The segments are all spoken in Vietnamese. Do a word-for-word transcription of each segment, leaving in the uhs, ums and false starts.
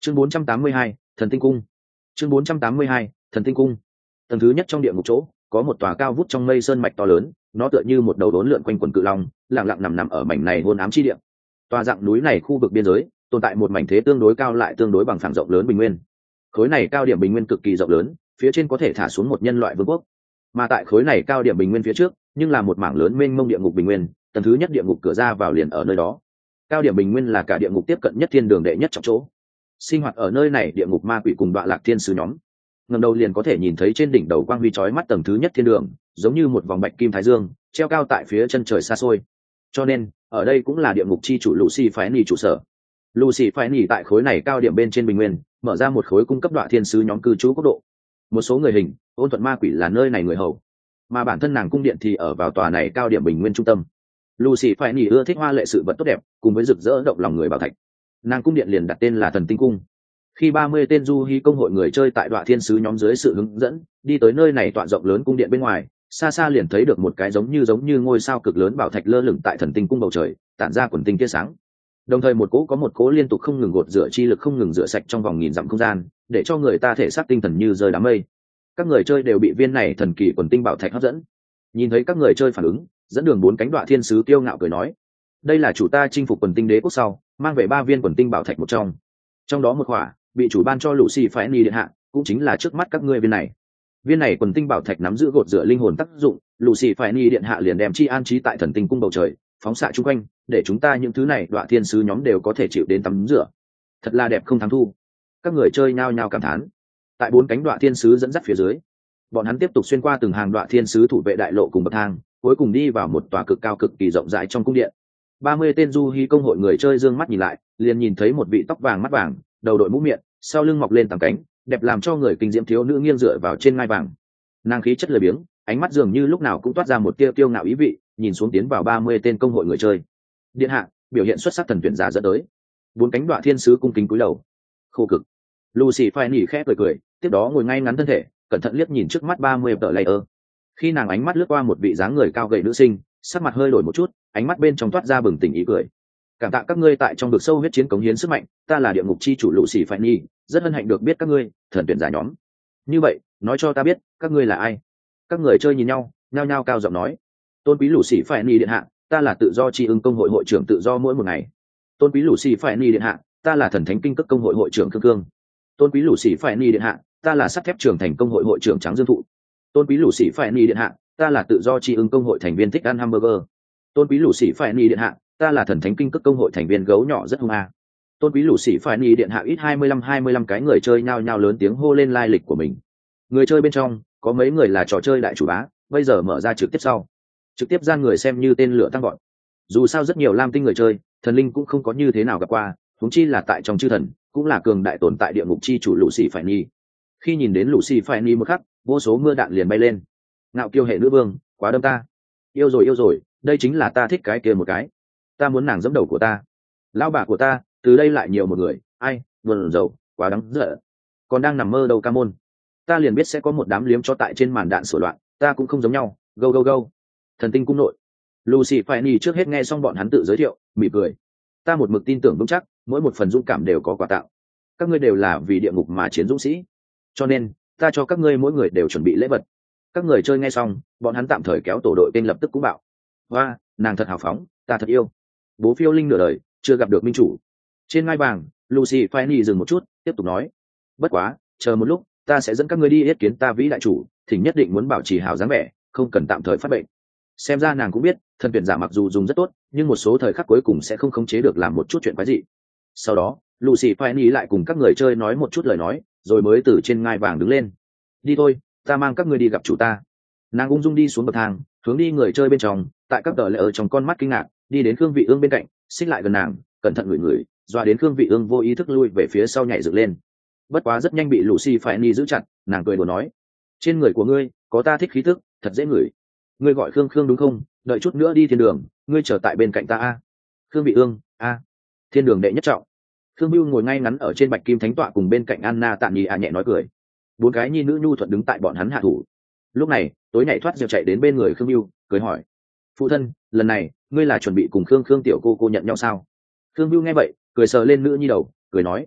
chương bốn trăm tám mươi hai, thần tinh cung. chương bốn trăm tám mươi hai, thần tinh cung. Tầng thứ nhất trong địa ngục chỗ có một tòa cao vút trong mây sơn mạch to lớn, nó tựa như một đầu đốn lượn quanh quần cự long, lặng lặng nằm nằm ở mảnh này hôn ám chi địa. Tòa dạng núi này khu vực biên giới tồn tại một mảnh thế tương đối cao lại tương đối bằng phẳng rộng lớn bình nguyên. Khối này cao điểm bình nguyên cực kỳ rộng lớn, phía trên có thể thả xuống một nhân loại vương quốc. Mà tại khối này cao điểm bình nguyên phía trước nhưng là một mảng lớn mênh mông địa ngục bình nguyên, tầng thứ nhất địa ngục cửa ra vào liền ở nơi đó. Cao điểm bình nguyên là cả địa ngục tiếp cận nhất thiên đường đệ nhất trọng chỗ. Sinh hoạt ở nơi này địa ngục ma quỷ cùng đoạn lạc thiên sứ nhóm, ngẩng đầu liền có thể nhìn thấy trên đỉnh đầu quang huy chói mắt tầng thứ nhất thiên đường, giống như một vòng bạch kim thái dương treo cao tại phía chân trời xa xôi. Cho nên ở đây cũng là địa ngục chi chủ Lucy phái nỉ trụ sở. Lucy phái nỉ tại khối này cao điểm bên trên bình nguyên mở ra một khối cung cấp đoạn thiên sứ nhóm cư trú quốc độ. Một số người hình ôn thuận ma quỷ là nơi này người hầu, mà bản thân nàng cung điện thì ở vào tòa này cao điểm bình nguyên trung tâm. Lucy phải nỉ ưa thích hoa lệ sự vật tốt đẹp cùng với rực rỡ động lòng người bảo thạch, nàng cung điện liền đặt tên là thần tinh cung. Khi ba mươi tên du hí công hội người chơi tại đoạn thiên sứ nhóm dưới sự hướng dẫn đi tới nơi này tọa rộng lớn cung điện bên ngoài, xa xa liền thấy được một cái giống như giống như ngôi sao cực lớn bảo thạch lơ lửng tại thần tinh cung bầu trời, tản ra quần tinh tia sáng. Đồng thời một cỗ có một cỗ liên tục không ngừng gột rửa chi lực không ngừng rửa sạch trong vòng nghìn dặm không gian, để cho người ta thể xác tinh thần như rơi đám mây. Các người chơi đều bị viên này thần kỳ quần tinh bảo thạch hấp dẫn. Nhìn thấy các người chơi phản ứng, dẫn đường bốn cánh đoạn thiên sứ kiêu ngạo cười nói: đây là chủ ta chinh phục quần tinh đế quốc sau mang về ba viên quần tinh bảo thạch một trong, trong đó một khỏa bị chủ ban cho Lucy phải ni điện hạ, cũng chính là trước mắt các ngươi viên này. Viên này quần tinh bảo thạch nắm giữ gột rửa linh hồn tác dụng, Lucy phải ni điện hạ liền đem chi an trí tại thần tinh cung bầu trời, phóng xạ chung quanh, để chúng ta những thứ này đoạn thiên sứ nhóm đều có thể chịu đến tắm rửa. Thật là đẹp không thắng thu. Các người chơi nhao nhao cảm thán. Tại bốn cánh đoạn thiên sứ dẫn dắt phía dưới, bọn hắn tiếp tục xuyên qua từng hàng đoạn thiên sứ thủ vệ đại lộ cùng bậc thang, cuối cùng đi vào một tòa cực cao cực kỳ rộng rãi trong cung điện. Ba mươi tên du hí công hội người chơi dương mắt nhìn lại, liền nhìn thấy một vị tóc vàng mắt vàng, đầu đội mũ miệng, sau lưng mọc lên tầng cánh, đẹp làm cho người kinh diễm thiếu nữ nghiêng dựa vào trên ngai vàng. Nàng khí chất lười biếng, ánh mắt dường như lúc nào cũng toát ra một tia kiêu ngạo ý vị, nhìn xuống tiến vào ba mươi tên công hội người chơi. Điện hạ, biểu hiện xuất sắc thần tuyển giả dẫn tới. Bốn cánh đoạn thiên sứ cung kính cúi đầu. Khô cực. Lucy phải nỉ khẽ cười cười, tiếp đó ngồi ngay ngắn thân thể, cẩn thận liếc nhìn trước mắt ba mươi tờ layer. Khi nàng ánh mắt lướt qua một vị dáng người cao gầy nữ sinh, sắc mặt hơi đổi một chút, ánh mắt bên trong toát ra bừng tỉnh ý cười. Cảm tạ các ngươi tại trong vực sâu huyết chiến cống hiến sức mạnh, ta là địa ngục chi chủ Lucy phải nỉ, rất hân hạnh được biết các ngươi, thần tuyển giả nhóm. Như vậy, nói cho ta biết, các ngươi là ai? Các người chơi nhìn nhau, nhao nhao cao giọng nói. Tôn quý Lucy phải nỉ điện hạ, ta là tự do tri ưng công hội hội trưởng tự do mỗi một ngày. Tôn quý Lucy phải nỉ điện hạ, ta là thần thánh kinh cấp công hội hội trưởng cương cương. Tôn quý Lucy phải nỉ điện hạ, ta là sắt thép trưởng thành công hội hội trưởng trắng dương thụ. Tôn quý Lucy phải nỉ điện hạ, ta là tự do tri ưng công hội thành viên thích ăn hamburger. Tôn quý Lucy phải nỉ điện hạ, ta là thần thánh kinh cấp công hội thành viên gấu nhỏ rất hung a. Tôn quý Lucy phải nỉ điện hạ ít hai mươi lăm hai mươi lăm cái người chơi nhao nhao lớn tiếng hô lên lai lịch của mình. Người chơi bên trong có mấy người là trò chơi đại chủ bá, bây giờ mở ra trực tiếp sau, trực tiếp gian người xem như tên lửa tăng gọn. Dù sao rất nhiều lam tinh người chơi, thần linh cũng không có như thế nào gặp qua, huống chi là tại trong chư thần, cũng là cường đại tồn tại địa ngục chi chủ Lucy phải nỉ. Khi nhìn đến Lucy phải nỉ một khắc, vô số mưa đạn liền bay lên. Ngạo kiêu hệ nữ vương, quá đâm ta. Yêu rồi yêu rồi, đây chính là ta thích cái kia một cái. Ta muốn nàng giẫm đầu của ta. Lão bà của ta, từ đây lại nhiều một người, ai, buồn rầu, quá đáng dở. Còn đang nằm mơ đâu ca môn. Ta liền biết sẽ có một đám liếm cho tại trên màn đạn sửa loạn, ta cũng không giống nhau, go go go. Thần tinh cung nội. Lucy phải nỉ trước hết nghe xong bọn hắn tự giới thiệu, mỉm cười. Ta một mực tin tưởng vững chắc, mỗi một phần dũng cảm đều có quà tạo. Các ngươi đều là vì địa ngục mà chiến dũng sĩ, cho nên ta cho các ngươi mỗi người đều chuẩn bị lễ vật. Các người chơi nghe xong, bọn hắn tạm thời kéo tổ đội tên lập tức cũng bảo: "Oa, nàng thật hào phóng, ta thật yêu." Bố phiêu linh nửa đời chưa gặp được minh chủ. Trên ngai vàng, Lucy phải nỉ dừng một chút, tiếp tục nói: "Bất quá, chờ một lúc, ta sẽ dẫn các ngươi đi yết kiến ta vĩ đại chủ, thỉnh nhất định muốn bảo trì hào dáng vẻ, không cần tạm thời phát bệnh." Xem ra nàng cũng biết, thần tuyển giả mặc dù dùng rất tốt, nhưng một số thời khắc cuối cùng sẽ không khống chế được làm một chút chuyện quái dị. Sau đó, Lucy phải nỉ lại cùng các người chơi nói một chút lời nói, rồi mới từ trên ngai vàng đứng lên. "Đi thôi, ta mang các ngươi đi gặp chủ ta." Nàng ung dung đi xuống bậc thang, hướng đi người chơi bên trong, tại các tờ lệ ở trong con mắt kinh ngạc, đi đến Khương Vị Ương bên cạnh, xích lại gần nàng, cẩn thận ngửi ngửi, doa đến Khương Vị Ương vô ý thức lui về phía sau nhảy dựng lên. Bất quá rất nhanh bị Lucy phải nỉ giữ chặt, nàng cười đùa nói: "Trên người của ngươi có ta thích khí tức, thật dễ ngửi. Ngươi gọi Khương Khương đúng không? Đợi chút nữa đi thiên đường, ngươi chờ tại bên cạnh ta a." Khương Vị Ương: "A." Thiên đường đệ nhất trọng. Khương Bưu ngồi ngay ngắn ở trên bạch kim thánh tọa cùng bên cạnh Anna Tạn Nhi a nhẹ nói cười. Bốn cái nhi nữ nhu thuận đứng tại bọn hắn hạ thủ. Lúc này, tối nhảy thoát diệu chạy đến bên người Khương Bưu, cười hỏi: "Phụ thân, lần này ngươi là chuẩn bị cùng Khương Khương tiểu cô cô nhận nhau sao?" Khương Bưu nghe vậy, cười sờ lên nữ nhi đầu, cười nói: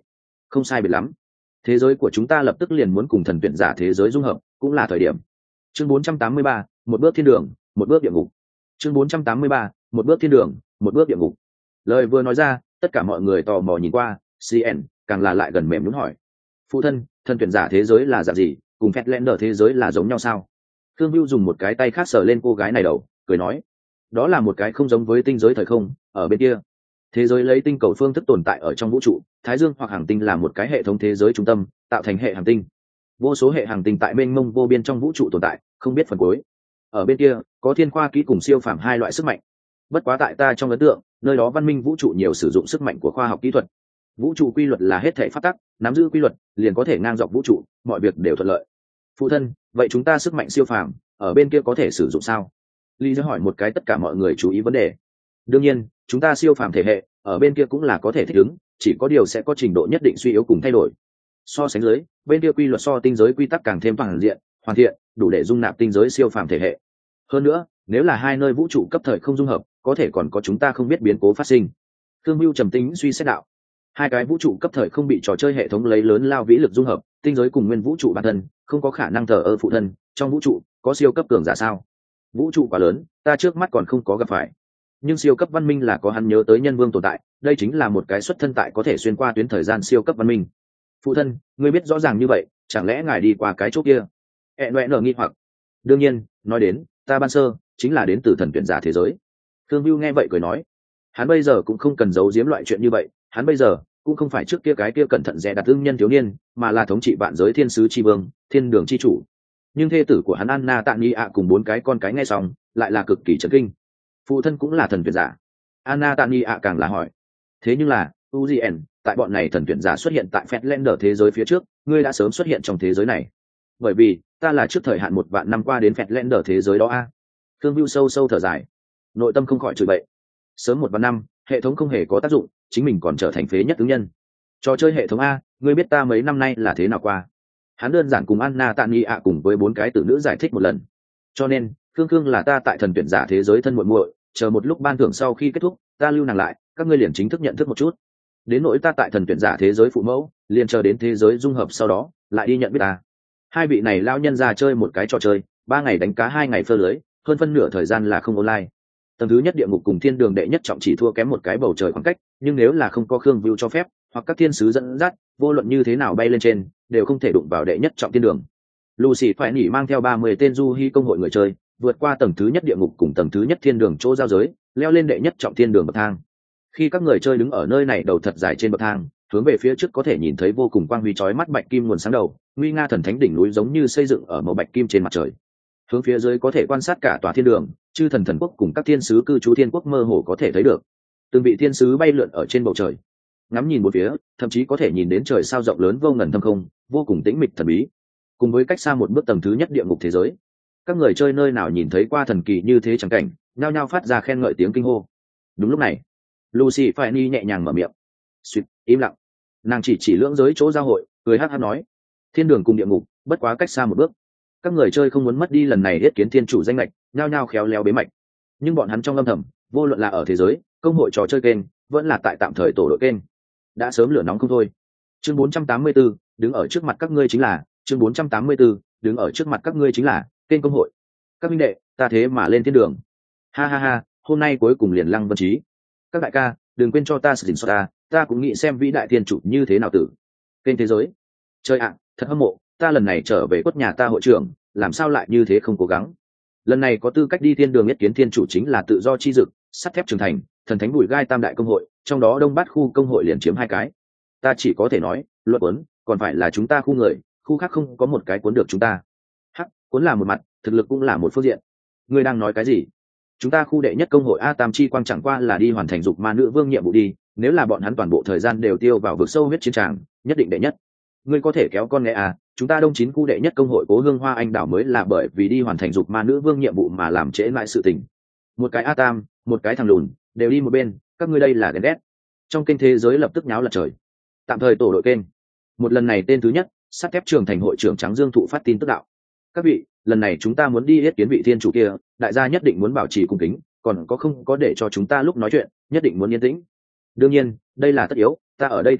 không sai biệt lắm. Thế giới của chúng ta lập tức liền muốn cùng thần tuyển giả thế giới dung hợp, cũng là thời điểm. Chương bốn trăm tám mươi ba, một bước thiên đường, một bước địa ngục. Chương bốn trăm tám mươi ba, một bước thiên đường, một bước địa ngục. Lời vừa nói ra, tất cả mọi người tò mò nhìn qua, xê en càng là lại gần mềm nhún hỏi: phụ thân, thần tuyển giả thế giới là dạng gì, cùng Fatlander thế giới là giống nhau sao? Thương Vưu dùng một cái tay khác sờ lên cô gái này đầu, cười nói: đó là một cái không giống với tinh giới thời không, ở bên kia thế giới lấy tinh cầu phương thức tồn tại ở trong vũ trụ, thái dương hoặc hành tinh là một cái hệ thống thế giới trung tâm, tạo thành hệ hành tinh. Vô số hệ hành tinh tại mênh mông vô biên trong vũ trụ tồn tại, không biết phần cuối. Ở bên kia có thiên khoa kỹ cùng siêu phàm hai loại sức mạnh. Bất quá tại ta trong ấn tượng, nơi đó văn minh vũ trụ nhiều sử dụng sức mạnh của khoa học kỹ thuật. Vũ trụ quy luật là hết thể pháp tắc, nắm giữ quy luật liền có thể ngang dọc vũ trụ, mọi việc đều thuận lợi. Phụ thân, vậy chúng ta sức mạnh siêu phàm ở bên kia có thể sử dụng sao? Lý Giới hỏi một cái tất cả mọi người chú ý vấn đề. Đương nhiên, chúng ta siêu phàm thể hệ ở bên kia cũng là có thể thích ứng, chỉ có điều sẽ có trình độ nhất định suy yếu cùng thay đổi. So sánh dưới, bên kia quy luật so tinh giới quy tắc càng thêm toàn diện, hoàn thiện, đủ để dung nạp tinh giới siêu phàm thể hệ. Hơn nữa, nếu là hai nơi vũ trụ cấp thời không dung hợp, có thể còn có chúng ta không biết biến cố phát sinh. Thương Mưu trầm tính suy xét đạo: hai cái vũ trụ cấp thời không bị trò chơi hệ thống lấy lớn lao vĩ lực dung hợp, tinh giới cùng nguyên vũ trụ bản thân không có khả năng thờ ơ phụ thân. Trong vũ trụ có siêu cấp cường giả sao? Vũ trụ quá lớn, ta trước mắt còn không có gặp phải. Nhưng siêu cấp văn minh là có hắn nhớ tới nhân vương tồn tại, đây chính là một cái xuất thân tại có thể xuyên qua tuyến thời gian siêu cấp văn minh. Phụ thân, ngươi biết rõ ràng như vậy, chẳng lẽ ngài đi qua cái chỗ kia? E nọe nở nghi hoặc. Đương nhiên, nói đến, ta ban sơ chính là đến từ thần tuyển giả thế giới. Thương Vưu nghe vậy cười nói: hắn bây giờ cũng không cần giấu giếm loại chuyện như vậy, hắn bây giờ cũng không phải trước kia cái kia cẩn thận dè đặt ưng nhân thiếu niên, mà là thống trị vạn giới thiên sứ chi vương, thiên đường chi chủ. Nhưng thê tử của hắn Anna Tạ Nghi ạ cùng bốn cái con cái nghe xong, lại là cực kỳ chấn kinh. Phụ thân cũng là thần tuyển giả. Anna Tạ Nghi ạ càng là hỏi: thế nhưng là Uzien, tại bọn này thần tuyển giả xuất hiện tại Fatlander thế giới phía trước, ngươi đã sớm xuất hiện trong thế giới này. Bởi vì ta là trước thời hạn một vạn năm qua đến Fatlander thế giới đó a. Thương Vưu sâu sâu thở dài, nội tâm không khỏi chửi bậy. Sớm một vạn năm, hệ thống không hề có tác dụng, chính mình còn trở thành phế nhất ứng nhân. Trò chơi hệ thống a, ngươi biết ta mấy năm nay là thế nào qua? Hắn đơn giản cùng Anna Tạ Nghi ạ cùng với bốn cái tử nữ giải thích một lần. Cho nên, Khương Khương là ta tại thần tuyển giả thế giới thân muội muội, chờ một lúc ban thưởng sau khi kết thúc, ta lưu nàng lại, các ngươi liền chính thức nhận thức một chút. Đến nỗi ta tại thần tuyển giả thế giới phụ mẫu, liền chờ đến thế giới dung hợp sau đó, lại đi nhận biết ta. Hai vị này lao nhân ra chơi một cái trò chơi, ba ngày đánh cá hai ngày phơ lưới, hơn phân nửa thời gian là không online. Tầng thứ nhất địa ngục cùng thiên đường đệ nhất trọng chỉ thua kém một cái bầu trời khoảng cách, nhưng nếu là không có Khương Vưu cho phép, hoặc các thiên sứ dẫn dắt, vô luận như thế nào bay lên trên, đều không thể đụng vào đệ nhất trọng thiên đường. Lucy phải nghỉ mang theo ba mươi tên du hy công hội người chơi, vượt qua tầng thứ nhất địa ngục cùng tầng thứ nhất thiên đường chỗ giao giới, leo lên đệ nhất trọng thiên đường bậc thang. Khi các người chơi đứng ở nơi này đầu thật dài trên bậc thang, hướng về phía trước có thể nhìn thấy vô cùng quang huy chói mắt bạch kim nguồn sáng đầu, nguy nga thần thánh đỉnh núi giống như xây dựng ở màu bạch kim trên mặt trời. Hướng phía dưới có thể quan sát cả tòa thiên đường, chư thần thần quốc cùng các thiên sứ cư trú thiên quốc mơ hồ có thể thấy được. Từng vị thiên sứ bay lượn ở trên bầu trời, ngắm nhìn một phía, thậm chí có thể nhìn đến trời sao rộng lớn vô ngần thâm không, vô cùng tĩnh mịch thần bí. Cùng với cách xa một bước tầng thứ nhất địa ngục thế giới, các người chơi nơi nào nhìn thấy qua thần kỳ như thế chẳng cảnh, nhao nhao phát ra khen ngợi tiếng kinh hô. Đúng lúc này, Lucy phải ni nhẹ nhàng mở miệng. Suýt, im lặng. Nàng chỉ chỉ lưỡng giới chỗ giao hội, cười hát hát nói: thiên đường cùng địa ngục, bất quá cách xa một bước. Các người chơi không muốn mất đi lần này yết kiến thiên chủ danh lệch, nhao nhao khéo léo bế mạch. Nhưng bọn hắn trong âm thầm, vô luận là ở thế giới, công hội trò chơi kênh, vẫn là tại tạm thời tổ đội kênh, đã sớm lửa nóng không thôi. Chương bốn trăm tám mươi tư, đứng ở trước mặt các ngươi chính là, chương bốn trăm tám mươi tư, đứng ở trước mặt các ngươi chính là kênh công hội. Các minh đệ, ta thế mà lên thiên đường. Ha ha ha, hôm nay cuối cùng liền Lăng Vân Trí. Các đại ca, đừng quên cho ta sự dình ta, ta cũng nghĩ xem vĩ đại thiên chủ như thế nào tử. Kênh thế giới. Chơi ạ, thật hâm mộ, ta lần này trở về quất nhà ta hội trưởng, làm sao lại như thế không cố gắng. Lần này có tư cách đi thiên đường yết kiến thiên chủ chính là tự do chi dực, sắt thép trưởng thành, thần thánh bùi gai tam đại công hội, trong đó đông bát khu công hội liền chiếm hai cái. Ta chỉ có thể nói, luật cuốn, còn phải là chúng ta khu người, khu khác không có một cái cuốn được chúng ta. Hắc, cuốn là một mặt, thực lực cũng là một phương diện. Ngươi đang nói cái gì? Chúng ta khu đệ nhất công hội A Tam Chi Quang chẳng qua là đi hoàn thành dục ma nữ vương nhiệm vụ đi, nếu là bọn hắn toàn bộ thời gian đều tiêu vào vực sâu huyết chiến tràng, nhất định đệ nhất. Ngươi có thể kéo con nghe à, chúng ta đông chín khu đệ nhất công hội Cố Hương Hoa Anh đảo mới là bởi vì đi hoàn thành dục ma nữ vương nhiệm vụ mà làm trễ lại sự tình. Một cái A Tam, một cái thằng lùn, đều đi một bên, các ngươi đây là ghen ghét. Trong kênh thế giới lập tức nháo lật trời. Tạm thời tổ đội kênh. Một lần này tên thứ nhất, sắt thép trường thành hội trưởng Trắng Dương Thụ phát tin tức đạo: các vị, lần này chúng ta muốn đi yết kiến vị thiên chủ kia, đại gia nhất định muốn bảo trì cung kính, còn có không có để cho chúng ta lúc nói chuyện nhất định muốn yên tĩnh. Đương nhiên, đây là tất yếu, ta ở đây tuyên bố,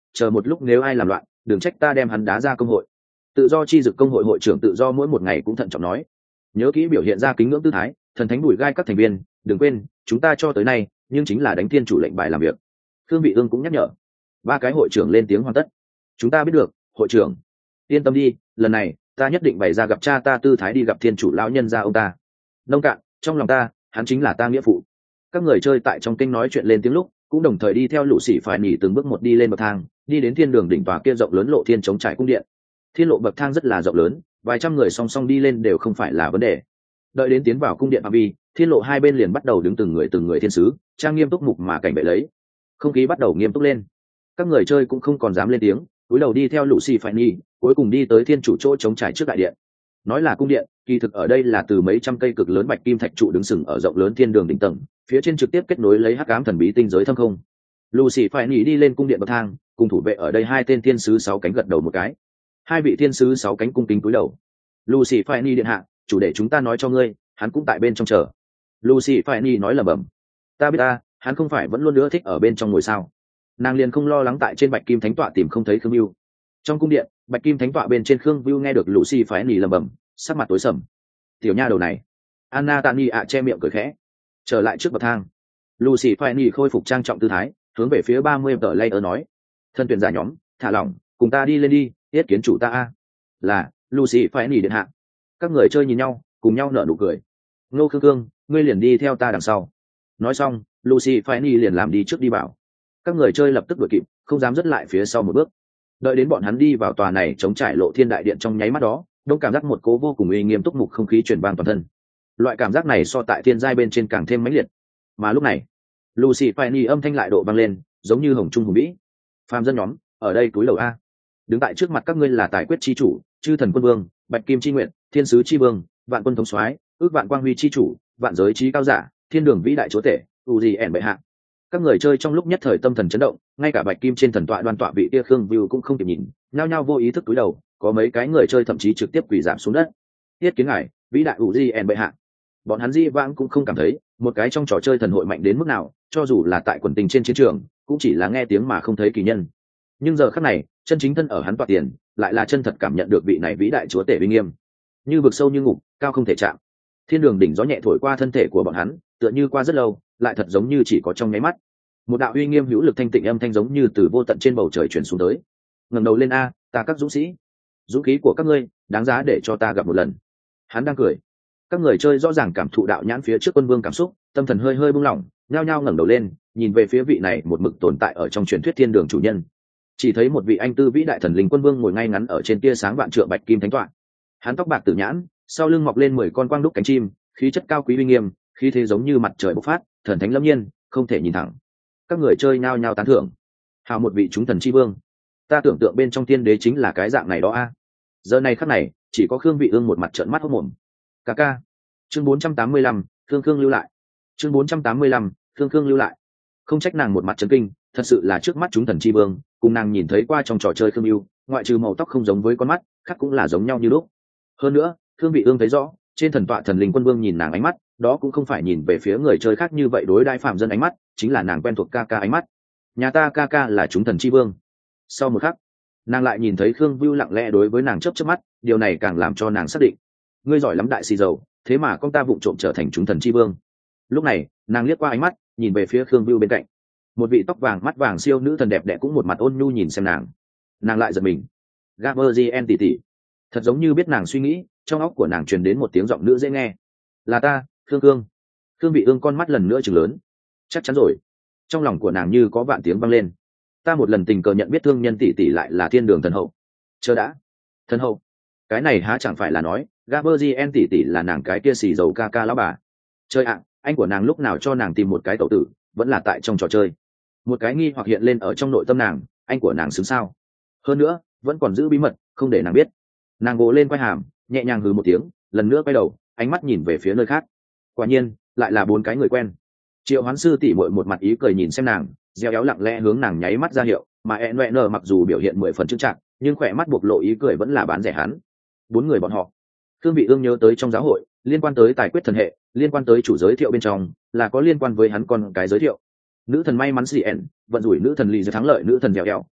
chờ một lúc nếu ai làm loạn đừng trách ta đem hắn đá ra công hội. Tự do chi dực công hội hội trưởng tự do mỗi một ngày cũng thận trọng nói. Nhớ kỹ biểu hiện ra kính ngưỡng tư thái, thần thánh đùi gai các thành viên, đừng quên chúng ta cho tới nay nhưng chính là đánh thiên chủ lệnh bài làm việc. Khương Vị Ương cũng nhắc nhở. Ba cái hội trưởng lên tiếng hoàn tất. Chúng ta biết được, hội trưởng. Yên tâm đi, lần này ta nhất định bày ra gặp cha ta tư thái đi gặp thiên chủ lão nhân gia ông ta. Nông cạn, trong lòng ta, hắn chính là ta nghĩa phụ. Các người chơi tại trong kênh nói chuyện lên tiếng lúc, cũng đồng thời đi theo Lũ Sĩ phải nhỉ từng bước một đi lên bậc thang, đi đến thiên đường đỉnh tòa kia rộng lớn lộ thiên chống trải cung điện. Thiên lộ bậc thang rất là rộng lớn, vài trăm người song song đi lên đều không phải là vấn đề. Đợi đến tiến vào cung điện phạm vi, thiên lộ hai bên liền bắt đầu đứng từng người từng người thiên sứ, trang nghiêm túc mục mà cảnh bệ lấy. Không khí bắt đầu nghiêm túc lên. Các người chơi cũng không còn dám lên tiếng, cúi đầu đi theo Lũ Sĩ phải nhỉ, cuối cùng đi tới thiên chủ chỗ chống trải trước đại điện. Nói là cung điện, kỳ thực ở đây là từ mấy trăm cây cực lớn bạch kim thạch trụ đứng sừng ở rộng lớn thiên đường đỉnh tầng, phía trên trực tiếp kết nối lấy hắc ám thần bí tinh giới thâm không. Lucy phải nhỉ đi lên cung điện bậc thang, cùng thủ vệ ở đây hai tên thiên sứ sáu cánh gật đầu một cái. Hai vị thiên sứ sáu cánh cung kính cúi đầu. Lucy phải nhỉ điện hạ, chủ để chúng ta nói cho ngươi, hắn cũng tại bên trong chờ. Lucy phải nhỉ nói lẩm bẩm. Ta biết ta, hắn không phải vẫn luôn nữa thích ở bên trong ngồi sao? Nàng liền không lo lắng tại trên bạch kim thánh tọa tìm không thấy Khương Vưu. Trong cung điện, bạch kim thánh tọa bên trên Khương Vưu nghe được Lucy phải nhỉ lẩm bẩm, sắc mặt tối sầm. Tiểu nha đầu này. Anna Tani ạ che miệng cười khẽ. Trở lại trước bậc thang. Lucy phải nhỉ khôi phục trang trọng tư thái, hướng về phía ba mươi tờ layer nói. Thân tuyển giả nhóm, thả lỏng, cùng ta đi lên đi, yết kiến chủ ta a. Là, Lucy phải nhỉ điện hạ. Các người chơi nhìn nhau, cùng nhau nở nụ cười. Ngô Khương Cương, ngươi liền đi theo ta đằng sau. Nói xong, Lucy phải nhỉ liền làm đi trước đi bảo. Các người chơi lập tức đuổi kịp, không dám dứt lại phía sau một bước. Đợi đến bọn hắn đi vào tòa này chống trải lộ thiên đại điện trong nháy mắt đó, đông cảm giác một cố vô cùng uy nghiêm túc mục không khí truyền vang toàn thân. Loại cảm giác này so tại thiên giai bên trên càng thêm mãnh liệt. Mà lúc này, Lucy Fanny âm thanh lại độ vang lên, giống như hồng trung hùng vĩ. Phàm dân nhóm, ở đây túi lầu a. Đứng tại trước mặt các ngươi là tài quyết chi chủ, chư thần quân vương, bạch kim chi nguyện, thiên sứ chi vương, vạn quân thống soái, ước vạn quang huy chi chủ, vạn giới trí cao giả, thiên đường vĩ đại chúa tể, u gì ẻn bệ hạ. Các người chơi trong lúc nhất thời tâm thần chấn động, ngay cả bạch kim trên thần tọa đoan tọa vị kia Khương Vưu cũng không kịp nhìn, nhao nhao vô ý thức túi đầu, có mấy cái người chơi thậm chí trực tiếp quỳ giảm xuống đất. Thiết kiến ngài, vĩ đại u gì ẻn bệ hạ. Bọn hắn di vãng cũng không cảm thấy một cái trong trò chơi thần hội mạnh đến mức nào, cho dù là tại quần tình trên chiến trường cũng chỉ là nghe tiếng mà không thấy kỳ nhân. Nhưng giờ khắc này, chân chính thân ở hắn tọa tiền, lại là chân thật cảm nhận được vị này vĩ đại chúa tể uy nghiêm, như vực sâu như ngục, cao không thể chạm. Thiên đường đỉnh gió nhẹ thổi qua thân thể của bọn hắn, tựa như qua rất lâu, lại thật giống như chỉ có trong nháy mắt. Một đạo uy nghiêm hữu lực thanh tịnh âm thanh giống như từ vô tận trên bầu trời truyền xuống tới. Ngẩng đầu lên a, ta các dũng sĩ, dũng khí của các ngươi đáng giá để cho ta gặp một lần. Hắn đang cười. Các người chơi rõ ràng cảm thụ đạo nhãn phía trước quân vương cảm xúc, tâm thần hơi hơi buông lỏng, nhao nhao ngẩng đầu lên, nhìn về phía vị này một mực tồn tại ở trong truyền thuyết thiên đường chủ nhân. Chỉ thấy một vị anh tư vĩ đại thần linh quân vương ngồi ngay ngắn ở trên tia sáng vạn trượng bạch kim thánh tọa. Hắn tóc bạc tử nhãn, sau lưng mọc lên mười con quang đúc cánh chim, khí chất cao quý uy nghiêm, khí thế giống như mặt trời bộc phát, thần thánh lâm nhiên, không thể nhìn thẳng. Các người chơi nhao nhao tán thưởng. Hào một vị chúng thần chi vương. Ta tưởng tượng bên trong tiên đế chính là cái dạng này đó a. Giờ này khắc này, chỉ có Khương Vị Ương một mặt trợn mắt hốt mồm. Ca ca. Chương bốn trăm tám mươi lăm, Khương Khương lưu lại. Chương bốn trăm tám mươi lăm, Khương Khương lưu lại. Không trách nàng một mặt chấn kinh, thật sự là trước mắt chúng thần chi vương, cùng nàng nhìn thấy qua trong trò chơi Khương Ưu, ngoại trừ màu tóc không giống với con mắt, khác cũng là giống nhau như lúc. Hơn nữa, Khương Vị Ương thấy rõ, trên thần tọa thần linh quân vương nhìn nàng ánh mắt, đó cũng không phải nhìn về phía người chơi khác như vậy đối đãi phạm dân ánh mắt, chính là nàng quen thuộc ca ca ánh mắt. Nhà ta ca ca là chúng thần chi vương. Sau một khắc, nàng lại nhìn thấy Khương Vưu lặng lẽ đối với nàng chớp chớp mắt, điều này càng làm cho nàng xác định, ngươi giỏi lắm đại xì dầu, thế mà con ta vụng trộm trở thành chúng thần chi vương. Lúc này, nàng liếc qua ánh mắt, nhìn về phía Khương Vưu bên cạnh, một vị tóc vàng mắt vàng siêu nữ thần đẹp đẽ cũng một mặt ôn nhu nhìn xem nàng. Nàng lại giật mình. Gaberzien tỷ tỷ, thật giống như biết nàng suy nghĩ, trong óc của nàng truyền đến một tiếng giọng nữ dễ nghe. Là ta, Khương Cương. Khương Vị Ương con mắt lần nữa trừng lớn. Chắc chắn rồi. Trong lòng của nàng như có vạn tiếng vang lên. Ta một lần tình cờ nhận biết thương nhân tỷ tỷ lại là thiên đường thần hậu. Chờ đã. Thần hậu? Cái này há chẳng phải là nói, Gaberzien tỷ tỷ là nàng cái kia xì dầu ca ca lão bà. Chơi ạ, anh của nàng lúc nào cho nàng tìm một cái tẩu tử, vẫn là tại trong trò chơi. Một cái nghi hoặc hiện lên ở trong nội tâm nàng, anh của nàng xứng sao? Hơn nữa, vẫn còn giữ bí mật, không để nàng biết. Nàng gồ lên quay hàm, nhẹ nhàng hừ một tiếng, lần nữa quay đầu, ánh mắt nhìn về phía nơi khác. Quả nhiên, lại là bốn cái người quen. Triệu Hoán sư tỷ muội một mặt ý cười nhìn xem nàng, gieo éo lặng lẽ hướng nàng nháy mắt ra hiệu, mà e nọe nở mặc dù biểu hiện mười phần trưng trạng, nhưng khỏe mắt bộc lộ ý cười vẫn là bán rẻ hắn. Bốn người bọn họ. Khương Vị Ương nhớ tới trong giáo hội, liên quan tới tài quyết thần hệ, liên quan tới chủ giới thiệu bên trong, là có liên quan với hắn con cái giới thiệu. Nữ thần may mắn xì ẻn, vận rủi nữ thần lì dưới thắng lợi nữ thần dẻo dẻo,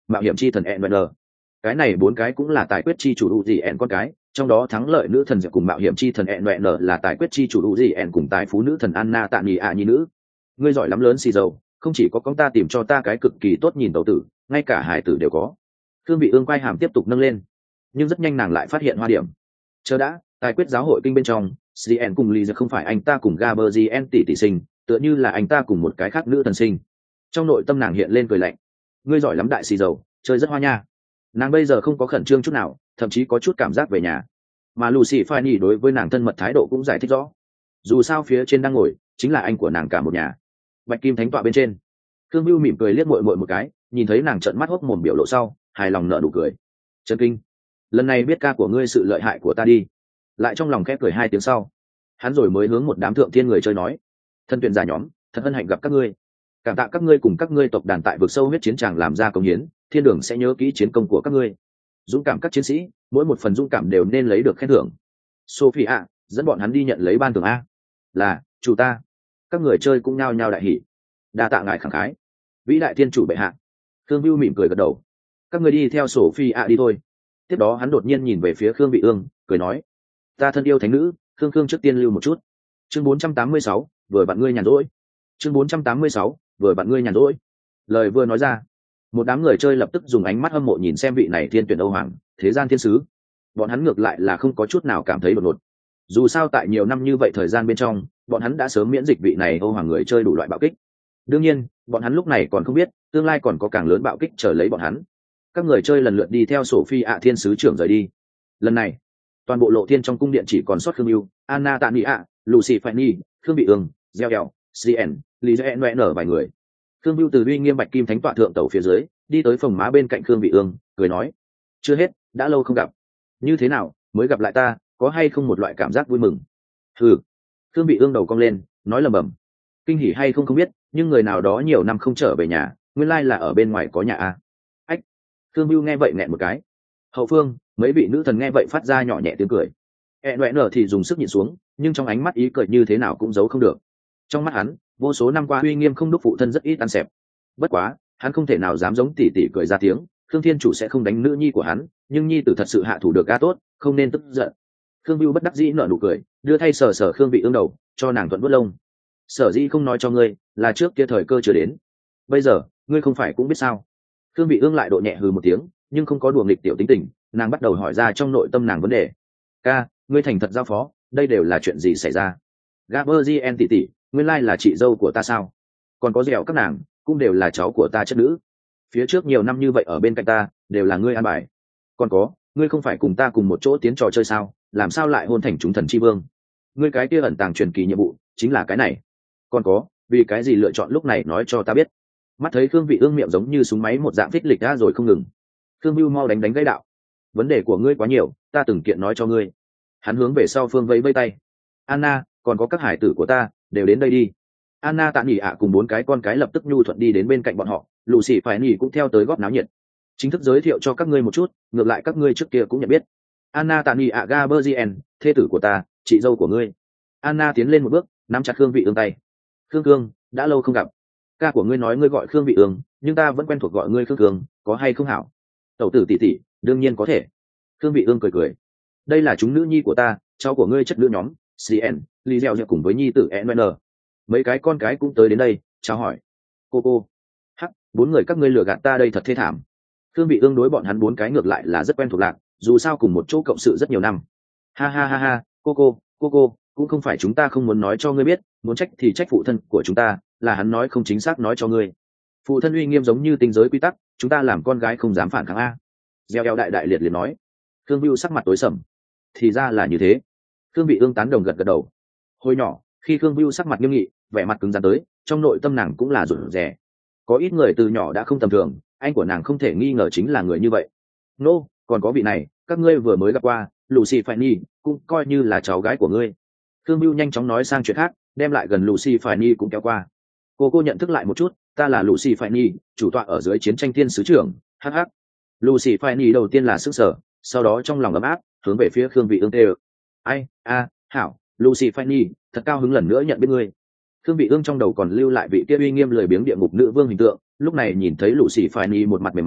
mạo hiểm chi thần e n cái này bốn cái cũng là tài quyết chi chủ đủ gì en con cái, trong đó thắng lợi nữ thần diệp cùng mạo hiểm chi thần e n là tài quyết chi chủ đủ gì en cùng tài phú nữ thần Anna tạ nhì ạ nhi nữ. Ngươi giỏi lắm lớn xì dầu, không chỉ có con ta tìm cho ta cái cực kỳ tốt nhìn tẩu tử, ngay cả hải tử đều có. Thương Vị Ương quay hàm tiếp tục nâng lên, nhưng rất nhanh nàng lại phát hiện hoa điểm. Chờ đã, tài quyết giáo hội kinh bên trong, Cien cùng Lý không phải anh ta cùng Gaberzien tỷ tỷ sinh, tựa như là anh ta cùng một cái khác nữ thần sinh. Trong nội tâm nàng hiện lên cười lạnh. Ngươi giỏi lắm đại xì dầu, chơi rất hoa nha. Nàng bây giờ không có khẩn trương chút nào, thậm chí có chút cảm giác về nhà. Mà Lucy Fanny đối với nàng thân mật thái độ cũng giải thích rõ. Dù sao phía trên đang ngồi chính là anh của nàng cả một nhà. Bạch kim thánh tọa bên trên, Khương Bưu mỉm cười liếc muội muội một cái, nhìn thấy nàng trợn mắt hốc mồm biểu lộ sau, hài lòng nở nụ cười. Trấn kinh, lần này biết ca của ngươi sự lợi hại của ta đi. Lại trong lòng khép cười hai tiếng sau, hắn rồi mới hướng một đám thượng thiên người chơi nói: thân tuyển giả nhóm, thật hân hạnh gặp các ngươi. Cảm tạ các ngươi cùng các ngươi tộc đàn tại vực sâu huyết chiến tràng làm ra công hiến, thiên đường sẽ nhớ kỹ chiến công của các ngươi. Dũng cảm các chiến sĩ, mỗi một phần dũng cảm đều nên lấy được khen thưởng. Sophie ạ, dẫn bọn hắn đi nhận lấy ban thưởng a. Là chủ ta. Các người chơi cũng nhao nhao đại hỉ. Đa tạ ngài khẳng khái, vĩ đại thiên chủ bệ hạ. Khương Bưu mỉm cười gật đầu. Các người đi theo Sophie ạ đi thôi. Tiếp đó hắn đột nhiên nhìn về phía Khương Vị Ương, cười nói: ta thân yêu thánh nữ, Khương Khương trước tiên lưu một chút. Chương bốn trăm tám mươi sáu, vừa bạn ngươi nhàn rỗi. Chương bốn trăm tám mươi sáu, vừa bạn ngươi nhàn rỗi. Lời vừa nói ra, một đám người chơi lập tức dùng ánh mắt hâm mộ nhìn xem vị này thiên tuyển Âu Hoàng, thế gian thiên sứ. Bọn hắn ngược lại là không có chút nào cảm thấy đột ngột. Dù sao tại nhiều năm như vậy thời gian bên trong, bọn hắn đã sớm miễn dịch vị này Âu Hoàng người chơi đủ loại bạo kích. Đương nhiên, bọn hắn lúc này còn không biết, tương lai còn có càng lớn bạo kích chờ lấy bọn hắn. Các người chơi lần lượt đi theo Sophie ạ thiên sứ trưởng rời đi. Lần này, toàn bộ lộ thiên trong cung điện chỉ còn sót Khương Bưu, Anna Tạ Nị ạ, Lucy Fanny, Khương Vị Ương, Gieo Đèo, Cien, Lý Dễ Noe nở vài người. Khương Bưu từ uy nghiêm bạch kim thánh tọa thượng tàu phía dưới đi tới phòng má bên cạnh Khương Vị Ương, cười nói: chưa hết, đã lâu không gặp, như thế nào mới gặp lại ta, có hay không một loại cảm giác vui mừng? Ừ. Khương Vị Ương đầu cong lên, nói lầm bầm: kinh hỉ hay không không biết, nhưng người nào đó nhiều năm không trở về nhà, nguyên lai là ở bên ngoài có nhà a. Ách. Khương Bưu nghe vậy nghẹn một cái. Hậu phương, mấy vị nữ thần nghe vậy phát ra nhỏ nhẹ tiếng cười. E Noe nở thì dùng sức nhìn xuống, nhưng trong ánh mắt ý cười như thế nào cũng giấu không được. Trong mắt hắn, vô số năm qua uy nghiêm không đúc phụ thân rất ít ăn xẹp. Bất quá, hắn không thể nào dám giống tỷ tỷ cười ra tiếng, Khương Thiên Chủ sẽ không đánh nữ nhi của hắn, nhưng nhi tử thật sự hạ thủ được ga tốt, không nên tức giận. Khương Bưu bất đắc dĩ nở nụ cười, đưa thay sờ sờ Khương Vị Ương đầu, cho nàng thuận vuốt lông. Sở dĩ không nói cho ngươi, là trước kia thời cơ chưa đến. Bây giờ, ngươi không phải cũng biết sao? Khương Vị Ương lại độ nhẹ hừ một tiếng, nhưng không có đùa nghịch tiểu tính tình, nàng bắt đầu hỏi ra trong nội tâm nàng vấn đề. Ca, ngươi thành thật giao phó, đây đều là chuyện gì xảy ra? Gaberzien tỷ tỷ, nguyên lai là chị dâu của ta sao? Còn có dẻo các nàng, cũng đều là cháu của ta chất nữ. Phía trước nhiều năm như vậy ở bên cạnh ta, đều là ngươi an bài. Còn có, ngươi không phải cùng ta cùng một chỗ tiến trò chơi sao? Làm sao lại hôn thành chúng thần chi vương? Ngươi cái kia ẩn tàng truyền kỳ nhiệm vụ, chính là cái này. Còn có, vì cái gì lựa chọn lúc này nói cho ta biết? Mắt thấy Khương Vị Ương miệng giống như súng máy một dạng phích lịch ra rồi không ngừng. Khương Bưu mau đánh đánh gãy đạo: vấn đề của ngươi quá nhiều, ta từng kiện nói cho ngươi. Hắn hướng về sau phương vẫy vẫy tay. Anna, còn có các hải tử của ta, đều đến đây đi. Anna Tạ Nhỉ ạ cùng bốn cái con cái lập tức nhu thuận đi đến bên cạnh bọn họ, Lucy phải nhỉ cũng theo tới góp náo nhiệt. Chính thức giới thiệu cho các ngươi một chút, ngược lại các ngươi trước kia cũng nhận biết. Anna Tạ Nhỉ ạ Gaberzien, thê tử của ta, chị dâu của ngươi. Anna tiến lên một bước, nắm chặt Khương Vị Ương tay. Khương Cương, đã lâu không gặp. Ca của ngươi nói ngươi gọi Khương Vị Ương, nhưng ta vẫn quen thuộc gọi ngươi Khương Cương, có hay không hảo? Tẩu tử tỷ tỷ, đương nhiên có thể. Khương Vị Ương cười cười. Đây là chúng nữ nhi của ta, cháu của ngươi chất nữ nhóm, Cien, Lý Gieo cùng với nhi tử en en. Mấy cái con cái cũng tới đến đây, chào hỏi. Cô cô. Hắc, bốn người các ngươi lừa gạt ta đây thật thê thảm. Khương Vị Ương đối bọn hắn bốn cái ngược lại là rất quen thuộc lạc, dù sao cùng một chỗ cộng sự rất nhiều năm. Ha ha ha ha, cô cô, cô cô, cũng không phải chúng ta không muốn nói cho ngươi biết, muốn trách thì trách phụ thân của chúng ta, là hắn nói không chính xác nói cho ngươi. Phụ thân uy nghiêm giống như tinh giới quy tắc, chúng ta làm con gái không dám phản kháng a. Gieo eo đại đại liệt liệt nói. Khương Bưu sắc mặt tối sầm. Thì ra là như thế. Khương Vị Ương tán đồng gật gật đầu. Hồi nhỏ, khi Khương Bưu sắc mặt nghiêm nghị, vẻ mặt cứng rắn tới, trong nội tâm nàng cũng là rụt rè. Có ít người từ nhỏ đã không tầm thường, anh của nàng không thể nghi ngờ chính là người như vậy. Nô, no, còn có vị này, các ngươi vừa mới gặp qua, Lucy Fanny, cũng coi như là cháu gái của ngươi. Khương Bưu nhanh chóng nói sang chuyện khác, đem lại gần Lucy Fanny cũng kéo qua. Cô cô nhận thức lại một chút, ta là Lucy Fanny, chủ tọa ở dưới chiến tranh thiên sứ trưởng. Hắc hắc. Lucy Fanny đầu tiên là sức sở, sau đó trong lòng ấm áp, hướng về phía Khương Vị Ương tê. Ai, a, hảo, Lucy Fanny, thật cao hứng lần nữa nhận biết ngươi. Khương Vị Ương trong đầu còn lưu lại vị kia uy nghiêm lười biếng địa ngục nữ vương hình tượng, lúc này nhìn thấy Lucy Fanny một mặt mềm mại,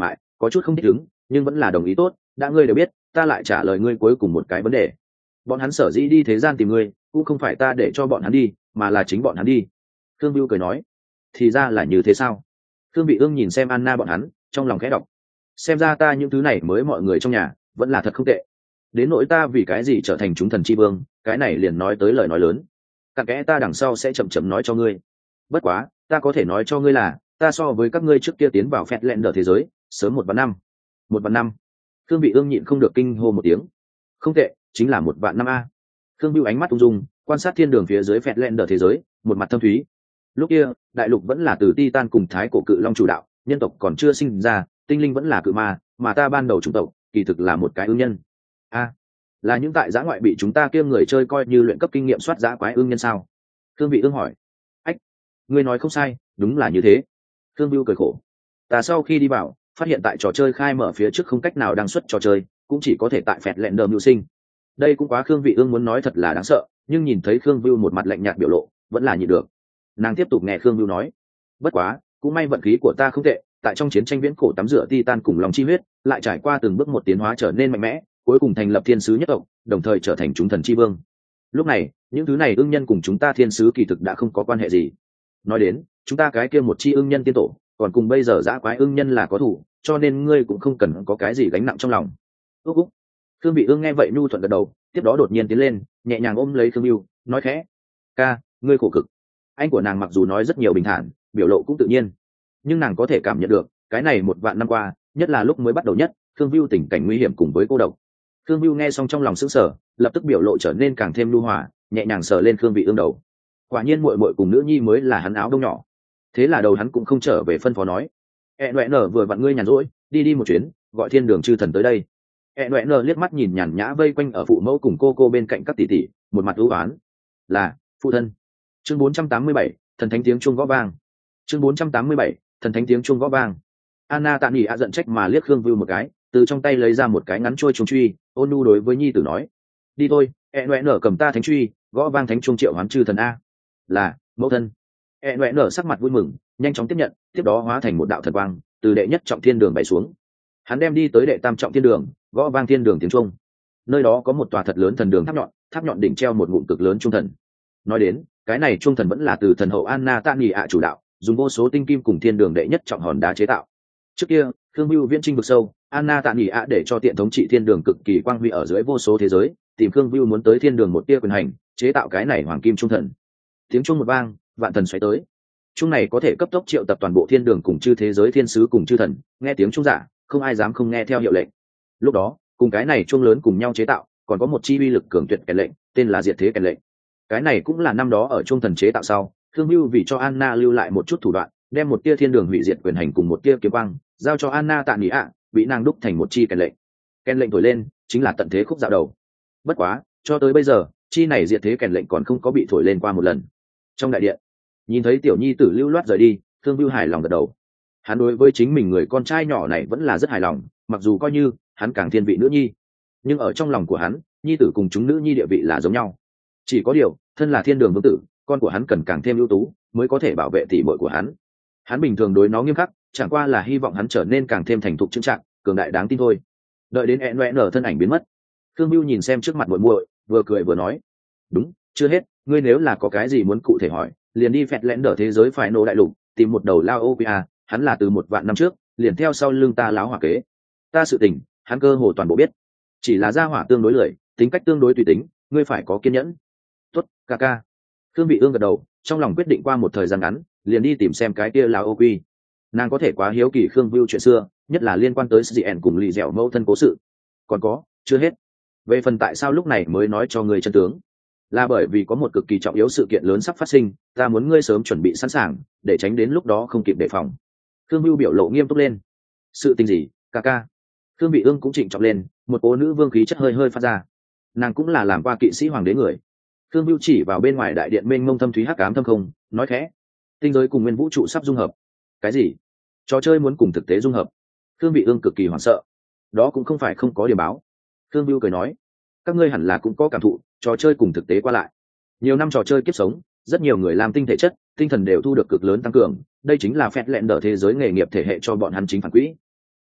có chút không thích ứng nhưng vẫn là đồng ý tốt. Đã ngươi đều biết, ta lại trả lời ngươi cuối cùng một cái vấn đề. Bọn hắn sở dĩ đi thế gian tìm ngươi cũng không phải ta để cho bọn hắn đi, mà là chính bọn hắn đi. Khương Bưu cười nói. Thì ra là như thế sao? Khương Vị Ương nhìn xem Anna bọn hắn, trong lòng khẽ đọc. Xem ra ta những thứ này mới mọi người trong nhà vẫn là thật không tệ. Đến nỗi ta vì cái gì trở thành chúng thần chi vương, cái này liền nói tới lời nói lớn. Cặn kẽ ta đằng sau sẽ chậm chậm nói cho ngươi. Bất quá, ta có thể nói cho ngươi là, ta so với các ngươi trước kia tiến vào phẹt lẹn đờ thế giới, sớm một vạn năm. Một vạn năm. Khương Vị Ương nhịn không được kinh hô một tiếng. Không tệ, chính là một vạn năm a. Khương Bưu ánh mắt ung dung, quan sát thiên đường phía dưới phẹt lẹn đờ thế giới, một mặt thâm thúy. Lúc kia, đại lục vẫn là từ Titan cùng Thái cổ cự long chủ đạo, nhân tộc còn chưa sinh ra, tinh linh vẫn là cự ma, mà ta ban đầu chủng tộc, kỳ thực là một cái ương nhân. A, là những tại giã ngoại bị chúng ta kia người chơi coi như luyện cấp kinh nghiệm soát giã quái ương nhân sao? Khương Vị Ương hỏi. Ách, ngươi nói không sai, đúng là như thế. Khương Bưu cười khổ. Ta sau khi đi vào, phát hiện tại trò chơi khai mở phía trước không cách nào đăng xuất trò chơi, cũng chỉ có thể tại phẹt lẹn đờ mưu sinh. Đây cũng quá Khương Vị Ương muốn nói thật là đáng sợ, nhưng nhìn thấy Khương Bưu một mặt lạnh nhạt biểu lộ, vẫn là nhịn được. Nàng tiếp tục nghe Khương Bưu nói. Bất quá, cũng may vận khí của ta không tệ, tại trong chiến tranh viễn cổ tắm rửa Titan cùng lòng chi huyết, lại trải qua từng bước một tiến hóa trở nên mạnh mẽ, cuối cùng thành lập thiên sứ nhất tộc, đồng thời trở thành chúng thần chi vương. Lúc này, những thứ này ương nhân cùng chúng ta thiên sứ kỳ thực đã không có quan hệ gì. Nói đến, chúng ta cái kia một chi ương nhân tiên tổ, còn cùng bây giờ dã quái ương nhân là có thủ, cho nên ngươi cũng không cần có cái gì gánh nặng trong lòng. Úc úc. Khương Vị Ương nghe vậy nhu thuận gật đầu, tiếp đó đột nhiên tiến lên, nhẹ nhàng ôm lấy Khương Bưu, nói khẽ: "Ca, ngươi khổ cực." Anh của nàng mặc dù nói rất nhiều bình thản, biểu lộ cũng tự nhiên, nhưng nàng có thể cảm nhận được, cái này một vạn năm qua, nhất là lúc mới bắt đầu nhất, Khương Bưu tình cảnh nguy hiểm cùng với cô độc. Khương Bưu nghe xong trong lòng sững sờ, lập tức biểu lộ trở nên càng thêm nhu hòa, nhẹ nhàng sờ lên Khương Vị Ương đầu. Quả nhiên muội muội cùng nữ nhi mới là hắn áo đông nhỏ. Thế là đầu hắn cũng không trở về phân phó nói: "E Noẹ Nở vừa vặn ngươi nhàn rỗi, đi đi một chuyến, gọi thiên đường chư thần tới đây." E Noẹ Nở liếc mắt nhìn nhàn nhã vây quanh ở phụ mẫu cùng cô cô bên cạnh các tỷ tỷ, một mặt ưu oán. "Là, phụ thân." Chương bốn trăm tám mươi bảy, thần thánh tiếng chuông gõ vang. Chương bốn trăm tám mươi bảy, thần thánh tiếng chuông gõ vang. Anna Tạ Nghị ạ giận trách mà liếc Khương Vưu một cái, từ trong tay lấy ra một cái ngắn trôi chuông truy, ôn nhu đối với nhi tử nói: "Đi thôi, E Noẹ Nở cầm ta thánh truy, gõ vang thánh chuông triệu hoán chư thần a." "Là, mẫu thân." E Noẹ Nở sắc mặt vui mừng, nhanh chóng tiếp nhận, tiếp đó hóa thành một đạo thần quang, từ đệ nhất trọng thiên đường bay xuống. Hắn đem đi tới đệ tam trọng thiên đường, gõ vang thiên đường tiếng chuông. Nơi đó có một tòa thật lớn thần đường tháp nhọn, tháp nhọn đỉnh treo một ngụm cực lớn chuông thần. Nói đến, cái này chuông thần vẫn là từ thần hậu Anna Tạ Nghị ạ chủ đạo, dùng vô số tinh kim cùng thiên đường đệ nhất trọng hòn đá chế tạo. Trước kia, Khương Bưu viễn trinh vực sâu, Anna Tạ Nghị ạ để cho tiện thống trị thiên đường cực kỳ quang huy ở dưới vô số thế giới, tìm Khương Bưu muốn tới thiên đường một tia quyền hành, chế tạo cái này hoàng kim chuông thần. Tiếng chuông một vang, vạn thần xoáy tới. Chuông này có thể cấp tốc triệu tập toàn bộ thiên đường cùng chư thế giới thiên sứ cùng chư thần, nghe tiếng chuông giả, không ai dám không nghe theo hiệu lệnh. Lúc đó, cùng cái này chuông lớn cùng nhau chế tạo, còn có một chi uy lực cường tuyệt kèn lệnh, tên là Diệt Thế kèn lệnh. Cái này cũng là năm đó ở chuông thần chế tạo sau, Khương Bưu vì cho Anna lưu lại một chút thủ đoạn, đem một tia thiên đường hủy diệt quyền hành cùng một tia kiếm quang, giao cho Anna Tạ Nghị ạ, bị nàng đúc thành một chi kèn lệnh. Kèn lệnh thổi lên, chính là tận thế khúc dạo đầu. Bất quá, cho tới bây giờ, chi này Diệt Thế kèn lệnh còn không có bị thổi lên qua một lần. Trong đại điện, nhìn thấy tiểu nhi tử lưu loát rời đi, Khương Bưu hài lòng gật đầu. Hắn đối với chính mình người con trai nhỏ này vẫn là rất hài lòng, mặc dù coi như hắn càng thiên vị nữ nhi, nhưng ở trong lòng của hắn, nhi tử cùng chúng nữ nhi địa vị là giống nhau. Chỉ có điều, thân là thiên đường vương tử, con của hắn cần càng thêm ưu tú, mới có thể bảo vệ tỷ muội của hắn. Hắn bình thường đối nó nghiêm khắc, chẳng qua là hy vọng hắn trở nên càng thêm thành thục chững chạc, cường đại đáng tin thôi. Đợi đến E Noẹ Nở thân ảnh biến mất, Khương Bưu nhìn xem trước mặt muội muội, vừa cười vừa nói: "Đúng, chưa hết, ngươi nếu là có cái gì muốn cụ thể hỏi, liền đi phẹt lẽn đỡ thế giới phải nô đại lục, tìm một đầu lao Opia, hắn là từ một vạn năm trước, liền theo sau lưng ta láo hỏa kế. Ta sự tình, hắn cơ hồ toàn bộ biết. Chỉ là gia hỏa tương đối lười, tính cách tương đối tùy tính, ngươi phải có kiên nhẫn." "Tốt, ca ca." Khương Vị Ương gật đầu, trong lòng quyết định qua một thời gian ngắn, liền đi tìm xem cái kia lao Opi. Nàng có thể quá hiếu kỳ Khương Bưu chuyện xưa, nhất là liên quan tới Sien cùng Lì Dẻo mẫu thân cố sự. Còn có, chưa hết. Về phần tại sao lúc này mới nói cho ngươi chân tướng, là bởi vì có một cực kỳ trọng yếu sự kiện lớn sắp phát sinh, ta muốn ngươi sớm chuẩn bị sẵn sàng, để tránh đến lúc đó không kịp đề phòng. Khương Bưu biểu lộ nghiêm túc lên. Sự tình gì, ca ca? Khương Vị Ương cũng trịnh trọng lên, một cô nữ vương khí chất hơi hơi phát ra. Nàng cũng là làm qua kỵ sĩ hoàng đế người. Khương Bưu chỉ vào bên ngoài đại điện mênh mông thâm thúy hắc ám thâm không, nói khẽ: "Tinh giới cùng nguyên vũ trụ sắp dung hợp." "Cái gì? Trò chơi muốn cùng thực tế dung hợp?" Khương Vị Ương cực kỳ hoảng sợ. "Đó cũng không phải không có điểm báo." Khương Bưu cười nói: "Các ngươi hẳn là cũng có cảm thụ, trò chơi cùng thực tế qua lại. Nhiều năm trò chơi kiếp sống, rất nhiều người làm tinh thể chất, tinh thần đều thu được cực lớn tăng cường, đây chính là phẹt lẹn đỡ thế giới nghề nghiệp thể hệ cho bọn hắn chính phản quỹ.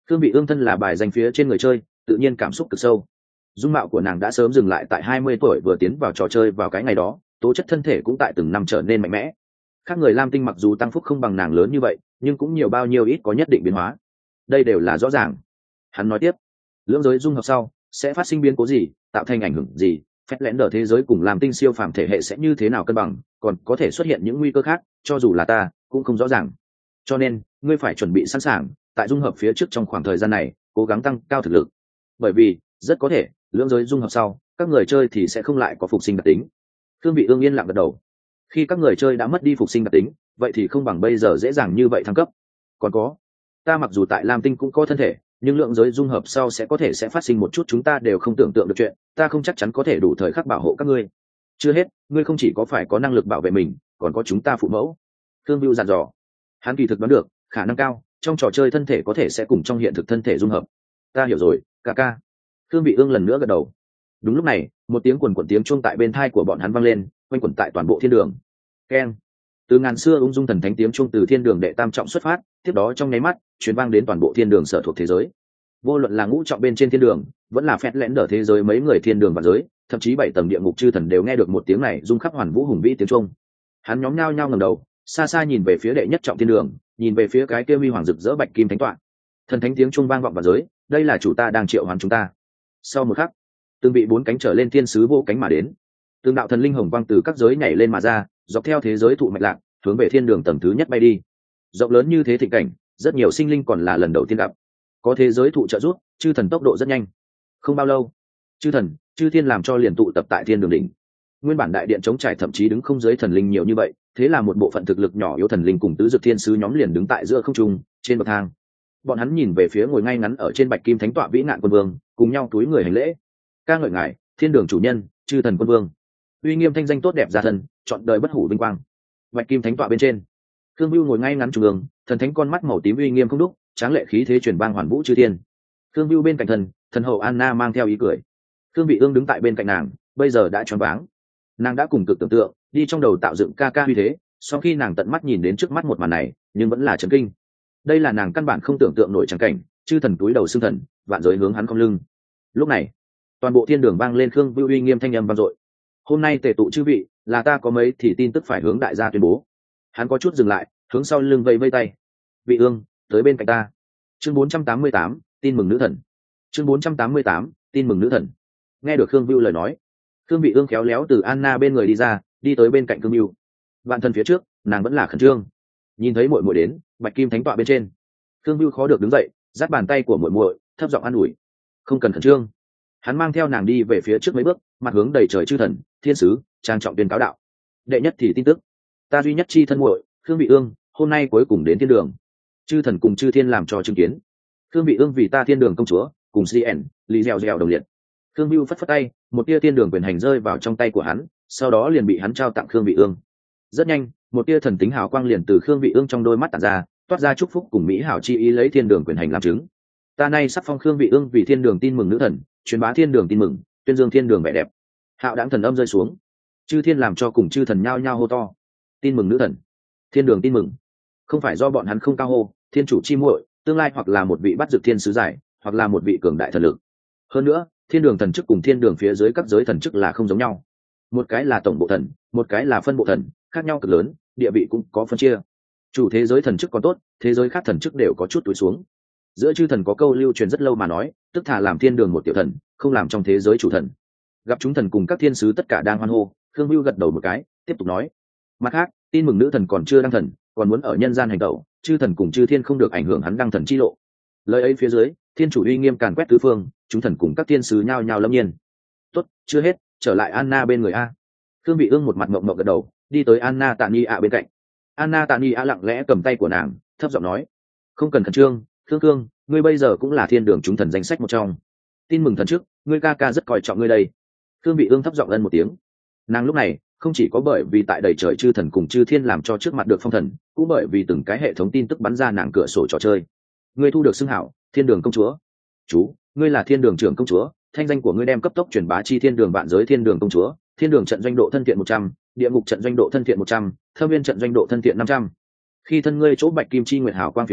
Khương Vị Ương thân là bài danh phía trên người chơi, tự nhiên cảm xúc cực sâu. Dung mạo của nàng đã sớm dừng lại tại hai mươi tuổi vừa tiến vào trò chơi vào cái ngày đó, tố chất thân thể cũng tại từng năm trở nên mạnh mẽ. Khác người Lam Tinh mặc dù tăng phúc không bằng nàng lớn như vậy, nhưng cũng nhiều bao nhiêu ít có nhất định biến hóa. Đây đều là rõ ràng. Hắn nói tiếp, lưỡng giới dung hợp sau sẽ phát sinh biến cố gì, tạo thành ảnh hưởng gì, phép lẽn đỡ thế giới cùng Lam Tinh siêu phàm thể hệ sẽ như thế nào cân bằng, còn có thể xuất hiện những nguy cơ khác, cho dù là ta cũng không rõ ràng. Cho nên ngươi phải chuẩn bị sẵn sàng, tại dung hợp phía trước trong khoảng thời gian này cố gắng tăng cao thực lực, bởi vì rất có thể lưỡng giới dung hợp sau các người chơi thì sẽ không lại có phục sinh đặc tính. Thương Vị Ương yên lặng gật đầu. Khi các người chơi đã mất đi phục sinh đặc tính, vậy thì không bằng bây giờ dễ dàng như vậy thăng cấp. Còn có, ta mặc dù tại Lam Tinh cũng có thân thể, nhưng lượng giới dung hợp sau sẽ có thể sẽ phát sinh một chút chúng ta đều không tưởng tượng được chuyện, ta không chắc chắn có thể đủ thời khắc bảo hộ các ngươi. Chưa hết, ngươi không chỉ có phải có năng lực bảo vệ mình, còn có chúng ta phụ mẫu. Thương Vưu dặn dò. Hắn kỳ thực đoán được, khả năng cao, trong trò chơi thân thể có thể sẽ cùng trong hiện thực thân thể dung hợp. Ta hiểu rồi, ca ca. Thương Vị Ương lần nữa gật đầu. Đúng lúc này, một tiếng quần quần tiếng chuông tại bên tai của bọn hắn vang lên, quanh quẩn tại toàn bộ thiên đường. Keng. Từ ngàn xưa ung dung thần thánh tiếng chuông từ thiên đường đệ tam trọng xuất phát, tiếp đó trong nháy mắt truyền vang đến toàn bộ thiên đường sở thuộc thế giới. Vô luận là ngũ trọng bên trên thiên đường, vẫn là phét lẽn đỡ thế giới mấy người thiên đường và giới, thậm chí bảy tầng địa ngục chư thần đều nghe được một tiếng này rung khắp hoàn vũ hùng vĩ tiếng chuông. Hắn nhóm nhao nhao ngẩng đầu, xa xa nhìn về phía đệ nhất trọng thiên đường, nhìn về phía cái kia huy hoàng rực rỡ bạch kim thánh tọa. Thần thánh tiếng chuông vang vọng vào giới, đây là chủ ta đang triệu hoán chúng ta. Sau một khắc, từng bị bốn cánh trở lên thiên sứ vô cánh mà đến, từng đạo thần linh hồng quang từ các giới nhảy lên mà ra, dọc theo thế giới thụ mạch lạc, hướng về thiên đường tầng thứ nhất bay đi. Rộng lớn như thế thịnh cảnh, rất nhiều sinh linh còn là lần đầu tiên gặp. Có thế giới thụ trợ giúp, chư thần tốc độ rất nhanh. Không bao lâu, chư thần, chư thiên làm cho liền tụ tập tại thiên đường đỉnh. Nguyên bản đại điện chống trải thậm chí đứng không dưới thần linh nhiều như vậy, thế là một bộ phận thực lực nhỏ yếu thần linh cùng tứ dược thiên sứ nhóm liền đứng tại giữa không trung, trên bậc thang. Bọn hắn nhìn về phía ngồi ngay ngắn ở trên bạch kim thánh tọa vĩ nạn quân vương, cùng nhau túi người hành lễ. Ca ngợi ngài, thiên đường chủ nhân, chư thần quân vương. Uy nghiêm thanh danh tốt đẹp gia thần, chọn đời bất hủ vinh quang. Bạch kim thánh tọa bên trên, Khương Bưu ngồi ngay ngắn trung ương, thần thánh con mắt màu tím uy nghiêm không đúc, tráng lệ khí thế truyền bang hoàn vũ chư thiên. Khương Bưu bên cạnh thần, thần hậu Anna mang theo ý cười. Khương Vị Ương đứng tại bên cạnh nàng, bây giờ đã choáng váng. Nàng đã cùng cực tưởng tượng, đi trong đầu tạo dựng ca ca uy thế, sau khi nàng tận mắt nhìn đến trước mắt một màn này, nhưng vẫn là chấn kinh. Đây là nàng căn bản không tưởng tượng nổi trắng cảnh, chư thần túi đầu xương thần, vạn giới hướng hắn cong lưng. Lúc này, toàn bộ thiên đường vang lên Khương Bưu uy nghiêm thanh âm vang dội. Hôm nay tề tụ chư vị, là ta có mấy thì tin tức phải hướng đại gia tuyên bố. Hắn có chút dừng lại, hướng sau lưng vẫy vẫy tay. Vị Ương, tới bên cạnh ta. Chương bốn trăm tám mươi tám, tin mừng nữ thần. Chương bốn trăm tám mươi tám, tin mừng nữ thần. Nghe được Khương Bưu lời nói, Khương Vị Ương khéo léo từ Anna bên người đi ra, đi tới bên cạnh Khương Bưu. Vạn thần phía trước, nàng vẫn là khẩn trương. Nhìn thấy muội muội đến, bạch kim thánh tọa bên trên, Khương Bưu khó được đứng dậy, giắt bàn tay của muội muội, thấp giọng an ủi. Không cần khẩn trương. Hắn mang theo nàng đi về phía trước mấy bước, mặt hướng đầy trời chư thần, thiên sứ, trang trọng tuyên cáo đạo. Đệ nhất thì tin tức, ta duy nhất chi thân muội, Khương Vị Ương, hôm nay cuối cùng đến thiên đường. Chư thần cùng chư thiên làm cho chứng kiến. Khương Vị Ương vì ta thiên đường công chúa, cùng Cn, Lý Dẻo Dẻo đồng liệt. Khương Bưu phất phất tay, một tia thiên đường quyền hành rơi vào trong tay của hắn, sau đó liền bị hắn trao tặng Khương Vị Ương. Rất nhanh, một tia thần tính hào quang liền từ Khương Vị Ương trong đôi mắt tản ra, toát ra chúc phúc cùng mỹ hảo chi ý lấy thiên đường quyền hành làm chứng. Ta nay sắp phong Khương Vị Ương vì thiên đường tin mừng nữ thần, truyền bá thiên đường tin mừng, tuyên dương thiên đường vẻ đẹp. Hạo đãng thần âm rơi xuống, chư thiên làm cho cùng chư thần nhao nhao hô to. Tin mừng nữ thần, thiên đường tin mừng. Không phải do bọn hắn không cao hô, thiên chủ chi muội, tương lai hoặc là một vị bắt dược thiên sứ giải, hoặc là một vị cường đại thần lực. Hơn nữa, thiên đường thần chức cùng thiên đường phía dưới các giới thần chức là không giống nhau. Một cái là tổng bộ thần, một cái là phân bộ thần, khác nhau cực lớn, địa vị cũng có phân chia. Chủ thế giới thần chức còn tốt, thế giới khác thần chức đều có chút túi xuống. Giữa chư thần có câu lưu truyền rất lâu mà nói, tức thà làm thiên đường một tiểu thần, không làm trong thế giới chủ thần. Gặp chúng thần cùng các thiên sứ tất cả đang hoan hô, Khương Bưu gật đầu một cái, tiếp tục nói. Mặt khác, tin mừng nữ thần còn chưa đăng thần, còn muốn ở nhân gian hành tẩu, chư thần cùng chư thiên không được ảnh hưởng hắn đăng thần chi lộ. Lời ấy phía dưới, thiên chủ uy nghiêm càn quét tứ phương, chúng thần cùng các thiên sứ nhao nhao lâm nhiên. Tốt, chưa hết, trở lại Anna bên người a. Khương Vị Ương một mặt ngậm ngậm gật đầu, đi tới Anna Tạ Ni ạ bên cạnh. Anna Tạ Ni ạ lặng lẽ cầm tay của nàng, thấp giọng nói: không cần khẩn trương, Khương Cương, ngươi bây giờ cũng là thiên đường chúng thần danh sách một trong. Tin mừng thần trước, ngươi ca ca rất coi trọng ngươi đây. Khương Vị Ương thấp giọng ân một tiếng. Nàng lúc này không chỉ có bởi vì tại đầy trời chư thần cùng chư thiên làm cho trước mặt được phong thần, cũng bởi vì từng cái hệ thống tin tức bắn ra nàng cửa sổ trò chơi. Ngươi thu được xưng hảo thiên đường công chúa. Chú, ngươi là thiên đường trưởng công chúa, thanh danh của ngươi đem cấp tốc truyền bá chi thiên đường vạn giới thiên đường công chúa. Thiên đường trận doanh độ thân thiện một trăm, địa ngục trận doanh độ thân thiện một trăm, thâm viên trận doanh độ thân thiện năm trăm. Khi thân ngươi chỗ bạch kim chi nguyệt hào quang phía dưới,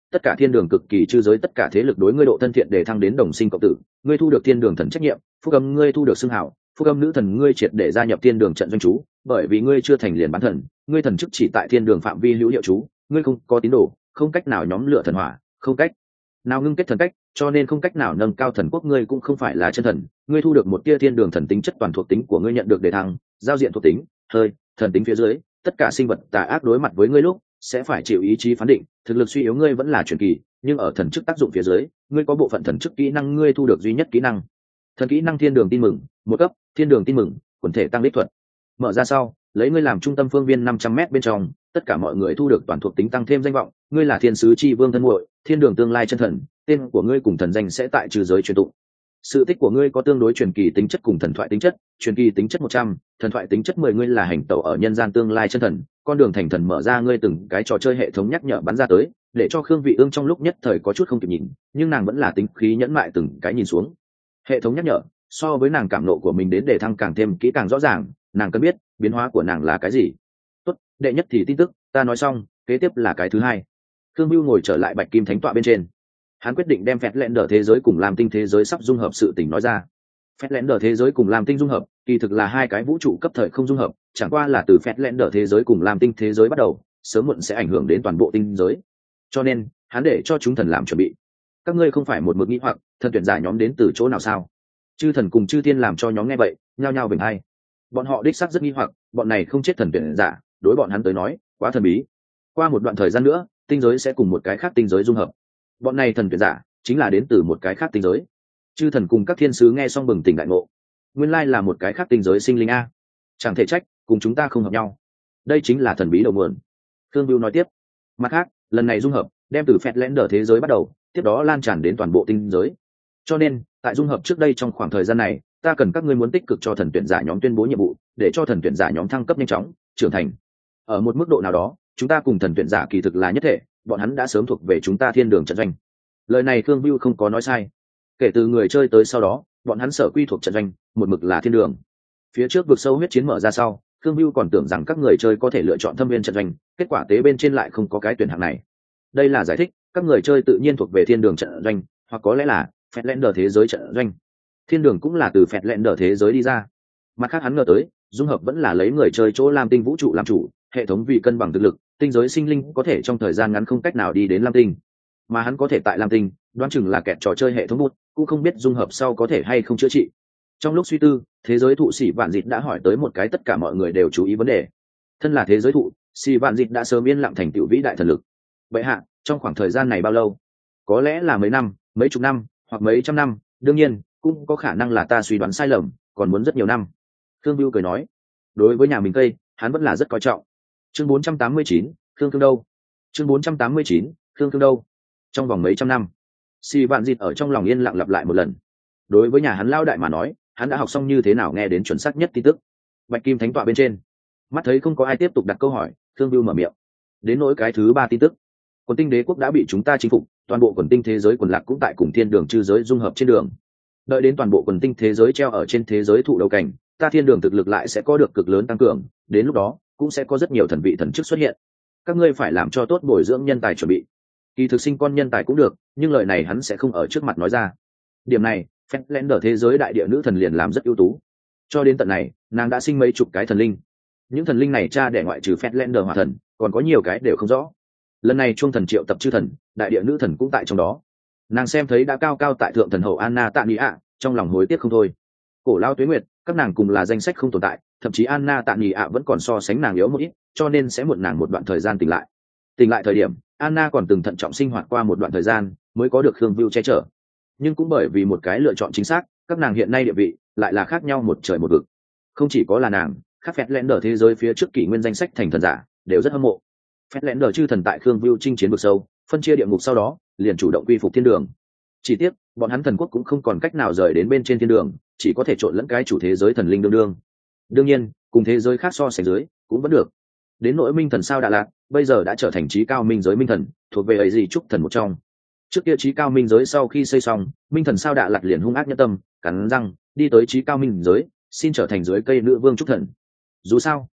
tất cả thiên đường cực kỳ chư giới tất cả thế lực đối ngươi độ thân thiện để thăng đến đồng sinh cộng tử, ngươi thu được thiên đường thần trách nhiệm, phúc âm ngươi thu được xưng hảo, phúc âm nữ thần ngươi triệt để gia nhập thiên đường trận doanh chú, bởi vì ngươi chưa thành liền bán thần, ngươi thần chức chỉ tại thiên đường phạm vi hữu hiệu chú, ngươi không có tín đồ, không cách nào nhóm lửa thần hỏa, không cách nào ngưng kết thần cách, cho nên không cách nào nâng cao thần quốc, ngươi cũng không phải là chân thần, ngươi thu được một tia thiên đường thần tính chất, toàn thuộc tính của ngươi nhận được đề thăng, giao diện thuộc tính hơi thần tính phía dưới, tất cả sinh vật tà ác đối mặt với ngươi lúc sẽ phải chịu ý chí phán định, thực lực suy yếu ngươi vẫn là truyền kỳ, nhưng ở thần chức tác dụng phía dưới, ngươi có bộ phận thần chức kỹ năng, ngươi thu được duy nhất kỹ năng thần kỹ năng thiên đường tin mừng, một cấp thiên đường tin mừng, quần thể tăng đích thuật. Mở ra sau, lấy ngươi làm trung tâm phương viên năm trăm m bên trong, tất cả mọi người thu được toàn thuộc tính tăng thêm danh vọng, ngươi là thiên sứ chi vương thân muội, thiên đường tương lai chân thần, tên của ngươi cùng thần danh sẽ tại trừ giới truyền tụng. Sự tích của ngươi có tương đối truyền kỳ tính chất cùng thần thoại tính chất, truyền kỳ tính chất một trăm, thần thoại tính chất mười, ngươi là hành tẩu ở nhân gian tương lai chân thần, con đường thành thần mở ra, ngươi từng cái trò chơi hệ thống nhắc nhở bắn ra tới, để cho Khương Vị Ương trong lúc nhất thời có chút không kịp nhìn, nhưng nàng vẫn là tính khí nhẫn mại từng cái nhìn xuống. Hệ thống nhắc nhở, so với nàng cảm nộ của mình đến để thăng càng thêm kỹ càng rõ ràng, nàng cần biết biến hóa của nàng là cái gì. Tốt, đệ nhất thì tin tức ta nói xong, kế tiếp là cái thứ hai. Khương Bưu ngồi trở lại bạch kim thánh tọa bên trên, hắn quyết định đem phét lẽn đờ thế giới cùng làm tinh thế giới sắp dung hợp sự tình nói ra. Phét lẽn đờ thế giới cùng làm tinh dung hợp kỳ thực là hai cái vũ trụ cấp thời không dung hợp, chẳng qua là từ phét lẽn đờ thế giới cùng làm tinh thế giới bắt đầu, sớm muộn sẽ ảnh hưởng đến toàn bộ tinh giới, cho nên hắn để cho chúng thần làm chuẩn bị. Các ngươi không phải một mực nghĩ hoặc thần tuyển giả nhóm đến từ chỗ nào sao? Chư thần cùng chư thiên làm cho nhóm nghe vậy nhao nhao bình hay. Bọn họ đích xác rất nghi hoặc, bọn này không chết thần tuyển giả đối bọn hắn tới nói quá thần bí. Qua một đoạn thời gian nữa, tinh giới sẽ cùng một cái khác tinh giới dung hợp, bọn này thần tuyển giả chính là đến từ một cái khác tinh giới. Chư thần cùng các thiên sứ nghe xong bừng tỉnh đại ngộ, nguyên lai là một cái khác tinh giới sinh linh a, chẳng thể trách cùng chúng ta không hợp nhau, đây chính là thần bí đầu nguồn. Khương Bưu nói tiếp, mặt khác lần này dung hợp đem từ phét lẽn đờ thế giới bắt đầu, tiếp đó lan tràn đến toàn bộ tinh giới, cho nên tại dung hợp trước đây trong khoảng thời gian này, ta cần các ngươi muốn tích cực cho thần tuyển giả nhóm tuyên bố nhiệm vụ, để cho thần tuyển giả nhóm thăng cấp nhanh chóng trưởng thành. Ở một mức độ nào đó, chúng ta cùng thần tuyển giả kỳ thực là nhất thể, bọn hắn đã sớm thuộc về chúng ta thiên đường trận doanh. Lời này Khương Bưu không có nói sai, kể từ người chơi tới sau đó, bọn hắn sở quy thuộc trận doanh một mực là thiên đường. Phía trước vực sâu huyết chiến mở ra sau, Khương Bưu còn tưởng rằng các người chơi có thể lựa chọn thâm viên trận doanh, kết quả tế bên trên lại không có cái tuyển hạng này. Đây là giải thích các người chơi tự nhiên thuộc về thiên đường trận doanh, hoặc có lẽ là phét lẽn đờ thế giới trận doanh. Thiên đường cũng là từ phét lẽn đờ thế giới đi ra. Mặt khác hắn ngờ tới dung hợp vẫn là lấy người chơi chỗ lam tinh vũ trụ làm chủ, hệ thống vì cân bằng thực lực, tinh giới sinh linh có thể trong thời gian ngắn không cách nào đi đến lam tinh, mà hắn có thể tại lam tinh đoán chừng là kẹt trò chơi hệ thống bút, cũng không biết dung hợp sau có thể hay không chữa trị. Trong lúc suy tư, thế giới thụ Sĩ Vạn Dịch đã hỏi tới một cái tất cả mọi người đều chú ý vấn đề. Thân là thế giới thụ, Sĩ Vạn Dịch đã sớm yên lặng thành tựu vĩ đại thần lực. Vậy hạ, trong khoảng thời gian này bao lâu? Có lẽ là mấy năm, mấy chục năm, hoặc mấy trăm năm, đương nhiên cũng có khả năng là ta suy đoán sai lầm, còn muốn rất nhiều năm. Khương Bưu cười nói, đối với nhà mình cây hắn vẫn là rất coi trọng. Chương bốn trăm tám mươi chín, Khương Cương đâu? Chương bốn trăm tám mươi chín, Khương Cương đâu? Trong vòng mấy trăm năm, Sĩ Vạn Dịch ở trong lòng yên lặng lặp lại một lần. Đối với nhà hắn lao đại mà nói, hắn đã học xong như thế nào nghe đến chuẩn xác nhất tin tức. Bạch kim thánh tọa bên trên, mắt thấy không có ai tiếp tục đặt câu hỏi, Khương Bưu mở miệng. Đến nỗi cái thứ ba tin tức, quần tinh đế quốc đã bị chúng ta chinh phục, toàn bộ quần tinh thế giới quần lạc cũng tại cùng thiên đường chư giới dung hợp trên đường. Đợi đến toàn bộ quần tinh thế giới treo ở trên thế giới thụ đầu cảnh, ta thiên đường thực lực lại sẽ có được cực lớn tăng cường, đến lúc đó cũng sẽ có rất nhiều thần vị thần chức xuất hiện. Các ngươi phải làm cho tốt bồi dưỡng nhân tài chuẩn bị. Kỳ thực sinh con nhân tài cũng được, nhưng lời này hắn sẽ không ở trước mặt nói ra. Điểm này phét lẽn đờ thế giới đại địa nữ thần liền làm rất ưu tú. Cho đến tận này, nàng đã sinh mấy chục cái thần linh. Những thần linh này cha đẻ ngoại trừ phét lẽn đờ hỏa thần, còn có nhiều cái đều không rõ. Lần này chuông thần triệu tập chư thần, đại địa nữ thần cũng tại trong đó. Nàng xem thấy đã cao cao tại thượng thần hậu Anna Tạ Nghị ạ, trong lòng hối tiếc không thôi. Cổ lao tuế nguyệt, các nàng cùng là danh sách không tồn tại, thậm chí Anna Tạ Nghị ạ vẫn còn so sánh nàng yếu một ít, cho nên sẽ muộn nàng một đoạn thời gian tỉnh lại. Tỉnh lại thời điểm, Anna còn từng thận trọng sinh hoạt qua một đoạn thời gian, mới có được Khương Bưu che chở. Nhưng cũng bởi vì một cái lựa chọn chính xác, các nàng hiện nay địa vị lại là khác nhau một trời một vực. Không chỉ có là nàng, khác phét lẽn đờ thế giới phía trước kỷ nguyên danh sách thành thần giả đều rất hâm mộ. Phét lẽn đờ chư thần tại Khương Bưu chinh chiến vực sâu, phân chia địa ngục sau đó, liền chủ động quy phục thiên đường. Chỉ tiếc, bọn hắn thần quốc cũng không còn cách nào rời đến bên trên thiên đường, chỉ có thể trộn lẫn cái chủ thế giới thần linh đương đương. Đương nhiên, cùng thế giới khác so sánh dưới, cũng vẫn được. Đến nỗi minh thần sao Đà Lạt, bây giờ đã trở thành trí cao minh giới minh thần, thuộc về ấy gì trúc thần một trong. Trước kia trí cao minh giới sau khi xây xong, minh thần sao Đà Lạt liền hung ác nhất tâm, cắn răng đi tới trí cao minh giới, xin trở thành dưới cây nữ vương trúc thần. Dù sao,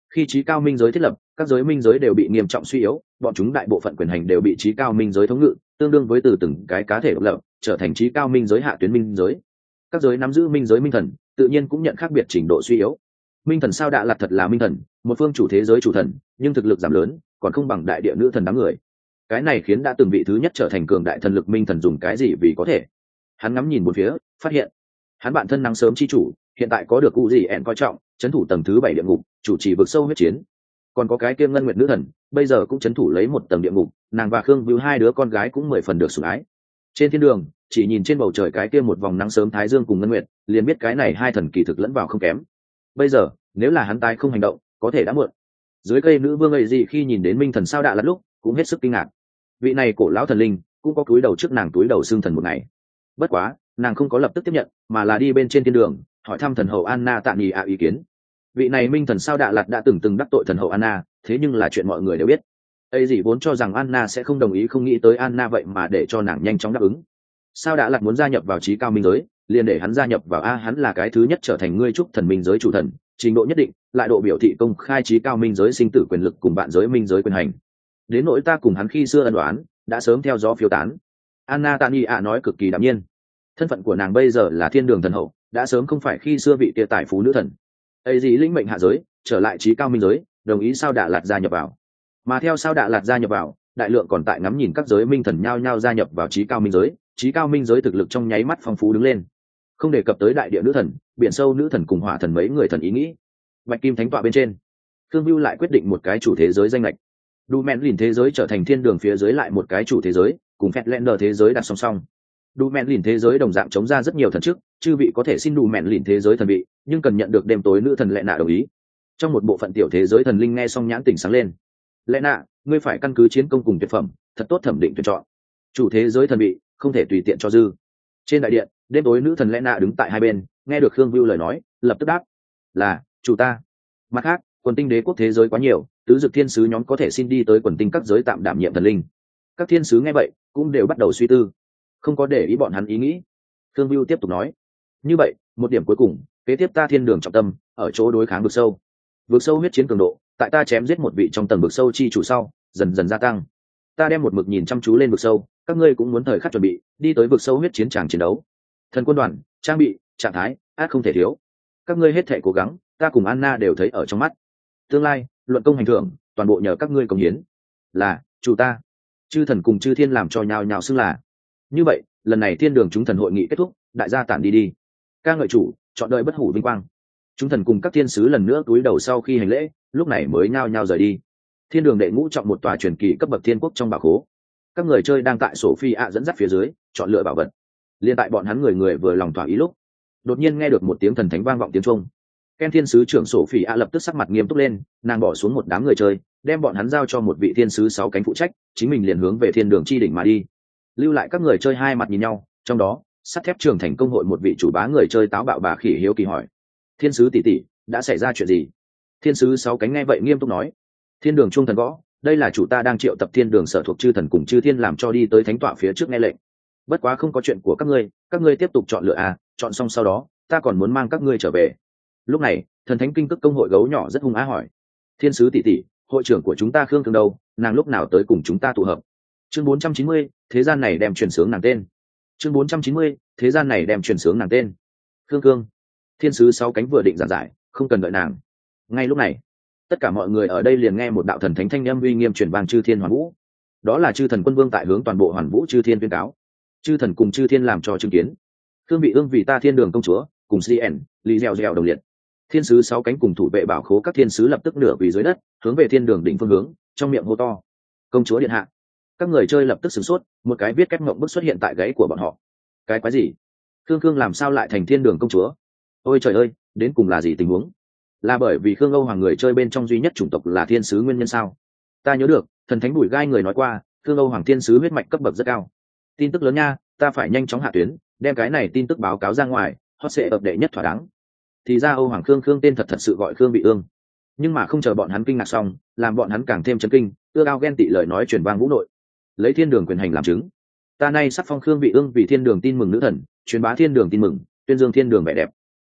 Khi trí cao minh giới thiết lập, các giới minh giới đều bị nghiêm trọng suy yếu, bọn chúng đại bộ phận quyền hành đều bị trí cao minh giới thống ngự, tương đương với từ từng cái cá thể độc lập trở thành trí cao minh giới hạ tuyến minh giới. Các giới nắm giữ minh giới minh thần tự nhiên cũng nhận khác biệt trình độ suy yếu. Minh thần sao đạ lạt thật là minh thần, một phương chủ thế giới chủ thần, nhưng thực lực giảm lớn, còn không bằng đại địa nữ thần đám người. Cái này khiến đã từng vị thứ nhất trở thành cường đại thần lực minh thần dùng cái gì vì có thể. Hắn ngắm nhìn một phía, phát hiện hắn bạn thân nắng sớm chi chủ hiện tại có được cụ gì ẹn coi trọng, trấn thủ tầng thứ bảy địa ngục, chủ trì vực sâu huyết chiến. Còn có cái kia ngân nguyệt nữ thần bây giờ cũng trấn thủ lấy một tầng địa ngục, nàng và khương vưu hai đứa con gái cũng mười phần được sủng ái. Trên thiên đường chỉ nhìn trên bầu trời cái kia một vòng nắng sớm thái dương cùng ngân nguyệt, liền biết cái này hai thần kỳ thực lẫn vào không kém. Bây giờ nếu là hắn tái không hành động, có thể đã muộn. Dưới cây nữ vương ấy gì khi nhìn đến minh thần sao đạ lạt lúc cũng hết sức kinh ngạc. Vị này cổ lão thần linh cũng có túi đầu trước nàng túi đầu xương thần một ngày. Bất quá nàng không có lập tức tiếp nhận, mà là đi bên trên thiên đường hỏi thăm thần hậu Anna tạ nghỉ ạ ý kiến. Vị này minh thần sao đạ lạt đã từng từng đắc tội thần hậu Anna, thế nhưng là chuyện mọi người đều biết. ấy gì vốn cho rằng Anna sẽ không đồng ý, không nghĩ tới Anna vậy mà để cho nàng nhanh chóng đáp ứng. Sao đạ lạt muốn gia nhập vào trí cao minh giới, liền để hắn gia nhập vào. A hắn là cái thứ nhất trở thành ngươi trúc thần minh giới chủ thần, trình độ nhất định lại độ biểu thị công khai trí cao minh giới sinh tử quyền lực cùng bạn giới minh giới quyền hành. Đến nỗi ta cùng hắn khi xưa ân đoán đã sớm theo gió phiêu tán. Anna Tani ạ nói cực kỳ đạm nhiên. Thân phận của nàng bây giờ là thiên đường thần hậu, đã sớm không phải khi xưa vị tia tài phú nữ thần. ấy gì lĩnh mệnh hạ giới trở lại trí cao minh giới, đồng ý sao đạ lạt gia nhập vào. Mà theo sao đạ lạt gia nhập vào, đại lượng còn tại ngắm nhìn các giới minh thần nhao nhao gia nhập vào trí cao minh giới. Trí cao minh giới thực lực trong nháy mắt phong phú đứng lên, không đề cập tới đại địa nữ thần, biển sâu nữ thần cùng hỏa thần mấy người thần ý nghĩ. Bạch kim thánh tọa bên trên, Thương Vưu lại quyết định một cái chủ thế giới danh lệch. Đu mẹn lìn thế giới trở thành thiên đường phía dưới lại một cái chủ thế giới, cùng Fatlander thế giới đặt song song. Đu mẹn lìn thế giới đồng dạng chống ra rất nhiều thần chức, chư vị có thể xin đu mẹn lìn thế giới thần vị, nhưng cần nhận được đêm tối nữ thần Lệ Nạ đồng ý. Trong một bộ phận tiểu thế giới thần linh nghe xong nhãn tỉnh sáng lên. Lệ Nạ, ngươi phải căn cứ chiến công cùng tuyệt phẩm, thật tốt thẩm định tuyển chọn. Chủ thế giới thần vị không thể tùy tiện cho dư. Trên đại điện, đêm tối nữ thần Lệ Nạ đứng tại hai bên, nghe được Khương Vưu lời nói, lập tức đáp là chủ ta. Mặt khác, quần tinh đế quốc thế giới quá nhiều, tứ dực thiên sứ nhóm có thể xin đi tới quần tinh các giới tạm đảm nhiệm thần linh. Các thiên sứ nghe vậy cũng đều bắt đầu suy tư, không có để ý bọn hắn ý nghĩ. Khương Vưu tiếp tục nói, như vậy một điểm cuối cùng, kế tiếp ta thiên đường trọng tâm ở chỗ đối kháng vực sâu. Vực sâu huyết chiến cường độ tại ta chém giết một vị trong tầng vực sâu chi chủ sau dần dần gia tăng. Ta đem một mực nhìn chăm chú lên vực sâu, các ngươi cũng muốn thời khắc chuẩn bị đi tới vực sâu huyết chiến tràng chiến đấu. Thần quân đoàn trang bị trạng thái át không thể thiếu, các ngươi hết thể cố gắng ta cùng Anna đều thấy ở trong mắt. Tương lai luận công hành thưởng toàn bộ nhờ các ngươi cống hiến. Là chủ ta. Chư thần cùng chư thiên làm cho nhào nhào xưng là. Như vậy lần này thiên đường chúng thần hội nghị kết thúc, đại gia tản đi đi. Ca ngợi chủ, chọn đợi bất hủ vinh quang. Chúng thần cùng các thiên sứ lần nữa cúi đầu sau khi hành lễ, lúc này mới nhao nhao rời đi. Thiên đường đệ ngũ trọng một tòa truyền kỳ cấp bậc thiên quốc trong bảo khố, các người chơi đang tại sổ phi ạ dẫn dắt phía dưới chọn lựa bảo vật. Liên tại bọn hắn người người vừa lòng thỏa ý lúc, đột nhiên nghe được một tiếng thần thánh vang vọng tiếng trung. Ken thiên sứ trưởng sổ phi ạ lập tức sắc mặt nghiêm túc lên, nàng bỏ xuống một đám người chơi, đem bọn hắn giao cho một vị thiên sứ sáu cánh phụ trách, chính mình liền hướng về thiên đường chi đỉnh mà đi. Lưu lại các người chơi hai mặt nhìn nhau, trong đó sắt thép trường thành công hội một vị chủ bá người chơi táo bạo bà khỉ hiếu kỳ hỏi, thiên sứ tỷ tỷ đã xảy ra chuyện gì? Thiên sứ sáu cánh nghe vậy nghiêm túc nói, thiên đường trung thần gõ, đây là chủ ta đang triệu tập thiên đường sở thuộc chư thần cùng chư thiên làm cho đi tới thánh tọa phía trước nghe lệnh. Bất quá không có chuyện của các ngươi, các ngươi tiếp tục chọn lựa à, chọn xong sau đó ta còn muốn mang các ngươi trở về. Lúc này thần thánh kinh tức công hội gấu nhỏ rất hung á hỏi, thiên sứ tỷ tỷ, hội trưởng của chúng ta Khương Cường đâu, nàng lúc nào tới cùng chúng ta tụ hợp? Chương bốn trăm chín mươi, thế gian này đem truyền sướng nàng tên. Chương bốn trăm chín mươi, thế gian này đem truyền sướng nàng tên. Khương Cương. Thiên sứ sáu cánh vừa định giảng giải, không cần đợi nàng. Ngay lúc này, tất cả mọi người ở đây liền nghe một đạo thần thánh thanh âm uy nghiêm truyền vang chư thiên hoàn vũ. Đó là chư thần quân vương tại hướng toàn bộ hoàn vũ chư thiên tuyên cáo. Chư thần cùng chư thiên làm cho chứng kiến. Khương vị ương vì ta thiên đường công chúa, cùng cn lý dẻo dẻo đồng liệt. Thiên sứ sáu cánh cùng thủ vệ bảo khố các thiên sứ lập tức nửa quỳ dưới đất, hướng về thiên đường đỉnh phương hướng, trong miệng hô to, công chúa điện hạ. Các người chơi lập tức sửng sốt, một cái viết kép mộng bức xuất hiện tại gáy của bọn họ. Cái quái gì? Khương Khương làm sao lại thành thiên đường công chúa? Ôi trời ơi, đến cùng là gì tình huống? Là bởi vì Khương Âu Hoàng người chơi bên trong duy nhất chủng tộc là thiên sứ nguyên nhân sao? Ta nhớ được thần thánh bùi gai người nói qua, Khương Âu Hoàng thiên sứ huyết mạch cấp bậc rất cao. Tin tức lớn nha, ta phải nhanh chóng hạ tuyến, đem cái này tin tức báo cáo ra ngoài, hot sẽ ập đệ nhất thỏa đáng. Thì ra Âu Hoàng Khương Khương tên thật thật sự gọi Khương Vị Ương. Nhưng mà không chờ bọn hắn kinh ngạc xong, làm bọn hắn càng thêm chấn kinh, ưa ao ghen tị lời nói truyền vang vũ nội. Lấy thiên đường quyền hành làm chứng, ta nay sắc phong Khương Vị Ương vì thiên đường tin mừng nữ thần, truyền bá thiên đường tin mừng, tuyên dương thiên đường vẻ đẹp.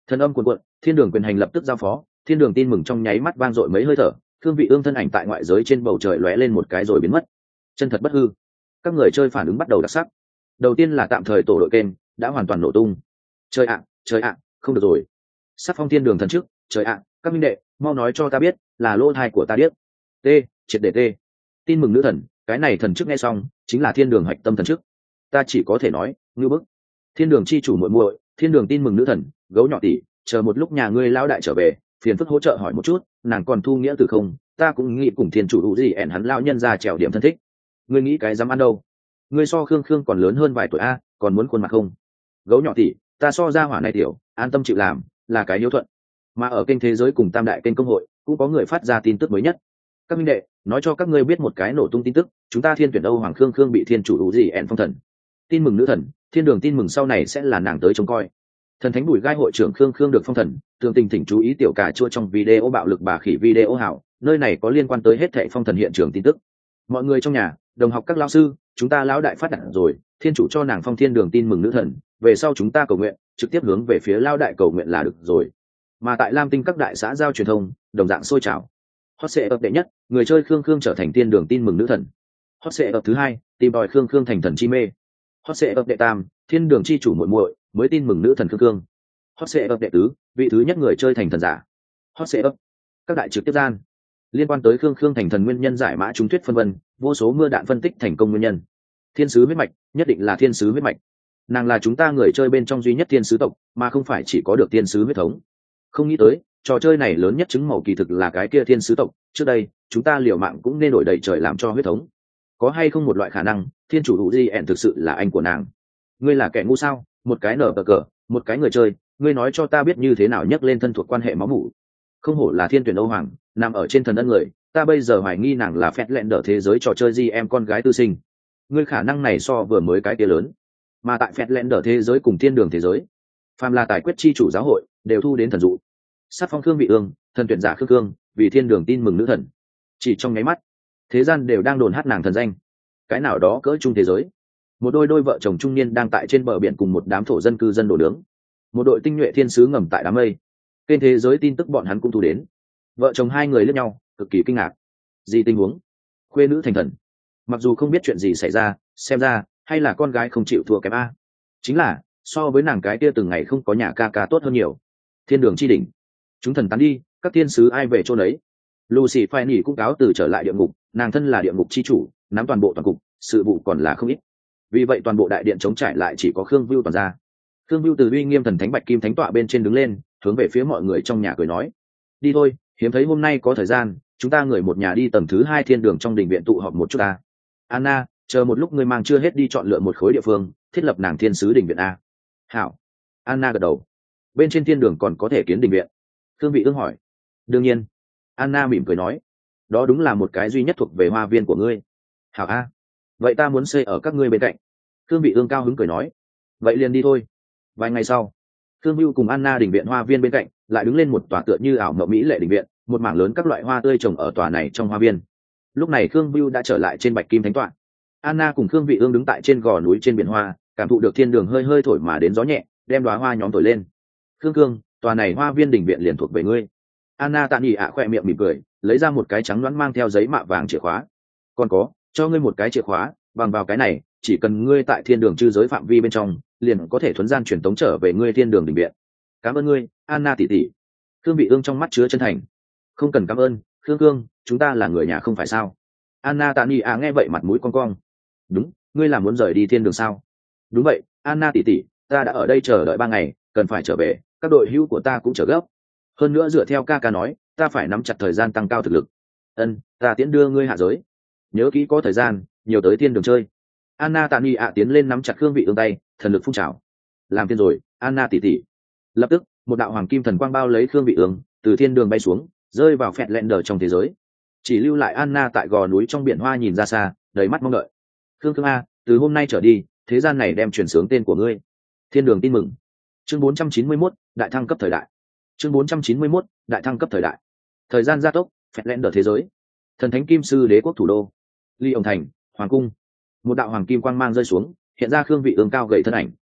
Thần âm cuồn cuộn, thiên đường quyền hành lập tức giao phó, thiên đường tin mừng trong nháy mắt vang dội mấy hơi thở, Khương Vị Ương thân ảnh tại ngoại giới trên bầu trời lóe lên một cái rồi biến mất. Chân thật bất hư. Các người chơi phản ứng bắt đầu đặc sắc. Đầu tiên là tạm thời tổ đội kênh đã hoàn toàn nổ tung. Trời ạ, trời ạ, không được rồi. Sắp phong thiên đường thần trước, trời ạ, các minh đệ, mau nói cho ta biết, là lô thai của ta điếc. T, triệt để T. Tin mừng nữ thần, cái này thần trước nghe xong, chính là thiên đường hạch tâm thần trước. Ta chỉ có thể nói, ngưu bức. Thiên đường chi chủ muội muội, thiên đường tin mừng nữ thần, gấu nhỏ tỷ, chờ một lúc nhà ngươi lao đại trở về, phiền phức hỗ trợ hỏi một chút, nàng còn thu nghĩa từ không, ta cũng nghĩ cùng thiên chủ đủ gì ẻn hắn lao nhân ra trèo điểm thân thích. Ngươi nghĩ cái dám ăn đâu? Ngươi so khương khương còn lớn hơn vài tuổi a, còn muốn khuôn mặt không? Gấu nhỏ tỷ, ta so ra hỏa này tiểu, an tâm chịu làm, là cái hiếu thuận. Mà ở kênh thế giới cùng tam đại kênh công hội cũng có người phát ra tin tức mới nhất. Các minh đệ, nói cho các ngươi biết một cái nổ tung tin tức, chúng ta thiên tuyển Âu Hoàng Khương Khương bị thiên chủ đủ gì ẻn phong thần. Tin mừng nữ thần, thiên đường tin mừng sau này sẽ là nàng tới trông coi. Thần thánh bùi gai hội trưởng Khương Khương được phong thần, tường tình thỉnh chú ý tiểu cà chua trong video bạo lực bà khỉ video hảo, nơi này có liên quan tới hết thảy phong thần hiện trường tin tức. Mọi người trong nhà, đồng học các lão sư, chúng ta lão đại phát đạt rồi, thiên chủ cho nàng phong thiên đường tin mừng nữ thần, về sau chúng ta cầu nguyện, trực tiếp hướng về phía lão đại cầu nguyện là được rồi. Mà tại Lam Tinh các đại xã giao truyền thông, đồng dạng sôi trào. Hot sẽ ập đệ nhất, người chơi Khương Khương trở thành thiên đường tin mừng nữ thần. Hot sẽ ập thứ hai, tìm đòi Khương Khương thành thần chi mê. Hot sẽ ập đệ tam, thiên đường chi chủ muội muội, mới tin mừng nữ thần Khương Khương. Hot sẽ ập đệ tứ, vị thứ nhất người chơi thành thần giả. Hot sẽ ập các đại trực tiếp gian liên quan tới Khương Khương thành thần nguyên nhân giải mã trúng thuyết phân vân, vô số mưa đạn phân tích thành công nguyên nhân. Thiên sứ huyết mạch, nhất định là thiên sứ huyết mạch. Nàng là chúng ta người chơi bên trong duy nhất thiên sứ tộc, mà không phải chỉ có được thiên sứ huyết thống. Không nghĩ tới, trò chơi này lớn nhất chứng màu kỳ thực là cái kia thiên sứ tộc, trước đây, chúng ta liều mạng cũng nên đổi đầy trời làm cho huyết thống. Có hay không một loại khả năng, thiên chủ đủ gì ẻn thực sự là anh của nàng? Ngươi là kẻ ngu sao? Một cái nở bờ cờ, một cái người chơi, ngươi nói cho ta biết như thế nào nhắc lên thân thuộc quan hệ máu mủ. Không hổ là thiên tuyển Âu Hoàng, nằm ở trên thần ân người, ta bây giờ hoài nghi nàng là phét lẹn đỡ thế giới trò chơi gì em con gái tư sinh. Ngươi khả năng này so vừa mới cái kia lớn, mà tại phét lẹn đỡ thế giới cùng thiên đường thế giới, phàm là tài quyết chi chủ giáo hội đều thu đến thần dụ. Sát phong Khương Vị Ương, thần tuyển giả Khương Khương, vì thiên đường tin mừng nữ thần. Chỉ trong nháy mắt, thế gian đều đang đồn hát nàng thần danh. Cái nào đó cỡ chung thế giới, một đôi đôi vợ chồng trung niên đang tại trên bờ biển cùng một đám thổ dân cư dân đổ nướng. Một đội tinh nhuệ thiên sứ ngầm tại đám mây. Kênh thế giới tin tức bọn hắn cũng thu đến. Vợ chồng hai người liếc nhau, cực kỳ kinh ngạc. Gì tình huống? Khuê nữ thành thần. Mặc dù không biết chuyện gì xảy ra, xem ra hay là con gái không chịu thua kém a. Chính là so với nàng cái kia từng ngày không có nhà ca ca tốt hơn nhiều. Thiên đường chi đỉnh, chúng thần tán đi, các thiên sứ ai về chỗ nấy. Lucy phải nghỉ cũng cáo từ trở lại địa ngục, nàng thân là địa ngục chi chủ, nắm toàn bộ toàn cục, sự vụ còn là không ít. Vì vậy toàn bộ đại điện chống trải lại chỉ có Khương Vưu toàn ra. Khương Vưu từ uy nghiêm thần thánh bạch kim thánh tọa bên trên đứng lên, hướng về phía mọi người trong nhà cười nói: "Đi thôi, hiếm thấy hôm nay có thời gian, chúng ta người một nhà đi tầng thứ hai thiên đường trong đình viện tụ họp một chút ta. Anna, chờ một lúc ngươi mang chưa hết đi chọn lựa một khối địa phương, thiết lập nàng thiên sứ đình viện a." "Hảo." Anna gật đầu. "Bên trên thiên đường còn có thể kiến đình viện?" Khương Vị Ương hỏi. "Đương nhiên." Anna mỉm cười nói. "Đó đúng là một cái duy nhất thuộc về hoa viên của ngươi." "Hảo a. Vậy ta muốn xây ở các ngươi bên cạnh." Khương Vị Ương cao hứng cười nói. "Vậy liền đi thôi." Vài ngày sau, Khương Vưu cùng Anna đình viện hoa viên bên cạnh lại đứng lên một tòa tựa như ảo mộng mỹ lệ đình viện, một mảng lớn các loại hoa tươi trồng ở tòa này trong hoa viên. Lúc này Khương Vưu đã trở lại trên bạch kim thánh tọa. Anna cùng Khương Vị Ương đứng tại trên gò núi trên biển hoa, cảm thụ được thiên đường hơi hơi thổi mà đến gió nhẹ, đem đóa hoa nhóm thổi lên. "Khương Khương, tòa này hoa viên đình viện liền thuộc về ngươi." Anna tạ nghỉ ạ khoe miệng mỉm cười, lấy ra một cái trắng đoán mang theo giấy mạ vàng chìa khóa. "Còn có, cho ngươi một cái chìa khóa, bằng vào cái này, chỉ cần ngươi tại thiên đường chư giới phạm vi bên trong, liền có thể thuấn gian truyền tống trở về ngươi thiên đường đình viện." "Cảm ơn ngươi, Anna tỷ tỷ." Khương Vị Ương trong mắt chứa chân thành. "Không cần cảm ơn, Khương Khương, chúng ta là người nhà không phải sao?" Anna tạ nghỉ ạ nghe vậy mặt mũi cong cong. "Đúng, ngươi là muốn rời đi thiên đường sao?" "Đúng vậy, Anna tỷ tỷ, ta đã ở đây chờ đợi ba ngày, cần phải trở về, các đội hữu của ta cũng chờ gấp. Hơn nữa dựa theo ca ca nói, ta phải nắm chặt thời gian tăng cao thực lực." "Ân, ta tiễn đưa ngươi hạ giới. Nhớ kỹ có thời gian, nhiều tới thiên đường chơi." Anna tạ nghỉ ạ tiến lên nắm chặt Khương Vị Ương tay, thần lực phun trào. "Làm tiên rồi, Anna tỷ tỷ." Lập tức, một đạo hoàng kim thần quang bao lấy Khương Vị Ương, từ thiên đường bay xuống, rơi vào phẹt lẹn đờ trong thế giới. Chỉ lưu lại Anna tại gò núi trong biển hoa nhìn ra xa, đầy mắt mong đợi. "Khương Khương a, từ hôm nay trở đi, thế gian này đem truyền sướng tên của ngươi." Thiên đường tin mừng. Chương bốn trăm chín mươi mốt, đại thăng cấp thời đại. Chương bốn trăm chín mươi mốt, đại thăng cấp thời đại. Thời gian gia tốc, phẹt lẹn đờ thế giới. Thần thánh kim sư đế quốc thủ đô. Ly ông thành, hoàng cung. Một đạo hoàng kim quang mang rơi xuống, hiện ra Khương Vị Ương cao gầy thân ảnh.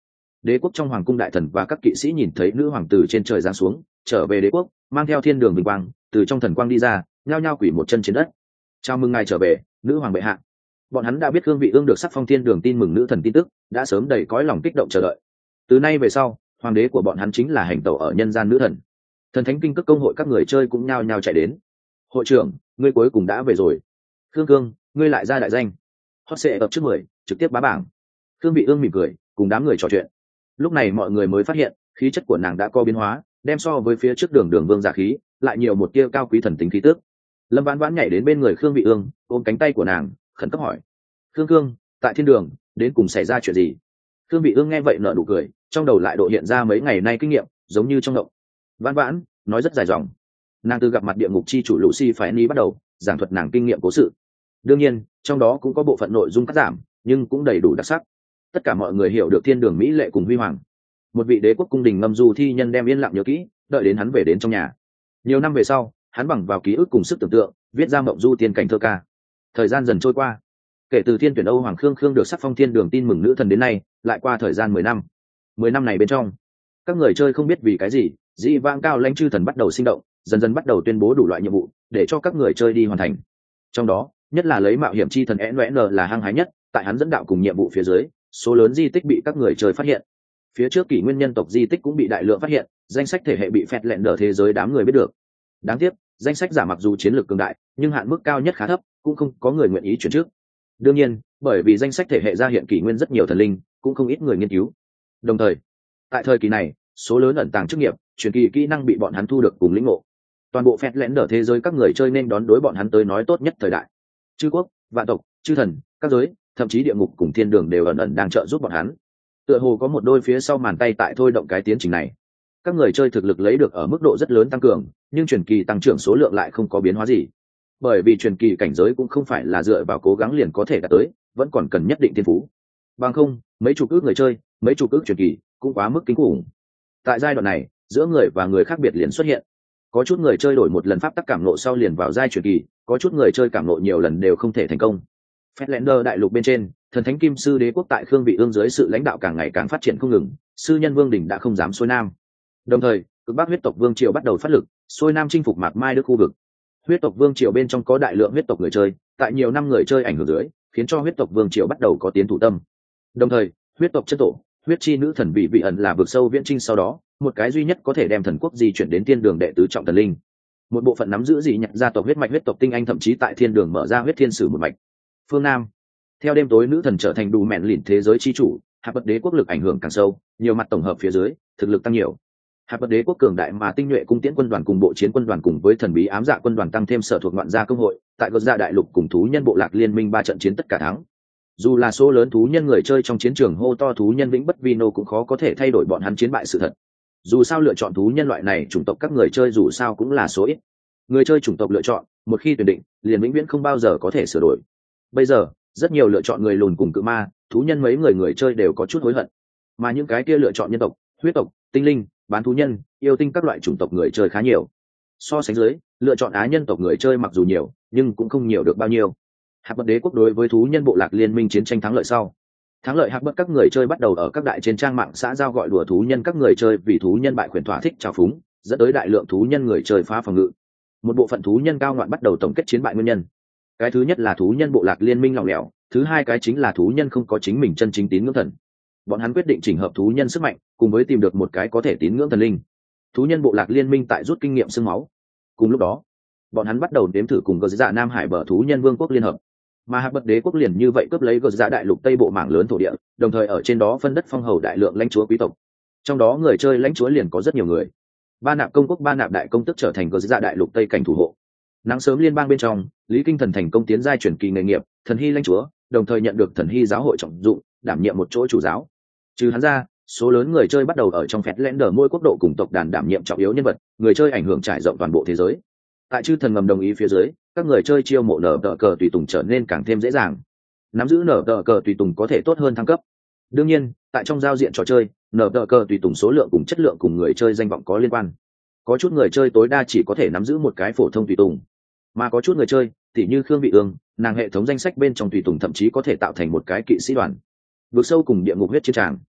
Đế quốc trong hoàng cung đại thần và các kỵ sĩ nhìn thấy nữ hoàng tử trên trời giáng xuống trở về đế quốc, mang theo thiên đường vinh quang, từ trong thần quang đi ra, nhao nhao quỳ một chân trên đất. Chào mừng ngài trở về, nữ hoàng bệ hạ. Bọn hắn đã biết Khương Vị Ương được sắc phong thiên đường tin mừng nữ thần tin tức, đã sớm đầy cõi lòng kích động chờ đợi. Từ nay về sau, hoàng đế của bọn hắn chính là hành tẩu ở nhân gian nữ thần. Thần thánh kinh cước công hội các người chơi cũng nhao nhao chạy đến. Hội trưởng, ngươi cuối cùng đã về rồi. Khương Cương, ngươi lại ra đại danh. Hot sẽ ập trước mười, trực tiếp bá bảng. Khương Vị Ương mỉm cười, cùng đám người trò chuyện. Lúc này mọi người mới phát hiện, khí chất của nàng đã có biến hóa, đem so với phía trước đường đường vương giả khí, lại nhiều một tia cao quý thần tính khí tước. Lâm Vãn Vãn nhảy đến bên người Khương Vị Ương, ôm cánh tay của nàng, khẩn cấp hỏi: Khương Cương, tại thiên đường đến cùng xảy ra chuyện gì? Khương Vị Ương nghe vậy nở nụ cười, trong đầu lại độ hiện ra mấy ngày nay kinh nghiệm, giống như trong động. Vãn Vãn nói rất dài dòng, nàng từ gặp mặt địa ngục chi chủ Lucy phải ni bắt đầu giảng thuật nàng kinh nghiệm cố sự. Đương nhiên trong đó cũng có bộ phận nội dung cắt giảm, nhưng cũng đầy đủ đặc sắc. Tất cả mọi người hiểu được thiên đường mỹ lệ cùng huy hoàng. Một vị đế quốc cung đình ngâm du thi nhân đem yên lặng nhớ kỹ, đợi đến hắn về đến trong nhà. Nhiều năm về sau, hắn bằng vào ký ức cùng sức tưởng tượng viết ra mộng du tiên cảnh thơ ca. Thời gian dần trôi qua, kể từ thiên tuyển Âu Hoàng Khương Khương được sắc phong thiên đường tin mừng nữ thần đến nay, lại qua thời gian mười năm. Mười năm này bên trong, các người chơi không biết vì cái gì, dĩ vãng cao lãnh chư thần bắt đầu sinh động, dần dần bắt đầu tuyên bố đủ loại nhiệm vụ để cho các người chơi đi hoàn thành. Trong đó nhất là lấy mạo hiểm chi thần en là hăng hái nhất, tại hắn dẫn đạo cùng nhiệm vụ phía dưới, số lớn di tích bị các người chơi phát hiện. Phía trước kỷ nguyên nhân tộc di tích cũng bị đại lượng phát hiện, danh sách thể hệ bị phẹt lẹn đỡ thế giới đám người biết được. Đáng tiếc danh sách giả mặc dù chiến lược cường đại, nhưng hạn mức cao nhất khá thấp, cũng không có người nguyện ý chuyển trước. Đương nhiên bởi vì danh sách thể hệ ra hiện kỷ nguyên rất nhiều thần linh, cũng không ít người nghiên cứu. Đồng thời tại thời kỳ này, số lớn ẩn tàng chức nghiệp truyền kỳ kỹ năng bị bọn hắn thu được cùng lĩnh ngộ. Toàn bộ phẹt lẽn đỡ thế giới các người chơi nên đón đối bọn hắn tới nói tốt nhất thời đại. Chư quốc, vạn tộc, chư thần, các giới, thậm chí địa ngục cùng thiên đường đều ẩn ẩn đang trợ giúp bọn hắn. Tựa hồ có một đôi phía sau màn tay tại thôi động cái tiến trình này. Các người chơi thực lực lấy được ở mức độ rất lớn tăng cường, nhưng truyền kỳ tăng trưởng số lượng lại không có biến hóa gì. Bởi vì truyền kỳ cảnh giới cũng không phải là dựa vào cố gắng liền có thể đạt tới, vẫn còn cần nhất định thiên phú. Bằng không, mấy chục ước người chơi, mấy chục ước truyền kỳ cũng quá mức kinh khủng. Tại giai đoạn này, giữa người và người khác biệt liền xuất hiện. Có chút người chơi đổi một lần pháp tắc cảm nộ sau liền vào giai truyền kỳ, có chút người chơi cảm nộ nhiều lần đều không thể thành công. Phẹtlander đại lục bên trên, thần thánh kim sư đế quốc tại Khương Vị Ương dưới sự lãnh đạo càng ngày càng phát triển không ngừng, sư nhân vương đỉnh đã không dám xuôi nam. Đồng thời, cực bắc huyết tộc vương triều bắt đầu phát lực, xuôi nam chinh phục mạc mai đức khu vực. Huyết tộc vương triều bên trong có đại lượng huyết tộc người chơi, tại nhiều năm người chơi ảnh hưởng dưới, khiến cho huyết tộc vương triều bắt đầu có tiến thủ tâm. Đồng thời, huyết tộc chân tổ, huyết chi nữ thần vị vị ẩn là vực sâu viễn trinh sau đó, một cái duy nhất có thể đem thần quốc di chuyển đến thiên đường đệ tứ trọng thần linh. Một bộ phận nắm giữ dị nhặt gia tộc huyết mạch huyết tộc tinh anh thậm chí tại thiên đường mở ra huyết thiên sử một mạch. Phương Nam, theo đêm tối nữ thần trở thành đủ mẹn lìn thế giới chi chủ, hạp bật đế quốc lực ảnh hưởng càng sâu, nhiều mặt tổng hợp phía dưới, thực lực tăng nhiều. Hạp bật đế quốc cường đại mà tinh nhuệ cung tiễn quân đoàn cùng bộ chiến quân đoàn cùng với thần bí ám dạ quân đoàn tăng thêm sở thuộc ngoạn gia công hội, tại gợt gia đại lục cùng thú nhân bộ lạc liên minh ba trận chiến tất cả thắng. Dù là số lớn thú nhân người chơi trong chiến trường hô to thú nhân vĩnh bất vino cũng khó có thể thay đổi bọn hắn chiến bại sự thật. Dù sao lựa chọn thú nhân loại này chủng tộc các người chơi dù sao cũng là số ít. Người chơi chủng tộc lựa chọn, một khi tuyển định, liền vĩnh viễn không bao giờ có thể sửa đổi. Bây giờ, rất nhiều lựa chọn người lùn cùng cự ma, thú nhân mấy người người chơi đều có chút hối hận. Mà những cái kia lựa chọn nhân tộc, huyết tộc, tinh linh, bán thú nhân, yêu tinh các loại chủng tộc người chơi khá nhiều. So sánh dưới, lựa chọn á nhân tộc người chơi mặc dù nhiều, nhưng cũng không nhiều được bao nhiêu. Hạp bật đế quốc đối với thú nhân bộ lạc liên minh chiến tranh thắng lợi sau, thắng lợi hạp bật các người chơi bắt đầu ở các đại trên trang mạng xã giao gọi đùa thú nhân các người chơi vì thú nhân bại khuyển thỏa thích trào phúng, dẫn tới đại lượng thú nhân người chơi phá phòng ngự. Một bộ phận thú nhân cao ngoạn bắt đầu tổng kết chiến bại nguyên nhân. Cái thứ nhất là thú nhân bộ lạc liên minh lỏng lẻo, thứ hai cái chính là thú nhân không có chính mình chân chính tín ngưỡng thần. Bọn hắn quyết định chỉnh hợp thú nhân sức mạnh, cùng với tìm được một cái có thể tín ngưỡng thần linh. Thú nhân bộ lạc liên minh tại rút kinh nghiệm xương máu. Cùng lúc đó, bọn hắn bắt đầu đếm thử cùng gờ dạ Nam Hải bờ thú nhân vương quốc liên hợp. Mà hạp bật đế quốc liền như vậy cướp lấy gờ dạ đại lục tây bộ mảng lớn thổ địa, đồng thời ở trên đó phân đất phong hầu đại lượng lãnh chúa quý tộc. Trong đó người chơi lãnh chúa liền có rất nhiều người. Ba nạp công quốc ba nạp đại công tức trở thành gờ dạ đại lục tây cảnh thủ hộ. Nắng sớm liên bang bên trong, Lý Kinh Thần thành công tiến giai chuyển kỳ nghề nghiệp, thần hy lãnh chúa, đồng thời nhận được thần hy giáo hội trọng dụng, đảm nhiệm một chỗ chủ giáo. Trừ hắn ra, số lớn người chơi bắt đầu ở trong phẹt lẽn đờ mỗi quốc độ cùng tộc đàn đảm nhiệm trọng yếu nhân vật, người chơi ảnh hưởng trải rộng toàn bộ thế giới. Tại chư thần ngầm đồng ý phía dưới, các người chơi chiêu mộ nở tờ cờ tùy tùng trở nên càng thêm dễ dàng. Nắm giữ nở tờ cờ tùy tùng có thể tốt hơn thăng cấp. Đương nhiên, tại trong giao diện trò chơi, nở tờ cờ tùy tùng số lượng cùng chất lượng cùng người chơi danh vọng có liên quan. Có chút người chơi tối đa chỉ có thể nắm giữ một cái phổ thông tùy tùng, mà có chút người chơi, tỉ như Khương Vị Ương, nàng hệ thống danh sách bên trong tùy tùng thậm chí có thể tạo thành một cái kỵ sĩ đoàn. Vượt sâu cùng địa ngục huyết chiến tràng.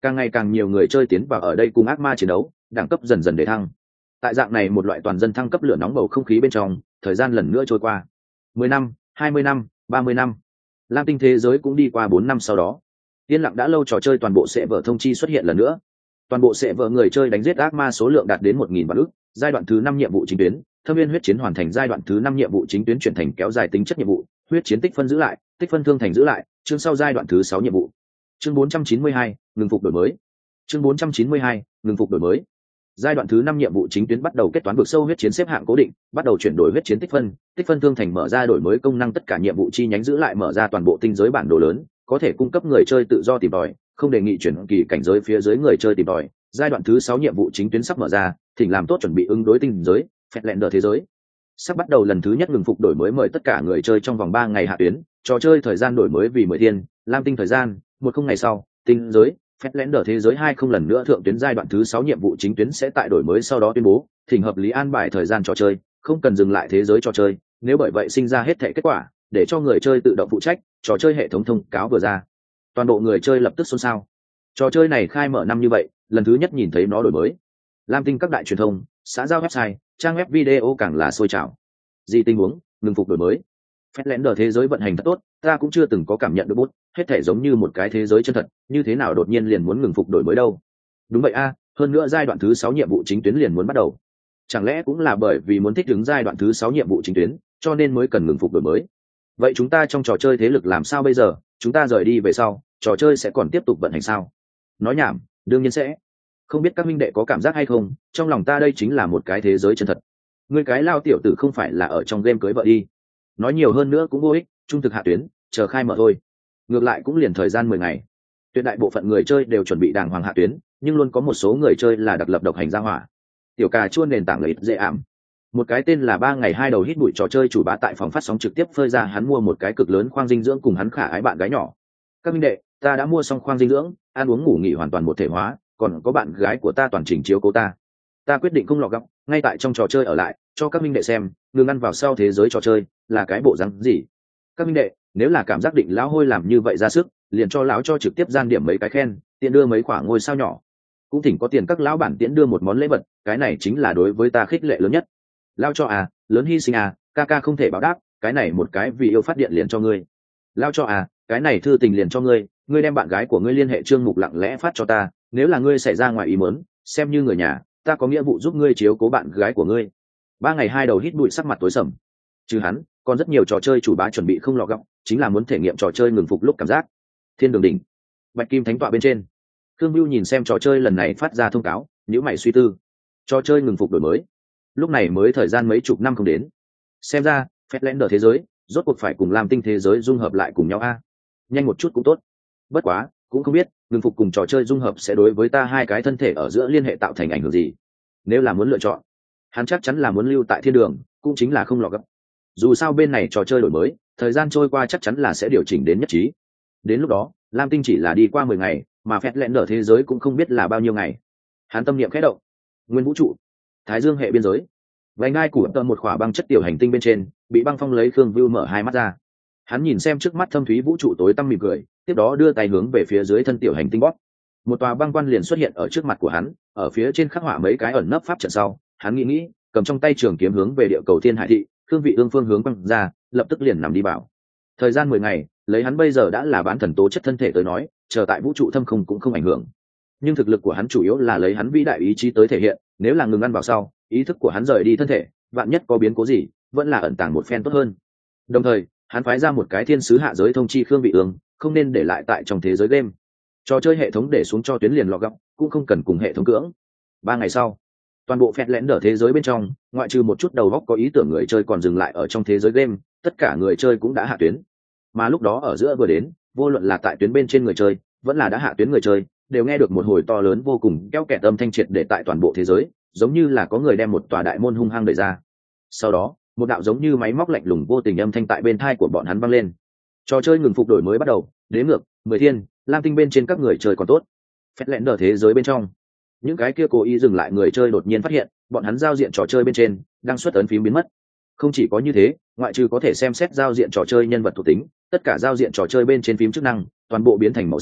càng ngày càng nhiều người chơi tiến vào ở đây cùng ác ma chiến đấu, đẳng cấp dần dần để thăng. Tại dạng này một loại toàn dân thăng cấp lửa nóng bầu không khí bên trong, thời gian lần nữa trôi qua. Mười năm, hai mươi năm, ba mươi năm. Lam Tinh thế giới cũng đi qua bốn năm sau đó. Yên lặng đã lâu trò chơi toàn bộ sẽ vở thông chi xuất hiện lần nữa. Toàn bộ sẽ vở người chơi đánh giết ác ma số lượng đạt đến một nghìn vạn ức, giai đoạn thứ năm nhiệm vụ chính tuyến, Thâm viên huyết chiến hoàn thành giai đoạn thứ năm nhiệm vụ chính tuyến chuyển thành kéo dài tính chất nhiệm vụ, huyết chiến tích phân giữ lại, tích phân thương thành giữ lại, chương sau giai đoạn thứ sáu nhiệm vụ. Chương bốn trăm chín mươi hai, ngừng phục đổi mới. Chương bốn trăm chín mươi hai, ngừng phục đổi mới. Giai đoạn thứ năm nhiệm vụ chính tuyến bắt đầu kết toán vực sâu huyết chiến xếp hạng cố định, bắt đầu chuyển đổi huyết chiến tích phân, tích phân thương thành mở ra đổi mới công năng tất cả nhiệm vụ chi nhánh giữ lại mở ra toàn bộ tinh giới bản đồ lớn, có thể cung cấp người chơi tự do tìm tòi, không đề nghị chuyển kỳ cảnh giới phía dưới người chơi tìm tòi. Giai đoạn thứ sáu nhiệm vụ chính tuyến sắp mở ra, thỉnh làm tốt chuẩn bị ứng đối tinh giới, phẹt lẹn đờ thế giới. Sắp bắt đầu lần thứ nhất ngừng phục đổi mới, mời tất cả người chơi trong vòng ba ngày hạ tuyến, trò chơi thời gian đổi mới vì mười thiên, Lam Tinh thời gian, một không ngày sau, tinh giới, phép lẽn đờ thế giới hai không lần nữa thượng tuyến. Giai đoạn thứ sáu nhiệm vụ chính tuyến sẽ tại đổi mới sau đó tuyên bố, thỉnh hợp lý an bài thời gian trò chơi, không cần dừng lại thế giới trò chơi, nếu bởi vậy sinh ra hết thảy kết quả, để cho người chơi tự động phụ trách. Trò chơi hệ thống thông cáo vừa ra, toàn bộ người chơi lập tức xôn xao. Trò chơi này khai mở năm như vậy, lần thứ nhất nhìn thấy nó đổi mới. Lam Tinh các đại truyền thông, xã giao website, trang web video càng là sôi trào. Gì tình huống, ngừng phục đổi mới. Phép lẽn đờ thế giới vận hành thật tốt, ta cũng chưa từng có cảm nhận được bút, hết thể giống như một cái thế giới chân thật, như thế nào đột nhiên liền muốn ngừng phục đổi mới đâu. Đúng vậy a, hơn nữa giai đoạn thứ sáu nhiệm vụ chính tuyến liền muốn bắt đầu. Chẳng lẽ cũng là bởi vì muốn thích ứng giai đoạn thứ sáu nhiệm vụ chính tuyến, cho nên mới cần ngừng phục đổi mới. Vậy chúng ta trong trò chơi thế lực làm sao bây giờ, chúng ta rời đi về sau, trò chơi sẽ còn tiếp tục vận hành sao? Nói nhảm, đương nhiên sẽ. Không biết các minh đệ có cảm giác hay không, trong lòng ta đây chính là một cái thế giới chân thật. Ngươi cái lao tiểu tử không phải là ở trong game cưới vợ đi. Nói nhiều hơn nữa cũng vô ích, trung thực hạ tuyến, chờ khai mở thôi. Ngược lại cũng liền thời gian mười ngày. Tuyệt đại bộ phận người chơi đều chuẩn bị đàng hoàng hạ tuyến, nhưng luôn có một số người chơi là đặc lập độc hành ra hỏa. Tiểu cà chua nền tảng lợi dễ ảm. Một cái tên là ba ngày hai đầu hít bụi trò chơi chủ bá tại phòng phát sóng trực tiếp phơi ra hắn mua một cái cực lớn khoang dinh dưỡng cùng hắn khả ái bạn gái nhỏ. Các minh đệ, ta đã mua xong khoang dinh dưỡng, ăn uống ngủ nghỉ hoàn toàn một thể hóa, còn có bạn gái của ta toàn trình chiếu cố ta. Ta quyết định không lọt góc, ngay tại trong trò chơi ở lại, cho các minh đệ xem, ngừng ăn vào sau thế giới trò chơi là cái bộ rắn gì. Các minh đệ, nếu là cảm giác định lão hôi làm như vậy ra sức, liền cho lão cho trực tiếp gian điểm mấy cái khen, tiện đưa mấy quả ngôi sao nhỏ. Cũng thỉnh có tiền các lão bản tiễn đưa một món lễ vật, cái này chính là đối với ta khích lệ lớn nhất. Lao cho à, lớn hy sinh à, ca ca không thể báo đáp, cái này một cái vì yêu phát điện liền cho ngươi. Lao cho à, cái này thư tình liền cho ngươi, ngươi đem bạn gái của ngươi liên hệ trương mục lặng lẽ phát cho ta, nếu là ngươi xảy ra ngoài ý muốn, xem như người nhà, ta có nghĩa vụ giúp ngươi chiếu cố bạn gái của ngươi. Ba ngày hai đầu hít bụi sắc mặt tối sầm. Chứ hắn, còn rất nhiều trò chơi chủ bá chuẩn bị không lọ gọng, chính là muốn thể nghiệm trò chơi ngừng phục lúc cảm giác. Thiên đường đỉnh, bạch kim thánh tọa bên trên, Thương Bưu nhìn xem trò chơi lần này phát ra thông cáo, nhíu mày suy tư. Trò chơi ngừng phục đổi mới, lúc này mới thời gian mấy chục năm không đến, xem ra phép lẽn đờ thế giới rốt cuộc phải cùng Lam Tinh thế giới dung hợp lại cùng nhau a. Nhanh một chút cũng tốt. Bất quá cũng không biết ngừng phục cùng trò chơi dung hợp sẽ đối với ta hai cái thân thể ở giữa liên hệ tạo thành ảnh hưởng gì. Nếu là muốn lựa chọn, hắn chắc chắn là muốn lưu tại thiên đường, cũng chính là không lọt gấp. Dù sao bên này trò chơi đổi mới, thời gian trôi qua chắc chắn là sẽ điều chỉnh đến nhất trí. Đến lúc đó Lam Tinh chỉ là đi qua mười ngày, mà phép lẽn đờ thế giới cũng không biết là bao nhiêu ngày. Hắn tâm niệm khẽ động. Nguyên vũ trụ, Thái Dương hệ biên giới, vành ngai của tơ một khỏa băng chất tiểu hành tinh bên trên bị băng phong lấy. Khương Vưu mở hai mắt ra, hắn nhìn xem trước mắt thâm thúy vũ trụ tối tăm mỉm cười, tiếp đó đưa tay hướng về phía dưới thân tiểu hành tinh bóp. Một tòa băng quan liền xuất hiện ở trước mặt của hắn, ở phía trên khắc họa mấy cái ẩn nấp pháp trận. Sau hắn nghĩ nghĩ, cầm trong tay trường kiếm hướng về địa cầu Thiên Hải thị. Khương Vị ương phương hướng băng ra, lập tức liền nằm đi bảo. Thời gian mười ngày, lấy hắn bây giờ đã là bán thần tố chất thân thể tới nói, chờ tại vũ trụ thâm không cũng không ảnh hưởng. Nhưng thực lực của hắn chủ yếu là lấy hắn vĩ đại ý chí tới thể hiện, nếu là ngừng ăn vào sau, ý thức của hắn rời đi thân thể, vạn nhất có biến cố gì, vẫn là ẩn tàng một phen tốt hơn. Đồng thời, hắn phái ra một cái thiên sứ hạ giới thông chi Khương Vị ương, không nên để lại tại trong thế giới game. Trò chơi hệ thống để xuống cho tuyến liền lọ gọng, cũng không cần cùng hệ thống cưỡng. Ba ngày sau, toàn bộ phẹt lẽn đờ thế giới bên trong, ngoại trừ một chút đầu góc có ý tưởng người chơi còn dừng lại ở trong thế giới game, tất cả người chơi cũng đã hạ tuyến. Mà lúc đó ở giữa vừa đến, vô luận là tại tuyến bên trên người chơi, vẫn là đã hạ tuyến người chơi, đều nghe được một hồi to lớn vô cùng kéo kẹt âm thanh triệt để tại toàn bộ thế giới, giống như là có người đem một tòa đại môn hung hăng đẩy ra. Sau đó, một đạo giống như máy móc lạnh lùng vô tình âm thanh tại bên tai của bọn hắn vang lên. Trò chơi ngừng phục đổi mới bắt đầu, đếm ngược mười thiên, Lam Tinh bên trên các người chơi còn tốt. Phét lẹn đờ thế giới bên trong, những cái kia cố ý dừng lại người chơi đột nhiên phát hiện, bọn hắn giao diện trò chơi bên trên đang xuất ấn phím biến mất. Không chỉ có như thế, ngoại trừ có thể xem xét giao diện trò chơi nhân vật thuộc tính, tất cả giao diện trò chơi bên trên phím chức năng toàn bộ biến thành màu xám,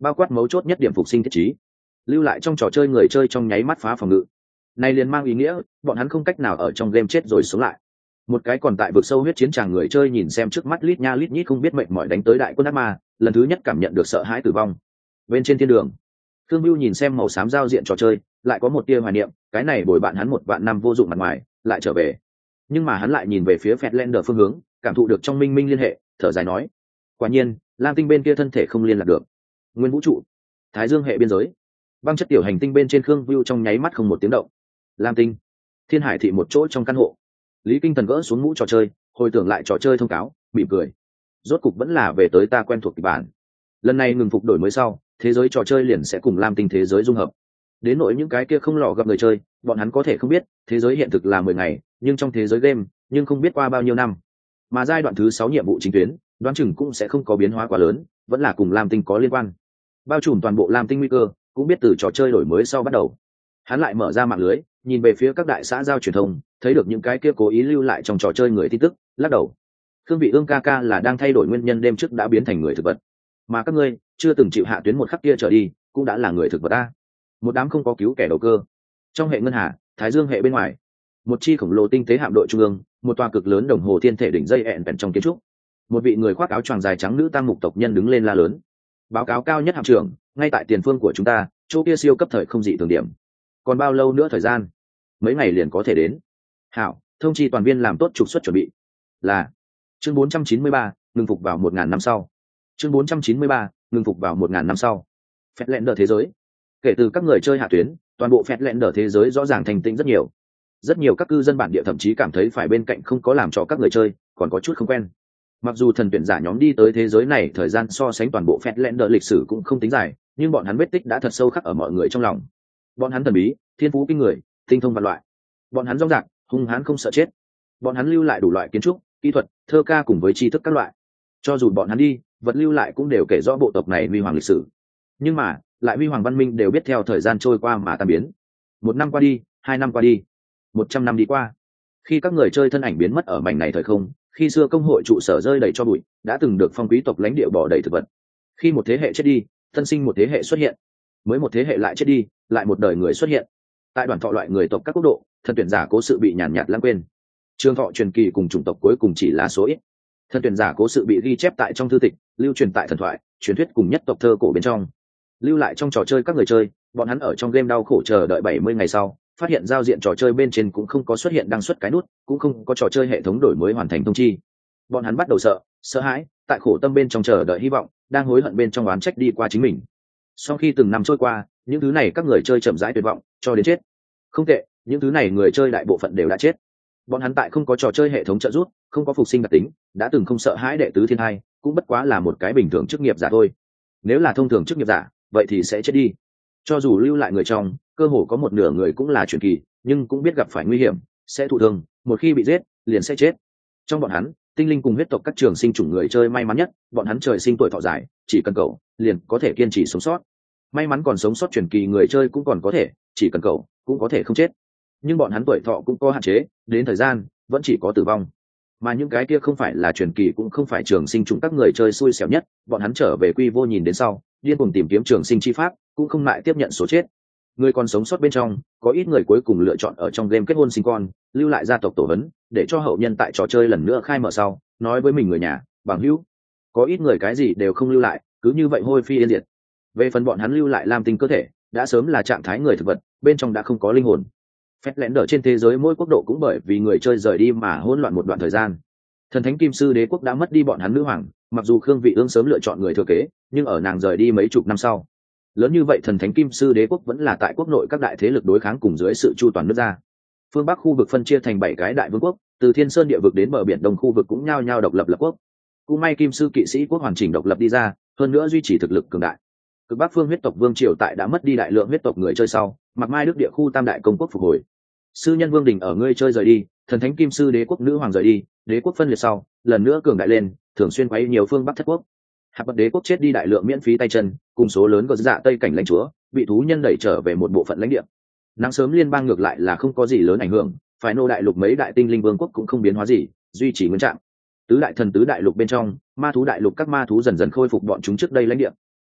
bao quát mấu chốt nhất điểm phục sinh thiết trí. Lưu lại trong trò chơi người chơi trong nháy mắt phá phòng ngự, này liền mang ý nghĩa bọn hắn không cách nào ở trong game chết rồi sống lại. Một cái còn tại vực sâu huyết chiến tràng người chơi nhìn xem trước mắt lít nha lít nhít không biết mệt mỏi đánh tới đại quân ác ma, lần thứ nhất cảm nhận được sợ hãi tử vong. Bên trên thiên đường, Thương Bưu nhìn xem màu xám giao diện trò chơi, lại có một tia hoài niệm, cái này bồi bạn hắn một vạn năm vô dụng mặt ngoài, lại trở về. Nhưng mà hắn lại nhìn về phía Fatlander phương hướng, cảm thụ được trong minh minh liên hệ, thở dài nói: quả nhiên, Lam tinh bên kia thân thể không liên lạc được. Nguyên vũ trụ, Thái Dương hệ biên giới, băng chất tiểu hành tinh bên trên Khương Bưu trong nháy mắt không một tiếng động. Lam tinh, Thiên Hải thị một chỗ trong căn hộ, Lý Kinh Thần gỡ xuống mũ trò chơi, hồi tưởng lại trò chơi thông cáo, mỉm cười. Rốt cục vẫn là về tới ta quen thuộc kịch bản. Lần này ngừng phục đổi mới sau, thế giới trò chơi liền sẽ cùng Lam tinh thế giới dung hợp. Đến nỗi những cái kia không lò gặp người chơi, bọn hắn có thể không biết, thế giới hiện thực là mười ngày, nhưng trong thế giới game, nhưng không biết qua bao nhiêu năm. Mà giai đoạn thứ sáu nhiệm vụ chính tuyến, đoán chừng cũng sẽ không có biến hóa quá lớn, vẫn là cùng Lam tinh có liên quan. Bao trùm toàn bộ Lam tinh nguy cơ, cũng biết từ trò chơi đổi mới sau bắt đầu. Hắn lại mở ra mạng lưới, nhìn về phía các đại xã giao truyền thông, thấy được những cái kia cố ý lưu lại trong trò chơi người tin tức, lắc đầu. Khương Vị Ương ca ca là đang thay đổi nguyên nhân đêm trước đã biến thành người thực vật, mà các ngươi chưa từng chịu hạ tuyến một khắc kia trở đi, cũng đã là người thực vật ta. Một đám không có cứu kẻ đầu cơ. Trong hệ ngân hà, Thái Dương hệ bên ngoài, một chi khổng lồ tinh tế hạm đội trung ương, một tòa cực lớn đồng hồ thiên thể đỉnh dây ẹn vẹn trong kiến trúc. Một vị người khoác áo choàng dài trắng nữ tam mục tộc nhân đứng lên la lớn: báo cáo cao nhất hạm trưởng, ngay tại tiền phương của chúng ta, chỗ kia siêu cấp thời không dị thường điểm. Còn bao lâu nữa thời gian? Mấy ngày liền có thể đến. Hảo, thông chi toàn viên làm tốt trục xuất chuẩn bị. Là. Chương bốn trăm chín mươi ba, ngừng phục vào một ngàn năm sau. Chương bốn trăm chín mươi ba, ngừng phục vào một ngàn năm sau. Phét lẹn đờ thế giới. Kể từ các người chơi hạ tuyến, toàn bộ phét lẹn đờ thế giới rõ ràng thành tĩnh rất nhiều. Rất nhiều các cư dân bản địa thậm chí cảm thấy phải bên cạnh không có làm cho các người chơi, còn có chút không quen. Mặc dù thần tuyển giả nhóm đi tới thế giới này thời gian so sánh toàn bộ phét lẹn đờ lịch sử cũng không tính dài, nhưng bọn hắn vết tích đã thật sâu khắc ở mọi người trong lòng. Bọn hắn thần bí, thiên phú kinh người, tinh thông văn loại. Bọn hắn rong rạc, hung hãn không sợ chết. Bọn hắn lưu lại đủ loại kiến trúc, kỹ thuật, thơ ca cùng với tri thức các loại. Cho dù bọn hắn đi, vật lưu lại cũng đều kể rõ bộ tộc này huy hoàng lịch sử. Nhưng mà, lại huy hoàng văn minh đều biết theo thời gian trôi qua mà tan biến. Một năm qua đi, hai năm qua đi, một trăm năm đi qua. Khi các người chơi thân ảnh biến mất ở mảnh này thời không, khi xưa công hội trụ sở rơi đầy cho bụi, đã từng được phong quý tộc lãnh địa bỏ đầy thực vật. Khi một thế hệ chết đi, tân sinh một thế hệ xuất hiện, mới một thế hệ lại chết đi, lại một đời người xuất hiện. Tại đoàn thọ loại người tộc các quốc độ, thần tuyển giả cố sự bị nhàn nhạt lãng quên. Trường thọ truyền kỳ cùng chủng tộc cuối cùng chỉ là số ít. Thần tuyển giả cố sự bị ghi chép tại trong thư tịch, lưu truyền tại thần thoại, truyền thuyết cùng nhất tộc thơ cổ bên trong. Lưu lại trong trò chơi các người chơi, bọn hắn ở trong game đau khổ chờ đợi bảy mươi ngày sau, phát hiện giao diện trò chơi bên trên cũng không có xuất hiện đăng xuất cái nút, cũng không có trò chơi hệ thống đổi mới hoàn thành thông chi. Bọn hắn bắt đầu sợ, sợ hãi, tại khổ tâm bên trong chờ đợi hy vọng, đang hối hận bên trong oán trách đi qua chính mình. Sau khi từng năm trôi qua, những thứ này các người chơi chậm rãi tuyệt vọng, cho đến chết. Không tệ, những thứ này người chơi đại bộ phận đều đã chết. Bọn hắn tại không có trò chơi hệ thống trợ giúp, không có phục sinh đặc tính, đã từng không sợ hãi đệ tứ thiên hai, cũng bất quá là một cái bình thường chức nghiệp giả thôi. Nếu là thông thường chức nghiệp giả, vậy thì sẽ chết đi. Cho dù lưu lại người trong, cơ hồ có một nửa người cũng là truyền kỳ, nhưng cũng biết gặp phải nguy hiểm, sẽ thụ thương, một khi bị giết, liền sẽ chết. Trong bọn hắn, tinh linh cùng huyết tộc các trường sinh chủng người chơi may mắn nhất, bọn hắn trời sinh tuổi thọ dài, chỉ cần cậu, liền có thể kiên trì sống sót. May mắn còn sống sót truyền kỳ người chơi cũng còn có thể, chỉ cần cậu, cũng có thể không chết. Nhưng bọn hắn tuổi thọ cũng có hạn chế, đến thời gian, vẫn chỉ có tử vong. Mà những cái kia không phải là truyền kỳ cũng không phải trường sinh chủng các người chơi xui xẻo nhất, bọn hắn trở về quy vô nhìn đến sau, điên cuồng tìm kiếm trường sinh chi pháp, cũng không ngại tiếp nhận số chết. Người còn sống sót bên trong, có ít người cuối cùng lựa chọn ở trong game kết hôn sinh con, lưu lại gia tộc tổ hấn, để cho hậu nhân tại trò chơi lần nữa khai mở sau, nói với mình người nhà, bằng hữu. Có ít người cái gì đều không lưu lại, cứ như vậy hôi phi yên diệt. Về phần bọn hắn lưu lại Lam tinh cơ thể, đã sớm là trạng thái người thực vật, bên trong đã không có linh hồn. Phét lẽn đỡ trên thế giới mỗi quốc độ cũng bởi vì người chơi rời đi mà hỗn loạn một đoạn thời gian. Thần thánh kim sư đế quốc đã mất đi bọn hắn nữ hoàng, mặc dù Khương Vị Ương sớm lựa chọn người thừa kế, nhưng ở nàng rời đi mấy chục năm sau, lớn như vậy thần thánh kim sư đế quốc vẫn là tại quốc nội các đại thế lực đối kháng cùng dưới sự chu toàn nước ra. Phương Bắc khu vực phân chia thành bảy cái đại vương quốc, từ Thiên Sơn địa vực đến bờ biển Đông khu vực cũng nhao nhao độc lập lập quốc. Cũng may kim sư kỵ sĩ quốc hoàn chỉnh độc lập đi ra, hơn nữa duy trì thực lực cường đại. Cực Bắc phương huyết tộc vương triều tại đã mất đi đại lượng huyết tộc người chơi sau, Mạc Mai Đức địa khu tam đại công quốc phục hồi. Sư nhân vương đình ở ngươi chơi rời đi, thần thánh kim sư đế quốc nữ hoàng rời đi, đế quốc phân liệt sau, lần nữa cường đại lên, thường xuyên quấy nhiều phương Bắc thất quốc. Hạp Bật đế quốc chết đi đại lượng miễn phí tay chân, cùng số lớn có dạ tây cảnh lãnh chúa, bị thú nhân đẩy trở về một bộ phận lãnh địa. Nắng sớm liên bang ngược lại là không có gì lớn ảnh hưởng, phải nô đại lục mấy đại tinh linh vương quốc cũng không biến hóa gì, duy trì nguyên trạng. Tứ đại thần tứ đại lục bên trong, ma thú đại lục các ma thú dần dần khôi phục bọn chúng trước đây lãnh địa.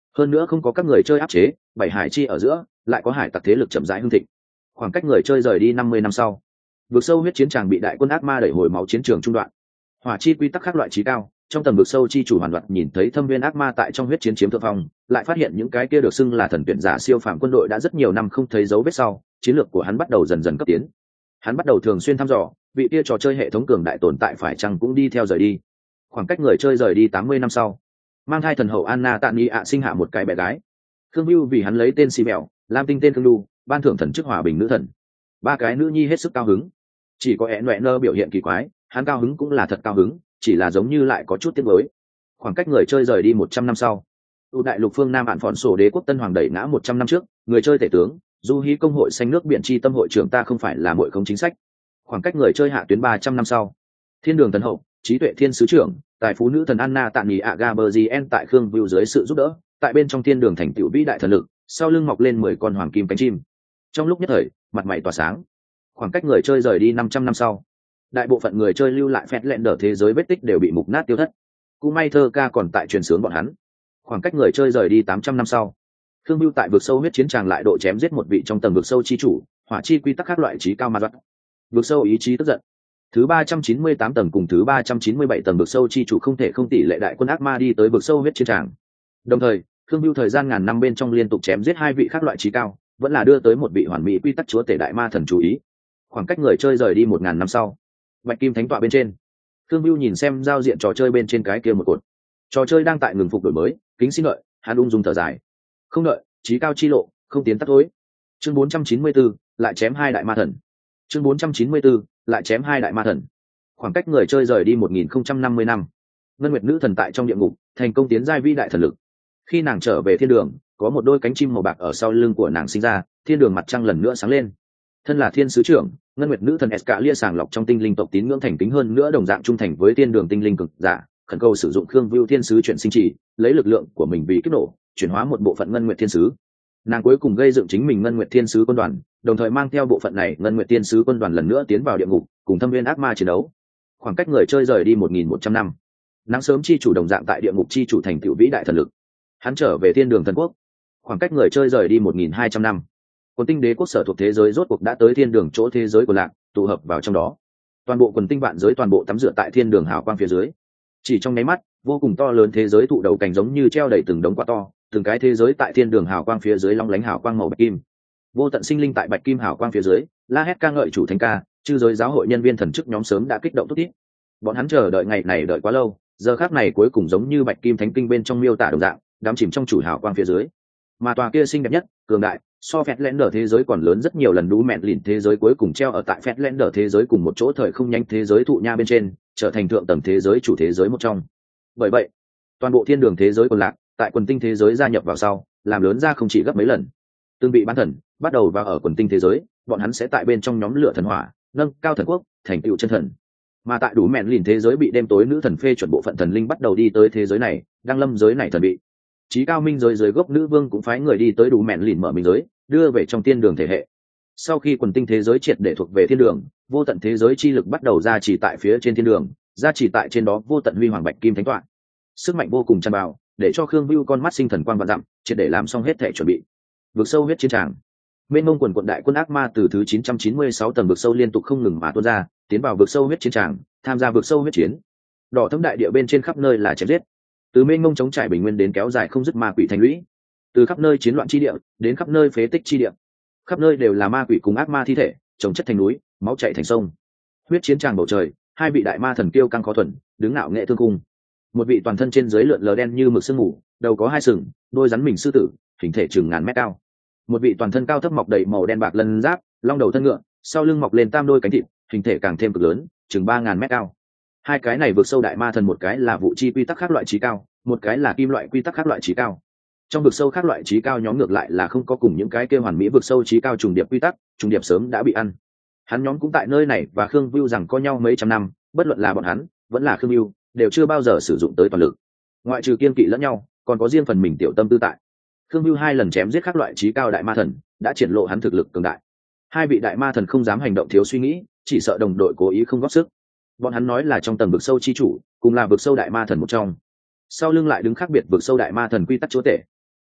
hơn nữa không có các người chơi áp chế, bảy hải chi ở giữa lại có hải tặc thế lực chậm rãi hưng thịnh. Khoảng cách người chơi rời đi năm mươi năm sau, vực sâu huyết chiến tràng bị đại quân ác ma đẩy hồi máu chiến trường trung đoạn. Hỏa chi quy tắc các loại trí cao, trong tầm vực sâu chi chủ hoàn loạt nhìn thấy thâm viên ác ma tại trong huyết chiến chiếm thượng phong, lại phát hiện những cái kia được xưng là thần tuyển giả siêu phàm quân đội đã rất nhiều năm không thấy dấu vết sau, chiến lược của hắn bắt đầu dần dần cấp tiến. Hắn bắt đầu thường xuyên thăm dò vị kia trò chơi hệ thống cường đại tồn tại phải chăng cũng đi theo rời đi. Khoảng cách người chơi rời đi tám mươi năm sau, mang thai thần hậu Anna Tạ Nghi ạ sinh hạ một cái bé gái. Khương Bưu vì hắn lấy tên xì mèo, lam tinh tên Khương Lu, ban thưởng thần chức hòa bình nữ thần. Ba cái nữ nhi hết sức cao hứng. Chỉ có én nọe nơ biểu hiện kỳ quái, hắn cao hứng cũng là thật cao hứng, chỉ là giống như lại có chút tiếc nuối. Khoảng cách người chơi rời đi một trăm năm sau, u đại lục phương nam bạn phòn sổ đế quốc tân hoàng đẩy ngã một trăm năm trước, người chơi tể tướng du hí công hội xanh nước biển chi tâm hội trưởng ta không phải là muội không chính sách. Khoảng cách người chơi hạ tuyến ba trăm năm sau, thiên đường thần hậu trí tuệ thiên sứ trưởng tài phú nữ thần Anna Tạ Nghỉ ạ Gaberzien tại Khương Bưu dưới sự giúp đỡ, tại bên trong thiên đường thành tựu vĩ đại thần lực, sau lưng mọc lên mười con hoàng kim cánh chim. Trong lúc nhất thời, mặt mày tỏa sáng. Khoảng cách người chơi rời đi năm trăm năm sau, đại bộ phận người chơi lưu lại phét lẹn đỡ thế giới vết tích đều bị mục nát tiêu thất. Cú may thơ ca còn tại truyền sướng bọn hắn. Khoảng cách người chơi rời đi tám trăm năm sau, Khương Bưu tại vực sâu huyết chiến tràng lại độ chém giết một vị trong tầng vực sâu chi chủ, hỏa chi quy tắc các loại trí cao ma vật. Vực sâu ý chí tức giận. Thứ ba trăm chín mươi tám tầng cùng thứ ba trăm chín mươi bảy tầng vực sâu chi chủ không thể không tỷ lệ đại quân ác ma đi tới vực sâu huyết chiến tràng. Đồng thời, Khương Bưu thời gian ngàn năm bên trong liên tục chém giết hai vị khác loại trí cao, vẫn là đưa tới một vị hoàn mỹ quy tắc chúa tể đại ma thần chú ý. Khoảng cách người chơi rời đi một ngàn năm sau, Bạch Kim Thánh tọa bên trên, Khương Bưu nhìn xem giao diện trò chơi bên trên cái kia một cột. Trò chơi đang tại ngừng phục đổi mới, kính xin đợi, hắn ung dung thở dài. Không đợi, trí cao chi lộ, không tiến tắt thối. Chương bốn trăm chín mươi tư, lại chém hai đại ma thần. Chương bốn trăm chín mươi tư, lại chém hai đại ma thần. Khoảng cách người chơi rời đi một nghìn không trăm năm mươi năm. Ngân Nguyệt nữ thần tại trong địa ngục, thành công tiến giai vi đại thần lực. Khi nàng trở về thiên đường, có một đôi cánh chim màu bạc ở sau lưng của nàng sinh ra, thiên đường mặt trăng lần nữa sáng lên. Thân là thiên sứ trưởng, Ngân Nguyệt nữ thần Escalia sàng lọc trong tinh linh tộc tín ngưỡng thành kính hơn nữa đồng dạng trung thành với thiên đường tinh linh cực giả, khẩn cầu sử dụng Khương Bưu thiên sứ chuyển sinh chỉ, lấy lực lượng của mình vì kích nổ, chuyển hóa một bộ phận Ngân Nguyệt thiên sứ. Nàng cuối cùng gây dựng chính mình Ngân Nguyệt thiên sứ quân đoàn, đồng thời mang theo bộ phận này Ngân Nguyệt thiên sứ quân đoàn lần nữa tiến vào địa ngục, cùng thâm viên ác ma chiến đấu. Khoảng cách người chơi rời đi một nghìn một trăm năm. Nắng sớm chi chủ đồng dạng tại địa ngục chi chủ thành tựu vĩ đại thần lực. Hắn trở về thiên đường thần quốc. Khoảng cách người chơi rời đi một nghìn hai trăm năm. Quần tinh đế quốc sở thuộc thế giới rốt cuộc đã tới thiên đường chỗ thế giới của lạc, tụ hợp vào trong đó. Toàn bộ quần tinh vạn giới toàn bộ tắm rửa tại thiên đường hào quang phía dưới. Chỉ trong nháy mắt, vô cùng to lớn thế giới thụ đầu cành giống như treo đầy từng đống quả to, từng cái thế giới tại thiên đường hào quang phía dưới long lánh hào quang màu bạch kim. Vô tận sinh linh tại bạch kim hào quang phía dưới, la hét ca ngợi chủ thánh ca, chư giới giáo hội nhân viên thần chức nhóm sớm đã kích động thúc thiết. Bọn hắn chờ đợi ngày này đợi quá lâu, giờ khắc này cuối cùng giống như bạch kim thánh kinh bên trong miêu tả đồng dạng, đắm chìm trong chủ hào quang phía dưới. Mà tòa kia xinh đẹp nhất, cường đại, so phét lẽn đờ thế giới còn lớn rất nhiều lần đú mẹn lìn thế giới cuối cùng treo ở tại phét lẽn đờ thế giới cùng một chỗ thời không nhanh thế giới thụ nha bên trên, trở thành thượng tầng thế giới chủ thế giới một trong. Bởi vậy, toàn bộ thiên đường thế giới còn lạc, tại quần tinh thế giới gia nhập vào sau, làm lớn ra không chỉ gấp mấy lần. Tương bị bán thần bắt đầu vào ở quần tinh thế giới, bọn hắn sẽ tại bên trong nhóm lửa thần hỏa, nâng cao thần quốc, thành tựu chân thần. Mà tại đủ mẹn lìn thế giới bị đêm tối nữ thần phê chuẩn bộ phận thần linh bắt đầu đi tới thế giới này, đang lâm giới này thần bị. Chí cao minh giới giới gốc nữ vương cũng phái người đi tới đủ mẹn lìn mở minh giới, đưa về trong tiên đường thể hệ. Sau khi quần tinh thế giới triệt để thuộc về thiên đường, vô tận thế giới chi lực bắt đầu ra chỉ tại phía trên thiên đường, ra chỉ tại trên đó vô tận huy hoàng bạch kim thánh tọa. Sức mạnh vô cùng tràn vào, để cho Khương Bưu con mắt sinh thần quang vạn dặm, triệt để làm xong hết thể chuẩn bị. Vực sâu huyết chiến tràng. Mênh mông quần quận đại quân ác ma từ thứ chín trăm chín mươi sáu tầng vực sâu liên tục không ngừng mà tuôn ra, tiến vào vực sâu huyết chiến tràng, tham gia vực sâu huyết chiến. Đỏ thẫm đại địa bên trên khắp nơi là chém giết. Từ mênh mông chống trải bình nguyên đến kéo dài không dứt ma quỷ thành lũy, từ khắp nơi chiến loạn chi địa đến khắp nơi phế tích chi địa, khắp nơi đều là ma quỷ cùng ác ma thi thể chồng chất thành núi, máu chảy thành sông. Huyết chiến tràng bầu trời, hai vị đại ma thần kiêu căng khó thuần, đứng ngạo nghệ thương cung. Một vị toàn thân trên dưới lượn lờ đen như mực sương mù, đầu có hai sừng, đôi rắn mình sư tử, hình thể chừng ngàn mét cao. Một vị toàn thân cao thấp mọc đầy màu đen bạc lân giáp, long đầu thân ngựa, sau lưng mọc lên tam đôi cánh thịt, hình thể càng thêm cực lớn, chừng ba ngàn mét cao. Hai cái này vượt sâu đại ma thần, một cái là vụ chi quy tắc khác loại trí cao, một cái là kim loại quy tắc khác loại trí cao. Trong vực sâu khác loại trí cao nhóm ngược lại là không có cùng những cái kia hoàn mỹ vực sâu trí cao trùng điệp quy tắc, trùng điệp sớm đã bị ăn. Hắn nhóm cũng tại nơi này và Khương Bưu rằng có nhau mấy trăm năm, bất luận là bọn hắn, vẫn là Khương Bưu, đều chưa bao giờ sử dụng tới toàn lực. Ngoại trừ kiên kỵ lẫn nhau, còn có riêng phần mình tiểu tâm tư tại. Khương Bưu hai lần chém giết các loại trí cao đại ma thần, đã triển lộ hắn thực lực cường đại. Hai vị đại ma thần không dám hành động thiếu suy nghĩ, chỉ sợ đồng đội cố ý không góp sức. Bọn hắn nói là trong tầng vực sâu chi chủ, cùng là vực sâu đại ma thần một trong. Sau lưng lại đứng khác biệt vực sâu đại ma thần quy tắc chúa tể.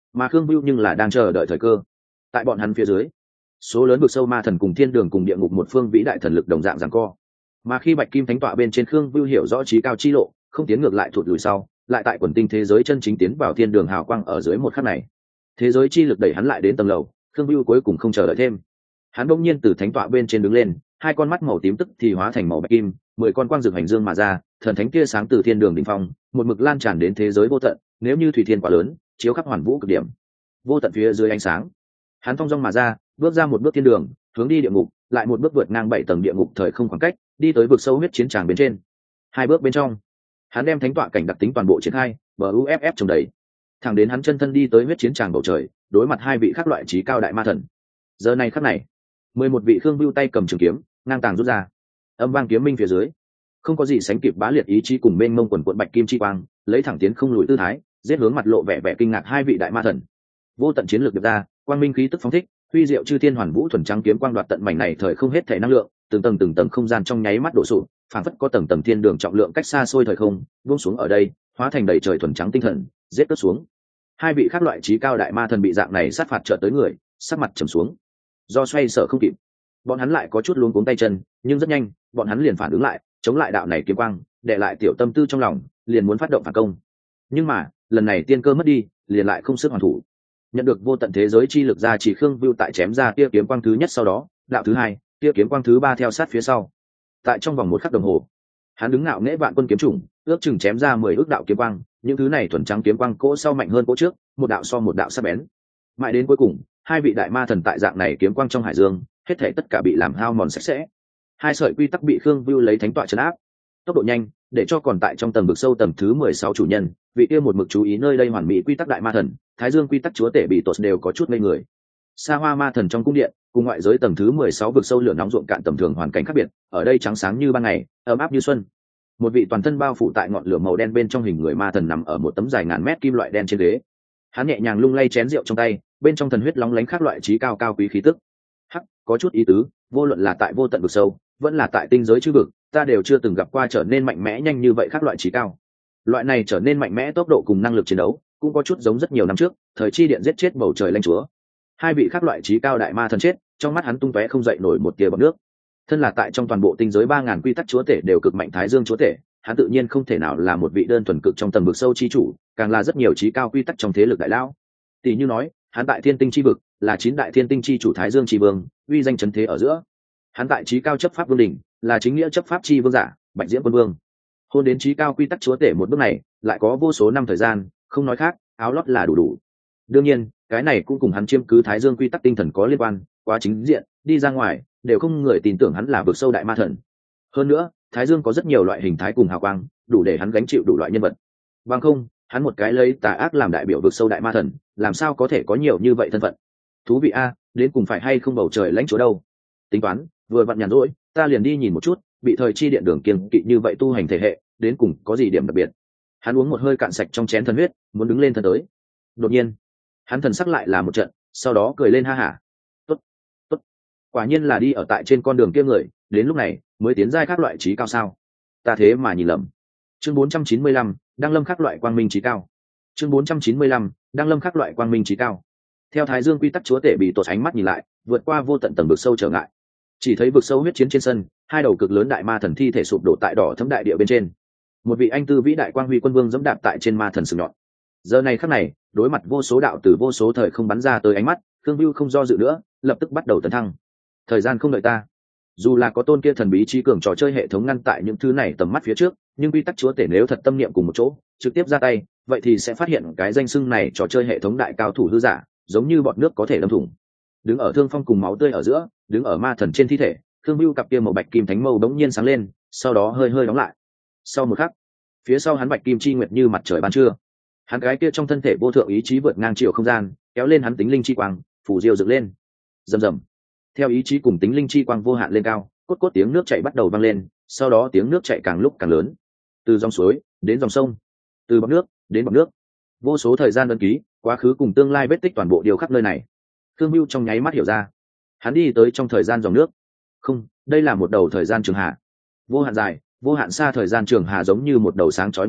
mà Khương Bưu nhưng là đang chờ đợi thời cơ. Tại bọn hắn phía dưới, số lớn vực sâu ma thần cùng thiên đường cùng địa ngục một phương vĩ đại thần lực đồng dạng giằng co. Mà khi Bạch Kim Thánh tọa bên trên, Khương Bưu hiểu rõ trí cao chi lộ, không tiến ngược lại thụt lùi sau, lại tại quần tinh thế giới chân chính tiến vào thiên đường hào quang ở dưới một khắc này. Thế giới chi lực đẩy hắn lại đến tầng lầu, Khương Bưu cuối cùng không chờ đợi thêm. Hắn bỗng nhiên từ thánh tọa bên trên đứng lên, hai con mắt màu tím tức thì hóa thành màu bạch kim, mười con quang dược hành dương mà ra, thần thánh tia sáng từ thiên đường đỉnh phong, một mực lan tràn đến thế giới vô tận, nếu như thủy thiên quá lớn, chiếu khắp hoàn vũ cực điểm. Vô tận phía dưới ánh sáng, hắn thong dong mà ra, bước ra một bước thiên đường, hướng đi địa ngục, lại một bước vượt ngang bảy tầng địa ngục thời không khoảng cách, đi tới vực sâu huyết chiến tràng bên trên. Hai bước bên trong, hắn đem thánh tọa cảnh đặc tính toàn bộ triển khai, bờ u ép ép trồng đầy, thẳng đến hắn chân thân đi tới huyết chiến tràng bầu trời, đối mặt hai vị khác loại trí cao đại ma thần. Giờ này khắc này, mười một vị Khương Bưu tay cầm trường kiếm, ngang tàng rút ra, âm vang kiếm minh phía dưới, không có gì sánh kịp bá liệt ý chí cùng mênh mông quần quận bạch kim chi quang, lấy thẳng tiến không lùi tư thái, giết hướng mặt lộ vẻ vẻ kinh ngạc hai vị đại ma thần. Vô tận chiến lược được ra, quang minh khí tức phóng thích, huy diệu chư thiên hoàn vũ thuần trắng kiếm quang đoạt tận mảnh này thời không hết thể năng lượng, từng tầng từng tầng không gian trong nháy mắt đổ sụp, phảng phất có tầng tầng thiên đường trọng lượng cách xa xôi thời không, buông xuống ở đây, hóa thành đầy trời thuần trắng tinh thần, giết cất xuống. Hai vị khác loại trí cao đại ma thần bị dạng này sát phạt trợ tới người, sắc mặt trầm xuống. Do xoay sở không kịp, bọn hắn lại có chút luống cuống tay chân, nhưng rất nhanh, bọn hắn liền phản ứng lại, chống lại đạo này kiếm quang, để lại tiểu tâm tư trong lòng, liền muốn phát động phản công. Nhưng mà, lần này tiên cơ mất đi, liền lại không sức hoàn thủ. Nhận được vô tận thế giới chi lực ra, chỉ Khương Bưu tại chém ra tia kiếm quang thứ nhất sau đó, đạo thứ hai, tia kiếm quang thứ ba theo sát phía sau. Tại trong vòng một khắc đồng hồ, hắn đứng ngạo nghễ vạn quân kiếm chủng, ước chừng chém ra mười ước đạo kiếm quang, những thứ này thuần trắng kiếm quang cỗ sau mạnh hơn cỗ trước, một đạo so một đạo sắc bén. Mãi đến cuối cùng, hai vị đại ma thần tại dạng này kiếm quang trong hải dương, hết thảy tất cả bị làm hao mòn sạch sẽ. Hai sợi quy tắc bị Khương Bưu lấy thánh tọa trấn áp, tốc độ nhanh, để cho còn tại trong tầng vực sâu tầng thứ mười sáu chủ nhân, vị kia một mực chú ý nơi đây hoàn mỹ quy tắc đại ma thần, Thái Dương quy tắc chúa tể bị tột đều có chút ngây người. Sa Hoa ma thần trong cung điện, cùng ngoại giới tầng thứ mười sáu vực sâu lửa nóng ruộng cạn tầm thường hoàn cảnh khác biệt, ở đây trắng sáng như ban ngày, ấm áp như xuân. Một vị toàn thân bao phủ tại ngọn lửa màu đen bên trong hình người ma thần nằm ở một tấm dài ngàn mét kim loại đen trên ghế. Hắn nhẹ nhàng lung lay chén rượu trong tay, bên trong thần huyết lóng lánh khác loại trí cao cao quý khí tức. Hắc, có chút ý tứ, vô luận là tại vô tận vực sâu, vẫn là tại tinh giới chư vực, ta đều chưa từng gặp qua trở nên mạnh mẽ nhanh như vậy khác loại trí cao. Loại này trở nên mạnh mẽ tốc độ cùng năng lực chiến đấu, cũng có chút giống rất nhiều năm trước, thời chi điện giết chết bầu trời lãnh chúa. Hai vị khác loại trí cao đại ma thần chết, trong mắt hắn tung tóe không dậy nổi một tia bọt nước. Thân là tại trong toàn bộ tinh giới ba ngàn quy tắc chúa tể đều cực mạnh Thái Dương chúa tể, hắn tự nhiên không thể nào là một vị đơn thuần cực trong tầng vực sâu chi chủ, càng là rất nhiều trí cao quy tắc trong thế lực đại lão. Tỷ như nói, hắn tại thiên tinh chi vực, là chín đại thiên tinh chi chủ Thái Dương chi vương, uy danh chấn thế ở giữa. Hắn tại trí cao chấp pháp vương đỉnh, là chính nghĩa chấp pháp chi vương giả, Bạch Diễm quân vương. Hôn đến trí cao quy tắc chúa tể một bước này, lại có vô số năm thời gian, không nói khác, áo lót là đủ đủ. Đương nhiên, cái này cũng cùng hắn chiếm cứ Thái Dương quy tắc tinh thần có liên quan, quá chính diện, đi ra ngoài, đều không người tin tưởng hắn là vực sâu đại ma thần. Hơn nữa, Thái Dương có rất nhiều loại hình thái cùng hào quang, đủ để hắn gánh chịu đủ loại nhân vật. Bằng không, hắn một cái lấy tà ác làm đại biểu vực sâu đại ma thần, làm sao có thể có nhiều như vậy thân phận. Thú vị a, đến cùng phải hay không bầu trời lãnh chúa đâu. Tính toán, vừa vặn nhàn rỗi, ta liền đi nhìn một chút, bị thời chi điện đường kiêng kỵ như vậy tu hành thể hệ, đến cùng có gì điểm đặc biệt. Hắn uống một hơi cạn sạch trong chén thần huyết, muốn đứng lên thân tới. Đột nhiên, hắn thần sắc lại là một trận, sau đó cười lên ha hả. Tốt, tốt, quả nhiên là đi ở tại trên con đường kia người, đến lúc này mới tiến giai các loại trí cao sao? Ta thế mà nhìn lầm. Chương bốn trăm chín mươi lăm, Đăng Lâm các loại quang minh trí cao. Chương bốn trăm chín mươi lăm, Đăng Lâm các loại quang minh trí cao. Theo Thái Dương quy tắc chúa tể bị tột ánh mắt nhìn lại, vượt qua vô tận tầng vực sâu trở ngại, chỉ thấy vực sâu huyết chiến trên sân, hai đầu cực lớn đại ma thần thi thể sụp đổ tại đỏ thẫm đại địa bên trên. Một vị anh tư vĩ đại quang huy quân vương dẫm đạp tại trên ma thần sừng nhọn. Giờ này khắc này, đối mặt vô số đạo từ vô số thời không bắn ra tới ánh mắt, Khương Bưu không do dự nữa, lập tức bắt đầu tấn thăng. Thời gian không đợi ta. Dù là có tôn kia thần bí trí cường trò chơi hệ thống ngăn tại những thứ này tầm mắt phía trước, nhưng quy tắc chúa tể nếu thật tâm niệm cùng một chỗ, trực tiếp ra tay, vậy thì sẽ phát hiện cái danh xưng này trò chơi hệ thống đại cao thủ hư giả, giống như bọt nước có thể đâm thủng. Đứng ở thương phong cùng máu tươi ở giữa, đứng ở ma thần trên thi thể, Khương Bưu cặp kia màu bạch kim thánh mâu đống nhiên sáng lên, sau đó hơi hơi đóng lại. Sau một khắc, phía sau hắn bạch kim chi nguyệt như mặt trời ban trưa. Hắn cái kia trong thân thể vô thượng ý chí vượt ngang chiều không gian, kéo lên hắn tính linh chi quang, phủ diêu dựng lên. Rầm rầm. Theo ý chí cùng tính linh chi quang vô hạn lên cao, cốt cốt tiếng nước chảy bắt đầu vang lên, sau đó tiếng nước chảy càng lúc càng lớn. Từ dòng suối đến dòng sông, từ bọt nước đến bọt nước. Vô số thời gian đơn ký, quá khứ cùng tương lai vết tích toàn bộ điều khắp nơi này. Khương Bưu trong nháy mắt hiểu ra, hắn đi tới trong thời gian dòng nước. Không, đây là một đầu thời gian trường hà, vô hạn dài, vô hạn xa thời gian trường hà giống như một đầu sáng chói ngân hà,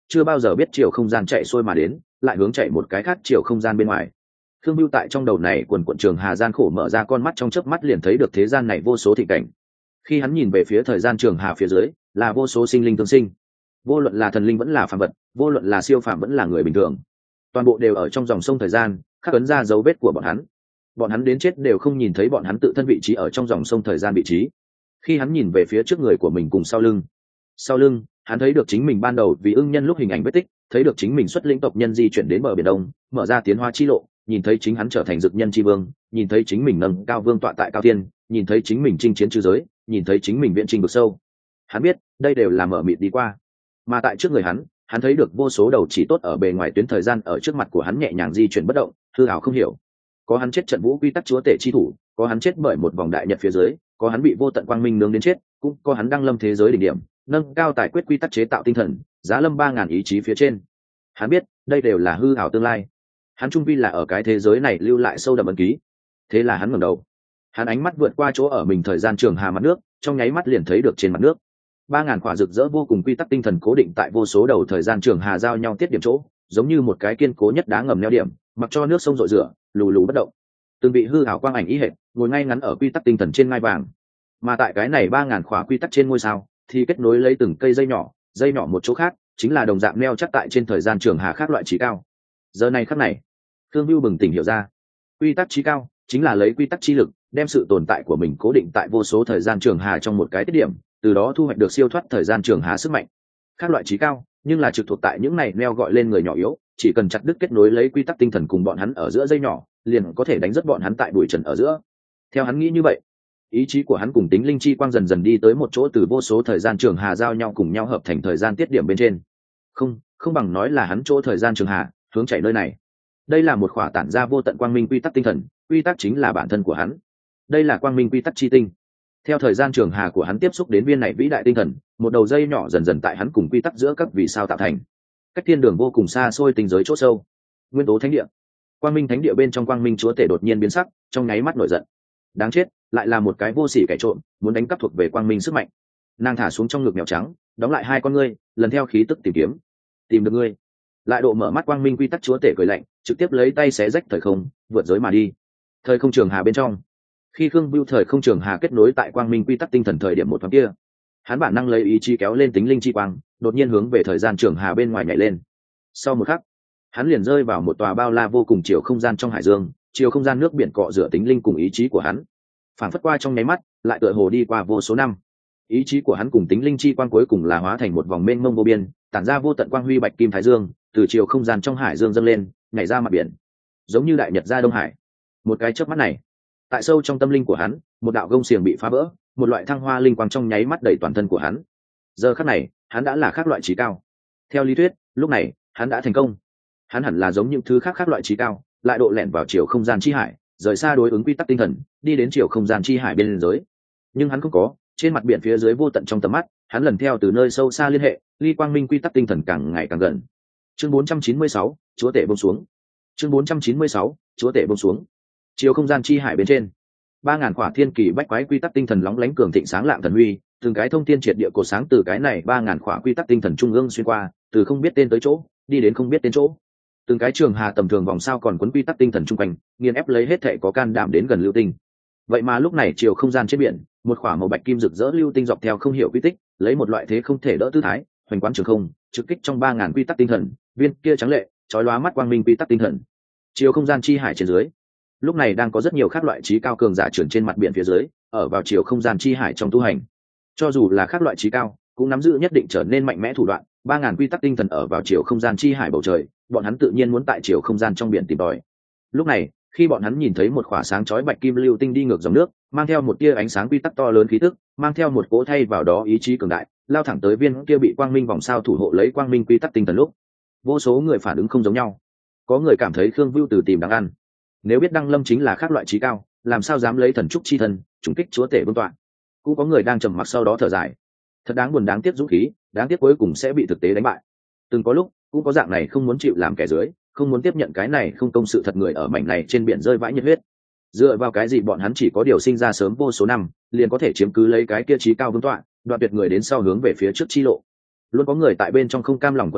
chưa bao giờ biết chiều không gian chạy xuôi mà đến, lại hướng chạy một cái khác chiều không gian bên ngoài. Khương Bưu tại trong đầu này quần quận trường hà gian khổ mở ra con mắt, trong chớp mắt liền thấy được thế gian này vô số thị cảnh. Khi hắn nhìn về phía thời gian trường hà phía dưới, là vô số sinh linh tương sinh, vô luận là thần linh vẫn là phàm vật, vô luận là siêu phàm vẫn là người bình thường, toàn bộ đều ở trong dòng sông thời gian khắc ấn ra dấu vết của bọn hắn. Bọn hắn đến chết đều không nhìn thấy bọn hắn tự thân vị trí ở trong dòng sông thời gian vị trí. Khi hắn nhìn về phía trước người của mình cùng sau lưng, sau lưng hắn thấy được chính mình ban đầu vì ưng nhân lúc hình ảnh vết tích, thấy được chính mình xuất lĩnh tộc nhân di chuyển đến bờ biển đông, mở ra tiến hóa chi lộ, nhìn thấy chính hắn trở thành dực nhân chi vương, nhìn thấy chính mình nâng cao vương tọa tại cao thiên, nhìn thấy chính mình chinh chiến trừ giới, nhìn thấy chính mình viễn trình vực sâu. Hắn biết đây đều là mở mịt đi qua, mà tại trước người hắn, hắn thấy được vô số đầu chỉ tốt ở bề ngoài tuyến thời gian ở trước mặt của hắn nhẹ nhàng di chuyển bất động, hư ảo không hiểu. Có hắn chết trận vũ quy tắc chúa tể chi thủ, có hắn chết bởi một vòng đại nhật phía dưới, có hắn bị vô tận quang minh nướng đến chết, cũng có hắn đăng lâm thế giới đỉnh điểm, nâng cao tài quyết quy tắc chế tạo tinh thần, giá lâm ba ngàn ý chí phía trên. Hắn biết đây đều là hư ảo tương lai, hắn trung vi là ở cái thế giới này lưu lại sâu đậm ấn ký. Thế là hắn ngẩng đầu, hắn ánh mắt vượt qua chỗ ở mình thời gian trường hà mặt nước, trong nháy mắt liền thấy được trên mặt nước ba ngàn quả rực rỡ vô cùng quy tắc tinh thần cố định tại vô số đầu thời gian trường hà giao nhau tiết điểm chỗ, giống như một cái kiên cố nhất đá ngầm neo điểm, mặc cho nước sông rội rửa lù lù bất động. Từng bị hư ảo quang ảnh ý hệt ngồi ngay ngắn ở quy tắc tinh thần trên ngai vàng, mà tại cái này ba ngàn khỏa quy tắc trên ngôi sao thì kết nối lấy từng cây dây nhỏ, dây nhỏ một chỗ khác chính là đồng dạng neo chắc tại trên thời gian trường hà khác loại trí cao. Giờ này khắc này, Thương Vưu bừng tỉnh hiểu ra, quy tắc trí cao chính là lấy quy tắc chi lực đem sự tồn tại của mình cố định tại vô số thời gian trường hà trong một cái tiết điểm, từ đó thu hoạch được siêu thoát thời gian trường hà sức mạnh. Khác loại trí cao nhưng là trực thuộc tại những này neo gọi lên người nhỏ yếu, chỉ cần chặt đứt kết nối lấy quy tắc tinh thần cùng bọn hắn ở giữa dây nhỏ, liền có thể đánh rất bọn hắn tại bụi trần ở giữa. Theo hắn nghĩ như vậy, ý chí của hắn cùng tính linh chi quang dần dần đi tới một chỗ từ vô số thời gian trường hà giao nhau cùng nhau hợp thành thời gian tiết điểm bên trên. Không, không bằng nói là hắn chỗ thời gian trường hà hướng chảy nơi này. Đây là một khỏa tản ra vô tận quang minh quy tắc tinh thần, quy tắc chính là bản thân của hắn. Đây là quang minh quy tắc chi tinh. Theo thời gian trường hà của hắn tiếp xúc đến viên này vĩ đại tinh thần, một đầu dây nhỏ dần dần tại hắn cùng quy tắc giữa các vì sao tạo thành. Cách thiên đường vô cùng xa xôi tinh giới chỗ sâu, nguyên tố thánh địa. Quang minh thánh địa bên trong quang minh chúa tể đột nhiên biến sắc, trong nháy mắt nổi giận. Đáng chết, lại là một cái vô sỉ kẻ trộm, muốn đánh cắp thuộc về quang minh sức mạnh. Nàng thả xuống trong ngực mèo trắng, đóng lại hai con ngươi, lần theo khí tức tìm kiếm. Tìm được ngươi. Lại độ mở mắt quang minh quy tắc chúa tể cười lạnh, trực tiếp lấy tay xé rách thời không, vượt giới mà đi. Thời không trường hà bên trong, khi Khương Bưu thời không trường hà kết nối tại quang minh quy tắc tinh thần thời điểm một thoáng kia, hắn bản năng lấy ý chí kéo lên tính linh chi quang, đột nhiên hướng về thời gian trường hà bên ngoài nhảy lên. Sau một khắc, hắn liền rơi vào một tòa bao la vô cùng chiều không gian trong hải dương, chiều không gian nước biển cọ rửa tính linh cùng ý chí của hắn, phản phất qua trong nháy mắt, lại tựa hồ đi qua vô số năm. Ý chí của hắn cùng tính linh chi quang cuối cùng là hóa thành một vòng mênh mông vô biên, tản ra vô tận quang huy bạch kim thái dương, từ chiều không gian trong hải dương dâng lên, nhảy ra mặt biển, giống như đại nhật ra đông hải. Một cái chớp mắt này, tại sâu trong tâm linh của hắn, một đạo gông xiềng bị phá vỡ, một loại thăng hoa linh quang trong nháy mắt đầy toàn thân của hắn. Giờ khắc này, hắn đã là khác loại trí cao. Theo lý thuyết, lúc này hắn đã thành công. Hắn hẳn là giống những thứ khác khác loại trí cao, lại độ lẻn vào chiều không gian chi hải, rời xa đối ứng quy tắc tinh thần, đi đến chiều không gian chi hải bên giới. Nhưng hắn không có, trên mặt biển phía dưới vô tận trong tầm mắt, hắn lần theo từ nơi sâu xa liên hệ, ly quang minh quy tắc tinh thần càng ngày càng gần. Chương bốn trăm chín mươi sáu, chúa tể buông xuống. Chương bốn trăm chín mươi sáu, chúa tể buông xuống. Chiều không gian chi hải bên trên, ba ngàn quả thiên kỳ bách quái quy tắc tinh thần lóng lánh cường thịnh sáng lạng thần huy, từng cái thông thiên triệt địa cổ sáng từ cái này ba ngàn quả quy tắc tinh thần trung ương xuyên qua, từ không biết tên tới chỗ, đi đến không biết tên chỗ. Từng cái trường hà tầm thường vòng sao còn quấn quy tắc tinh thần trung quanh, nghiền ép lấy hết thảy có can đảm đến gần lưu tinh. Vậy mà lúc này chiều không gian trên biển, một quả màu bạch kim rực rỡ lưu tinh dọc theo không hiểu quy tích, lấy một loại thế không thể đỡ tư thái, hoành quán trường không, trực kích trong ba ngàn quy tắc tinh thần, viên kia trắng lệ, chói lóa mắt quang minh quy tắc tinh thần. Chiều không gian chi hải trên dưới, lúc này đang có rất nhiều các loại trí cao cường giả trưởng trên mặt biển phía dưới, ở vào chiều không gian chi hải trong tu hành. Cho dù là các loại trí cao, cũng nắm giữ nhất định trở nên mạnh mẽ thủ đoạn, ba ngàn quy tắc tinh thần ở vào chiều không gian chi hải bầu trời, bọn hắn tự nhiên muốn tại chiều không gian trong biển tìm tòi. Lúc này, khi bọn hắn nhìn thấy một khỏa sáng chói bạch kim lưu tinh đi ngược dòng nước, mang theo một tia ánh sáng quy tắc to lớn khí tức, mang theo một cỗ thay vào đó ý chí cường đại, lao thẳng tới viên kia bị quang minh vòng sao thủ hộ lấy quang minh quy tắc tinh thần lúc, vô số người phản ứng không giống nhau. Có người cảm thấy Khương Vưu từ tìm đáng ăn, nếu biết Đăng Lâm chính là khác loại trí cao, làm sao dám lấy thần trúc chi thân trùng kích chúa tể vương tọa. Cũng có người đang trầm mặc sau đó thở dài, thật đáng buồn, đáng tiếc dũng khí, đáng tiếc cuối cùng sẽ bị thực tế đánh bại. Từng có lúc cũng có dạng này không muốn chịu làm kẻ dưới, không muốn tiếp nhận cái này không công sự thật người ở mảnh này trên biển rơi vãi nhiệt huyết. Dựa vào cái gì bọn hắn chỉ có điều sinh ra sớm vô số năm, liền có thể chiếm cứ lấy cái kia trí cao vương tọa, đoạt tuyệt người đến sau hướng về phía trước chi lộ. Luôn có người tại bên trong không cam lòng quật khởi,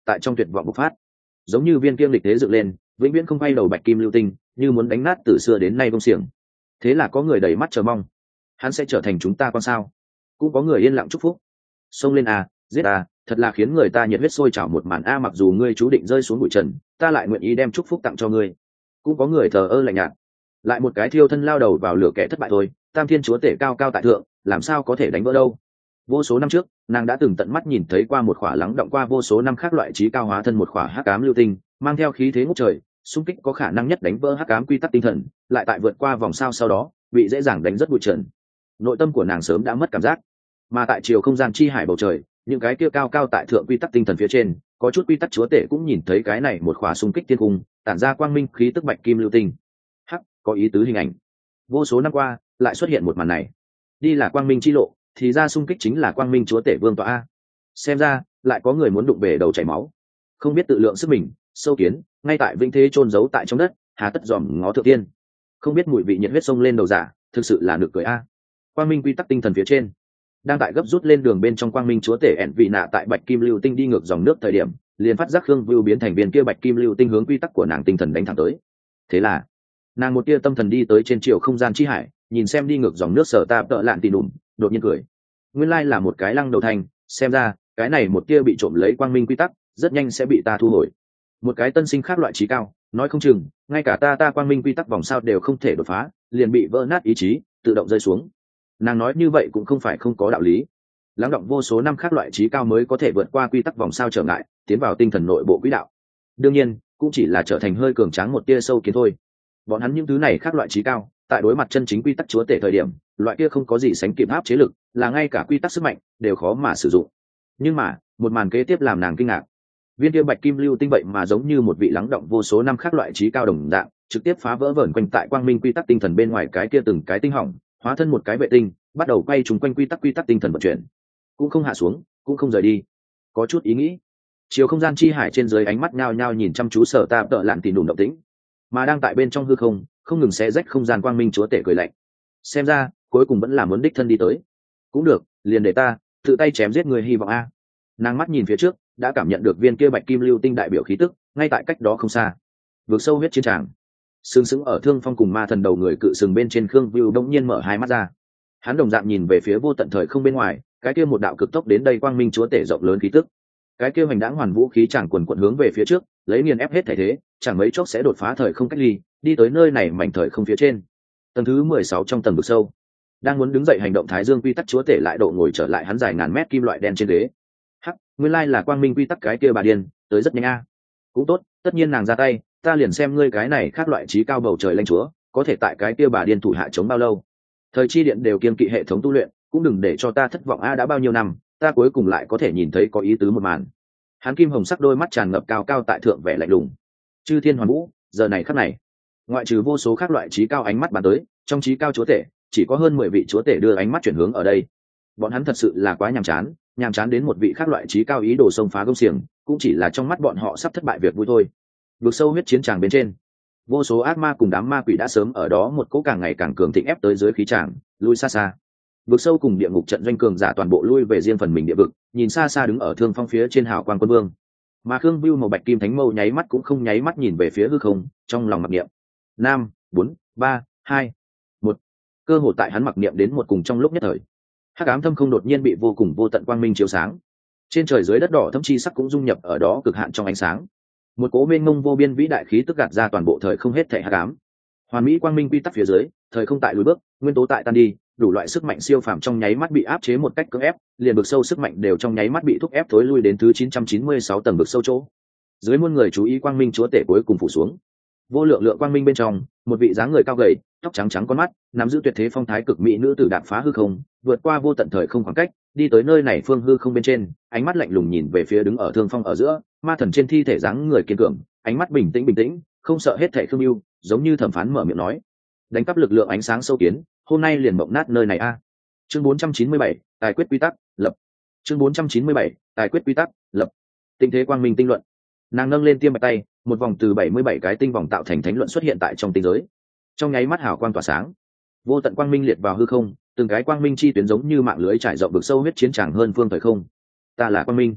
tại trong tuyệt vọng bộc phát, giống như viên kiêm lịch thế dựng lên vĩnh viễn không quay đầu bạch kim lưu tinh, như muốn đánh nát từ xưa đến nay công xiềng. Thế là có người đầy mắt chờ mong, hắn sẽ trở thành chúng ta con sao. Cũng có người yên lặng chúc phúc, xông lên à, giết à, thật là khiến người ta nhiệt huyết sôi trào một màn a, mặc dù ngươi chú định rơi xuống bụi trần, ta lại nguyện ý đem chúc phúc tặng cho ngươi. Cũng có người thờ ơ lạnh nhạt, lại một cái thiêu thân lao đầu vào lửa kẻ thất bại thôi, tam thiên chúa tể cao cao tại thượng, làm sao có thể đánh vỡ đâu. Vô số năm trước, nàng đã từng tận mắt nhìn thấy qua một khỏa lắng động qua vô số năm khác loại trí cao hóa thân một khỏa hắc ám lưu tinh, mang theo khí thế ngút trời, xung kích có khả năng nhất đánh vỡ hắc ám quy tắc tinh thần, lại tại vượt qua vòng sao sau đó, bị dễ dàng đánh rất bụi trần. Nội tâm của nàng sớm đã mất cảm giác, mà tại chiều không gian chi hải bầu trời, những cái kia cao cao tại thượng quy tắc tinh thần phía trên, có chút quy tắc chúa tể cũng nhìn thấy cái này một khỏa xung kích thiên cung, tản ra quang minh khí tức bạch kim lưu tinh. Hắc, có ý tứ hình ảnh. Vô số năm qua, lại xuất hiện một màn này. Đi là quang minh chi lộ, thì ra xung kích chính là quang minh chúa tể vương tọa a. Xem ra, lại có người muốn đụng về đầu chảy máu. Không biết tự lượng sức mình, sâu kiến, ngay tại vinh thế chôn giấu tại trong đất, hà tất dòm ngó thượng tiên. Không biết mùi vị nhiệt huyết sông lên đầu giả, thực sự là nực cười a. Quang minh quy tắc tinh thần phía trên, đang tại gấp rút lên đường bên trong quang minh chúa tể ẻn vị nạ tại bạch kim lưu tinh đi ngược dòng nước thời điểm, liền phát giác khương vưu biến thành viên kia bạch kim lưu tinh hướng quy tắc của nàng tinh thần đánh thẳng tới. Thế là nàng một tia tâm thần đi tới trên chiều không gian chi hải, nhìn xem đi ngược dòng nước sở ta tợ lạn tì đùm, đột nhiên cười. Nguyên lai là một cái lăng đầu thành, xem ra cái này một tia bị trộm lấy quang minh quy tắc rất nhanh sẽ bị ta thu hồi. Một cái tân sinh khác loại trí cao, nói không chừng ngay cả ta ta quang minh quy tắc vòng sao đều không thể đột phá, liền bị vỡ nát ý chí, tự động rơi xuống. Nàng nói như vậy cũng không phải không có đạo lý. Lắng động vô số năm khác loại trí cao mới có thể vượt qua quy tắc vòng sao trở ngại, tiến vào tinh thần nội bộ quỹ đạo. Đương nhiên, cũng chỉ là trở thành hơi cường tráng một tia sâu kiến thôi. Bọn hắn những thứ này khác loại trí cao, tại đối mặt chân chính quy tắc chúa tể thời điểm, loại kia không có gì sánh kịp áp chế lực, là ngay cả quy tắc sức mạnh đều khó mà sử dụng. Nhưng mà, một màn kế tiếp làm nàng kinh ngạc. Viên kia bạch kim lưu tinh vậy mà giống như một vị lắng động vô số năm khác loại trí cao đồng dạng, trực tiếp phá vỡ vẩn quanh tại quang minh quy tắc tinh thần bên ngoài cái kia từng cái tinh hỏng, hóa thân một cái vệ tinh, bắt đầu quay trùng quanh quy tắc quy tắc tinh thần vận chuyển, cũng không hạ xuống, cũng không rời đi. Có chút ý nghĩ. Chiều không gian chi hải trên dưới ánh mắt nhao nhao nhìn chăm chú sở ta tợ lạn tìm đủ động tĩnh, mà đang tại bên trong hư không, không ngừng xé rách không gian quang minh chúa tể cười lạnh. Xem ra, cuối cùng vẫn là muốn đích thân đi tới. Cũng được, liền để ta tự tay chém giết người hy vọng a. Nàng mắt nhìn phía trước, đã cảm nhận được viên kia bạch kim lưu tinh đại biểu khí tức, ngay tại cách đó không xa. Vượt sâu huyết chiến tràng, sừng sững ở thương phong cùng ma thần đầu người cự sừng bên trên khương view đông nhiên mở hai mắt ra. Hắn đồng dạng nhìn về phía vô tận thời không bên ngoài, cái kia một đạo cực tốc đến đây quang minh chúa tể rộng lớn khí tức. Cái kia hoành đãng hoàn vũ khí chẳng quần quần hướng về phía trước, lấy nghiền ép hết thể thế, chẳng mấy chốc sẽ đột phá thời không cách ly, đi tới nơi này mảnh thời không phía trên. Tầng thứ mười sáu trong tầng vực sâu, đang muốn đứng dậy hành động thái dương quy tắc chúa tể lại độ ngồi trở lại hắn dài ngàn mét kim loại đen trên ghế. Hắc, nguyên lai là quang minh quy tắc cái kia bà điên, tới rất nhanh a. Cũng tốt, tất nhiên nàng ra tay, ta liền xem ngươi cái này khác loại trí cao bầu trời lãnh chúa, có thể tại cái kia bà điên thủ hạ chống bao lâu. Thời chi điện đều kiên kỵ hệ thống tu luyện, cũng đừng để cho ta thất vọng a, đã bao nhiêu năm, ta cuối cùng lại có thể nhìn thấy có ý tứ một màn. Hắn kim hồng sắc đôi mắt tràn ngập cao cao tại thượng vẻ lạnh lùng. Chư thiên hoàn vũ, giờ này khắc này, ngoại trừ vô số khác loại trí cao ánh mắt bàn tới, trong trí cao chúa tể, chỉ có hơn mười vị chúa tể đưa ánh mắt chuyển hướng ở đây. Bọn hắn thật sự là quá nhàm chán, nhàm chán đến một vị khác loại trí cao ý đồ xông phá công xiềng, cũng chỉ là trong mắt bọn họ sắp thất bại việc vui thôi. Vực sâu huyết chiến tràng bên trên, vô số ác ma cùng đám ma quỷ đã sớm ở đó một cỗ càng ngày càng cường thịnh ép tới dưới khí tràng, lui xa xa. Vực sâu cùng địa ngục trận doanh cường giả toàn bộ lui về riêng phần mình địa vực, nhìn xa xa đứng ở thương phong phía trên hào quang quân vương. Mà Khương Vưu màu bạch kim thánh mâu nháy mắt cũng không nháy mắt nhìn về phía hư không, trong lòng mặc niệm. Năm, bốn, ba, hai, một. Cơ hội tại hắn mặc niệm đến một cùng trong lúc nhất thời, hắc ám thâm không đột nhiên bị vô cùng vô tận quang minh chiếu sáng. Trên trời dưới đất đỏ thâm chi sắc cũng dung nhập ở đó cực hạn trong ánh sáng. Một cỗ mênh mông vô biên vĩ đại khí tức gạt ra toàn bộ thời không hết thảy hắc ám. Hoàn mỹ quang minh quy tắc phía dưới, thời không tại lùi bước, nguyên tố tại tan đi, đủ loại sức mạnh siêu phàm trong nháy mắt bị áp chế một cách cưỡng ép, liền vực sâu sức mạnh đều trong nháy mắt bị thúc ép thối lui đến thứ chín trăm chín mươi sáu tầng vực sâu chỗ. Dưới muôn người chú ý quang minh chúa tể cuối cùng phủ xuống. Vô lượng lượng quang minh bên trong, một vị dáng người cao gầy, tóc trắng trắng con mắt, nắm giữ tuyệt thế phong thái cực mỹ nữ tử đạp phá hư không, vượt qua vô tận thời không khoảng cách, đi tới nơi này phương hư không bên trên, ánh mắt lạnh lùng nhìn về phía đứng ở thương phong ở giữa, ma thần trên thi thể dáng người kiên cường, ánh mắt bình tĩnh bình tĩnh, không sợ hết thảy khương ưu, giống như thẩm phán mở miệng nói: đánh cắp lực lượng ánh sáng sâu kiến, hôm nay liền mộng nát nơi này a. Chương bốn trăm chín mươi bảy, tài quyết quy tắc, lập. Chương bốn trăm chín mươi bảy, tài quyết quy tắc, lập. Tinh thế quang minh tinh luận. Nàng nâng lên tiêm bạch tay, một vòng từ bảy mươi bảy cái tinh vòng tạo thành thánh luận xuất hiện tại trong tinh giới. Trong nháy mắt hào quang tỏa sáng, vô tận quang minh liệt vào hư không, từng cái quang minh chi tuyến giống như mạng lưới trải rộng vực sâu huyết chiến tràng hơn phương thời không. Ta là quang minh,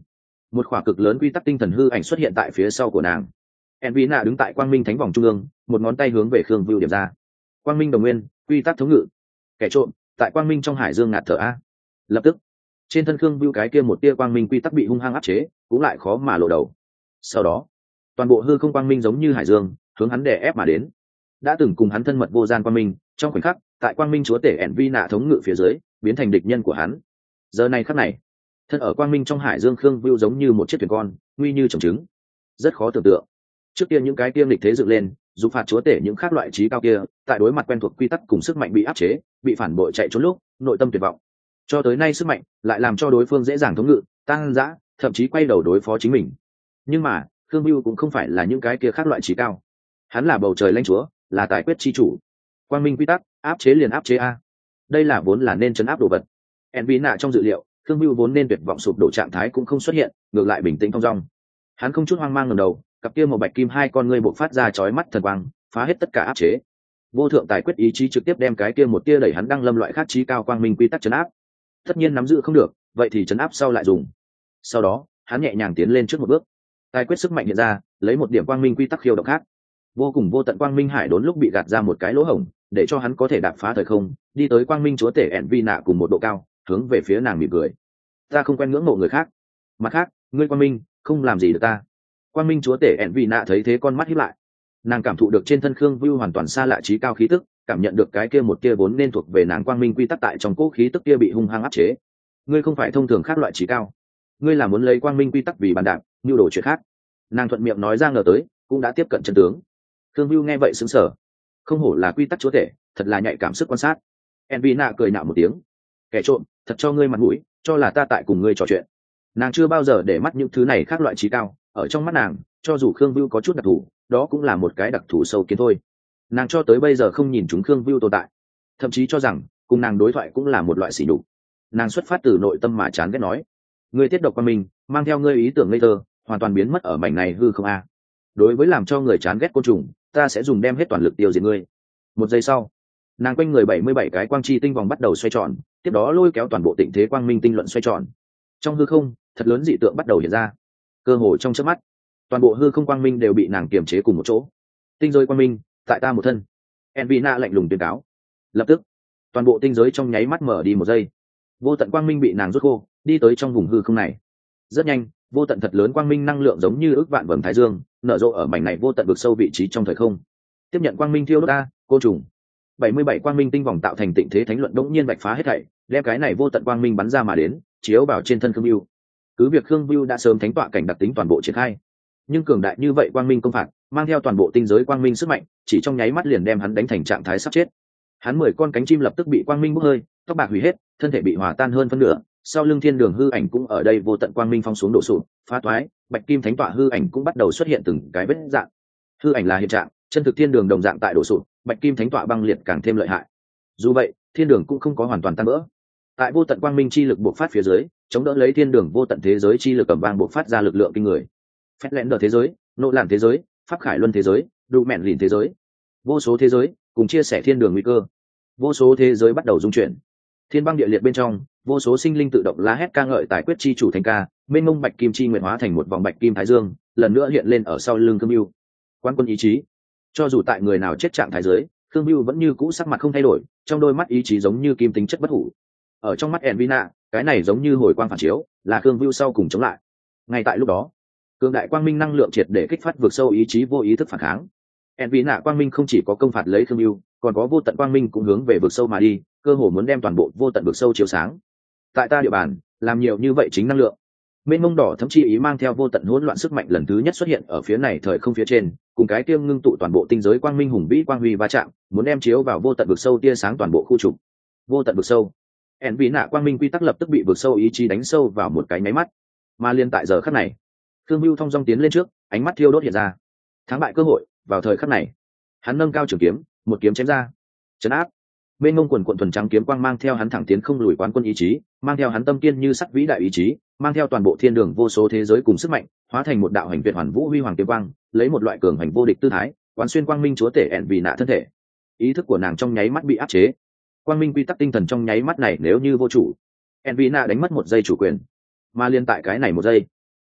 một khỏa cực lớn quy tắc tinh thần hư ảnh xuất hiện tại phía sau của nàng. Envina đứng tại quang minh thánh vòng trung ương, một ngón tay hướng về Khương Vưu điểm ra. Quang minh đồng nguyên, quy tắc thống ngự. Kẻ trộm, tại quang minh trong hải dương ngạt thở a. Lập tức, trên thân Khương Vưu cái kia một tia quang minh quy tắc bị hung hăng áp chế, cũng lại khó mà lộ đầu. Sau đó, toàn bộ hư không quang minh giống như hải dương, hướng hắn đè ép mà đến. Đã từng cùng hắn thân mật vô gian quang minh, trong khoảnh khắc, tại quang minh chúa tể Envina thống ngự phía dưới, biến thành địch nhân của hắn. Giờ này khắc này, thân ở quang minh trong hải dương Khương Vưu giống như một chiếc thuyền con, nguy như trồng trứng, rất khó tưởng tượng. Trước kia những cái tiêm lịch thế dựng lên, dù phạt chúa tể những khác loại trí cao kia, tại đối mặt quen thuộc quy tắc cùng sức mạnh bị áp chế, bị phản bội chạy trốn lúc, nội tâm tuyệt vọng. Cho tới nay sức mạnh lại làm cho đối phương dễ dàng thống ngự, tăng dã, thậm chí quay đầu đối phó chính mình. Nhưng mà, Khương Vưu cũng không phải là những cái kia khác loại trí cao. Hắn là bầu trời lãnh chúa, là tài quyết chi chủ. Quang minh quy tắc, áp chế liền áp chế a. Đây là vốn là nên trấn áp đồ vật. Envina trong dự liệu, Khương Vưu vốn nên tuyệt vọng sụp đổ trạng thái cũng không xuất hiện, ngược lại bình tĩnh thong dong. Hắn không chút hoang mang ngẩng đầu, cặp kia màu bạch kim hai con ngươi bộc phát ra chói mắt thần quang, phá hết tất cả áp chế. Vô thượng tài quyết ý chí trực tiếp đem cái kia một tia đẩy hắn đăng lâm loại khác trí cao quang minh quy tắc trấn áp. Tất nhiên nắm giữ không được, vậy thì trấn áp sau lại dùng. Sau đó, hắn nhẹ nhàng tiến lên trước một bước. Tài quyết sức mạnh hiện ra, lấy một điểm quang minh quy tắc khiêu động khác. Vô cùng vô tận quang minh hải đốn lúc bị gạt ra một cái lỗ hổng, để cho hắn có thể đạp phá thời không, đi tới quang minh chúa tể Envina cùng một độ cao, hướng về phía nàng mỉm cười. Ta không quen ngưỡng mộ người khác, mặt khác, ngươi quang minh không làm gì được ta. Quang minh chúa tể Envina thấy thế con mắt híp lại, nàng cảm thụ được trên thân Khương Vưu hoàn toàn xa lạ trí cao khí tức, cảm nhận được cái kia một kia vốn nên thuộc về nàng quang minh quy tắc tại trong cỗ khí tức kia bị hung hăng áp chế. Ngươi không phải thông thường khác loại trí cao, ngươi là muốn lấy quang minh quy tắc vì bàn đạp, nhu đồ chuyện khác. Nàng thuận miệng nói ra ngờ tới, cũng đã tiếp cận chân tướng. Khương Vưu nghe vậy sững sờ, không hổ là quy tắc chúa tể, thật là nhạy cảm sức quan sát. Envina cười nhạo một tiếng, kẻ trộm, thật cho ngươi mặt mũi, cho là ta tại cùng ngươi trò chuyện. Nàng chưa bao giờ để mắt những thứ này khác loại trí cao, ở trong mắt nàng, cho dù Khương Vưu có chút đặc thù, đó cũng là một cái đặc thù sâu kiến thôi. Nàng cho tới bây giờ không nhìn chúng Khương Vưu tồn tại, thậm chí cho rằng cùng nàng đối thoại cũng là một loại sỉ nhục. Nàng xuất phát từ nội tâm mà chán ghét nói, ngươi tiết độc qua mình, mang theo ngươi ý tưởng ngây thơ, hoàn toàn biến mất ở mảnh này hư không a. Đối với làm cho người chán ghét côn trùng, ta sẽ dùng đem hết toàn lực tiêu diệt ngươi. Một giây sau, nàng quanh người bảy mươi bảy cái quang chi tinh vòng bắt đầu xoay tròn, tiếp đó lôi kéo toàn bộ tịnh thế quang minh tinh luận xoay tròn. Trong hư không, thật lớn dị tượng bắt đầu hiện ra. Cơ hồ trong chớp mắt, toàn bộ hư không quang minh đều bị nàng kiềm chế cùng một chỗ. Tinh giới quang minh, tại ta một thân. Envina lạnh lùng tuyên cáo. Lập tức, toàn bộ tinh giới trong nháy mắt mở đi một giây. Vô tận quang minh bị nàng rút khô, đi tới trong vùng hư không này. Rất nhanh, vô tận thật lớn quang minh năng lượng giống như ước vạn vầng thái dương, nở rộ ở mảnh này vô tận vực sâu vị trí trong thời không. Tiếp nhận quang minh thiêu đốt ta, cô trùng. bảy mươi bảy quang minh tinh vòng tạo thành tịnh thế thánh luận đống nhiên bạch phá hết thảy, đem cái này vô tận quang minh bắn ra mà đến, chiếu vào trên thân Khương Vưu. Cứ việc Khương Vưu đã sớm thánh tọa cảnh đặc tính toàn bộ triển khai, nhưng cường đại như vậy quang minh công phạt, mang theo toàn bộ tinh giới quang minh sức mạnh, chỉ trong nháy mắt liền đem hắn đánh thành trạng thái sắp chết. Hắn mười con cánh chim lập tức bị quang minh bốc hơi, tóc bạc hủy hết, thân thể bị hòa tan hơn phân nửa, sau lưng thiên đường hư ảnh cũng ở đây vô tận quang minh phong xuống đổ sụp, phá toái, bạch kim thánh tọa hư ảnh cũng bắt đầu xuất hiện từng cái vết dạng. Hư ảnh là hiện trạng, chân thực thiên đường đồng dạng tại đổ sụp, bạch kim thánh tọa băng liệt càng thêm lợi hại. Dù vậy, thiên đường cũng không có hoàn toàn tan vỡ. Tại vô tận quang minh chi lực bộc phát phía dưới, chống đỡ lấy thiên đường vô tận thế giới chi lực cầm vang bộc phát ra lực lượng kinh người. Phét lẽn đờ thế giới, nộ làn thế giới, pháp khải luân thế giới, đủ mẹn lìn thế giới, vô số thế giới cùng chia sẻ thiên đường nguy cơ. Vô số thế giới bắt đầu dung chuyển. Thiên băng địa liệt bên trong, vô số sinh linh tự động la hét ca ngợi tài quyết chi chủ thành ca, mênh mông bạch kim chi nguyện hóa thành một vòng bạch kim thái dương, lần nữa hiện lên ở sau lưng Khương Vưu. Quan quân ý chí, cho dù tại người nào chết trạng thái giới, Khương Vưu vẫn như cũ sắc mặt không thay đổi, trong đôi mắt ý chí giống như kim tính chất bất hủ. Ở trong mắt Envina, cái này giống như hồi quang phản chiếu, là Khương Vưu sau cùng chống lại. Ngay tại lúc đó, cường đại quang minh năng lượng triệt để kích phát vượt sâu ý chí vô ý thức phản kháng. Envina quang minh không chỉ có công phạt lấy Khương Vưu, còn có vô tận quang minh cũng hướng về vực sâu mà đi, cơ hồ muốn đem toàn bộ vô tận vực sâu chiếu sáng. Tại ta địa bàn, làm nhiều như vậy chính năng lượng. Mênh mông đỏ thậm chí ý mang theo vô tận hỗn loạn sức mạnh lần thứ nhất xuất hiện ở phía này thời không phía trên, cùng cái tiêm ngưng tụ toàn bộ tinh giới quang minh hùng vĩ quang huy va chạm, muốn đem chiếu vào vô tận vực sâu tia sáng toàn bộ khu trục. Vô tận vực sâu. Envina quang minh quy tắc lập tức bị vực sâu ý chí đánh sâu vào một cái nháy mắt. Mà liên tại giờ khắc này, Khương Vưu thong dong tiến lên trước, ánh mắt thiêu đốt hiện ra. Thắng bại cơ hội, vào thời khắc này, hắn nâng cao trường kiếm, một kiếm chém ra. Trấn áp. Bên ngông quần quận thuần trắng kiếm quang mang theo hắn thẳng tiến không lùi quán quân ý chí, mang theo hắn tâm kiên như sắt vĩ đại ý chí, mang theo toàn bộ thiên đường vô số thế giới cùng sức mạnh, hóa thành một đạo hành việt hoàn vũ huy hoàng kiếm quang, lấy một loại cường hành vô địch tư thái, quán xuyên quang minh chúa tể Envina thân thể. Ý thức của nàng trong nháy mắt bị áp chế. Quang minh quy tắc tinh thần trong nháy mắt này nếu như vô chủ, Envina đánh mất một giây chủ quyền. Mà liên tại cái này một giây,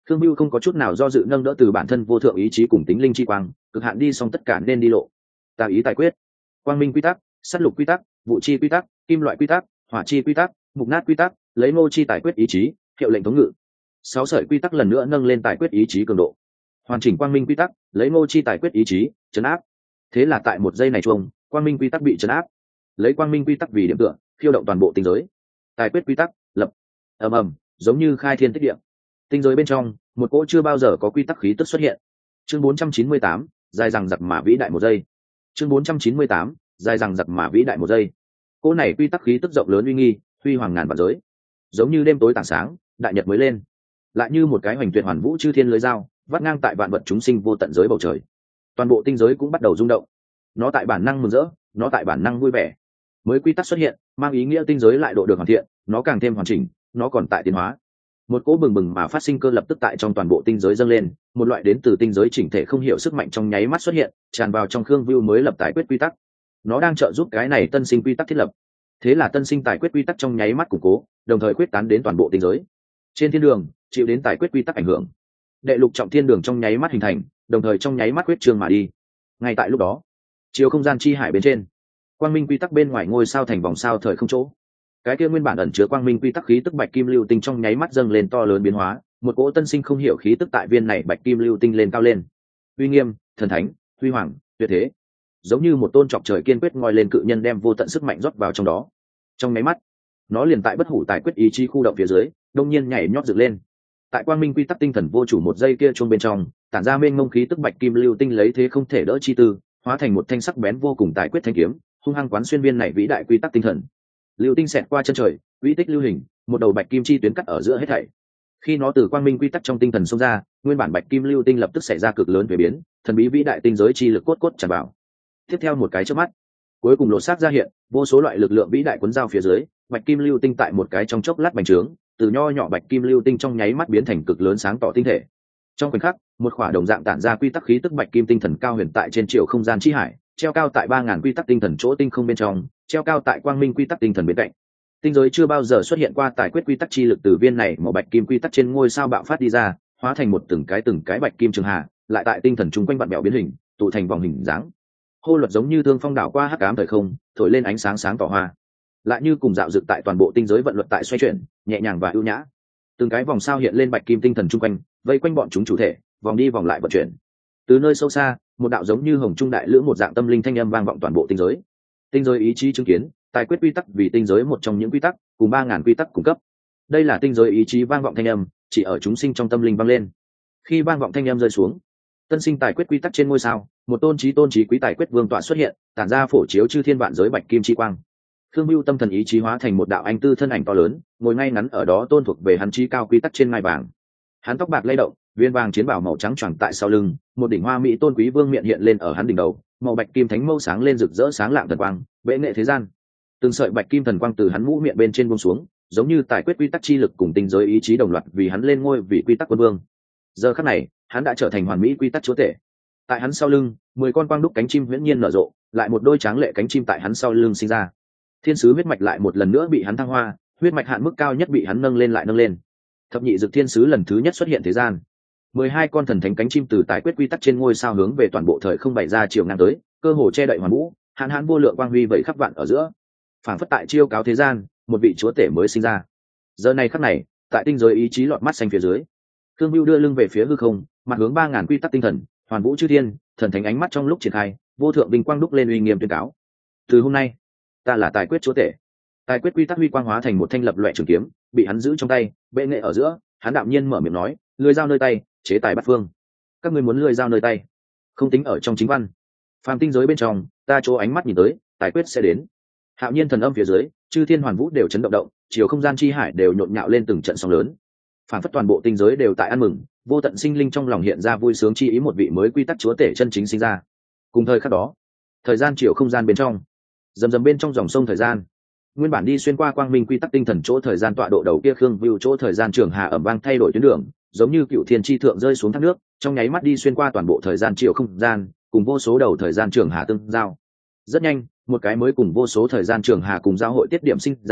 Khương Bưu không có chút nào do dự nâng đỡ từ bản thân vô thượng ý chí cùng tính linh chi quang, cực hạn đi xong tất cả nên đi lộ. Tà ý tài quyết, quang minh quy tắc, sát lục quy tắc, vụ chi quy tắc, kim loại quy tắc, hỏa chi quy tắc, mục nát quy tắc, lấy ngô chi tài quyết ý chí, hiệu lệnh thống ngự. Sáu sợi quy tắc lần nữa nâng lên tài quyết ý chí cường độ. Hoàn chỉnh quang minh quy tắc, lấy ngô chi tài quyết ý chí, chấn áp. Thế là tại một giây này chuông, quang minh quy tắc bị chấn áp. Lấy quang minh quy tắc vì điểm tựa, khiêu động toàn bộ tinh giới. Tài quyết quy tắc, lập. Ầm ầm, giống như khai thiên tích địa. Tinh giới bên trong, một cỗ chưa bao giờ có quy tắc khí tức xuất hiện. Chương bốn trăm chín mươi tám, dài rằng giặc mà vĩ đại một giây. Chương bốn trăm chín mươi tám, dài rằng giặc mà vĩ đại một giây. Cỗ này quy tắc khí tức rộng lớn uy nghi, huy hoàng ngàn vạn giới. Giống như đêm tối tảng sáng, đại nhật mới lên. Lại như một cái hoành tuyệt hoàn vũ chư thiên lưới dao, vắt ngang tại vạn vật chúng sinh vô tận giới bầu trời. Toàn bộ tinh giới cũng bắt đầu rung động. Nó tại bản năng mừng rỡ, nó tại bản năng vui vẻ. Mới quy tắc xuất hiện, mang ý nghĩa tinh giới lại độ được hoàn thiện, nó càng thêm hoàn chỉnh, nó còn tại tiến hóa. Một cỗ bừng bừng mà phát sinh cơ lập tức tại trong toàn bộ tinh giới dâng lên, một loại đến từ tinh giới chỉnh thể không hiểu sức mạnh trong nháy mắt xuất hiện, tràn vào trong Khương Vưu mới lập tài quyết quy tắc. Nó đang trợ giúp cái này tân sinh quy tắc thiết lập. Thế là tân sinh tài quyết quy tắc trong nháy mắt củng cố, đồng thời quyết tán đến toàn bộ tinh giới. Trên thiên đường, chịu đến tài quyết quy tắc ảnh hưởng. Đệ lục trọng thiên đường trong nháy mắt hình thành, đồng thời trong nháy mắt quyết trương mà đi. Ngay tại lúc đó, chiều không gian chi hải bên trên, quang minh quy tắc bên ngoài ngôi sao thành vòng sao thời không chỗ. Cái kia nguyên bản ẩn chứa quang minh quy tắc khí tức bạch kim lưu tinh trong nháy mắt dâng lên to lớn biến hóa, một cỗ tân sinh không hiểu khí tức tại viên này bạch kim lưu tinh lên cao lên. Uy nghiêm, thần thánh, huy hoàng, tuyệt thế. Giống như một tôn trọc trời kiên quyết ngoi lên cự nhân đem vô tận sức mạnh rót vào trong đó. Trong nháy mắt, nó liền tại bất hủ tài quyết ý chí khu động phía dưới, đông nhiên nhảy nhót dựng lên. Tại quang minh quy tắc tinh thần vô chủ một giây kia chuông bên trong, tản ra mênh mông khí tức bạch kim lưu tinh lấy thế không thể đỡ chi tư, hóa thành một thanh sắc bén vô cùng tài quyết thanh kiếm, hung hăng quán xuyên viên này vĩ đại quy tắc tinh thần. Lưu tinh xẹt qua chân trời, vĩ tích lưu hình, một đầu bạch kim chi tuyến cắt ở giữa hết thảy. Khi nó từ quang minh quy tắc trong tinh thần xông ra, nguyên bản bạch kim lưu tinh lập tức xảy ra cực lớn chuyển biến, thần bí vĩ đại tinh giới chi lực cốt cốt tràn vào. Tiếp theo một cái chớp mắt, cuối cùng lộ sát ra hiện, vô số loại lực lượng vĩ đại cuốn giao phía dưới, bạch kim lưu tinh tại một cái trong chốc lát bành trướng, từ nho nhỏ bạch kim lưu tinh trong nháy mắt biến thành cực lớn sáng tỏ tinh thể. Trong khoảnh khắc, một khỏa đồng dạng tản ra quy tắc khí tức bạch kim tinh thần cao huyền tại trên chiều không gian chi hải, treo cao tại ba ngàn quy tắc tinh thần chỗ tinh không bên trong, treo cao tại quang minh quy tắc tinh thần bên cạnh. Tinh giới chưa bao giờ xuất hiện qua tài quyết quy tắc chi lực từ viên này màu bạch kim quy tắc trên ngôi sao bạo phát đi ra, hóa thành một từng cái từng cái bạch kim trường hà, lại tại tinh thần chung quanh vặn bẹo biến hình, tụ thành vòng hình dáng. Hô luật giống như thương phong đảo qua hắc ám thời không, thổi lên ánh sáng sáng tỏ hoa, lại như cùng dạo dực tại toàn bộ tinh giới vận luật tại xoay chuyển, nhẹ nhàng và ưu nhã. Từng cái vòng sao hiện lên bạch kim tinh thần chung quanh, vây quanh bọn chúng chủ thể, vòng đi vòng lại vận chuyển. Từ nơi sâu xa, một đạo giống như hồng trung đại lữ một dạng tâm linh thanh âm vang vọng toàn bộ tinh giới. Tinh giới ý chí chứng kiến, tài quyết quy tắc vì tinh giới một trong những quy tắc, cùng ba ngàn quy tắc cung cấp. Đây là tinh giới ý chí vang vọng thanh âm, chỉ ở chúng sinh trong tâm linh vang lên. Khi vang vọng thanh âm rơi xuống, tân sinh tài quyết quy tắc trên ngôi sao, một tôn chí tôn chí quý tài quyết vương tọa xuất hiện, tản ra phổ chiếu chư thiên vạn giới bạch kim chi quang. Khương Bưu tâm thần ý chí hóa thành một đạo anh tư thân ảnh to lớn, ngồi ngay ngắn ở đó tôn thuộc về hắn chí cao quy tắc trên ngai vàng. Hắn tóc bạc lay động, viên vàng chiến bào màu trắng choàng tại sau lưng, một đỉnh hoa mỹ tôn quý vương miện hiện lên ở hắn đỉnh đầu, màu bạch kim thánh mâu sáng lên rực rỡ sáng lạng thần quang, bệ nghệ thế gian. Từng sợi bạch kim thần quang từ hắn mũ miệng bên trên buông xuống, giống như tài quyết quy tắc chi lực cùng tinh giới ý chí đồng loạt vì hắn lên ngôi vị quy tắc quân vương. Giờ khắc này, hắn đã trở thành hoàn mỹ quy tắc chúa tể. Tại hắn sau lưng, mười con quang đúc cánh chim huyễn nhiên nở rộ, lại một đôi tráng lệ cánh chim tại hắn sau lưng sinh ra. Thiên sứ huyết mạch lại một lần nữa bị hắn thăng hoa, huyết mạch hạn mức cao nhất bị hắn nâng lên lại nâng lên. Thập nhị dực thiên sứ lần thứ nhất xuất hiện thế gian. Mười hai con thần thánh cánh chim từ tài quyết quy tắc trên ngôi sao hướng về toàn bộ thời không bày ra chiều ngang tới, cơ hồ che đậy hoàn vũ, hạn hán vô lượng quang huy vẩy khắp vạn ở giữa. Phảng phất tại chiêu cáo thế gian, một vị chúa tể mới sinh ra. Giờ này khắc này, tại tinh giới ý chí lọt mắt xanh phía dưới, Khương Bưu đưa lưng về phía hư không, mặt hướng ba ngàn quy tắc tinh thần, hoàn vũ chư thiên, thần thánh ánh mắt trong lúc triển khai, vô thượng vinh quang đúc lên uy nghiêm tuyên cáo. Từ hôm nay, ta là tài quyết chúa tể. Tài quyết quy tắc huy quang hóa thành một thanh lập loè trường kiếm, bị hắn giữ trong tay, bệ nghệ ở giữa, hắn đạm nhiên mở miệng nói, lưỡi dao nơi tay, chế tài bắt phương. Các ngươi muốn lưỡi dao nơi tay, không tính ở trong chính văn. Phàm tinh giới bên trong, ta chỗ ánh mắt nhìn tới, tài quyết sẽ đến. Hạo nhiên thần âm phía dưới, chư thiên hoàn vũ đều chấn động động, chiều không gian chi hải đều nhộn nhạo lên từng trận sóng lớn. Phản phất toàn bộ tinh giới đều tại ăn mừng, vô tận sinh linh trong lòng hiện ra vui sướng chi ý một vị mới quy tắc chúa tể chân chính sinh ra. Cùng thời khắc đó, thời gian chiều không gian bên trong, rầm rầm bên trong dòng sông thời gian, nguyên bản đi xuyên qua quang minh quy tắc tinh thần chỗ thời gian tọa độ đầu kia Khương Vưu chỗ thời gian trường hà ẩm vang thay đổi tuyến đường, giống như cựu thiên chi thượng rơi xuống thác nước, trong nháy mắt đi xuyên qua toàn bộ thời gian chiều không gian, cùng vô số đầu thời gian trường hà tương giao. Rất nhanh, một cái mới cùng vô số thời gian trường hà cùng giao hội tiết điểm sinh ra,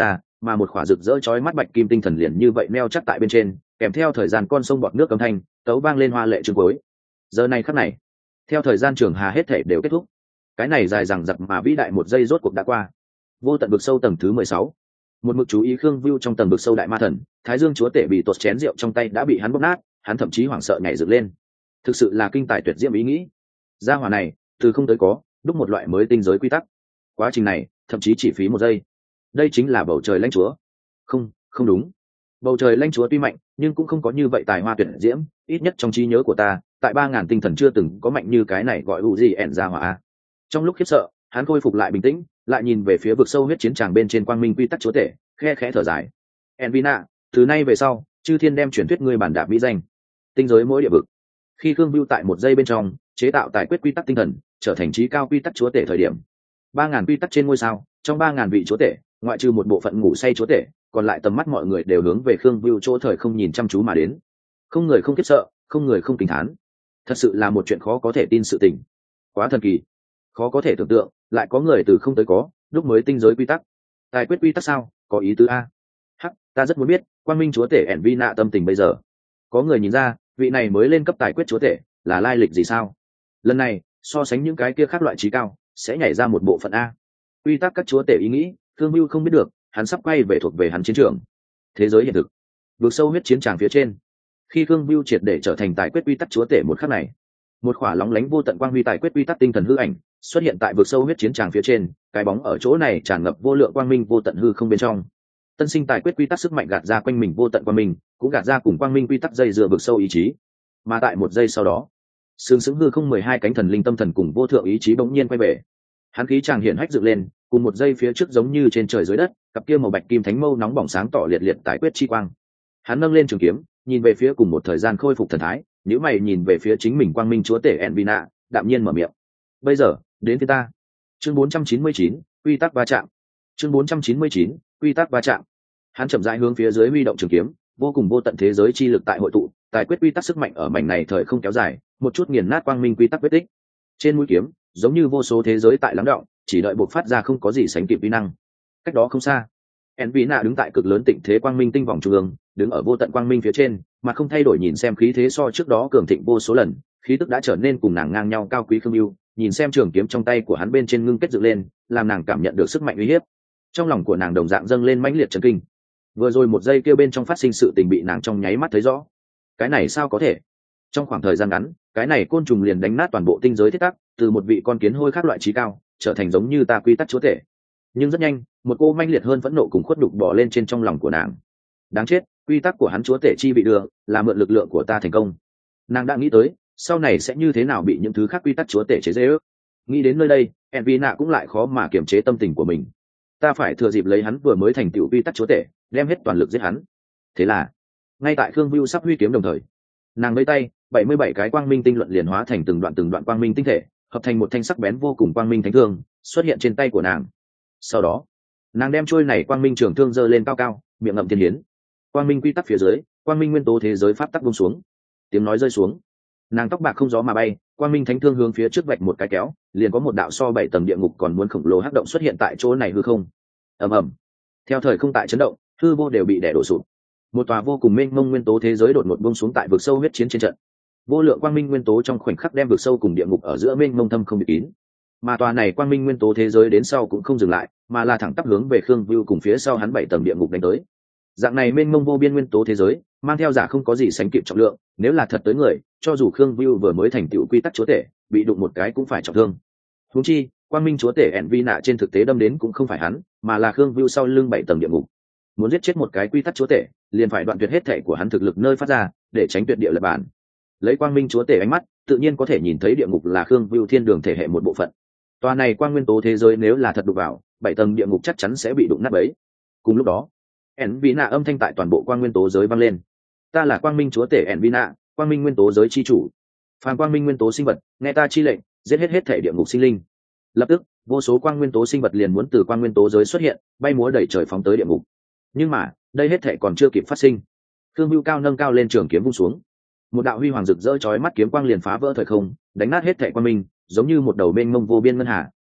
mà một khỏa rực rỡ chói mắt bạch kim tinh thần liền như vậy neo chắc tại bên trên, kèm theo thời gian con sông bọt nước âm thanh tấu vang lên hoa lệ chương cuối. Giờ này khắc này, theo thời gian trường hà hết thể đều kết thúc, cái này dài dằng dặc mà vĩ đại một giây rốt cuộc đã qua. Vô tận vực sâu tầng thứ mười sáu, một mực chú ý Khương Vưu trong tầng vực sâu đại ma thần, Thái Dương chúa tể bị tuột chén rượu trong tay đã bị hắn bóp nát, hắn thậm chí hoảng sợ nhảy dựng lên. Thực sự là kinh tài tuyệt diễm ý nghĩ. Gia hỏa này, từ không tới có, đúc một loại mới tinh giới quy tắc. Quá trình này, thậm chí chỉ phí một giây. Đây chính là bầu trời lãnh chúa. Không, không đúng. Bầu trời lãnh chúa tuy mạnh, nhưng cũng không có như vậy tài hoa tuyệt diễm, ít nhất trong trí nhớ của ta, tại ba ngàn tinh thần chưa từng có mạnh như cái này gọi u gì ẻn gia hỏa. Trong lúc khiếp sợ, hắn khôi phục lại bình tĩnh, lại nhìn về phía vực sâu huyết chiến tràng bên trên quang minh quy tắc chúa tể, khe khẽ thở dài. Envina, từ nay về sau, chư thiên đem truyền thuyết ngươi bản đạp mỹ danh. Tinh giới mỗi địa vực. Khi Khương Vưu tại một giây bên trong chế tạo tài quyết quy tắc tinh thần, trở thành trí cao quy tắc chúa tể thời điểm, ba ngàn quy tắc trên ngôi sao, trong ba ngàn vị chúa tể, ngoại trừ một bộ phận ngủ say chúa tể, còn lại tầm mắt mọi người đều hướng về Khương Vưu chỗ thời không nhìn chăm chú mà đến. Không người không khiếp sợ, không người không kinh thán. Thật sự là một chuyện khó có thể tin sự tình. Quá thần kỳ, khó có thể tưởng tượng, lại có người từ không tới có, lúc mới tinh giới quy tắc. Tài quyết quy tắc sao, có ý tứ a. Hắc, ta rất muốn biết, quang minh chúa tể Envina tâm tình bây giờ. Có người nhìn ra, vị này mới lên cấp tài quyết chúa tể, là lai lịch gì sao? Lần này, so sánh những cái kia khác loại trí cao, sẽ nhảy ra một bộ phận a. Quy tắc các chúa tể ý nghĩ, Thương Vưu không biết được, hắn sắp quay về thuộc về hắn chiến trường. Thế giới hiện thực, vượt sâu huyết chiến tràng phía trên. Khi Thương Vưu triệt để trở thành tài quyết quy tắc chúa tể một khắc này, một khỏa lóng lánh vô tận quang huy tài quyết quy tắc tinh thần hư ảnh xuất hiện tại vực sâu huyết chiến tràng phía trên, cái bóng ở chỗ này tràn ngập vô lượng quang minh vô tận hư không bên trong. Tân sinh tài quyết quy tắc sức mạnh gạt ra quanh mình vô tận quang minh, cũng gạt ra cùng quang minh quy tắc dây dựa vực sâu ý chí. Mà tại một giây sau đó, sương sững hư không mười hai cánh thần linh tâm thần cùng vô thượng ý chí bỗng nhiên quay về. Hắn khí tràng hiển hách dựng lên, cùng một giây phía trước giống như trên trời dưới đất, cặp kia màu bạch kim thánh mâu nóng bỏng sáng tỏ liệt liệt tài quyết chi quang. Hắn nâng lên trường kiếm, nhìn về phía cùng một thời gian khôi phục thần thái, nếu mày nhìn về phía chính mình quang minh chúa tể Envina, đạm nhiên mở miệng. Bây giờ, đến phía ta. Chương bốn trăm chín mươi chín, quy tắc va chạm. Chương bốn trăm chín mươi chín, quy tắc va chạm. Hắn chậm rãi hướng phía dưới huy động trường kiếm, vô cùng vô tận thế giới chi lực tại hội tụ, tài quyết quy tắc sức mạnh ở mảnh này thời không kéo dài, một chút nghiền nát quang minh quy tắc vết tích. Trên mũi kiếm, giống như vô số thế giới tại lắng đọng, chỉ đợi bộc phát ra không có gì sánh kịp uy năng. Cách đó không xa, Envina đứng tại cực lớn tịnh thế quang minh tinh vòng trung ương, đứng ở vô tận quang minh phía trên, mà không thay đổi nhìn xem khí thế so trước đó cường thịnh vô số lần, khí tức đã trở nên cùng nàng ngang nhau cao quý Khương Vưu, nhìn xem trường kiếm trong tay của hắn bên trên ngưng kết dựng lên, làm nàng cảm nhận được sức mạnh uy hiếp. Trong lòng của nàng đồng dạng dâng lên mãnh liệt chấn kinh. Vừa rồi một giây kia bên trong phát sinh sự tình bị nàng trong nháy mắt thấy rõ. Cái này sao có thể? Trong khoảng thời gian ngắn, cái này côn trùng liền đánh nát toàn bộ tinh giới thiết tắc, từ một vị con kiến hôi khác loại trí cao, trở thành giống như ta quy tắc chúa tể. Nhưng rất nhanh, một cô manh liệt hơn phẫn nộ cùng khuất nhục bò lên trên trong lòng của nàng. Đáng chết, quy tắc của hắn chúa tể chi bị đưa, là mượn lực lượng của ta thành công. Nàng đã nghĩ tới, sau này sẽ như thế nào bị những thứ khác quy tắc chúa tể chế giễu. Nghĩ đến nơi đây, Envina cũng lại khó mà kiềm chế tâm tình của mình. Ta phải thừa dịp lấy hắn vừa mới thành tựu quy tắc chúa tể, đem hết toàn lực giết hắn. Thế là, ngay tại Khương Vưu sắp huy kiếm đồng thời, nàng vẫy tay, bảy mươi bảy cái quang minh tinh luận liền hóa thành từng đoạn từng đoạn quang minh tinh thể, hợp thành một thanh sắc bén vô cùng quang minh thánh thương, xuất hiện trên tay của nàng. Sau đó, nàng đem trôi này quang minh trường thương giơ lên cao cao, miệng ngậm thiên hiến. Quang minh quy tắc phía dưới, quang minh nguyên tố thế giới pháp tắc buông xuống. Tiếng nói rơi xuống, nàng tóc bạc không gió mà bay, quang minh thánh thương hướng phía trước vạch một cái kéo, liền có một đạo so bảy tầng địa ngục còn muốn khổng lồ hắc động xuất hiện tại chỗ này hư không. Ầm ầm. Theo thời không tại chấn động, hư vô đều bị đè đổ sụp. Một tòa vô cùng mênh mông nguyên tố thế giới đột ngột buông xuống tại vực sâu huyết chiến trên trận. Vô lượng quang minh nguyên tố trong khoảnh khắc đem vực sâu cùng địa ngục ở giữa mênh mông thâm không bị kín. Mà tòa này quang minh nguyên tố thế giới đến sau cũng không dừng lại, mà là thẳng tắp hướng về Khương Vưu cùng phía sau hắn bảy tầng địa ngục đánh tới. Dạng này mênh mông vô biên nguyên tố thế giới, mang theo giả không có gì sánh kịp trọng lượng, nếu là thật tới người, cho dù Khương Vưu vừa mới thành tựu quy tắc chúa tể, bị đụng một cái cũng phải trọng thương. Huống chi, quang minh chúa tể Envina trên thực tế đâm đến cũng không phải hắn, mà là Khương Vưu sau lưng bảy tầng địa ngục. Muốn giết chết một cái quy tắc chúa tể, liền phải đoạn tuyệt hết thể của hắn thực lực nơi phát ra, để tránh tuyệt địa lập bản. Lấy quang minh chúa tể ánh mắt, tự nhiên có thể nhìn thấy địa ngục là Khương Vưu thiên đường thể hệ một bộ phận. Tòa này quang nguyên tố thế giới nếu là thật đụng vào, bảy tầng địa ngục chắc chắn sẽ bị đụng nát bấy. Cùng lúc đó, Envina âm thanh tại toàn bộ quang nguyên tố giới vang lên. Ta là quang minh chúa tể Envina, quang minh nguyên tố giới chi chủ. Phàm quang minh nguyên tố sinh vật, nghe ta chi lệnh, giết hết hết thể địa ngục sinh linh. Lập tức, vô số quang nguyên tố sinh vật liền muốn từ quang nguyên tố giới xuất hiện, bay múa đẩy trời phóng tới địa ngục. Nhưng mà, đây hết thể còn chưa kịp phát sinh. Khương Vưu cao nâng cao lên trường kiếm vung xuống. Một đạo huy hoàng rực rỡ chói mắt kiếm quang liền phá vỡ thời không, đánh nát hết thể quang minh, giống như một đầu mênh mông vô biên ngân hà,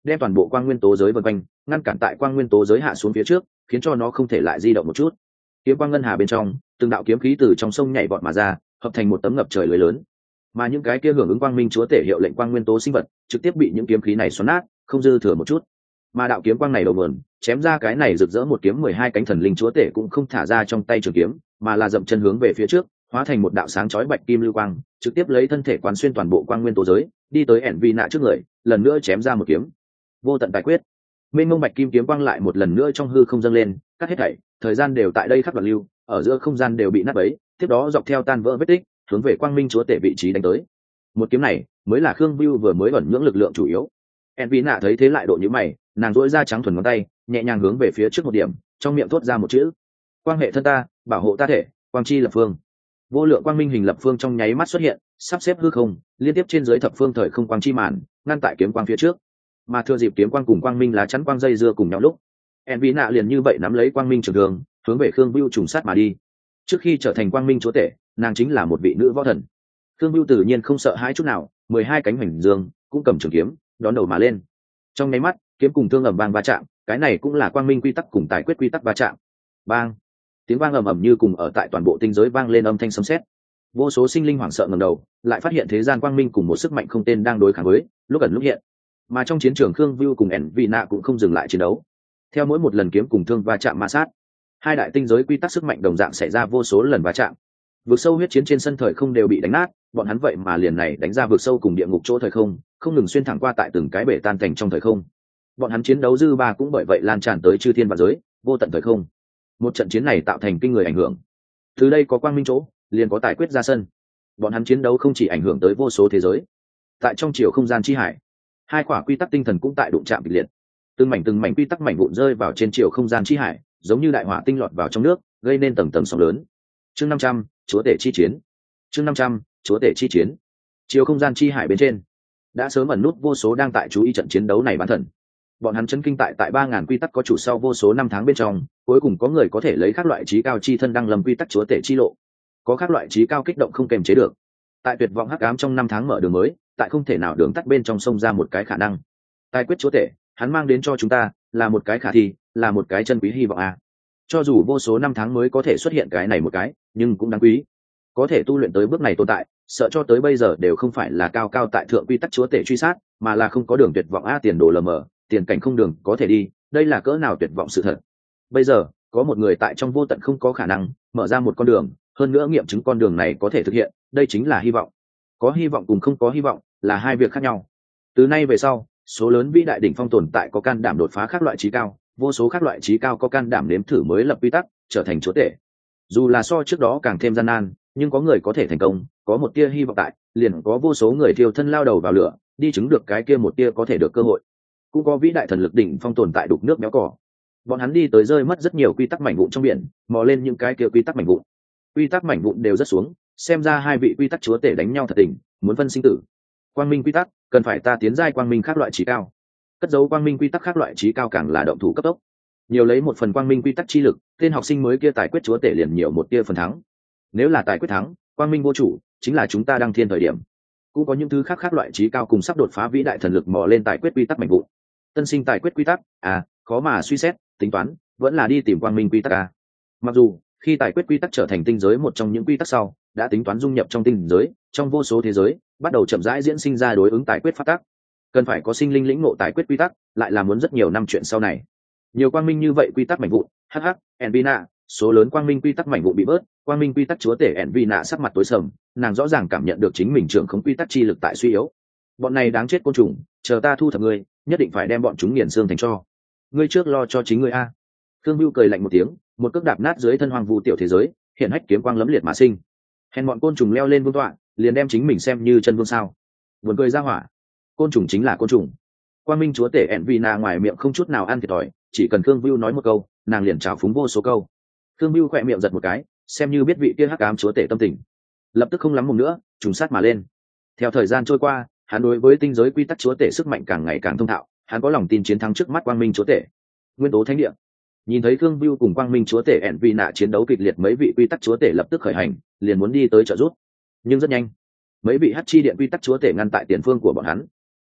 đem toàn bộ quang nguyên tố giới vân quanh ngăn cản tại quang nguyên tố giới hạ xuống phía trước, khiến cho nó không thể lại di động một chút. Kiếm quang ngân hà bên trong, từng đạo kiếm khí từ trong sông nhảy vọt mà ra, hợp thành một tấm ngập trời lưới lớn. Mà những cái kia hưởng ứng quang minh chúa tể hiệu lệnh quang nguyên tố sinh vật trực tiếp bị những kiếm khí này xoắn nát, không dư thừa một chút. Mà đạo kiếm quang này đầu nguồn chém ra cái này rực rỡ một kiếm mười hai cánh thần linh chúa tể cũng không thả ra trong tay trường kiếm, mà là dậm chân hướng về phía trước, hóa thành một đạo sáng chói bạch kim lưu quang, trực tiếp lấy thân thể quán xuyên toàn bộ quang nguyên tố giới, đi tới ẻn vi nạ trước người, lần nữa chém ra một kiếm. Vô tận tài quyết, mênh mông bạch kim kiếm quang lại một lần nữa trong hư không dâng lên, cắt hết thảy, thời gian đều tại đây khắc đoạn lưu, ở giữa không gian đều bị nát bấy, tiếp đó dọc theo tan vỡ vết tích, hướng về quang minh chúa tể vị trí đánh tới. Một kiếm này mới là Khương Bưu vừa mới ẩn nhưỡng lực lượng chủ yếu. ẻn vi nạ thấy thế lại độ nhíu mày, nàng duỗi ra trắng thuần ngón tay, nhẹ nhàng hướng về phía trước một điểm, trong miệng thốt ra một chữ: quang hệ thân ta, bảo hộ ta thể, quang chi lập phương. Vô lượng quang minh hình lập phương trong nháy mắt xuất hiện, sắp xếp hư không, liên tiếp trên dưới thập phương thời không quang chi màn, ngăn tại kiếm quang phía trước. Mà thừa dịp kiếm quang cùng quang minh lá chắn quang dây dưa cùng nhau lúc, ẻn vi nạ liền như vậy nắm lấy quang minh trường đường, hướng về Khương Bưu trùng sát mà đi. Trước khi trở thành quang minh chúa tể, nàng chính là một vị nữ võ thần. Khương Bưu tự nhiên không sợ hãi chút nào, mười hai cánh hoành dương cũng cầm trường kiếm, đón đầu mà lên. Trong nháy mắt, kiếm cùng thương ầm vang va chạm, cái này cũng là quang minh quy tắc cùng tài quyết quy tắc va chạm. Bang! Tiếng vang ầm ầm như cùng ở tại toàn bộ tinh giới vang lên âm thanh sấm sét. Vô số sinh linh hoảng sợ ngẩng đầu, lại phát hiện thế gian quang minh cùng một sức mạnh không tên đang đối kháng với, lúc ẩn lúc hiện. Mà trong chiến trường Khương Bưu cùng ẻn vi nạ cũng không dừng lại chiến đấu. Theo mỗi một lần kiếm cùng thương va chạm ma sát, hai đại tinh giới quy tắc sức mạnh đồng dạng xảy ra vô số lần va chạm. Vực sâu huyết chiến trên sân thời không đều bị đánh nát, bọn hắn vậy mà liền này đánh ra vực sâu cùng địa ngục chỗ thời không, không ngừng xuyên thẳng qua tại từng cái bể tan cảnh trong thời không. Bọn hắn chiến đấu dư ba cũng bởi vậy lan tràn tới chư thiên vạn giới, vô tận thời không. Một trận chiến này tạo thành kinh người ảnh hưởng. Từ đây có quang minh chỗ, liền có tài quyết ra sân. Bọn hắn chiến đấu không chỉ ảnh hưởng tới vô số thế giới. Tại trong chiều không gian chi hải, hai quả quy tắc tinh thần cũng tại đụng chạm kịch liệt. Từng mảnh từng mảnh quy tắc mảnh vụn rơi vào trên chiều không gian chi hải, giống như đại hỏa tinh lọt vào trong nước, gây nên tầng tầng sóng lớn. Chương năm trăm, chúa tể chi chiến. Chương năm trăm, chúa tể chi chiến. Chiều không gian chi hải bên trên, đã sớm ẩn nút vô số đang tại chú ý trận chiến đấu này bán thần. Bọn hắn chấn kinh tại tại ba ngàn quy tắc có chủ sau vô số năm tháng bên trong, cuối cùng có người có thể lấy các loại trí cao chi thân đăng lâm quy tắc chúa tể chi lộ. Có các loại trí cao kích động không kềm chế được. Tại tuyệt vọng hắc ám trong năm tháng mở đường mới, tại không thể nào đường tắt bên trong sông ra một cái khả năng. Tài quyết chúa tể, hắn mang đến cho chúng ta là một cái khả thi, là một cái chân quý hy vọng à. Cho dù vô số năm tháng mới có thể xuất hiện cái này một cái, nhưng cũng đáng quý. Có thể tu luyện tới bước này tồn tại, sợ cho tới bây giờ đều không phải là cao cao tại thượng quy tắc chúa tể truy sát, mà là không có đường tuyệt vọng a, tiền đồ lờ mờ, tiền cảnh không đường có thể đi, đây là cỡ nào tuyệt vọng sự thật. Bây giờ có một người tại trong vô tận không có khả năng mở ra một con đường, hơn nữa nghiệm chứng con đường này có thể thực hiện, đây chính là hy vọng. Có hy vọng cùng không có hy vọng là hai việc khác nhau. Từ nay về sau, số lớn vĩ đại đỉnh phong tồn tại có can đảm đột phá các loại trí cao, vô số các loại trí cao có can đảm nếm thử mới lập quy tắc, trở thành chúa tể. Dù là so trước đó càng thêm gian nan, nhưng có người có thể thành công, có một tia hy vọng tại, liền có vô số người thiêu thân lao đầu vào lửa, đi chứng được cái kia một tia có thể được cơ hội. Cũng có vĩ đại thần lực đỉnh phong tồn tại đục nước méo cỏ. Bọn hắn đi tới rơi mất rất nhiều quy tắc mảnh vụn trong biển, mò lên những cái kia quy tắc mảnh vụn. Quy tắc mảnh vụn đều rất xuống, xem ra hai vị quy tắc chúa tể đánh nhau thật tình, muốn phân sinh tử. Quang minh quy tắc, cần phải ta tiến giai quang minh khác loại trí cao. Cất dấu quang minh quy tắc khác loại trí cao càng là động thủ cấp tốc. Nhiều lấy một phần quang minh quy tắc chi lực, tên học sinh mới kia tài quyết chúa tể liền nhiều một tia phần thắng. Nếu là tài quyết thắng, quang minh vô chủ, chính là chúng ta đăng thiên thời điểm. Cũng có những thứ khác khác loại trí cao cùng sắp đột phá vĩ đại thần lực mò lên tài quyết quy tắc mảnh vụn. Tân sinh tài quyết quy tắc, à, khó mà suy xét, tính toán, vẫn là đi tìm quang minh quy tắc à. Mặc dù khi tài quyết quy tắc trở thành tinh giới một trong những quy tắc sau, đã tính toán dung nhập trong tinh giới, trong vô số thế giới, bắt đầu chậm rãi diễn sinh ra đối ứng tài quyết pháp tắc. Cần phải có sinh linh lĩnh ngộ tài quyết quy tắc, lại là muốn rất nhiều năm chuyện sau này. Nhiều quang minh như vậy quy tắc mảnh vụn, hắc hắc, Envina, số lớn quang minh quy tắc mảnh vụn bị bớt, quang minh quy tắc chúa tể Envina sắc mặt tối sầm, nàng rõ ràng cảm nhận được chính mình trưởng không quy tắc chi lực tại suy yếu. Bọn này đáng chết côn trùng, chờ ta thu thập ngươi, nhất định phải đem bọn chúng nghiền xương thành tro. Ngươi trước lo cho chính ngươi a. Thương Bưu cười lạnh một tiếng, một cước đạp nát dưới thân hoàng vu tiểu thế giới, hiện hách kiếm quang lấm liệt mà sinh. Hèn bọn côn trùng leo lên vương tọa, liền đem chính mình xem như chân vương sao? Buồn cười ra hỏa. Côn trùng chính là côn trùng. Quang minh chúa tể Envina ngoài miệng không chút nào ăn thiệt thòi, chỉ cần Thương Bưu nói một câu, nàng liền trào phúng vô số câu. Thương Bưu khẽ miệng giật một cái, xem như biết vị kia hắc ám chúa tể tâm tình, lập tức không lắm mồm nữa, trùng sát mà lên. Theo thời gian trôi qua, hắn đối với tinh giới quy tắc chúa tể sức mạnh càng ngày càng thông thạo, hắn có lòng tin chiến thắng trước mắt quang minh chúa tể. Nguyên tố thánh địa nhìn thấy Thương Bưu cùng quang minh chúa tể Envina chiến đấu kịch liệt, mấy vị quy tắc chúa tể lập tức khởi hành, liền muốn đi tới trợ giúp. Nhưng rất nhanh, mấy vị hắc chi điện quy tắc chúa tể ngăn tại tiền phương của bọn hắn.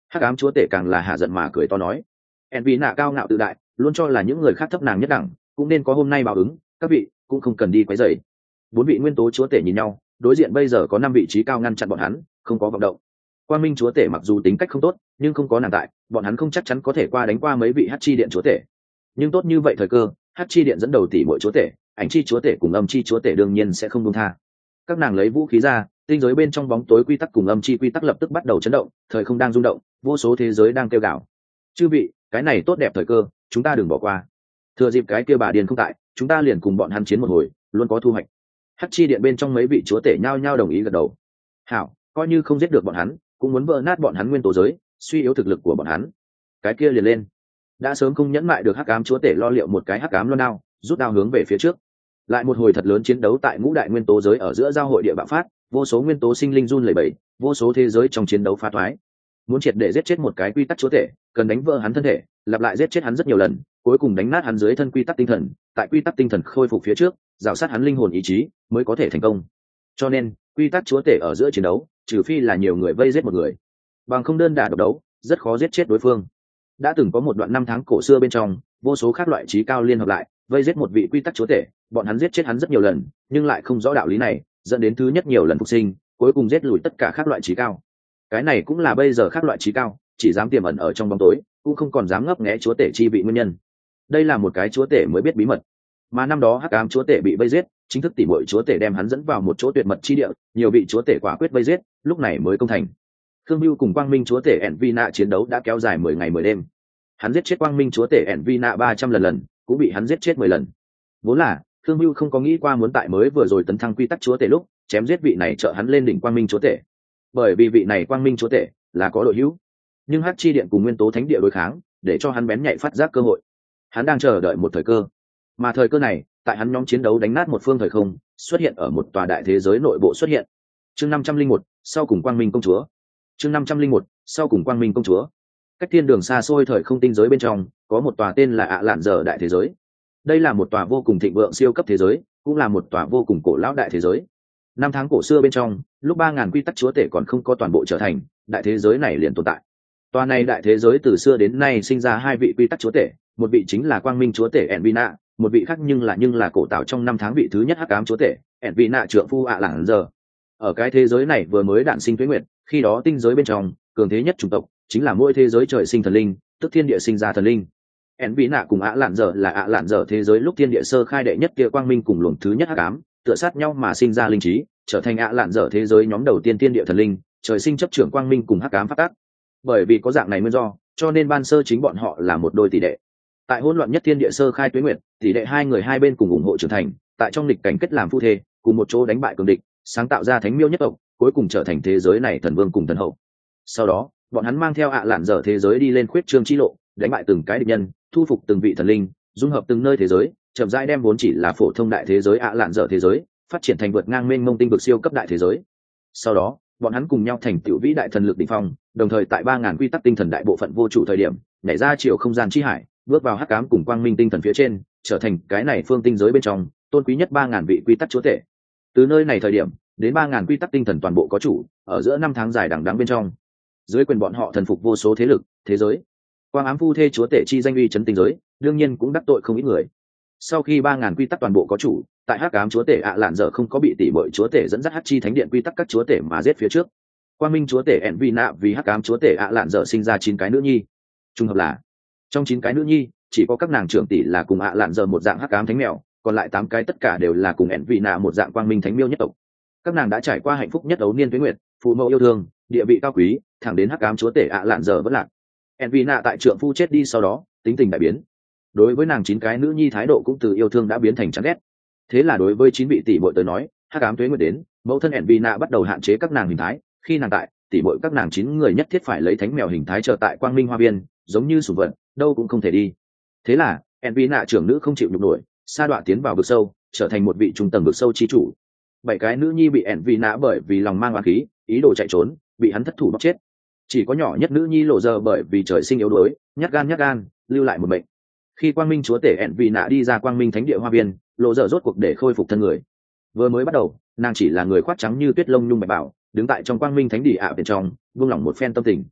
Hắc ám chúa tể càng là hạ giận mà cười to nói, ẹn vì nạ cao ngạo tự đại, luôn cho là những người khác thấp nàng nhất đẳng, cũng nên có hôm nay báo ứng, các vị cũng không cần đi quấy rầy. Bốn vị nguyên tố chúa tể nhìn nhau, đối diện bây giờ có năm vị trí cao ngăn chặn bọn hắn, không có vọng động. Quang minh chúa tể mặc dù tính cách không tốt, nhưng không có nàng tại, bọn hắn không chắc chắn có thể qua đánh qua mấy vị hắc chi điện chúa tể. Nhưng tốt như vậy thời cơ, hắc chi điện dẫn đầu tỷ muội chúa tể, ảnh chi chúa tể cùng âm chi chúa tể đương nhiên sẽ không buông tha. Các nàng lấy vũ khí ra, tinh giới bên trong bóng tối quy tắc cùng âm chi quy tắc lập tức bắt đầu chấn động, thời không đang rung động, vô số thế giới đang kêu gào. Chư vị, cái này tốt đẹp thời cơ, chúng ta đừng bỏ qua. Thừa dịp cái kia bà điên không tại, chúng ta liền cùng bọn hắn chiến một hồi, luôn có thu hoạch. Hắc chi điện bên trong mấy vị chúa tể nhao nhao đồng ý gật đầu. Hảo, coi như không giết được bọn hắn, cũng muốn vỡ nát bọn hắn nguyên tố giới, suy yếu thực lực của bọn hắn. Cái kia liền lên. Đã sớm không nhẫn mại được hắc ám chúa tể lo liệu một cái hắc ám loan đao, rút đao hướng về phía trước. Lại một hồi thật lớn chiến đấu tại ngũ đại nguyên tố giới ở giữa giao hội địa bạo phát, vô số nguyên tố sinh linh run lẩy bẩy, vô số thế giới trong chiến đấu phá thoái. Muốn triệt để giết chết một cái quy tắc chúa tể, cần đánh vỡ hắn thân thể, lặp lại giết chết hắn rất nhiều lần, cuối cùng đánh nát hắn dưới thân quy tắc tinh thần, tại quy tắc tinh thần khôi phục phía trước, rào sát hắn linh hồn ý chí, mới có thể thành công. Cho nên, quy tắc chúa tể ở giữa chiến đấu, trừ phi là nhiều người vây giết một người, bằng không đơn đả độc đấu, rất khó giết chết đối phương. Đã từng có một đoạn năm tháng cổ xưa bên trong, vô số các loại trí cao liên hợp lại, vây giết một vị quy tắc chúa tể, bọn hắn giết chết hắn rất nhiều lần, nhưng lại không rõ đạo lý này, dẫn đến thứ nhất nhiều lần phục sinh, cuối cùng giết lùi tất cả các loại trí cao. Cái này cũng là bây giờ các loại trí cao chỉ dám tiềm ẩn ở trong bóng tối, cũng không còn dám ngấp nghé chúa tể chi vị nguyên nhân. Đây là một cái chúa tể mới biết bí mật, mà năm đó hắc ám chúa tể bị vây giết, chính thức tỉ muội chúa tể đem hắn dẫn vào một chỗ tuyệt mật chi địa, nhiều vị chúa tể quả quyết vây giết, lúc này mới công thành. Khương Bưu cùng Quang Minh chúa tể Envina chiến đấu đã kéo dài mười ngày mười đêm. Hắn giết chết Quang Minh chúa tể Envina ba trăm lần lần, cũng bị hắn giết chết mười lần. Vốn là Khương Bưu không có nghĩ qua muốn tại mới vừa rồi tấn thăng quy tắc chúa tể lúc chém giết vị này trợ hắn lên đỉnh Quang Minh chúa tể, bởi vì vị này Quang Minh chúa tể là có đội hữu, nhưng hắc chi điện cùng nguyên tố thánh địa đối kháng, để cho hắn bén nhạy phát giác cơ hội. Hắn đang chờ đợi một thời cơ, mà thời cơ này tại hắn nhóm chiến đấu đánh nát một phương thời không, xuất hiện ở một tòa đại thế giới nội bộ xuất hiện. Chương năm trăm linh một, sau cùng Quang Minh công chúa. Chương năm trăm linh một, sau cùng Quang Minh công chúa. Cách thiên đường xa xôi thời không tinh giới bên trong, có một tòa tên là ạ lạn dở đại thế giới. Đây là một tòa vô cùng thịnh vượng siêu cấp thế giới, cũng là một tòa vô cùng cổ lão đại thế giới. Năm tháng cổ xưa bên trong, lúc ba ngàn quy tắc chúa tể còn không có toàn bộ trở thành, đại thế giới này liền tồn tại. Tòa này đại thế giới từ xưa đến nay sinh ra hai vị quy tắc chúa tể, một vị chính là Quang Minh chúa tể Envina, một vị khác nhưng là nhưng là cổ tạo trong năm tháng vị thứ nhất hắc ám chúa tể Envina trượng phu ạ lạn dở. Ở cái thế giới này vừa mới đản sinh tuế nguyệt, khi đó tinh giới bên trong cường thế nhất chủng tộc chính là mỗi thế giới trời sinh thần linh, tức thiên địa sinh ra thần linh. Envina cùng ạ lạn dở là ạ lạn dở thế giới lúc thiên địa sơ khai đệ nhất kia Quang Minh cùng luồng thứ nhất hắc ám tựa sát nhau mà sinh ra linh trí, trở thành ạ lạn dở thế giới nhóm đầu tiên thiên địa thần linh, trời sinh chấp trưởng Quang Minh cùng hắc ám phát tác. Bởi vì có dạng này nguyên do, cho nên ban sơ chính bọn họ là một đôi tỷ đệ. Tại hỗn loạn nhất thiên địa sơ khai tuế nguyệt, tỷ đệ hai người hai bên cùng ủng hộ trưởng thành, tại trong lịch cảnh kết làm phu thê, cùng một chỗ đánh bại cường địch, sáng tạo ra thánh miêu nhất tộc, cuối cùng trở thành thế giới này thần vương cùng thần hậu. Sau đó, bọn hắn mang theo ạ lạn dở thế giới đi lên khuyết trương chi lộ, đánh bại từng cái địch nhân, thu phục từng vị thần linh, dung hợp từng nơi thế giới, chậm rãi đem vốn chỉ là phổ thông đại thế giới ạ lạn dở thế giới phát triển thành vượt ngang mênh mông tinh vực siêu cấp đại thế giới. Sau đó, bọn hắn cùng nhau thành tựu vĩ đại thần lực đỉnh phong, đồng thời tại ba ngàn quy tắc tinh thần đại bộ phận vô chủ thời điểm, nhảy ra chiều không gian chi hải, bước vào hắc ám cùng quang minh tinh thần phía trên, trở thành cái này phương tinh giới bên trong tôn quý nhất ba ngàn vị quy tắc chúa tể. Từ nơi này thời điểm đến ba ngàn quy tắc tinh thần toàn bộ có chủ, ở giữa năm tháng dài đằng đẵng bên trong, dưới quyền bọn họ thần phục vô số thế lực, thế giới. Quang ám phu thê chúa tể chi danh uy chấn tinh giới, đương nhiên cũng đắc tội không ít người. Sau khi ba ngàn quy tắc toàn bộ có chủ, tại hắc ám chúa tể ạ lạn dở không có bị tỷ muội chúa tể dẫn dắt hắc chi thánh điện quy tắc các chúa tể mà giết phía trước. Quang minh chúa tể Envina vì hắc ám chúa tể ạ lạn dở sinh ra chín cái nữ nhi. Trùng hợp là trong chín cái nữ nhi, chỉ có các nàng trưởng tỷ là cùng ạ lạn dở một dạng hắc ám thánh mèo, còn lại tám cái tất cả đều là cùng Envina một dạng quang minh thánh miêu nhất tộc. Các nàng đã trải qua hạnh phúc nhất ấu niên tuế nguyệt, phụ mẫu yêu thương, địa vị cao quý, thẳng đến hắc ám chúa tể ạ lạn dở vẫn lạc. Envina tại trượng phu chết đi sau đó, tính tình đại biến. Đối với nàng chín cái nữ nhi thái độ cũng từ yêu thương đã biến thành chán ghét. Thế là đối với chín vị tỷ muội tới nói, hắc ám tuế nguyệt đến, mẫu thân Envina bắt đầu hạn chế các nàng hình thái, khi nàng tại, tỷ muội các nàng chín người nhất thiết phải lấy thánh mèo hình thái chờ tại quang minh hoa viên, giống như sủng vật, đâu cũng không thể đi. Thế là Envina trưởng nữ không chịu nhục nổi, sa đọa tiến vào vực sâu, trở thành một vị trung tầng vực sâu chi chủ. Bảy cái nữ nhi bị Envina bởi vì lòng mang oán khí, ý đồ chạy trốn, bị hắn thất thủ bóc chết. Chỉ có nhỏ nhất nữ nhi Lộ Giờ bởi vì trời sinh yếu đuối, nhát gan nhát gan, lưu lại một mệnh. Khi quang minh chúa tể Envina đi ra quang minh thánh địa hoa viên, Lộ Giờ rốt cuộc để khôi phục thân người. Vừa mới bắt đầu, nàng chỉ là người khoác trắng như tuyết lông nhung bạch bảo, đứng tại trong quang minh thánh địa ạ bên trong, buông lỏng một phen tâm tình.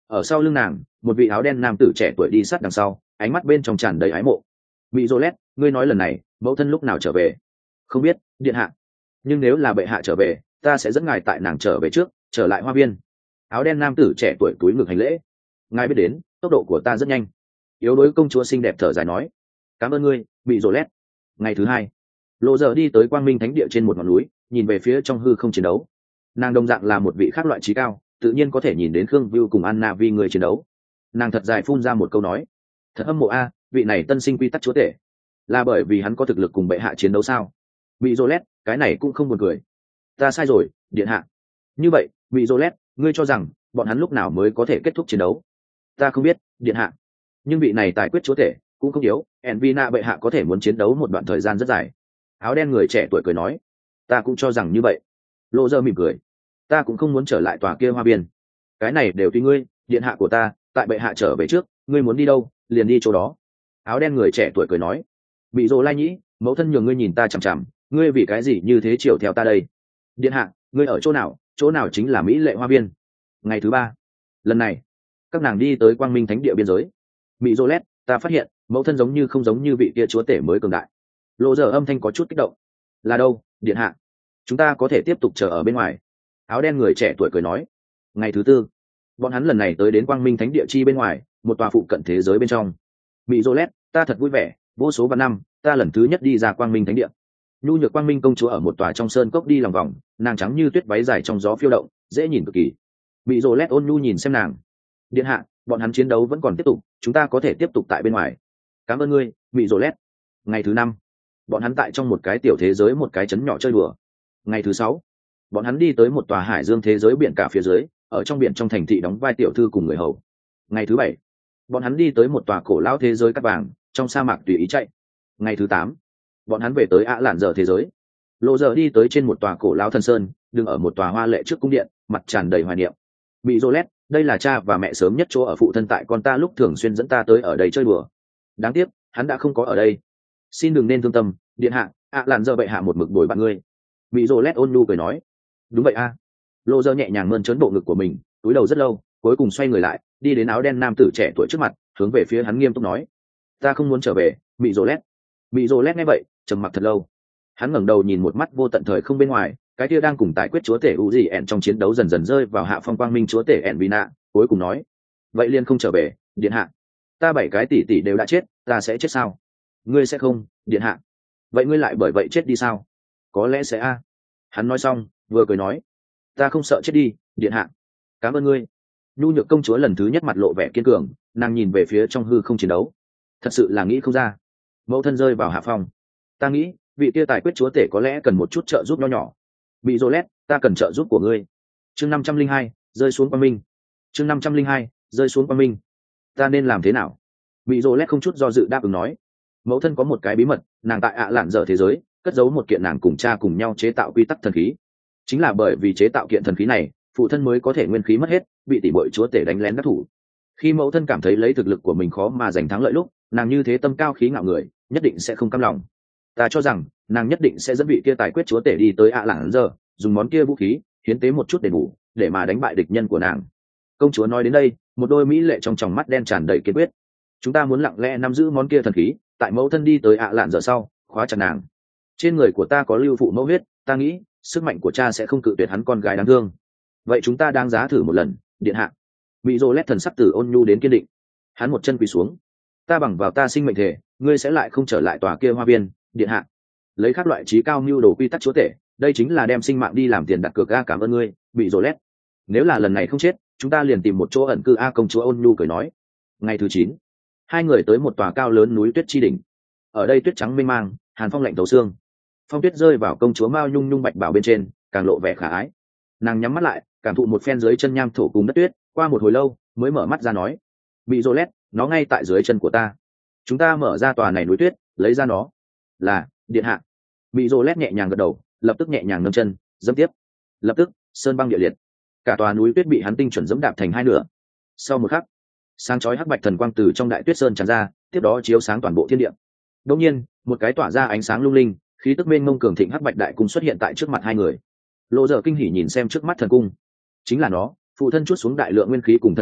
ở sau lưng nàng một vị áo đen nam tử trẻ tuổi đi sát đằng sau, ánh mắt bên trong tràn đầy ái mộ. Mỹ Rô Lét, ngươi nói lần này mẫu thân lúc nào trở về? Không biết, điện hạ. Nhưng nếu là bệ hạ trở về, ta sẽ dẫn ngài tại nàng trở về trước, trở lại hoa viên. Áo đen nam tử trẻ tuổi túi ngực hành lễ. Ngài biết đến, tốc độ của ta rất nhanh. Yếu đuối công chúa xinh đẹp thở dài nói. Cảm ơn ngươi, Mỹ Rô Lét. Ngày thứ hai, Lộ Giờ đi tới Quang Minh Thánh Địa trên một ngọn núi, nhìn về phía trong hư không chiến đấu. Nàng đồng dạng là một vị khác loại trí cao, tự nhiên có thể nhìn đến Khương Vưu cùng Anna Vi người chiến đấu. Nàng thật dài phun ra một câu nói. Thật âm mộ a, vị này tân sinh quy tắc chúa tể. Là bởi vì hắn có thực lực cùng bệ hạ chiến đấu sao? Mỹ Rô Lét, cái này cũng không buồn cười. Ta sai rồi, điện hạ. Như vậy, Mỹ Rô Lét, ngươi cho rằng bọn hắn lúc nào mới có thể kết thúc chiến đấu? Ta không biết, điện hạ. Nhưng vị này tài quyết chúa tể cũng không yếu, Envina bệ hạ có thể muốn chiến đấu một đoạn thời gian rất dài. Áo đen người trẻ tuổi cười nói. Ta cũng cho rằng như vậy. Lộ Giờ mỉm cười. Ta cũng không muốn trở lại tòa kia hoa biên. Cái này đều tùy ngươi, điện hạ của ta, tại bệ hạ trở về trước, ngươi muốn đi đâu, liền đi chỗ đó. Áo đen người trẻ tuổi cười nói. Bị Dỗ Lai Nhĩ, mẫu thân nhường ngươi nhìn ta chằm chằm, ngươi vì cái gì như thế chiều theo ta đây? Điện hạ, ngươi ở chỗ nào? Chỗ nào chính là mỹ lệ hoa biên. Ngày thứ ba, lần này các nàng đi tới Quang Minh Thánh Địa biên giới. Mỹ Dô Lét, ta phát hiện mẫu thân giống như không giống như vị kia chúa tể mới cường đại. Lộ Giờ âm thanh có chút kích động. Là đâu, điện hạ? Chúng ta có thể tiếp tục chờ ở bên ngoài. Áo đen người trẻ tuổi cười nói. Ngày thứ tư, bọn hắn lần này tới đến Quang Minh Thánh Địa chi bên ngoài, một tòa phụ cận thế giới bên trong. Mỹ Dô Lét, ta thật vui vẻ, vô số vạn năm ta lần thứ nhất đi ra Quang Minh Thánh Địa. Nhu nhược Quang Minh công chúa ở một tòa trong sơn cốc đi lòng vòng, nàng trắng như tuyết, váy dài trong gió phiêu động, dễ nhìn cực kỳ. Mỹ Dô Lét ôn nhu nhìn xem nàng. Điện hạ, bọn hắn chiến đấu vẫn còn tiếp tục, chúng ta có thể tiếp tục tại bên ngoài. Cảm ơn ngươi, Mỹ Dô Lét. Ngày thứ năm, bọn hắn tại trong một cái tiểu thế giới, một cái trấn nhỏ chơi đùa. Ngày thứ sáu, bọn hắn đi tới một tòa hải dương thế giới biển cả phía dưới, ở trong biển trong thành thị đóng vai tiểu thư cùng người hầu. Ngày thứ bảy, bọn hắn đi tới một tòa cổ lão thế giới cát vàng, trong sa mạc tùy ý chạy. Ngày thứ tám, bọn hắn về tới ạ lạn dở thế giới. Lộ Giờ đi tới trên một tòa cổ lão thần sơn, đứng ở một tòa hoa lệ trước cung điện, mặt tràn đầy hoài niệm. Mỹ Dô Lét, đây là cha và mẹ sớm nhất chỗ ở phụ thân tại con ta lúc thường xuyên dẫn ta tới ở đây chơi đùa. Đáng tiếc hắn đã không có ở đây. Xin đừng nên thương tâm, điện hạ, ạ lạn dở bệ hạ một mực bồi bạn ngươi. Mỹ Dô Lét ôn nhu cười nói. Đúng vậy a. Lộ Giờ nhẹ nhàng mơn trớn bộ ngực của mình, cúi đầu rất lâu, cuối cùng xoay người lại, đi đến áo đen nam tử trẻ tuổi trước mặt, hướng về phía hắn nghiêm túc nói. Ta không muốn trở về, Mỹ Dô Lét. Mỹ Dô Lét nghe vậy, trầm mặc thật lâu. Hắn ngẩng đầu nhìn một mắt vô tận thời không bên ngoài, cái kia đang cùng tài quyết chúa tể u gì ẹn trong chiến đấu dần dần rơi vào hạ phong quang minh chúa tể ẹn Vina, cuối cùng nói. Vậy liền không trở về, điện hạ. Ta bảy cái tỷ tỷ đều đã chết, ta sẽ chết sao? Ngươi sẽ không, điện hạ. Vậy ngươi lại bởi vậy chết đi sao? Có lẽ sẽ a. Hắn nói xong, vừa cười nói. Ta không sợ chết đi, điện hạ. Cảm ơn ngươi. Nhu nhược công chúa lần thứ nhất mặt lộ vẻ kiên cường, nàng nhìn về phía trong hư không chiến đấu. Thật sự là nghĩ không ra. Mẫu thân rơi vào hạ phong. Ta nghĩ vị kia tài quyết chúa tể có lẽ cần một chút trợ giúp nho nhỏ. Bị Dô Lét, ta cần trợ giúp của ngươi. Chương năm trăm linh hai, rơi xuống quang minh. Chương năm trăm linh hai, rơi xuống quang minh. Ta nên làm thế nào? Bị Dô Lét không chút do dự đáp ứng nói. Mẫu thân có một cái bí mật, nàng tại ạ lạn dở thế giới cất giấu một kiện nàng cùng cha cùng nhau chế tạo quy tắc thần khí. Chính là bởi vì chế tạo kiện thần khí này, phụ thân mới có thể nguyên khí mất hết, bị tỷ bội chúa tể đánh lén đắc thủ. Khi mẫu thân cảm thấy lấy thực lực của mình khó mà giành thắng lợi lúc, nàng như thế tâm cao khí ngạo người, nhất định sẽ không cam lòng. Ta cho rằng nàng nhất định sẽ dẫn vị kia tài quyết chúa tể đi tới ạ lạn dở, dùng món kia vũ khí hiến tế một chút đền bù, để mà đánh bại địch nhân của nàng. Công chúa nói đến đây, một đôi mỹ lệ trong tròng mắt đen tràn đầy kiên quyết. Chúng ta muốn lặng lẽ nắm giữ món kia thần khí, tại mẫu thân đi tới ạ lạn dở sau, khóa chặt nàng. Trên người của ta có lưu phụ mẫu huyết, ta nghĩ sức mạnh của cha sẽ không cự tuyệt hắn con gái đáng thương. Vậy chúng ta đang giá thử một lần, điện hạ. Mỹ Dô Lét thần sắc từ ôn nhu đến kiên định. Hắn một chân quỳ xuống. Ta bằng vào ta sinh mệnh thể, ngươi sẽ lại không trở lại tòa kia hoa viên, điện hạ. Lấy các loại trí cao mưu đồ quy tắc chúa tể, đây chính là đem sinh mạng đi làm tiền đặt cược. A, cảm ơn ngươi, Mỹ Dô Lét. Nếu là lần này không chết, chúng ta liền tìm một chỗ ẩn cư. A, công chúa ôn nhu cười nói. Ngày thứ chín, hai người tới một tòa cao lớn núi tuyết chi đỉnh. Ở đây tuyết trắng mênh mang, hàn phong lạnh thấu xương. Phong tuyết rơi vào công chúa Mao nhung nhung bạch bảo bên trên, càng lộ vẻ khả ái. Nàng nhắm mắt lại, cảm thụ một phen dưới chân nham thổ cùng đất tuyết, qua một hồi lâu mới mở mắt ra nói. Bị Dô Lét, nó ngay tại dưới chân của ta. Chúng ta mở ra tòa này núi tuyết, lấy ra nó. Là, điện hạ. Bị Dô Lét nhẹ nhàng gật đầu, lập tức nhẹ nhàng nâng chân, dẫm tiếp. Lập tức, sơn băng địa liệt. Cả tòa núi tuyết bị hắn tinh chuẩn dẫm đạp thành hai nửa. Sau một khắc, sáng chói hắc bạch thần quang từ trong đại tuyết sơn tràn ra, tiếp đó chiếu sáng toàn bộ thiên địa. Đột nhiên, một cái tỏa ra ánh sáng lung linh, khí tức mênh mông cường thịnh hắc bạch đại cung xuất hiện tại trước mặt hai người. Lộ Giờ kinh hỉ nhìn xem trước mắt thần cung. Chính là nó, phụ thân chuốt xuống đại lượng nguyên khí cùng thân huyết,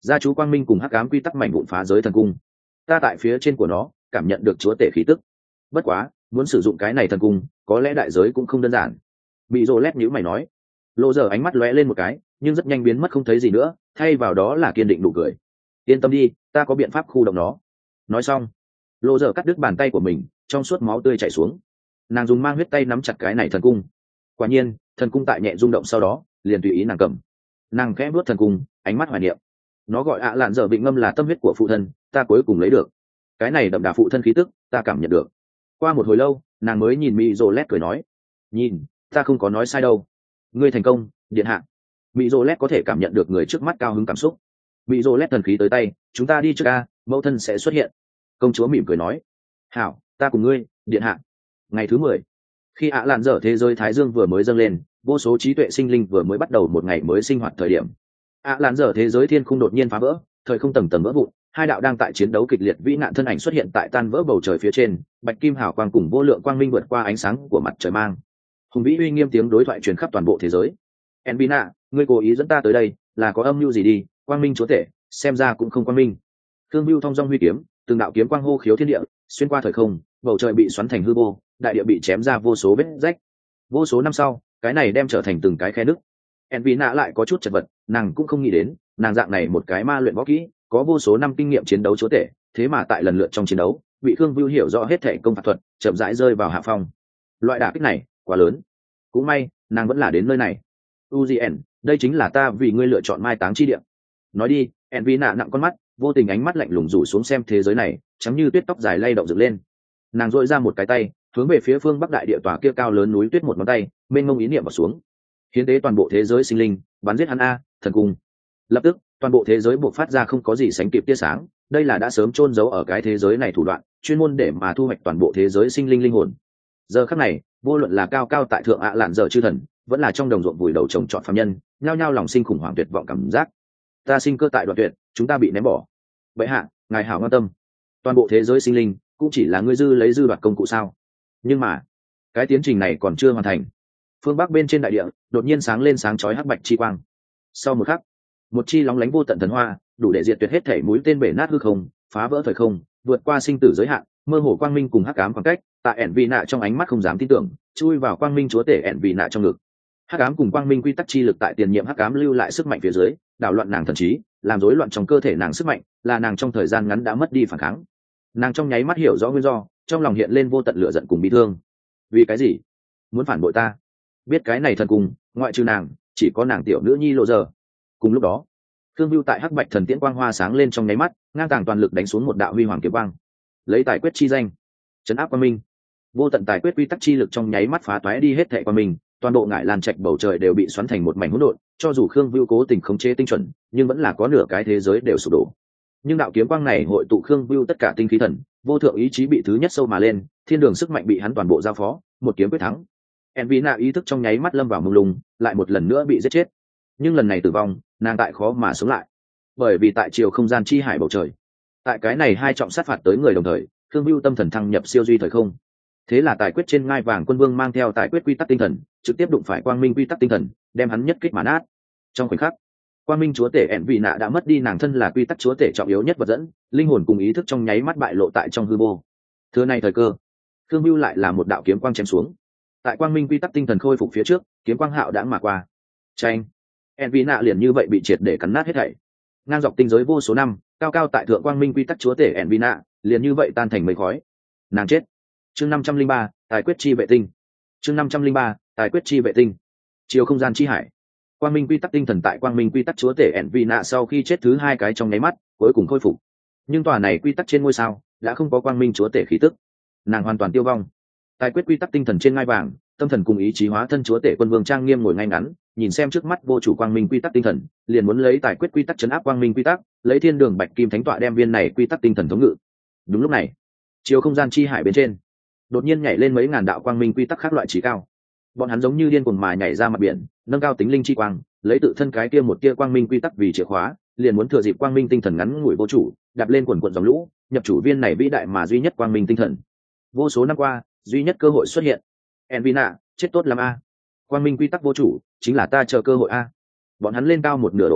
gia chú quang minh cùng hắc ám quy tắc mảnh vụn phá giới thần cung. Ta tại phía trên của nó cảm nhận được chúa tể khí tức. Bất quá muốn sử dụng cái này thần cung có lẽ đại giới cũng không đơn giản. Bị rồ lét nhữ mày nói. Lộ giờ ánh mắt lóe lên một cái nhưng rất nhanh biến mất không thấy gì nữa, thay vào đó là kiên định nụ cười. Yên tâm đi, ta có biện pháp khu động nó. Nói xong lộ giờ cắt đứt bàn tay của mình, trong suốt máu tươi chảy xuống. Nàng dùng mang huyết tay nắm chặt cái này thần cung. Quả nhiên thần cung tại nhẹ rung động sau đó liền tùy ý nàng cầm. Nàng khẽ vuốt thần cung, ánh mắt hoài niệm. Nó gọi ạ à lạn dở vịnh ngâm là tâm huyết của phụ thân, ta cuối cùng lấy được. Cái này đậm đà phụ thân khí tức ta cảm nhận được. Qua một hồi lâu nàng mới nhìn Mị Rồ Lét cười nói, nhìn ta không có nói sai đâu, ngươi thành công điện hạ. Mị Rồ Lét có thể cảm nhận được người trước mắt cao hứng cảm xúc. Mị Rồ Lét thần khí tới tay, chúng ta đi trước ca, mẫu thân sẽ xuất hiện. Công chúa mỉm cười nói, hảo, ta cùng ngươi điện hạ. Ngày thứ mười, khi ạ à lạn dở thế giới thái dương vừa mới dâng lên, vô số trí tuệ sinh linh vừa mới bắt đầu một ngày mới sinh hoạt thời điểm, ạ à lạn dở thế giới thiên khung đột nhiên phá vỡ, thời không tầng tầng vỡ vụn, hai đạo đang tại chiến đấu kịch liệt vĩ nạn thân ảnh xuất hiện tại tan vỡ bầu trời phía trên, bạch kim hào quang cùng vô lượng quang minh vượt qua ánh sáng của mặt trời mang. Hùng vĩ uy nghiêm tiếng đối thoại truyền khắp toàn bộ thế giới. Envina, ngươi cố ý dẫn ta tới đây là có âm mưu gì đi? Quang minh chúa tể xem ra cũng không quang minh. Thương Bưu thong dong huy kiếm, từng đạo kiếm quang hô khiếu thiên địa, xuyên qua thời không, bầu trời bị xoắn thành hư vô, đại địa bị chém ra vô số vết rách. Vô số năm sau, cái này đem trở thành từng cái khe nứt. Envina lại có chút chật vật, nàng cũng không nghĩ đến, nàng dạng này một cái ma luyện võ kỹ, có vô số năm kinh nghiệm chiến đấu chúa tể, thế mà tại lần lượt trong chiến đấu, bị Thương Bưu hiểu rõ hết thể công phạt thuật, chậm rãi rơi vào hạ phong. Loại đả kích này quá lớn. Cũng may, nàng vẫn là đến nơi này. Uzien, đây chính là ta vì ngươi lựa chọn mai táng chi địa. Nói đi, Envina nặng con mắt, vô tình ánh mắt lạnh lùng rủ xuống xem thế giới này, trắng như tuyết tóc dài lay động dựng lên. Nàng dội ra một cái tay, hướng về phía phương bắc đại địa tòa kia cao lớn núi tuyết một ngón tay, mênh mông ý niệm vào xuống. Hiến tế toàn bộ thế giới sinh linh, bắn giết hắn a, thần cung. Lập tức, toàn bộ thế giới buộc phát ra không có gì sánh kịp tia sáng, đây là đã sớm chôn giấu ở cái thế giới này thủ đoạn, chuyên môn để mà thu hoạch toàn bộ thế giới sinh linh linh hồn. Giờ khắc này, vô luận là cao cao tại thượng ạ lạn dở chư thần, vẫn là trong đồng ruộng vùi đầu trồng trọt phàm nhân, nhao nhao lòng sinh khủng hoảng tuyệt vọng cảm giác. Ta sinh cơ tại đoạn tuyệt, chúng ta bị ném bỏ. Vậy hạ, ngài hảo quan tâm, toàn bộ thế giới sinh linh cũng chỉ là ngươi dư lấy dư đoạt công cụ sao? Nhưng mà cái tiến trình này còn chưa hoàn thành. Phương bắc bên trên đại địa đột nhiên sáng lên sáng chói hắc bạch chi quang. Sau một khắc, một chi lóng lánh vô tận thần hoa đủ để diệt tuyệt hết thể mũi tên bể nát hư không, phá vỡ thời không, vượt qua sinh tử giới hạn, mơ hồ quang minh cùng hắc ám khoảng cách. Tại ẻn vị nạ trong ánh mắt không dám tin tưởng, chui vào quang minh chúa tể ẻn vị nạ trong ngực. Hắc ám cùng quang minh quy tắc chi lực tại tiền nhiệm hắc ám lưu lại sức mạnh phía dưới, đảo loạn nàng thần trí, làm rối loạn trong cơ thể nàng sức mạnh, là nàng trong thời gian ngắn đã mất đi phản kháng. Nàng trong nháy mắt hiểu rõ nguyên do, trong lòng hiện lên vô tận lửa giận cùng bi thương. Vì cái gì muốn phản bội ta? Biết cái này thần cùng ngoại trừ nàng chỉ có nàng tiểu nữ nhi Lộ giờ. Cùng lúc đó, Thương Vưu tại hắc bạch thần tiễn quang hoa sáng lên trong nháy mắt, ngang tàng toàn lực đánh xuống một đạo huy hoàng kiếm quang, lấy tài quyết chi danh trấn áp quang minh. Vô tận tài quyết quy tắc chi lực trong nháy mắt phá toái đi hết thệ quang minh, toàn bộ ngải lan trạch bầu trời đều bị xoắn thành một mảnh hỗn độn. Cho dù Khương Vưu cố tình khống chế tinh chuẩn, nhưng vẫn là có nửa cái thế giới đều sụp đổ. Nhưng đạo kiếm quang này hội tụ Khương Vưu tất cả tinh khí thần, vô thượng ý chí bị thứ nhất sâu mà lên, thiên đường sức mạnh bị hắn toàn bộ giao phó, một kiếm quyết thắng. Envina ý thức trong nháy mắt lâm vào mông lung, lại một lần nữa bị giết chết. Nhưng lần này tử vong, nàng tại khó mà sống lại, bởi vì tại chiều không gian chi hải bầu trời, tại cái này hai trọng sát phạt tới người đồng thời, Khương Vưu tâm thần thăng nhập siêu duy thời không. Thế là tài quyết trên ngai vàng quân vương mang theo tài quyết quy tắc tinh thần, trực tiếp đụng phải quang minh quy tắc tinh thần, đem hắn nhất kích mà nát. Trong khoảnh khắc, quang minh chúa tể ẹn vị nạ đã mất đi nàng thân là quy tắc chúa tể trọng yếu nhất vật dẫn, linh hồn cùng ý thức trong nháy mắt bại lộ tại trong hư vô. Thưa này thời cơ, Khương Vưu lại là một đạo kiếm quang chém xuống. Tại quang minh quy tắc tinh thần khôi phục phía trước, kiếm quang hạo đã mà qua. Chanh, ẹn vị nạ liền như vậy bị triệt để cắn nát hết thảy. Ngang dọc tinh giới vô số năm, cao cao tại thượng quang minh quy tắc chúa tể ẹn vị nạ, liền như vậy tan thành mây khói. Nàng chết. Chương năm trăm linh ba, tài quyết chi vệ tinh. Chương năm trăm linh ba, tài quyết chi vệ tinh. Chiều không gian chi hải. Quang minh quy tắc tinh thần tại quang minh quy tắc chúa tể ẻn vị nạ sau khi chết thứ hai cái trong nháy mắt, cuối cùng khôi phục. Nhưng tòa này quy tắc trên ngôi sao đã không có quang minh chúa tể khí tức, nàng hoàn toàn tiêu vong. Tài quyết quy tắc tinh thần trên ngai vàng, tâm thần cùng ý chí hóa thân chúa tể quân vương trang nghiêm ngồi ngay ngắn, nhìn xem trước mắt vô chủ quang minh quy tắc tinh thần, liền muốn lấy tài quyết quy tắc chấn áp quang minh quy tắc, lấy thiên đường bạch kim thánh tọa đem viên này quy tắc tinh thần thống ngự. Đúng lúc này, chiều không gian chi hải bên trên đột nhiên nhảy lên mấy ngàn đạo quang minh quy tắc khác loại trí cao. Bọn hắn giống như điên cuồng mà nhảy ra mặt biển, nâng cao tính linh chi quang, lấy tự thân cái kia một tia quang minh quy tắc vì chìa khóa, liền muốn thừa dịp quang minh tinh thần ngắn ngủi vô chủ, đạp lên quần quần dòng lũ, nhập chủ viên này vĩ đại mà duy nhất quang minh tinh thần. Vô số năm qua, duy nhất cơ hội xuất hiện. Envina, chết tốt lắm a. Quang minh quy tắc vô chủ, chính là ta chờ cơ hội a. Bọn hắn lên cao một nửa độ cao,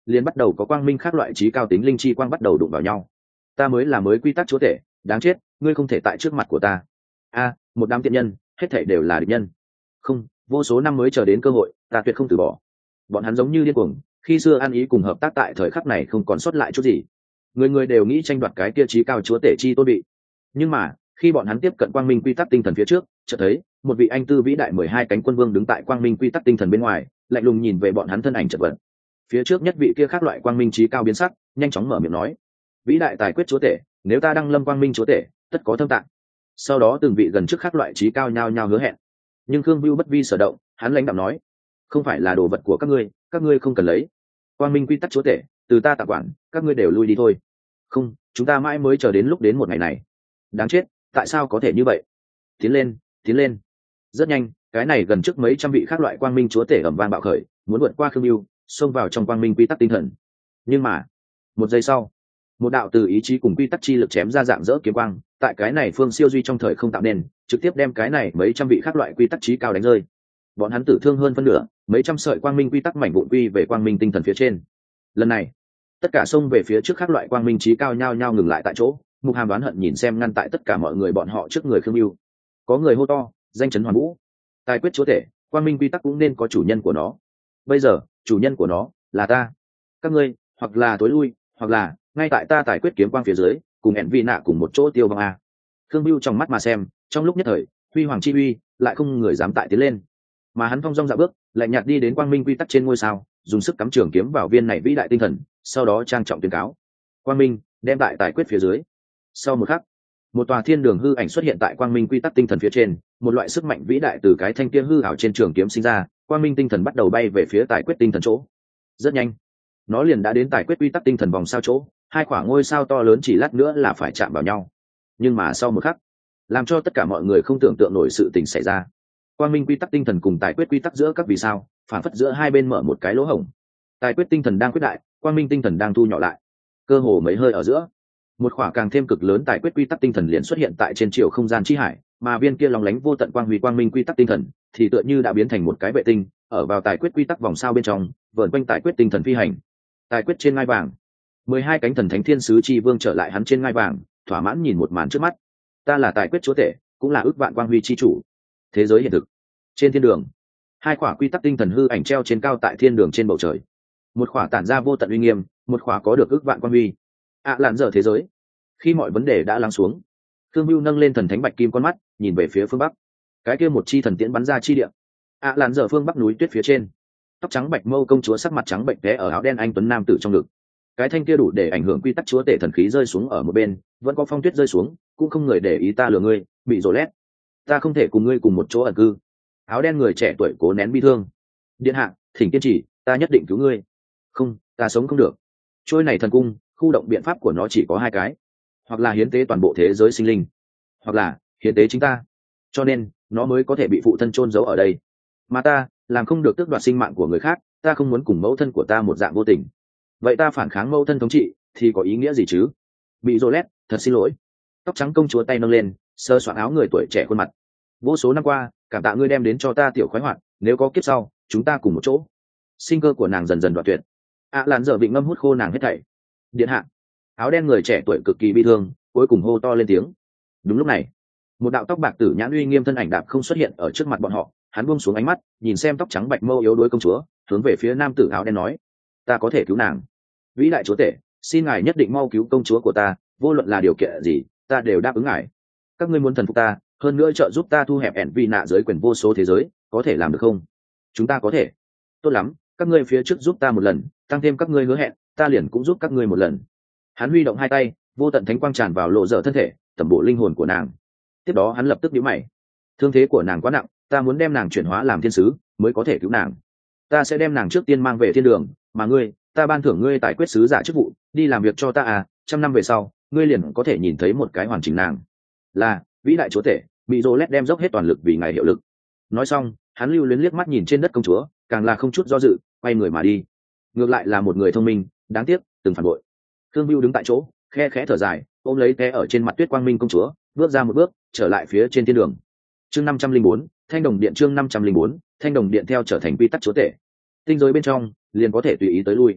liền bắt đầu có quang minh khác loại trí cao tính linh chi quang bắt đầu đụng vào nhau. Ta mới là mới quy tắc chúa tể, đáng chết, ngươi không thể tại trước mặt của ta. A, một đám tiện nhân, hết thảy đều là địch nhân. Không, vô số năm mới chờ đến cơ hội, ta tuyệt không từ bỏ. Bọn hắn giống như điên cuồng, khi xưa ăn ý cùng hợp tác tại thời khắc này không còn sót lại chút gì. Người người đều nghĩ tranh đoạt cái kia trí cao chúa tể chi tôn bị. Nhưng mà, khi bọn hắn tiếp cận quang minh quy tắc tinh thần phía trước, chợt thấy một vị anh tư vĩ đại mười hai cánh quân vương đứng tại quang minh quy tắc tinh thần bên ngoài, lạnh lùng nhìn về bọn hắn thân ảnh chật vật. Phía trước nhất vị kia khác loại quang minh trí cao biến sắc, nhanh chóng mở miệng nói: vĩ đại tài quyết chúa tể, nếu ta đăng lâm quang minh chúa tể, tất có thâm tạng. Sau đó từng vị gần trước khác loại trí cao nhao nhao hứa hẹn. Nhưng Khương Vưu bất vi sở động, hắn lãnh đạm nói: không phải là đồ vật của các ngươi, các ngươi không cần lấy. Quang minh quy tắc chúa tể, từ ta tạm quản, các ngươi đều lui đi thôi. Không, chúng ta mãi mới chờ đến lúc đến một ngày này. Đáng chết, tại sao có thể như vậy? Tiến lên, tiến lên. Rất nhanh, cái này gần trước mấy trăm vị khác loại quang minh chúa tể ầm vang bạo khởi, muốn vượt qua Khương Vưu, xông vào trong quang minh quy tắc tinh thần. Nhưng mà, một giây sau, một đạo từ ý chí cùng quy tắc chi lực chém ra dạng dỡ kiếm quang, tại cái này phương siêu duy trong thời không tạo nên, trực tiếp đem cái này mấy trăm vị khác loại quy tắc trí cao đánh rơi. Bọn hắn tử thương hơn phân nửa, mấy trăm sợi quang minh quy tắc mảnh vụn quy về quang minh tinh thần phía trên. Lần này, tất cả xông về phía trước khác loại quang minh trí cao nhao nhao ngừng lại tại chỗ. Mục Hàm đoán hận nhìn xem ngăn tại tất cả mọi người bọn họ trước người Khương Vưu. Có người hô to: danh chấn hoàn vũ, tài quyết chúa tể, quang minh quy tắc cũng nên có chủ nhân của nó. Bây giờ chủ nhân của nó là ta. Các ngươi hoặc là tối lui, hoặc là ngay tại ta tài quyết kiếm quang phía dưới cùng hẹn vi nạ cùng một chỗ tiêu vong a. Khương Vưu trong mắt mà xem, trong lúc nhất thời huy hoàng chi uy lại không người dám tại tiến lên, mà hắn phong dong dạo bước lạnh nhạt đi đến quang minh quy tắc trên ngôi sao, dùng sức cắm trường kiếm vào viên này vĩ đại tinh thần, sau đó trang trọng tuyên cáo: quang minh đem tại tài quyết phía dưới. Sau một khắc, một tòa thiên đường hư ảnh xuất hiện tại quang minh quy tắc tinh thần phía trên, một loại sức mạnh vĩ đại từ cái thanh kia hư ảo trên trường kiếm sinh ra, quang minh tinh thần bắt đầu bay về phía tài quyết tinh thần chỗ. Rất nhanh, nó liền đã đến tài quyết quy tắc tinh thần vòng sao chỗ, hai khoảng ngôi sao to lớn chỉ lát nữa là phải chạm vào nhau. Nhưng mà sau một khắc, làm cho tất cả mọi người không tưởng tượng nổi sự tình xảy ra. Quang minh quy tắc tinh thần cùng tài quyết quy tắc giữa các vì sao, phản phất giữa hai bên mở một cái lỗ hổng. Tài quyết tinh thần đang quyết đại, quang minh tinh thần đang thu nhỏ lại. Cơ hồ mấy hơi ở giữa, một khỏa càng thêm cực lớn tài quyết quy tắc tinh thần liền xuất hiện tại trên chiều không gian chi hải, mà viên kia lóng lánh vô tận quang huy quang minh quy tắc tinh thần thì tựa như đã biến thành một cái vệ tinh, ở vào tài quyết quy tắc vòng sao bên trong, vờn quanh tài quyết tinh thần phi hành. Tài quyết trên ngai vàng, mười hai cánh thần thánh thiên sứ chi vương trở lại hắn trên ngai vàng, thỏa mãn nhìn một màn trước mắt. Ta là tài quyết chúa tể, cũng là ước vạn quang huy chi chủ. Thế giới hiện thực, trên thiên đường, hai khỏa quy tắc tinh thần hư ảnh treo trên cao tại thiên đường trên bầu trời. Một khỏa tản ra vô tận uy nghiêm, một khỏa có được ước vạn quang huy. ạ à, lạn dở thế giới. Khi mọi vấn đề đã lắng xuống, Thương Bưu nâng lên thần thánh bạch kim con mắt, nhìn về phía phương bắc. Cái kia một chi thần tiễn bắn ra chi địa. ạ à, lạn dở phương bắc núi tuyết phía trên, tóc trắng bạch mâu công chúa sắc mặt trắng bệnh té ở áo đen anh tuấn nam tử trong ngực. Cái thanh kia đủ để ảnh hưởng quy tắc chúa tể thần khí rơi xuống ở một bên, vẫn có phong tuyết rơi xuống, cũng không người để ý ta lừa ngươi, bị rồ lét. Ta không thể cùng ngươi cùng một chỗ ẩn cư. Áo đen người trẻ tuổi cố nén bi thương. Điện hạ, thỉnh kiên trì, ta nhất định cứu ngươi. Không, ta sống không được. Trôi này thần cung, khu động biện pháp của nó chỉ có hai cái, hoặc là hiến tế toàn bộ thế giới sinh linh, hoặc là hiến tế chính ta, cho nên nó mới có thể bị phụ thân chôn giấu ở đây. Mà ta làm không được tước đoạt sinh mạng của người khác, ta không muốn cùng mẫu thân của ta một dạng vô tình. Vậy ta phản kháng mẫu thân thống trị thì có ý nghĩa gì chứ? Bị rô lét, thật xin lỗi. Tóc trắng công chúa tay nâng lên, sơ soạn áo người tuổi trẻ khuôn mặt. Vô số năm qua, cảm tạ ngươi đem đến cho ta tiểu khoái hoạt, nếu có kiếp sau, chúng ta cùng một chỗ. Sinh cơ của nàng dần dần đoạn tuyệt. ạ à, làn dở vịnh ngâm hút khô nàng hết thảy. Điện hạ. Áo đen người trẻ tuổi cực kỳ bi thương, cuối cùng hô to lên tiếng. Đúng lúc này, một đạo tóc bạc tử nhãn uy nghiêm thân ảnh đạp không xuất hiện ở trước mặt bọn họ. Hắn buông xuống ánh mắt, nhìn xem tóc trắng bạch mâu yếu đuối công chúa, hướng về phía nam tử áo đen nói: ta có thể cứu nàng. Vĩ đại chúa tể, xin ngài nhất định mau cứu công chúa của ta, vô luận là điều kiện gì, ta đều đáp ứng ngài. Các ngươi muốn thần phục ta, hơn nữa trợ giúp ta thu hẹp ẻn vi nạ dưới quyền vô số thế giới, có thể làm được không? Chúng ta có thể. Tốt lắm, các ngươi phía trước giúp ta một lần, tăng thêm các ngươi hứa hẹn, ta liền cũng giúp các ngươi một lần. Hắn huy động hai tay, vô tận thánh quang tràn vào lộ dở thân thể, tẩm bổ linh hồn của nàng. Tiếp đó hắn lập tức nhíu mày. Thương thế của nàng quá nặng, ta muốn đem nàng chuyển hóa làm thiên sứ mới có thể cứu nàng. Ta sẽ đem nàng trước tiên mang về thiên đường, mà ngươi, ta ban thưởng ngươi tài quyết sứ giả chức vụ, đi làm việc cho ta à, trăm năm về sau, ngươi liền có thể nhìn thấy một cái hoàn chỉnh nàng. Là, vĩ đại chúa tể, bị rô lét đem dốc hết toàn lực vì ngài hiệu lực. Nói xong, hắn lưu luyến liếc mắt nhìn trên đất công chúa, càng là không chút do dự, quay người mà đi. Ngược lại là một người thông minh, đáng tiếc, từng phản bội. Thương Bưu đứng tại chỗ, khe khẽ thở dài, ôm lấy té ở trên mặt tuyết quang minh công chúa, bước ra một bước, trở lại phía trên thiên đường. Chương năm trăm linh bốn, Thanh đồng điện chương năm trăm linh bốn, Thanh đồng điện theo trở thành quy tắc chúa tể. Tinh giới bên trong, liền có thể tùy ý tới lui.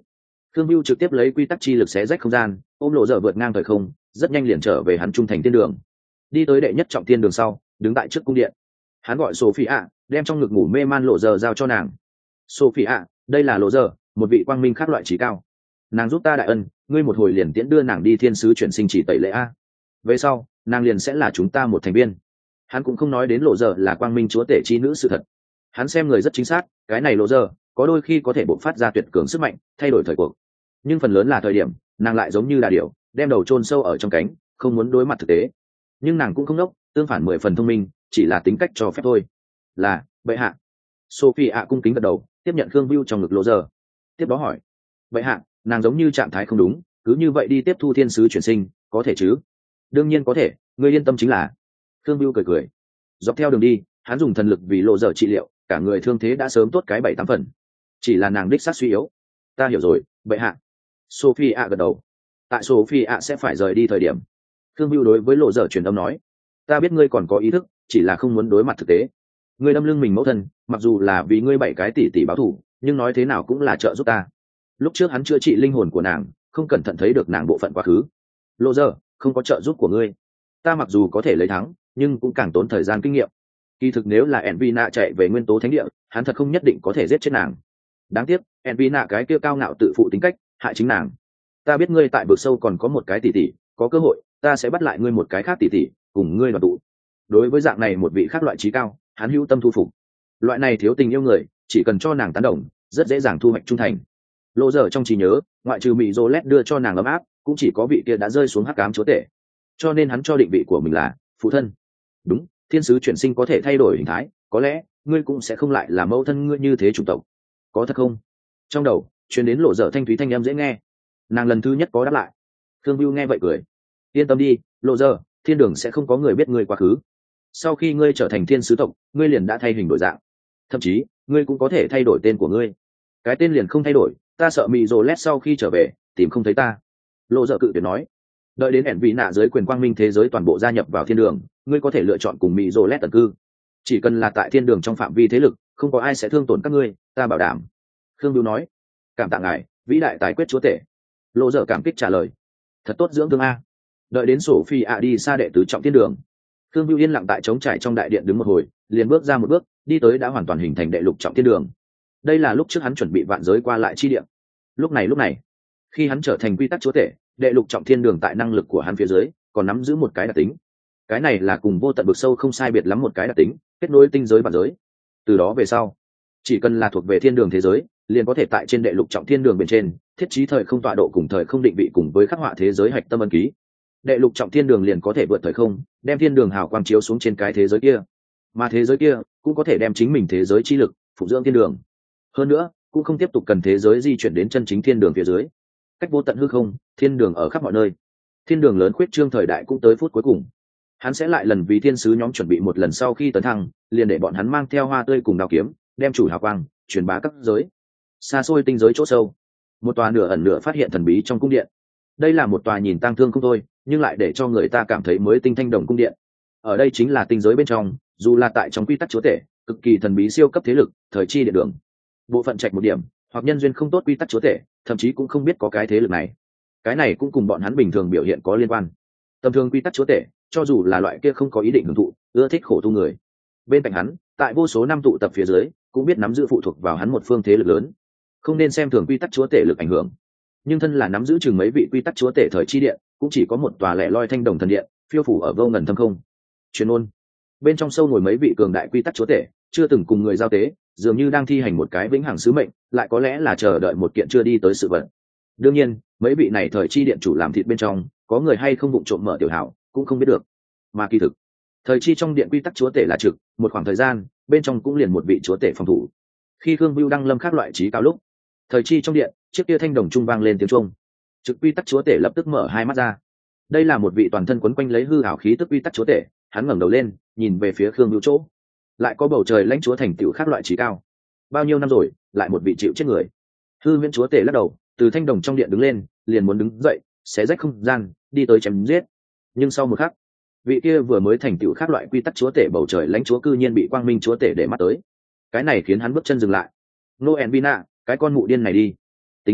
Khương Bưu trực tiếp lấy quy tắc chi lực xé rách không gian, ôm lộ dở vượt ngang thời không, rất nhanh liền trở về hắn trung thành tiên đường. Đi tới đệ nhất trọng tiên đường sau, đứng tại trước cung điện. Hắn gọi Sophia, đem trong ngực ngủ mê man lộ dở giao cho nàng. Sophia, đây là lộ dở, một vị quang minh khác loại trí cao. Nàng giúp ta đại ân, ngươi một hồi liền tiễn đưa nàng đi thiên sứ chuyển sinh chỉ tẩy lễ a. Về sau, nàng liền sẽ là chúng ta một thành viên. Hắn cũng không nói đến lộ dở là quang minh chúa tể chi nữ sự thật. Hắn xem người rất chính xác, cái này lộ dở có đôi khi có thể bộc phát ra tuyệt cường sức mạnh, thay đổi thời cuộc. Nhưng phần lớn là thời điểm, nàng lại giống như đà điểu, đem đầu chôn sâu ở trong cánh, không muốn đối mặt thực tế. Nhưng nàng cũng không ngốc, tương phản mười phần thông minh, chỉ là tính cách cho phép thôi. Là, bệ hạ. Sophie ạ cung kính gật đầu, tiếp nhận Khương Bưu trong ngực lộ dở. Tiếp đó hỏi, bệ hạ, nàng giống như trạng thái không đúng, cứ như vậy đi tiếp thu thiên sứ chuyển sinh, có thể chứ? Đương nhiên có thể, ngươi yên tâm chính là. Khương Bưu cười cười. Dọc theo đường đi, hắn dùng thần lực vì lộ dở trị liệu, cả người thương thế đã sớm tốt cái bảy tám phần. Chỉ là nàng đích xác suy yếu. Ta hiểu rồi, bệ hạ. Sophie ạ gật đầu. Tại Sophie ạ sẽ phải rời đi thời điểm, Khương Bưu đối với lộ dở truyền âm nói, ta biết ngươi còn có ý thức, chỉ là không muốn đối mặt thực tế. Ngươi đâm lưng mình mẫu thân, mặc dù là vì ngươi bảy cái tỷ tỷ báo thù, nhưng nói thế nào cũng là trợ giúp ta. Lúc trước hắn chữa trị linh hồn của nàng, không cẩn thận thấy được nàng bộ phận quá khứ. Lộ dở, không có trợ giúp của ngươi, ta mặc dù có thể lấy thắng, nhưng cũng càng tốn thời gian kinh nghiệm. Kỳ thực nếu là Envina chạy về nguyên tố thánh địa, hắn thật không nhất định có thể giết chết nàng. Đáng tiếc, Envina cái kia cao ngạo tự phụ tính cách, hại chính nàng. Ta biết ngươi tại vực sâu còn có một cái tỷ tỷ, có cơ hội, ta sẽ bắt lại ngươi một cái khác tỷ tỷ, cùng ngươi đoàn tụ. Đối với dạng này một vị khác loại trí cao, hắn hữu tâm thu phục. Loại này thiếu tình yêu người, chỉ cần cho nàng tán đồng, rất dễ dàng thu hoạch trung thành. Lộ dở trong trí nhớ, ngoại trừ Mị Rô Lét đưa cho nàng ấm áp, cũng chỉ có vị kia đã rơi xuống hắc ám chúa tể. Cho nên hắn cho định vị của mình là phụ thân. Đúng, thiên sứ chuyển sinh có thể thay đổi hình thái, có lẽ ngươi cũng sẽ không lại là mẫu thân ngươi như thế chủng tộc. Có thật không? Trong đầu truyền đến lộ dở thanh thúy thanh âm dễ nghe. Nàng lần thứ nhất có đáp lại. Khương Bưu nghe vậy cười. Yên tâm đi, lộ dở, thiên đường sẽ không có người biết ngươi quá khứ. Sau khi ngươi trở thành thiên sứ tộc, ngươi liền đã thay hình đổi dạng. Thậm chí, ngươi cũng có thể thay đổi tên của ngươi. Cái tên liền không thay đổi, ta sợ Mị Rô Lét sau khi trở về tìm không thấy ta. Lộ dở cự tuyệt nói. Đợi đến ẻn vị nạ dưới quyền quang minh thế giới toàn bộ gia nhập vào thiên đường, ngươi có thể lựa chọn cùng Mị Rô Lét tận cư. Chỉ cần là tại thiên đường trong phạm vi thế lực, không có ai sẽ thương tổn các ngươi, ta bảo đảm. Khương Bưu nói. Cảm tạ ngài, vĩ đại tài quyết chúa tể. Lộ dở cảm kích trả lời. Thật tốt dưỡng thương a. Đợi đến sổ phi ạ đi xa đệ tứ trọng thiên đường, Khương Bưu yên lặng tại trống trải trong đại điện đứng một hồi, liền bước ra một bước, đi tới đã hoàn toàn hình thành đệ lục trọng thiên đường. Đây là lúc trước hắn chuẩn bị vạn giới qua lại chi địa. Lúc này lúc này, khi hắn trở thành quy tắc chúa tể, đệ lục trọng thiên đường tại năng lực của hắn phía dưới còn nắm giữ một cái đặc tính. Cái này là cùng vô tận vực sâu không sai biệt lắm một cái đặc tính, kết nối tinh giới vạn giới. Từ đó về sau, chỉ cần là thuộc về thiên đường thế giới, liền có thể tại trên đệ lục trọng thiên đường bên trên thiết trí thời không tọa độ cùng thời không định vị cùng với khắc họa thế giới hạch tâm ân ký. Đệ lục trọng thiên đường liền có thể vượt thời không, đem thiên đường hào quang chiếu xuống trên cái thế giới kia, mà thế giới kia cũng có thể đem chính mình thế giới chi lực phụ dưỡng thiên đường. Hơn nữa, cũng không tiếp tục cần thế giới di chuyển đến chân chính thiên đường phía dưới. Cách vô tận hư không, thiên đường ở khắp mọi nơi. Thiên đường lớn khuyết trương thời đại cũng tới phút cuối cùng. Hắn sẽ lại lần vì thiên sứ nhóm chuẩn bị một lần sau khi tấn thăng, liền để bọn hắn mang theo hoa tươi cùng đao kiếm, đem chủ hào quang truyền bá các giới. Xa xôi tinh giới chỗ sâu, một tòa nửa ẩn nửa phát hiện thần bí trong cung điện. Đây là một tòa nhìn tang thương không thôi, nhưng lại để cho người ta cảm thấy mới tinh thanh đồng cung điện. Ở đây chính là tinh giới bên trong, dù là tại trong quy tắc chúa tể, cực kỳ thần bí siêu cấp thế lực, thời chi địa đường. Bộ phận trạch một điểm, hoặc nhân duyên không tốt quy tắc chúa tể, thậm chí cũng không biết có cái thế lực này. Cái này cũng cùng bọn hắn bình thường biểu hiện có liên quan. Tầm thường quy tắc chúa tể, cho dù là loại kia không có ý định hưởng thụ, ưa thích khổ tu người, bên cạnh hắn, tại vô số năm tụ tập phía dưới, cũng biết nắm giữ phụ thuộc vào hắn một phương thế lực lớn. Không nên xem thường quy tắc chúa tể lực ảnh hưởng. Nhưng thân là nắm giữ chừng mấy vị quy tắc chúa tể thời chi điện, cũng chỉ có một tòa lẻ loi thanh đồng thần điện, phiêu phủ ở vô ngần thâm không. Chuyên ôn, bên trong sâu ngồi mấy vị cường đại quy tắc chúa tể, chưa từng cùng người giao tế, dường như đang thi hành một cái vĩnh hằng sứ mệnh, lại có lẽ là chờ đợi một kiện chưa đi tới sự vật. Đương nhiên, mấy vị này thời chi điện chủ làm thịt bên trong, có người hay không vụng trộm mở tiểu hảo, cũng không biết được. Mà kỳ thực, thời chi trong điện quy tắc chúa tể là trực, một khoảng thời gian, bên trong cũng liền một vị chúa tể phòng thủ. Khi Khương Bưu đăng lâm các loại trí cao lúc, thời chi trong điện, chiếc kia thanh đồng trung vang lên tiếng chuông. Trực quy tắc chúa tể lập tức mở hai mắt ra. Đây là một vị toàn thân quấn quanh lấy hư ảo khí tức quy tắc chúa tể, hắn ngẩng đầu lên, nhìn về phía Khương Bưu chỗ. Lại có bầu trời lãnh chúa thành tựu khác loại trí cao. Bao nhiêu năm rồi, lại một vị chịu chết người. Hư Viễn chúa tể lắc đầu, từ thanh đồng trong điện đứng lên, liền muốn đứng dậy, xé rách không gian, đi tới chém giết. Nhưng sau một khắc, vị kia vừa mới thành tựu khác loại quy tắc chúa tể bầu trời lãnh chúa cư nhiên bị quang minh chúa tể để mắt tới. Cái này khiến hắn bước chân dừng lại. Noel Vina, cái con mụ điên này đi. Tính toán,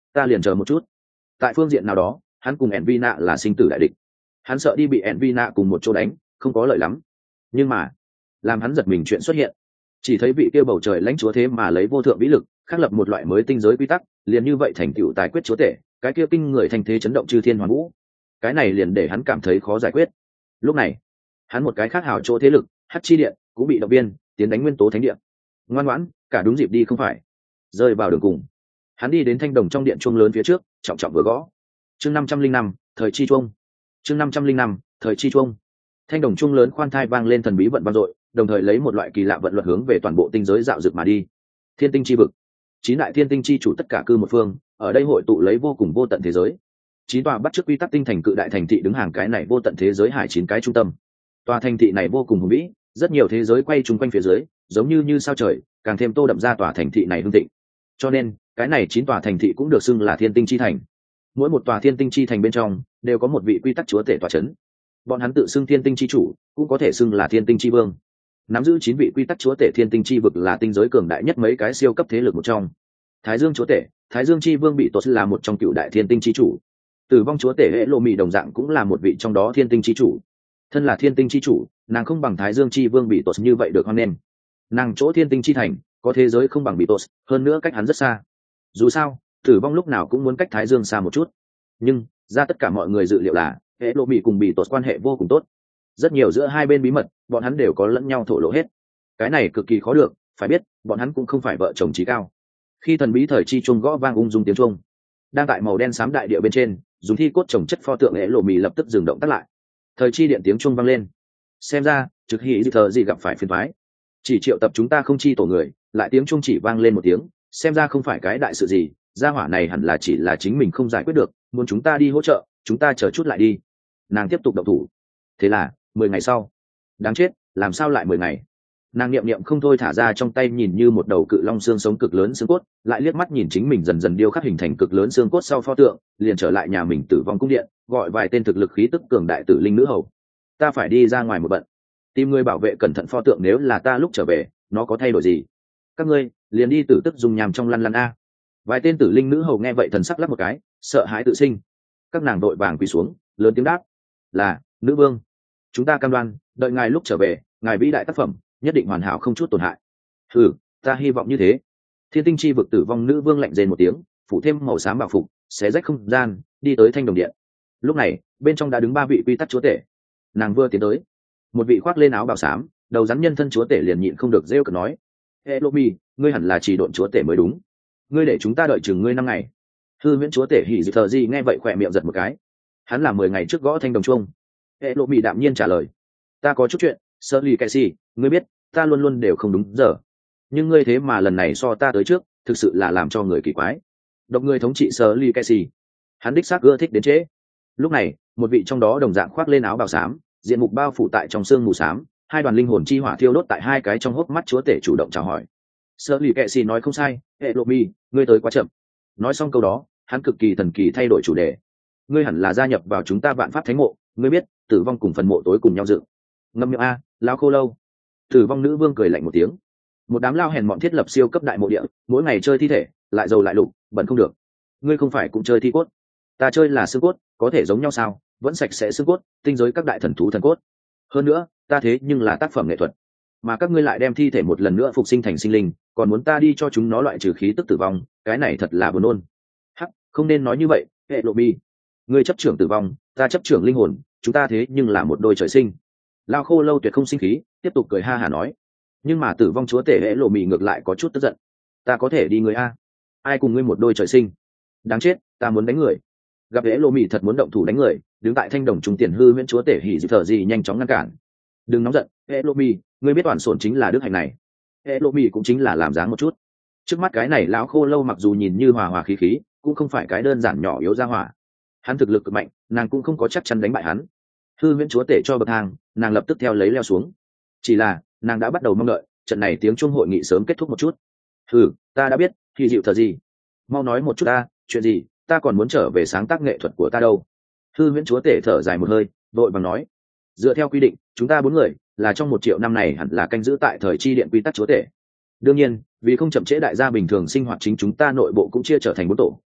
ta liền chờ một chút. Tại phương diện nào đó hắn cùng Envina là sinh tử đại địch, hắn sợ đi bị Envina cùng một chỗ đánh không có lợi lắm. Nhưng mà làm hắn giật mình chuyện xuất hiện, chỉ thấy vị kia bầu trời lãnh chúa thế mà lấy vô thượng vĩ lực khắc lập một loại mới tinh giới quy tắc, liền như vậy thành tựu tài quyết chúa tể, cái kia kinh người thành thế chấn động chư thiên hoàn vũ. Cái này liền để hắn cảm thấy khó giải quyết. Lúc này hắn một cái khác hào chỗ thế lực hắc chi điện cũng bị động viên tiến đánh nguyên tố thánh điện. Ngoan ngoãn, cả đúng dịp đi không phải. Rơi vào đường cùng, hắn đi đến thanh đồng trong điện chuông lớn phía trước, trọng trọng vừa gõ. Chương năm trăm linh năm, thời chi chuông. Chương năm trăm linh năm, thời chi chuông. Thanh đồng chuông lớn khoan thai vang lên thần bí vận vang dội, đồng thời lấy một loại kỳ lạ vận luật hướng về toàn bộ tinh giới dạo dực mà đi. Thiên tinh chi vực, chín đại thiên tinh chi chủ tất cả cư một phương, ở đây hội tụ lấy vô cùng vô tận thế giới. Chín tòa bắt chước quy tắc tinh thành cự đại thành thị đứng hàng cái này vô tận thế giới hải chín cái trung tâm. Tòa thành thị này vô cùng hùng vĩ, rất nhiều thế giới quay chung quanh phía dưới, giống như như sao trời, càng thêm tô đậm ra tòa thành thị này hưng thịnh. Cho nên cái này chín tòa thành thị cũng được xưng là thiên tinh chi thành. Mỗi một tòa thiên tinh chi thành bên trong đều có một vị quy tắc chúa tể tọa chấn. Bọn hắn tự xưng thiên tinh chi chủ, cũng có thể xưng là thiên tinh chi vương. Nắm giữ chín vị quy tắc chúa tể thiên tinh chi vực là tinh giới cường đại nhất mấy cái siêu cấp thế lực một trong. Thái Dương chúa tể, Thái Dương chi vương bị tốt là một trong cựu đại thiên tinh chi chủ. Tử vong chúa tể hệ lộ mì đồng dạng cũng là một vị trong đó thiên tinh chi chủ. Thân là thiên tinh chi chủ, nàng không bằng Thái Dương chi vương bị tốt như vậy được hoan nghênh. Nàng chỗ thiên tinh chi thành có thế giới không bằng bị tốt, hơn nữa cách hắn rất xa. Dù sao tử vong lúc nào cũng muốn cách Thái Dương xa một chút, nhưng ra tất cả mọi người dự liệu là hệ lộ mì cùng bị tốt quan hệ vô cùng tốt. Rất nhiều giữa hai bên bí mật bọn hắn đều có lẫn nhau thổ lộ hết. Cái này cực kỳ khó được, phải biết bọn hắn cũng không phải vợ chồng trí cao. Khi thần bí thời chi chuông gõ vang ung dung tiếng chuông, đang tại màu đen xám đại địa bên trên dùng thi cốt trồng chất pho tượng hệ lộ mì lập tức dừng động tắt lại. Thời chi điện tiếng chuông vang lên, xem ra trực hỉ dư thờ gì gặp phải phiền toái. Chỉ triệu tập chúng ta không chi tổ người, lại tiếng chuông chỉ vang lên một tiếng, xem ra không phải cái đại sự gì, gia hỏa này hẳn là chỉ là chính mình không giải quyết được, muốn chúng ta đi hỗ trợ, chúng ta chờ chút lại đi. Nàng tiếp tục động thủ. Thế là mười ngày sau, đáng chết, làm sao lại mười ngày? Nàng niệm niệm không thôi thả ra trong tay nhìn như một đầu cự long xương sống cực lớn xương cốt, lại liếc mắt nhìn chính mình dần dần điêu khắc hình thành cực lớn xương cốt sau pho tượng, liền trở lại nhà mình tử vong cung điện, gọi vài tên thực lực khí tức cường đại tử linh nữ hầu. Ta phải đi ra ngoài một bận, tìm người bảo vệ cẩn thận pho tượng, nếu là ta lúc trở về nó có thay đổi gì, các ngươi liền đi tử tức dùng nhàm trong lăn lăn a. Vài tên tử linh nữ hầu nghe vậy thần sắc lắc một cái, sợ hãi tự sinh. Các nàng đội vàng quỳ xuống, lớn tiếng đáp: là nữ vương, chúng ta cam đoan đợi ngài lúc trở về, ngài vĩ đại tác phẩm nhất định hoàn hảo không chút tổn hại. Ừ, ta hy vọng như thế. Thiên tinh chi vực tử vong nữ vương lạnh rên một tiếng, phủ thêm màu xám bảo phục, xé rách không gian, đi tới thanh đồng điện. Lúc này bên trong đã đứng ba vị quy tắc chúa tể. Nàng vừa tiến tới, một vị khoác lên áo bào xám, đầu rắn nhân thân chúa tể liền nhịn không được rêu cợt nói: Elomi, ngươi hẳn là chỉ độn chúa tể mới đúng, ngươi để chúng ta đợi chừng ngươi năm ngày. Hư Viễn chúa tể hỉ dị thờ gì nghe vậy khỏe miệng giật một cái, hắn là mười ngày trước gõ thanh đồng chuông. Elomi đạm nhiên trả lời: ta có chút chuyện, sơ lì kệ si, ngươi biết ta luôn luôn đều không đúng giờ, nhưng ngươi thế mà lần này so ta tới trước, thực sự là làm cho người kỳ quái. Độc người thống trị sơ lì kệ si, hắn đích xác ưa thích đến trễ. Lúc này một vị trong đó đồng dạng khoác lên áo bào xám, diện mục bao phủ tại trong sương mù xám, hai đoàn linh hồn chi hỏa thiêu đốt tại hai cái trong hốc mắt chúa tể chủ động chào hỏi. Sơ lì kệ si nói không sai, hệ lộ mi, ngươi tới quá chậm. Nói xong câu đó, hắn cực kỳ thần kỳ thay đổi chủ đề: ngươi hẳn là gia nhập vào chúng ta vạn pháp thánh mộ, ngươi biết tử vong cùng phần mộ tối cùng nhau dự. Ngâm miệng a, lao khô lâu. Tử vong nữ vương cười lạnh một tiếng: một đám lao hèn mọn thiết lập siêu cấp đại mộ địa, mỗi ngày chơi thi thể, lại dầu lại lục, bẩn không được. Ngươi không phải cũng chơi thi cốt? Ta chơi là xương cốt, có thể giống nhau sao? Vẫn sạch sẽ xương cốt, tinh giới các đại thần thú thần cốt. Hơn nữa ta thế nhưng là tác phẩm nghệ thuật, mà các ngươi lại đem thi thể một lần nữa phục sinh thành sinh linh, còn muốn ta đi cho chúng nó loại trừ khí tức tử vong, cái này thật là buồn nôn. Hắc, không nên nói như vậy, hệ lộ bi. Ngươi chấp trưởng tử vong, ta chấp trưởng linh hồn, chúng ta thế nhưng là một đôi trời sinh. Lao khô lâu tuyệt không sinh khí, tiếp tục cười ha hả nói: nhưng mà tử vong chúa tể hệ lộ mì ngược lại có chút tức giận: ta có thể đi người a, ai cùng ngươi một đôi trời sinh? Đáng chết, ta muốn đánh người. Gặp hệ lộ mì thật muốn động thủ đánh người, đứng tại thanh đồng trung tiền hư Viễn chúa tể hỉ dị thở gì nhanh chóng ngăn cản: đừng nóng giận, hệ lộ mì, ngươi biết toàn sổn chính là đức hạnh này. Hệ lộ mì cũng chính là làm dáng một chút. Trước mắt cái này lão khô lâu mặc dù nhìn như hòa hòa khí khí, cũng không phải cái đơn giản nhỏ yếu ra hỏa. Hắn thực lực cực mạnh, nàng cũng không có chắc chắn đánh bại hắn. Hư Viễn chúa tể cho bậc thang, nàng lập tức theo lấy leo xuống. Chỉ là nàng đã bắt đầu mong đợi trận này tiếng chuông hội nghị sớm kết thúc một chút. Ừ, ta đã biết, thì dịu thờ gì, mau nói một chút ta, chuyện gì, ta còn muốn trở về sáng tác nghệ thuật của ta đâu. Hư Viễn chúa tể thở dài một hơi, vội vàng nói: dựa theo quy định, chúng ta bốn người là trong một triệu năm này hẳn là canh giữ tại thời chi điện quy tắc chúa tể. Đương nhiên vì không chậm trễ đại gia bình thường sinh hoạt, chính chúng ta nội bộ cũng chia trở thành bốn tổ,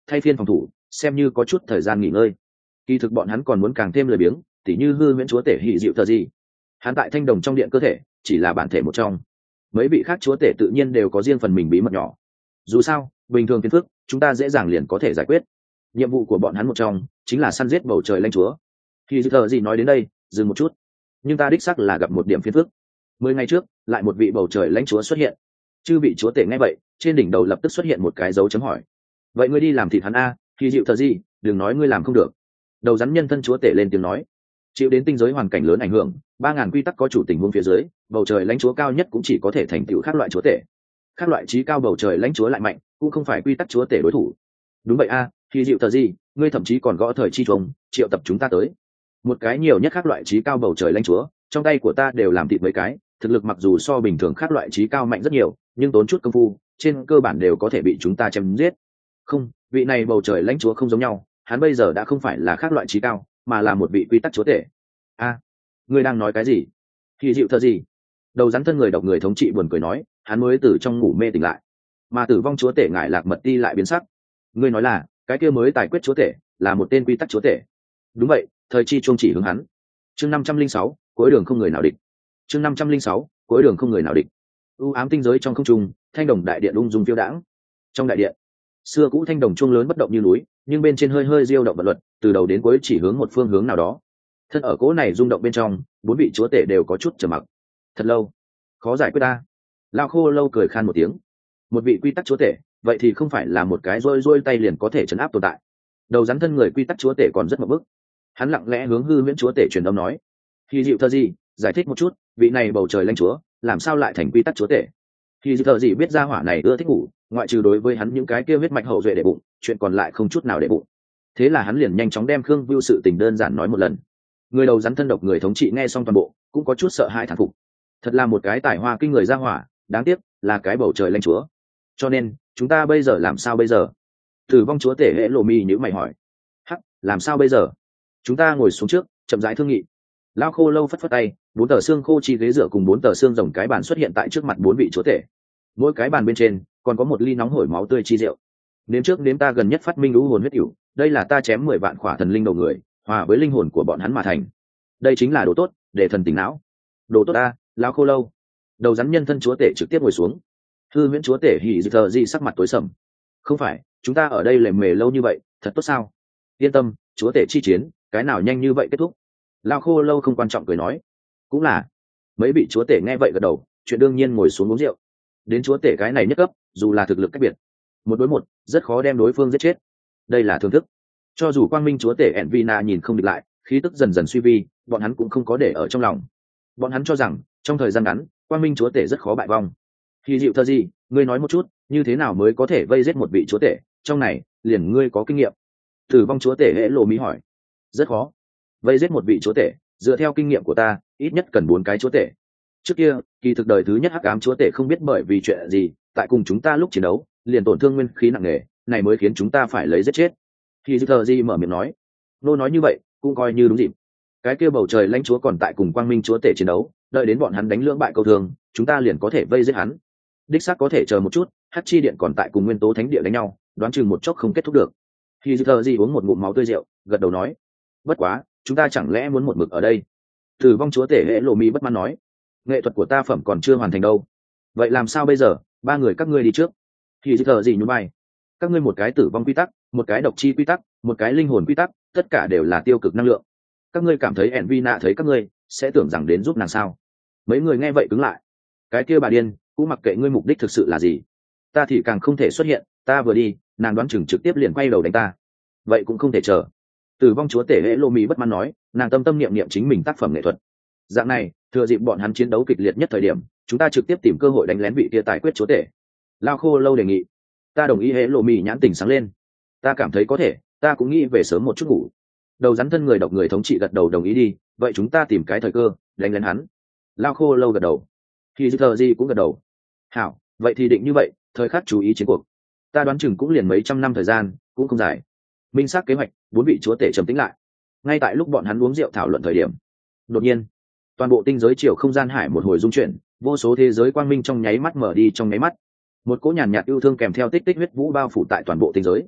thay phiên phòng thủ, xem như có chút thời gian nghỉ ngơi. Kỳ thực bọn hắn còn muốn càng thêm lười biếng, tỉ như hư huyễn chúa tể hỉ dịu thờ gì. Hắn tại thanh đồng trong điện cơ thể chỉ là bản thể một trong, mấy vị khác chúa tể tự nhiên đều có riêng phần mình bí mật nhỏ. Dù sao bình thường phiền phức chúng ta dễ dàng liền có thể giải quyết. Nhiệm vụ của bọn hắn một trong chính là săn giết bầu trời lãnh chúa. Hỉ dịu thờ gì nói đến đây dừng một chút, nhưng ta đích xác là gặp một điểm phiền phức. Mười ngày trước lại một vị bầu trời lãnh chúa xuất hiện. Chư vị chúa tể nghe vậy trên đỉnh đầu lập tức xuất hiện một cái dấu chấm hỏi. Vậy ngươi đi làm thịt hắn a? Hỉ dịu thờ gì, đừng nói ngươi làm không được. Đầu rắn nhân thân chúa tể lên tiếng nói. Chịu đến tinh giới hoàn cảnh lớn ảnh hưởng, ba ngàn quy tắc có chủ tình huống phía dưới, bầu trời lãnh chúa cao nhất cũng chỉ có thể thành tựu các loại chúa tể. Các loại trí cao bầu trời lãnh chúa lại mạnh, cũng không phải quy tắc chúa tể đối thủ. Đúng vậy a, Hỉ dịu thờ gì, ngươi thậm chí còn gõ thời chi trùng, triệu tập chúng ta tới. Một cái nhiều nhất các loại trí cao bầu trời lãnh chúa, trong tay của ta đều làm thịt mấy cái, thực lực mặc dù so bình thường các loại trí cao mạnh rất nhiều, nhưng tốn chút công phu, trên cơ bản đều có thể bị chúng ta chém giết. Không, vị này bầu trời lãnh chúa không giống nhau, hắn bây giờ đã không phải là khác loại trí cao, mà là một vị quy tắc chúa tể. A, à, ngươi đang nói cái gì? Hỉ dịu thờ gì? Đầu rắn thân người độc người thống trị buồn cười nói, hắn mới từ trong ngủ mê tỉnh lại, mà tử vong chúa tể ngại lạc mật ti lại biến sắc. Ngươi nói là cái kia mới tài quyết chúa tể là một tên quy tắc chúa tể? Đúng vậy, thời chi chuông chỉ hướng hắn. Chương năm trăm linh sáu, cuối đường không người nào địch. Chương năm trăm linh sáu, cuối đường không người nào địch. U ám tinh giới trong không trung, thanh đồng đại điện ung dung phiêu đãng. Trong đại điện, xưa cũ thanh đồng chuông lớn bất động như núi, nhưng bên trên hơi hơi diêu động vật luật, từ đầu đến cuối chỉ hướng một phương hướng nào đó. Thân ở cỗ này rung động bên trong, bốn vị chúa tể đều có chút trầm mặc. Thật lâu, khó giải quyết ta. Lao Khô Lâu cười khan một tiếng. Một vị quy tắc chúa tể, vậy thì không phải là một cái rôi rôi tay liền có thể trấn áp tồn tại. Đầu rắn thân người quy tắc chúa tể còn rất mập bức. Hắn lặng lẽ hướng hư huyễn chúa tể truyền âm nói. Hỉ dịu thờ gì, giải thích một chút, vị này bầu trời lãnh chúa, làm sao lại thành quy tắc chúa tể? Hỉ dịu thờ gì biết ra hỏa này ưa thích ngủ, ngoại trừ đối với hắn những cái kia huyết mạch hậu duệ để bụng, chuyện còn lại không chút nào để bụng. Thế là hắn liền nhanh chóng đem Khương Vưu sự tình đơn giản nói một lần. Người đầu rắn thân độc người thống trị nghe xong toàn bộ, cũng có chút sợ hãi thán phục. Thật là một cái tài hoa kinh người ra hỏa, đáng tiếc là cái bầu trời lãnh chúa. Cho nên chúng ta bây giờ làm sao bây giờ? Tử vong chúa tể Hệ Lộ Mi nhíu mày hỏi. Hắc, làm sao bây giờ? Chúng ta ngồi xuống trước, chậm rãi thương nghị. Lao Khô Lâu phất phất tay, bốn tờ xương khô chi ghế dựa cùng bốn tờ xương rồng cái bàn xuất hiện tại trước mặt bốn vị chúa tể. Mỗi cái bàn bên trên còn có một ly nóng hổi máu tươi chi rượu. Nếm trước nếm ta gần nhất phát minh lũ hồn huyết ỉu, đây là ta chém mười vạn khỏa thần linh đầu người, hòa với linh hồn của bọn hắn mà thành. Đây chính là đồ tốt, để thần tỉnh não. Đồ tốt ta, Lao Khô Lâu. Đầu rắn nhân thân chúa tể trực tiếp ngồi xuống. Hư huyễn chúa tể Hỉ Dịu thờ gì sắc mặt tối sầm. Không phải, chúng ta ở đây lề mề lâu như vậy, thật tốt sao? Yên tâm, chúa tể chi chiến, cái nào nhanh như vậy kết thúc? Lao Khô Lâu không quan trọng cười nói. Cũng là. Mấy vị chúa tể nghe vậy gật đầu, chuyện đương nhiên ngồi xuống uống rượu. Đến chúa tể cái này nhất cấp, dù là thực lực cách biệt, một đối một rất khó đem đối phương giết chết. Đây là thưởng thức. Cho dù quang minh chúa tể Envina nhìn không địch lại, khí tức dần dần suy vi, bọn hắn cũng không có để ở trong lòng. Bọn hắn cho rằng trong thời gian ngắn, quang minh chúa tể rất khó bại vong. Hỉ dịu thờ gì, ngươi nói một chút, như thế nào mới có thể vây giết một vị chúa tể? Trong này liền ngươi có kinh nghiệm. Tử vong chúa tể Hệ Lộ Mi hỏi. Rất khó. Vây giết một vị chúa tể, dựa theo kinh nghiệm của ta, ít nhất cần bốn cái chúa tể. Trước kia kỳ thực đời thứ nhất hắc ám chúa tể không biết bởi vì chuyện gì, tại cùng chúng ta lúc chiến đấu liền tổn thương nguyên khí nặng nề, này mới khiến chúng ta phải lấy giết chết. Hỉ dịu thờ gì mở miệng nói. Nô nói như vậy cũng coi như đúng dịp. Cái kia bầu trời lãnh chúa còn tại cùng quang minh chúa tể chiến đấu, đợi đến bọn hắn đánh lưỡng bại câu thương, chúng ta liền có thể vây giết hắn. Đích xác có thể chờ một chút, hắc chi điện còn tại cùng nguyên tố thánh địa đánh nhau, đoán chừng một chốc không kết thúc được. Hỉ dịu thờ gì uống một ngụm máu tươi rượu, gật đầu nói. Bất quá, chúng ta chẳng lẽ muốn một mực ở đây? Tử vong chúa tể Hệ Lộ Mi bất mãn nói. Nghệ thuật của ta phẩm còn chưa hoàn thành đâu. Vậy làm sao bây giờ? Ba người các ngươi đi trước. Hỉ dịu thờ gì nhún vai. Các ngươi một cái tử vong quy tắc, một cái độc chi quy tắc, một cái linh hồn quy tắc, tất cả đều là tiêu cực năng lượng. Các ngươi cảm thấy Envina thấy các ngươi sẽ tưởng rằng đến giúp nàng sao? Mấy người nghe vậy cứng lại. Cái kia bà điên, cũng mặc kệ ngươi mục đích thực sự là gì. Ta thì càng không thể xuất hiện, ta vừa đi, nàng đoán chừng trực tiếp liền quay đầu đánh ta. Vậy cũng không thể chờ. Tử vong chúa tể Hệ Lộ Mi bất mãn nói, nàng tâm tâm niệm niệm chính mình tác phẩm nghệ thuật. Dạng này, thừa dịp bọn hắn chiến đấu kịch liệt nhất thời điểm, chúng ta trực tiếp tìm cơ hội đánh lén vị kia tài quyết chúa tể. Lao Khô Lâu đề nghị. Ta đồng ý. Hệ Lộ Mi nhãn tình sáng lên. Ta cảm thấy có thể, ta cũng nghĩ về sớm một chút ngủ. Đầu rắn thân người độc người thống trị gật đầu đồng ý đi, vậy chúng ta tìm cái thời cơ đánh lén hắn. Lao Khô Lâu gật đầu. Hỉ dịu thờ gì cũng gật đầu. Hảo, vậy thì định như vậy, thời khắc chú ý chiến cuộc. Ta đoán chừng cũng liền mấy trăm năm thời gian, cũng không dài. Minh xác kế hoạch, bốn vị chúa tể trầm tĩnh lại. Ngay tại lúc bọn hắn uống rượu thảo luận thời điểm, đột nhiên, toàn bộ tinh giới chiều không gian hải một hồi rung chuyển, vô số thế giới quang minh trong nháy mắt mở đi trong nháy mắt. Một cỗ nhàn nhạt yêu thương kèm theo tích tích huyết vũ bao phủ tại toàn bộ tinh giới.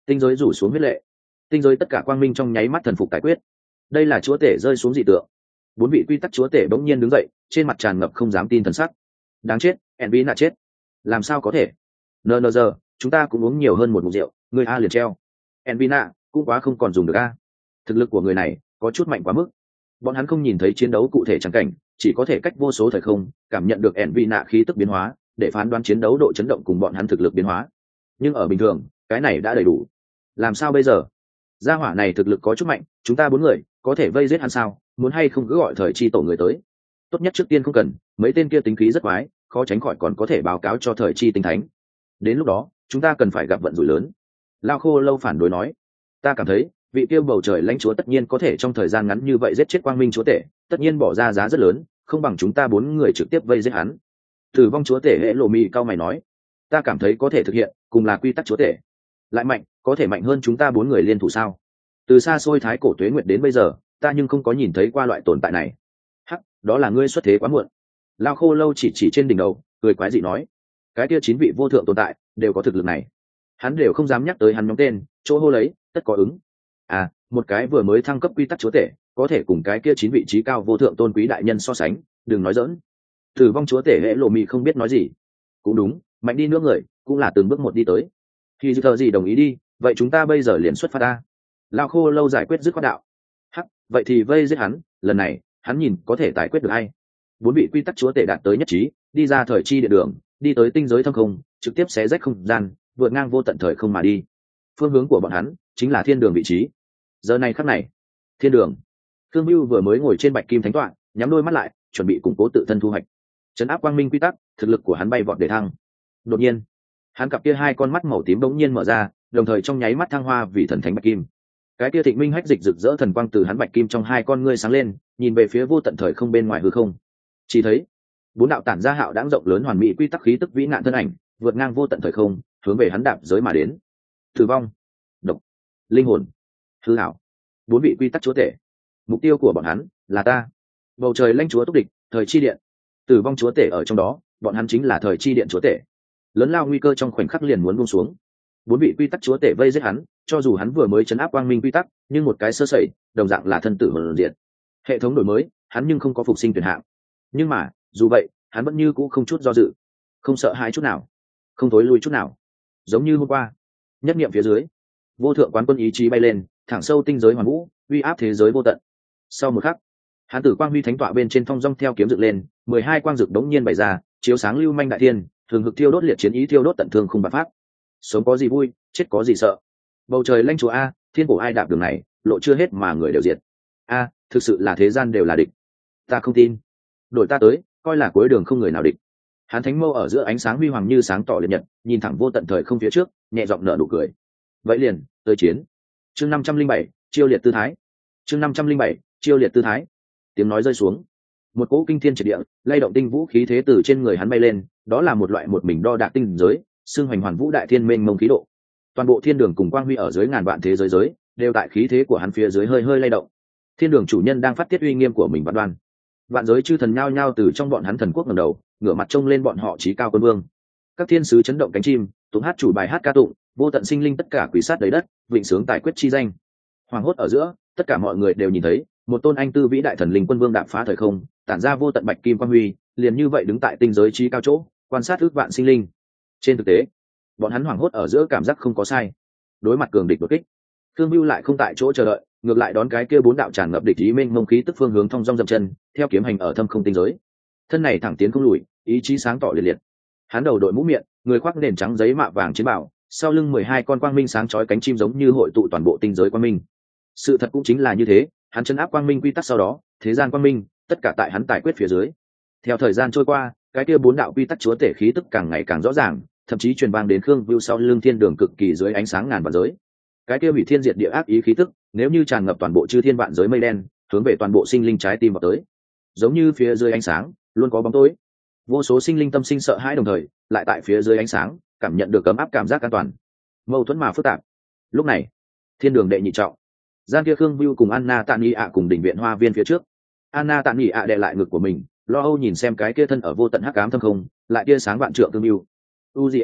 Tinh giới rủ xuống huyết lệ, tinh giới tất cả quang minh trong nháy mắt thần phục tài quyết. Đây là chúa tể rơi xuống dị tượng. Bốn vị quy tắc chúa tể bỗng nhiên đứng dậy, trên mặt tràn ngập không dám tin thần sắc. Đáng chết, Envy nạ chết. Làm sao có thể? Nờ nờ giờ, chúng ta cũng uống nhiều hơn một ngụm rượu, người a liền treo. Envy nạ cũng quá không còn dùng được a. Thực lực của người này có chút mạnh quá mức. Bọn hắn không nhìn thấy chiến đấu cụ thể chẳng cảnh, chỉ có thể cách vô số thời không cảm nhận được Envy nạ khí tức biến hóa, để phán đoán chiến đấu độ chấn động cùng bọn hắn thực lực biến hóa. Nhưng ở bình thường, cái này đã đầy đủ. Làm sao bây giờ? Gia hỏa này thực lực có chút mạnh, chúng ta bốn người có thể vây giết hắn sao? Muốn hay không cứ gọi thời chi tổ người tới? Tốt nhất trước tiên không cần, mấy tên kia tính khí rất quái, khó tránh khỏi còn có thể báo cáo cho thời chi tinh thánh. Đến lúc đó, chúng ta cần phải gặp vận rủi lớn. Lao Khô Lâu phản đối nói, ta cảm thấy vị tiêu bầu trời lãnh chúa tất nhiên có thể trong thời gian ngắn như vậy giết chết quang minh chúa tể, tất nhiên bỏ ra giá rất lớn, không bằng chúng ta bốn người trực tiếp vây giết hắn. Tử vong chúa tể hệ lộ mì cao mày nói, ta cảm thấy có thể thực hiện, cùng là quy tắc chúa tể, lại mạnh, có thể mạnh hơn chúng ta bốn người liên thủ sao? Từ xa xôi thái cổ tuế nguyệt đến bây giờ, ta nhưng không có nhìn thấy qua loại tồn tại này. Hắc, đó là ngươi xuất thế quá muộn. Lao Khô Lâu chỉ chỉ trên đỉnh đầu, cười quái dị nói, cái kia chín vị vô thượng tồn tại đều có thực lực này, hắn đều không dám nhắc tới hắn nhóm tên, chỗ hô lấy tất có ứng. À, một cái vừa mới thăng cấp quy tắc chúa tể có thể cùng cái kia chín vị trí cao vô thượng tôn quý đại nhân so sánh, đừng nói dỡn. Tử vong chúa tể hệ lộ mị không biết nói gì. Cũng đúng, mạnh đi nữa người cũng là từng bước một đi tới. Khi dư thờ gì đồng ý đi, vậy chúng ta bây giờ liền xuất phát ta. Lao Khô Lâu giải quyết dứt khoát đạo. Hắc, vậy thì vây giết hắn, lần này hắn nhìn có thể giải quyết được hay. Bốn vị quy tắc chúa tể đạt tới nhất trí, đi ra thời chi địa đường, đi tới tinh giới thâm không, trực tiếp xé rách không gian, vượt ngang vô tận thời không mà đi. Phương hướng của bọn hắn chính là thiên đường vị trí. Giờ này khắc này, thiên đường, Thương Bưu vừa mới ngồi trên bạch kim thánh tọa, nhắm đôi mắt lại, chuẩn bị củng cố tự thân thu hoạch. Trấn áp quang minh quy tắc, thực lực của hắn bay vọt để thăng. Đột nhiên, hắn cặp kia hai con mắt màu tím bỗng nhiên mở ra, đồng thời trong nháy mắt thăng hoa vì thần thánh bạch kim. Cái kia thịnh minh hách dịch rực rỡ thần quang từ hắn bạch kim trong hai con ngươi sáng lên, nhìn về phía vô tận thời không bên ngoài hư không. Chỉ thấy bốn đạo tản ra hạo đãng rộng lớn hoàn mỹ quy tắc khí tức vĩ nạn thân ảnh, vượt ngang vô tận thời không, hướng về hắn đạp giới mà đến. Tử vong, độc, linh hồn, hư ảo, bốn vị quy tắc chúa tể. Mục tiêu của bọn hắn là ta. Bầu trời lãnh chúa túc địch, thời chi điện. Tử vong chúa tể ở trong đó, bọn hắn chính là thời chi điện chúa tể. Lớn lao nguy cơ trong khoảnh khắc liền muốn buông xuống. Bốn vị quy tắc chúa tể vây giết hắn, cho dù hắn vừa mới chấn áp quang minh quy tắc, nhưng một cái sơ sẩy, đồng dạng là thân tử hồn diệt. Hệ thống đổi mới, hắn nhưng không có phục sinh tuyển hạng. Nhưng mà, dù vậy, hắn vẫn như cũ không chút do dự, không sợ hãi chút nào, không thối lui chút nào. Giống như hôm qua, nhất niệm phía dưới, vô thượng quán quân ý chí bay lên, thẳng sâu tinh giới hoàn vũ, uy áp thế giới vô tận. Sau một khắc, hắn tử quang huy thánh tọa bên trên phong dong theo kiếm dựng lên, mười hai quang dực đống nhiên bày ra, chiếu sáng lưu manh đại thiên, thường hực thiêu đốt liệt chiến ý thiêu đốt tận thương không bạc phát. Sống có gì vui, chết có gì sợ. Bầu trời lãnh chúa a, thiên cổ ai đạp đường này, lộ chưa hết mà người đều diệt. A, thực sự là thế gian đều là địch. Ta không tin. Đổi ta tới, coi là cuối đường không người nào địch. Hắn thánh mâu ở giữa ánh sáng huy hoàng như sáng tỏ liệt nhật, nhìn thẳng vô tận thời không phía trước, nhẹ giọng nở nụ cười. Vậy liền, tới chiến. Chương năm trăm linh bảy, chiêu liệt tư thái. Chương năm trăm linh bảy, chiêu liệt tư thái. Tiếng nói rơi xuống, một cỗ kinh thiên triệt địa, lay động tinh vũ khí thế từ trên người hắn bay lên, đó là một loại một mình đo đạc tinh giới, xương hoành hoàn vũ đại thiên mênh mông khí độ. Toàn bộ thiên đường cùng quang huy ở dưới ngàn vạn thế giới giới, đều tại khí thế của hắn phía dưới hơi hơi lay động. Thiên đường chủ nhân đang phát tiết uy nghiêm của mình vạn đoan. Vạn giới chư thần nhao nhao từ trong bọn hắn thần quốc ngẩng đầu, ngửa mặt trông lên bọn họ chí cao quân vương. Các thiên sứ chấn động cánh chim, tụng hát chủ bài hát ca tụng, vô tận sinh linh tất cả quỷ sát đầy đất, vịnh sướng tài quyết chi danh. Hoàng hốt ở giữa, tất cả mọi người đều nhìn thấy, một tôn anh tư vĩ đại thần linh quân vương đạp phá thời không, tản ra vô tận bạch kim quang huy, liền như vậy đứng tại tinh giới chí cao chỗ, quan sát ước vạn sinh linh. Trên thực tế, bọn hắn hoảng hốt ở giữa cảm giác không có sai. Đối mặt cường địch đột kích, Thương Bưu lại không tại chỗ chờ đợi, ngược lại đón cái kia bốn đạo tràn ngập địch ý mênh mông khí tức phương hướng thông dong dậm chân, theo kiếm hành ở thâm không tinh giới. Thân này thẳng tiến không lùi, ý chí sáng tỏ liệt liệt. Hắn đầu đội mũ miệng, người khoác nền trắng giấy mạ vàng chiến bảo, sau lưng mười hai con quang minh sáng chói cánh chim giống như hội tụ toàn bộ tinh giới quang minh. Sự thật cũng chính là như thế, hắn chấn áp quang minh quy tắc sau đó, thế gian quang minh, tất cả tại hắn tài quyết phía dưới. Theo thời gian trôi qua, cái kia bốn đạo quy tắc chúa tể khí tức càng ngày càng rõ ràng, thậm chí truyền vang đến Khương Vưu sau lưng thiên đường cực kỳ dưới ánh sáng ngàn vạn giới. Cái kia hủy thiên diệt địa ác ý khí tức, nếu như tràn ngập toàn bộ chư thiên vạn giới mây đen, hướng về toàn bộ sinh linh trái tim vào tới. Giống như phía dưới ánh sáng, luôn có bóng tối. Vô số sinh linh tâm sinh sợ hãi đồng thời, lại tại phía dưới ánh sáng, cảm nhận được ấm áp cảm giác an toàn. Mâu thuẫn mà phức tạp. Lúc này, thiên đường đệ nhị trọng, gian kia Khương Vưu cùng Anna Tạ Nghị ạ cùng đỉnh viện hoa viên phía trước. Anna Tạ Nghị ạ đè lại ngực của mình, lo âu nhìn xem cái kia thân ở vô tận hắc ám thâm không, lại tia sáng vạn trượng Khương Vưu. Uzien,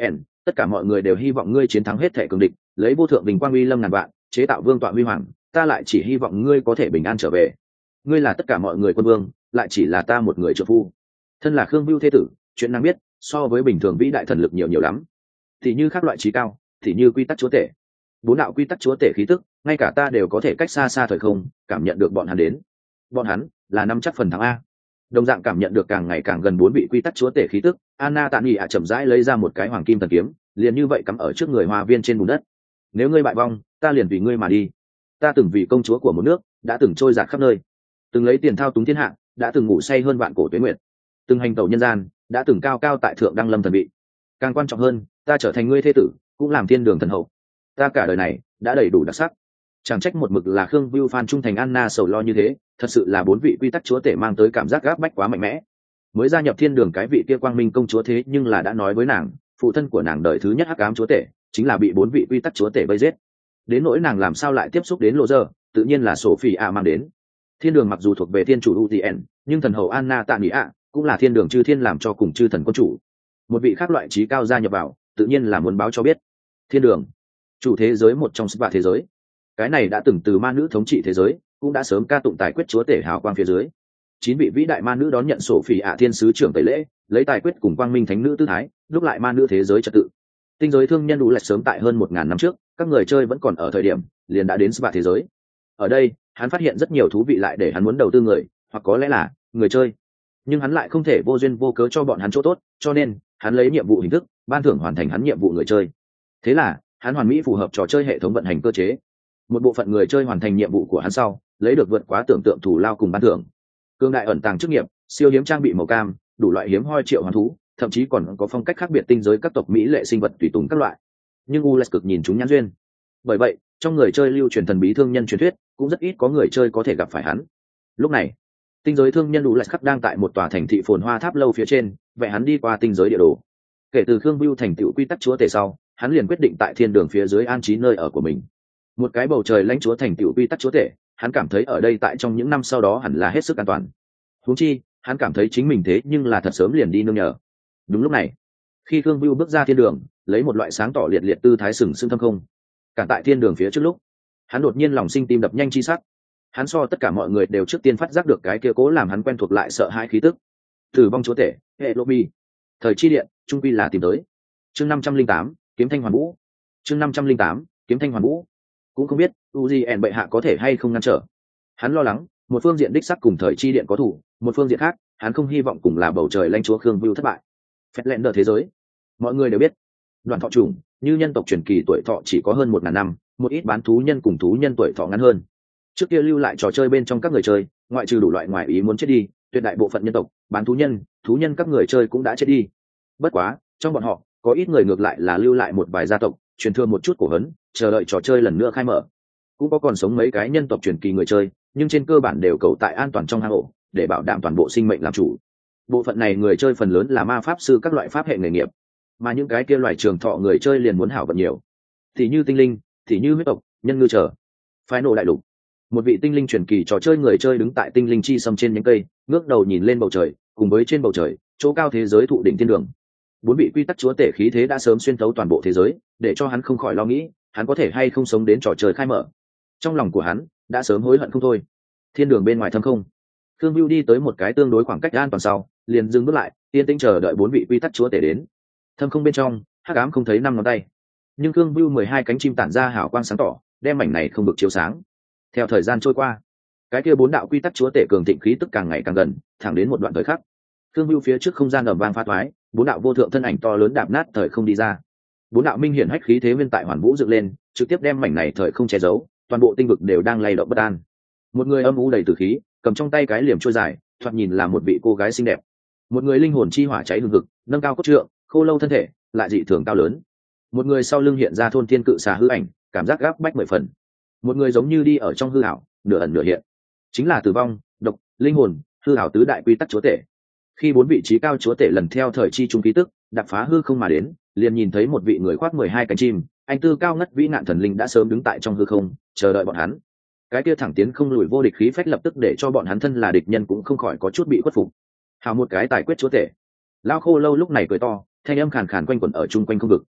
tất cả mọi người đều hy vọng ngươi chiến thắng hết thể cường địch, lấy vô thượng bình quang uy lâm ngàn vạn, chế tạo vương tọa huy hoàng, ta lại chỉ hy vọng ngươi có thể bình an trở về. Ngươi là tất cả mọi người quân vương, lại chỉ là ta một người trợ phu. Thân là Khương Vưu thế tử, chuyện năng biết so với bình thường vĩ đại thần lực nhiều nhiều lắm. Thì như các loại trí cao, thì như quy tắc chúa tể, bốn đạo quy tắc chúa tể khí tức, ngay cả ta đều có thể cách xa xa thời không cảm nhận được bọn hắn đến. Bọn hắn là năm chắc phần thắng a. Đồng dạng cảm nhận được càng ngày càng gần bốn vị quy tắc chúa tể khí tức, Anna Tạ Nghị ạ chậm rãi lấy ra một cái hoàng kim thần kiếm, liền như vậy cắm ở trước người hoa viên trên bùn đất. Nếu ngươi bại vong, ta liền vì ngươi mà đi. Ta từng vì công chúa của một nước, đã từng trôi dạt khắp nơi, từng lấy tiền thao túng thiên hạ, đã từng ngủ say hơn vạn cổ tuế nguyệt, từng hành tẩu nhân gian, đã từng cao cao tại thượng đăng lâm thần vị. Càng quan trọng hơn, ta trở thành ngươi thế tử, cũng làm thiên đường thần hậu. Ta cả đời này đã đầy đủ đặc sắc. Chẳng trách một mực là Khương Vưu fan trung thành Anna sầu lo như thế, thật sự là bốn vị quy tắc chúa tể mang tới cảm giác gáp bách quá mạnh mẽ. Mới gia nhập thiên đường cái vị kia quang minh công chúa thế nhưng là đã nói với nàng, phụ thân của nàng đời thứ nhất hắc ám chúa tể chính là bị bốn vị quy tắc chúa tể vây giết. Đến nỗi nàng làm sao lại tiếp xúc đến Lộ Giờ, tự nhiên là Sophie a mang đến. Thiên đường mặc dù thuộc về thiên chủ u tê en, nhưng thần hậu Anna Tạ Nghị ạ cũng là thiên đường chư thiên làm cho cùng chư thần quân chủ. Một vị khác loại trí cao gia nhập vào, tự nhiên là muốn báo cho biết. Thiên đường, chủ thế giới một trong ba thế giới. Cái này đã từng từ ma nữ thống trị thế giới, cũng đã sớm ca tụng tài quyết chúa tể hào quang phía dưới. Chín vị vĩ đại ma nữ đón nhận sổ phỉ ạ thiên sứ trưởng tẩy lễ, lấy tài quyết cùng quang minh thánh nữ tư thái, lúc lại ma nữ thế giới trật tự. Tinh giới thương nhân đủ lệch sớm tại hơn một ngàn năm trước, các người chơi vẫn còn ở thời điểm, liền đã đến spa thế giới. Ở đây, hắn phát hiện rất nhiều thú vị lại để hắn muốn đầu tư người, hoặc có lẽ là người chơi. Nhưng hắn lại không thể vô duyên vô cớ cho bọn hắn chỗ tốt, cho nên hắn lấy nhiệm vụ hình thức, ban thưởng hoàn thành hắn nhiệm vụ người chơi. Thế là, hắn hoàn mỹ phù hợp trò chơi hệ thống vận hành cơ chế. Một bộ phận người chơi hoàn thành nhiệm vụ của hắn sau, lấy được vượt quá tưởng tượng thủ lao cùng ban thưởng. Cương đại ẩn tàng chức nghiệp, siêu hiếm trang bị màu cam, đủ loại hiếm hoi triệu hoán thú, thậm chí còn có phong cách khác biệt tinh giới các tộc mỹ lệ sinh vật tùy tùng các loại. Nhưng u lét cực nhìn chúng nhãn duyên. Bởi vậy, trong người chơi lưu truyền thần bí thương nhân truyền thuyết, cũng rất ít có người chơi có thể gặp phải hắn. Lúc này, tinh giới thương nhân u lét khắc đang tại một tòa thành thị phồn hoa tháp lâu phía trên, vẽ hắn đi qua tinh giới địa đồ. Kể từ Khương Vưu thành tựu quy tắc chúa tể sau, hắn liền quyết định tại thiên đường phía dưới an trí nơi ở của mình. Một cái bầu trời lãnh chúa thành tựu quy tắc chúa tể, hắn cảm thấy ở đây tại trong những năm sau đó hẳn là hết sức an toàn. Huống chi, hắn cảm thấy chính mình thế nhưng là thật sớm liền đi nương nhờ. Đúng lúc này, khi Khương Vưu bước ra thiên đường, lấy một loại sáng tỏ liệt liệt tư thái sừng sững thâm không, cản tại thiên đường phía trước lúc, hắn đột nhiên lòng sinh tim đập nhanh chi sắc. Hắn so tất cả mọi người đều trước tiên phát giác được cái kia cố làm hắn quen thuộc lại sợ hãi khí tức. Tử vong chúa tể, hệ lobby, thời chi điện, trung quy là tìm tới. Chương năm trăm linh tám, kiếm thanh hoàn vũ. Chương năm trăm linh tám, kiếm thanh hoàn vũ. Cũng không biết Uzi bệ hạ có thể hay không ngăn trở. Hắn lo lắng, một phương diện đích sắc cùng thời chi điện có thủ, một phương diện khác, hắn không hy vọng cùng là bầu trời lãnh chúa Khương Vưu thất bại. Phét lẹn đỡ thế giới, mọi người đều biết, đoàn thọ trùng, như nhân tộc truyền kỳ tuổi thọ chỉ có hơn một ngàn năm, một ít bán thú nhân cùng thú nhân tuổi thọ ngắn hơn. Trước kia lưu lại trò chơi bên trong các người chơi, ngoại trừ đủ loại ngoại ý muốn chết đi, tuyệt đại bộ phận nhân tộc, bán thú nhân, thú nhân các người chơi cũng đã chết đi. Bất quá, trong bọn họ, có ít người ngược lại là lưu lại một vài gia tộc, truyền thừa một chút cổ hấn, chờ đợi trò chơi lần nữa khai mở. Cũng có còn sống mấy cái nhân tộc truyền kỳ người chơi, nhưng trên cơ bản đều cầu tại an toàn trong hang ổ, để bảo đảm toàn bộ sinh mệnh làm chủ. Bộ phận này người chơi phần lớn là ma pháp sư các loại pháp hệ nghề nghiệp, mà những cái kia loại trường thọ người chơi liền muốn hảo vận nhiều. Thì như tinh linh, thì như huyết tộc, nhân ngư trở. Phái nổ đại lục, một vị tinh linh truyền kỳ trò chơi người chơi đứng tại tinh linh chi sâm trên nhánh cây, ngước đầu nhìn lên bầu trời, cùng với trên bầu trời, chỗ cao thế giới thụ đỉnh thiên đường. Bốn vị quy tắc chúa tể khí thế đã sớm xuyên thấu toàn bộ thế giới, để cho hắn không khỏi lo nghĩ, hắn có thể hay không sống đến trò chơi khai mở. Trong lòng của hắn đã sớm hối hận không thôi. Thiên đường bên ngoài thâm không, Khương Vưu đi tới một cái tương đối khoảng cách an toàn sau, liền dừng bước lại, yên tĩnh chờ đợi bốn vị quy tắc chúa tể đến. Thâm không bên trong, hắc ám không thấy năm ngón tay, nhưng Khương Vưu mười hai cánh chim tản ra hào quang sáng tỏ, đem mảnh này không được chiếu sáng. Theo thời gian trôi qua, cái kia bốn đạo quy tắc chúa tể cường thịnh khí tức càng ngày càng gần, thẳng đến một đoạn thời khắc, Khương Vưu phía trước không gian ầm vang phá thoái, bốn đạo vô thượng thân ảnh to lớn đạp nát thời không đi ra. Bốn đạo minh hiển hách khí thế viên tại hoàn vũ dựng lên, trực tiếp đem mảnh này thời không che giấu, toàn bộ tinh vực đều đang lay động bất an. Một người âm u đầy tử khí, cầm trong tay cái liềm trôi dài, thoạt nhìn là một vị cô gái xinh đẹp. Một người linh hồn chi hỏa cháy hừng hực, nâng cao cốt trượng, khô lâu thân thể, lại dị thường cao lớn. Một người sau lưng hiện ra thôn thiên cự xà hư ảnh, cảm giác gáp bách mười phần. Một người giống như đi ở trong hư ảo, nửa ẩn nửa hiện, chính là tử vong, độc, linh hồn, hư ảo tứ đại quy tắc chúa tể. Khi bốn vị trí cao chúa tể lần theo thời chi trung ký tức đạp phá hư không mà đến, liền nhìn thấy một vị người khoác mười hai cánh chim, anh tư cao ngất vĩ nạn thần linh đã sớm đứng tại trong hư không, chờ đợi bọn hắn. Cái kia thẳng tiến không lùi vô địch khí phách lập tức để cho bọn hắn thân là địch nhân cũng không khỏi có chút bị khuất phục. Hào một cái tài quyết chúa tể. Lao khô lâu lúc này cười to, thanh âm khàn khàn quanh quẩn ở chung quanh không vực.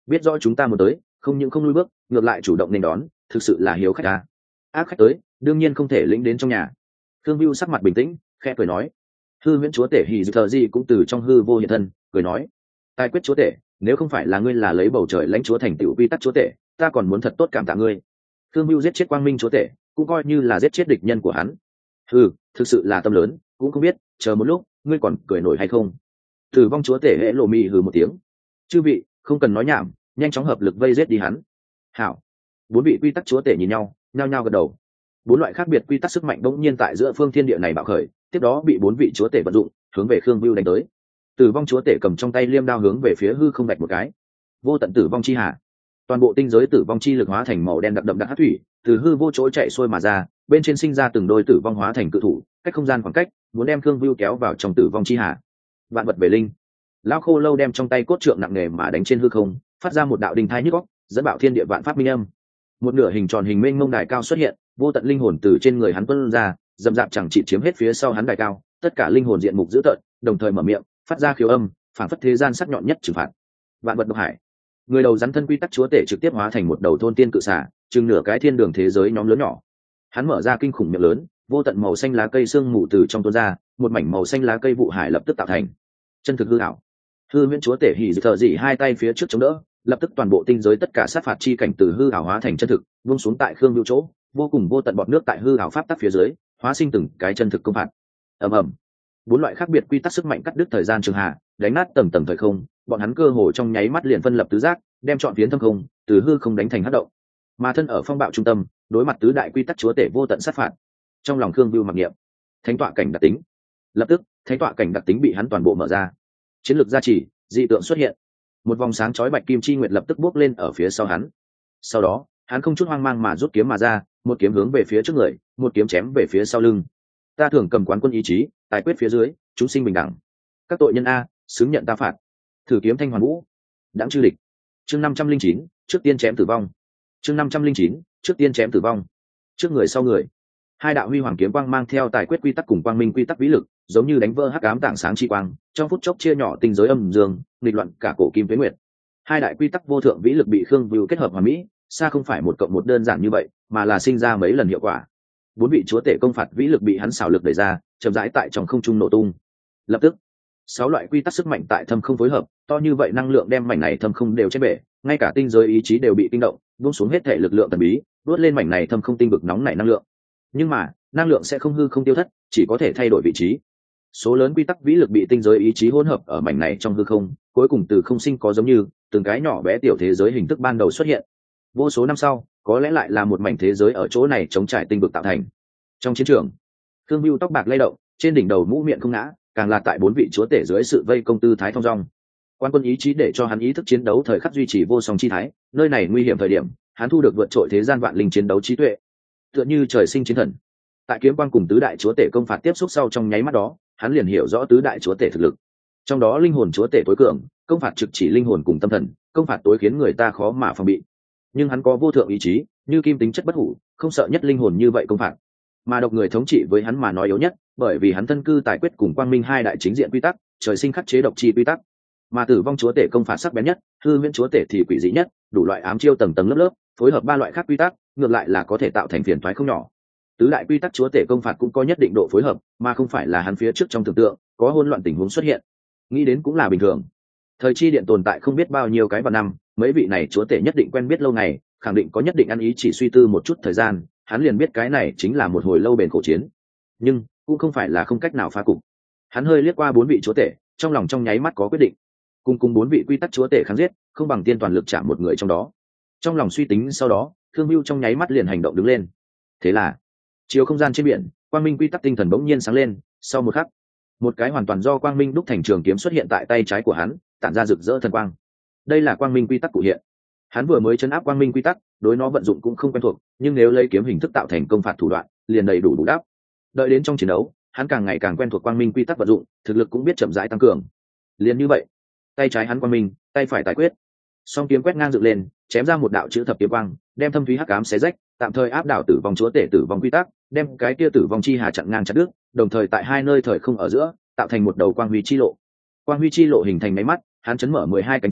biết rõ chúng ta muốn tới, không những không lui bước, ngược lại chủ động nên đón, thực sự là hiếu khách ta. Ác khách tới, đương nhiên không thể lĩnh đến trong nhà. Thương Vưu sắc mặt bình tĩnh, khẽ cười nói. Hư Huyễn chúa tể Hỉ Dư Thờ Di cũng từ trong hư vô hiện thân, cười nói: Tài quyết chúa tể, nếu không phải là ngươi là lấy bầu trời lãnh chúa thành tựu quy tắc chúa tể, ta còn muốn thật tốt cảm tạ ngươi. Thương Vưu giết chết Quang Minh chúa tể, cũng coi như là giết chết địch nhân của hắn. Ừ, thực sự là tâm lớn, cũng không biết, chờ một lúc, ngươi còn cười nổi hay không? Tử vong chúa tể Hễ Lộ Mị hừ một tiếng. Chư vị, không cần nói nhảm, nhanh chóng hợp lực vây giết đi hắn. Hảo. Bốn vị quy tắc chúa tể nhìn nhau, nhao nhao gật đầu. Bốn loại khác biệt quy tắc sức mạnh bỗng nhiên tại giữa phương thiên địa này bạo khởi, tiếp đó bị bốn vị chúa tể vận dụng, hướng về Khương Vưu đánh tới. Tử vong chúa tể cầm trong tay liêm đao hướng về phía hư không đạch một cái. Vô tận tử vong chi hà. Toàn bộ tinh giới tử vong chi lực hóa thành màu đen đặc đậm đặc hắc thủy, từ hư vô chỗ chạy xuôi mà ra, bên trên sinh ra từng đôi tử vong hóa thành cự thủ, cách không gian khoảng cách, muốn đem Khương Vưu kéo vào trong tử vong chi hà. Vạn vật về linh. Lão khô lâu đem trong tay cốt trượng nặng nề mà đánh trên hư không, phát ra một đạo đình thai nhức óc, dẫn bạo thiên địa vạn pháp minh âm. Một nửa hình tròn hình mênh mông đài cao xuất hiện, vô tận linh hồn từ trên người hắn tuôn ra, dầm dạp chẳng chỉ chiếm hết phía sau hắn đài cao, tất cả linh hồn diện mục dữ tợn, đồng thời mở miệng, phát ra khiếu âm, phản phất thế gian sắc nhọn nhất trừng phạt. Vạn vật độc hải. Người đầu rắn thân quy tắc chúa tể trực tiếp hóa thành một đầu thôn tiên cự xà, chừng nửa cái thiên đường thế giới nhóm lớn nhỏ. Hắn mở ra kinh khủng miệng lớn, vô tận màu xanh lá cây xương mù từ trong tuôn ra, một mảnh màu xanh lá cây vụ hải lập tức tạo thành. Chân thực hư ảo. Hư Huyễn chúa tể Hỉ Dư Thờ Dị hai tay phía trước chống đỡ, lập tức toàn bộ tinh giới tất cả sát phạt chi cảnh từ hư ảo hóa thành chân thực, buông xuống tại Khương Vưu chỗ, vô cùng vô tận bọt nước tại hư ảo pháp tắc phía dưới, hóa sinh từng cái chân thực công phạt. Ầm ầm. Bốn loại khác biệt quy tắc sức mạnh cắt đứt thời gian trường hạ, đánh nát tầng tầng thời không, bọn hắn cơ hồ trong nháy mắt liền phân lập tứ giác, đem trọn phiến thâm không, từ hư không đánh thành hắc động. Mà thân ở phong bạo trung tâm, đối mặt tứ đại quy tắc chúa tể vô tận sát phạt. Trong lòng Khương Vưu mặc niệm, thánh tọa cảnh đặc tính. Lập tức, thánh tọa cảnh đặc tính bị hắn toàn bộ mở ra. Chiến lược gia trì, dị tượng xuất hiện. Một vòng sáng chói bạch kim chi nguyệt lập tức bước lên ở phía sau hắn. Sau đó, hắn không chút hoang mang mà rút kiếm mà ra, một kiếm hướng về phía trước người, một kiếm chém về phía sau lưng. Ta thường cầm quán quân ý chí, tài quyết phía dưới, chúng sinh bình đẳng. Các tội nhân a, xứng nhận ta phạt. Thử kiếm thanh hoàn vũ, đãng chư địch. Chương năm trăm linh chín, trước tiên chém tử vong. Chương năm trăm linh chín, trước tiên chém tử vong. Trước người sau người. Hai đạo huy hoàng kiếm quang mang theo tài quyết quy tắc cùng quang minh quy tắc vĩ lực, giống như đánh vỡ hắc ám tảng sáng chi quang, trong phút chốc chia nhỏ tinh giới âm dương, nghịch loạn cả cổ kim tuế nguyệt. Hai đại quy tắc vô thượng vĩ lực bị Khương Vưu kết hợp hoàn mỹ, xa không phải một cộng một đơn giản như vậy, mà là sinh ra mấy lần hiệu quả. Bốn vị chúa tể công phạt vĩ lực bị hắn xảo lực đẩy ra, chậm rãi tại trong không trung nổ tung. Lập tức, sáu loại quy tắc sức mạnh tại thâm không phối hợp, to như vậy năng lượng đem mảnh này thâm không đều chết bể, ngay cả tinh giới ý chí đều bị kinh động, buông xuống hết thể lực lượng thần bí, đuốt lên mảnh này thâm không tinh vực nóng nảy năng lượng. Nhưng mà, năng lượng sẽ không hư không tiêu thất, chỉ có thể thay đổi vị trí. Số lớn quy tắc vĩ lực bị tinh giới ý chí hỗn hợp ở mảnh này trong hư không, cuối cùng từ không sinh có giống như từng cái nhỏ bé tiểu thế giới hình thức ban đầu xuất hiện. Vô số năm sau, có lẽ lại là một mảnh thế giới ở chỗ này chống trải tinh vực tạo thành. Trong chiến trường, Khương Vưu tóc bạc lay động, trên đỉnh đầu mũ miệng không ngã, càng là tại bốn vị chúa tể dưới sự vây công tư thái thong dong. Quan quân ý chí để cho hắn ý thức chiến đấu thời khắc duy trì vô song chi thái, nơi này nguy hiểm thời điểm, hắn thu được vượt trội thế gian vạn linh chiến đấu trí tuệ, tựa như trời sinh chiến thần. Tại kiếm quan cùng tứ đại chúa tể công phạt tiếp xúc sau trong nháy mắt đó, hắn liền hiểu rõ tứ đại chúa tể thực lực. Trong đó linh hồn chúa tể tối cường, công phạt trực chỉ linh hồn cùng tâm thần, công phạt tối khiến người ta khó mà phòng bị. Nhưng hắn có vô thượng ý chí, như kim tính chất bất hủ, không sợ nhất linh hồn như vậy công phạt. Mà độc người thống trị với hắn mà nói yếu nhất, bởi vì hắn thân cư tài quyết cùng quang minh hai đại chính diện quy tắc, trời sinh khắc chế độc chi quy tắc. Mà tử vong chúa tể công phạt sắc bén nhất, hư huyễn chúa tể thì quỷ dị nhất, đủ loại ám chiêu tầng tầng lớp lớp, phối hợp ba loại khác quy tắc, ngược lại là có thể tạo thành phiền toái không nhỏ. Tứ đại quy tắc chúa tể công phạt cũng có nhất định độ phối hợp, mà không phải là hắn phía trước trong tưởng tượng có hỗn loạn tình huống xuất hiện. Nghĩ đến cũng là bình thường. Thời chi điện tồn tại không biết bao nhiêu cái vạn năm, mấy vị này chúa tể nhất định quen biết lâu ngày, khẳng định có nhất định ăn ý, chỉ suy tư một chút thời gian, hắn liền biết cái này chính là một hồi lâu bền khổ chiến. Nhưng cũng không phải là không cách nào phá cục. Hắn hơi liếc qua bốn vị chúa tể, trong lòng trong nháy mắt có quyết định. Cùng cùng bốn vị quy tắc chúa tể kháng giết, không bằng tiên toàn lực chạm một người trong đó. Trong lòng suy tính sau đó, Thương Vưu trong nháy mắt liền hành động đứng lên. Thế là, chiều không gian trên biển, quang minh quy tắc tinh thần bỗng nhiên sáng lên, sau một khắc, một cái hoàn toàn do quang minh đúc thành trường kiếm xuất hiện tại tay trái của hắn, tản ra rực rỡ thần quang. Đây là quang minh quy tắc cụ hiện. Hắn vừa mới chấn áp quang minh quy tắc, đối nó vận dụng cũng không quen thuộc, nhưng nếu lấy kiếm hình thức tạo thành công phạt thủ đoạn, liền đầy đủ đủ đáp. Đợi đến trong chiến đấu, hắn càng ngày càng quen thuộc quang minh quy tắc vận dụng, thực lực cũng biết chậm rãi tăng cường. Liền như vậy, tay trái hắn quang minh, tay phải tài quyết. Song kiếm quét ngang dựng lên, chém ra một đạo chữ thập kiếm quang, đem thâm thúy hắc ám xé rách, tạm thời áp đảo tử vong chúa tể tử vong quy tắc, đem cái kia tử vong chi hà chặn ngang chặt đứt, đồng thời tại hai nơi thời không ở giữa, tạo thành một đầu quang huy chi lộ. Quang huy chi lộ hình thành máy mắt, hắn chấn mở mười hai cánh chim,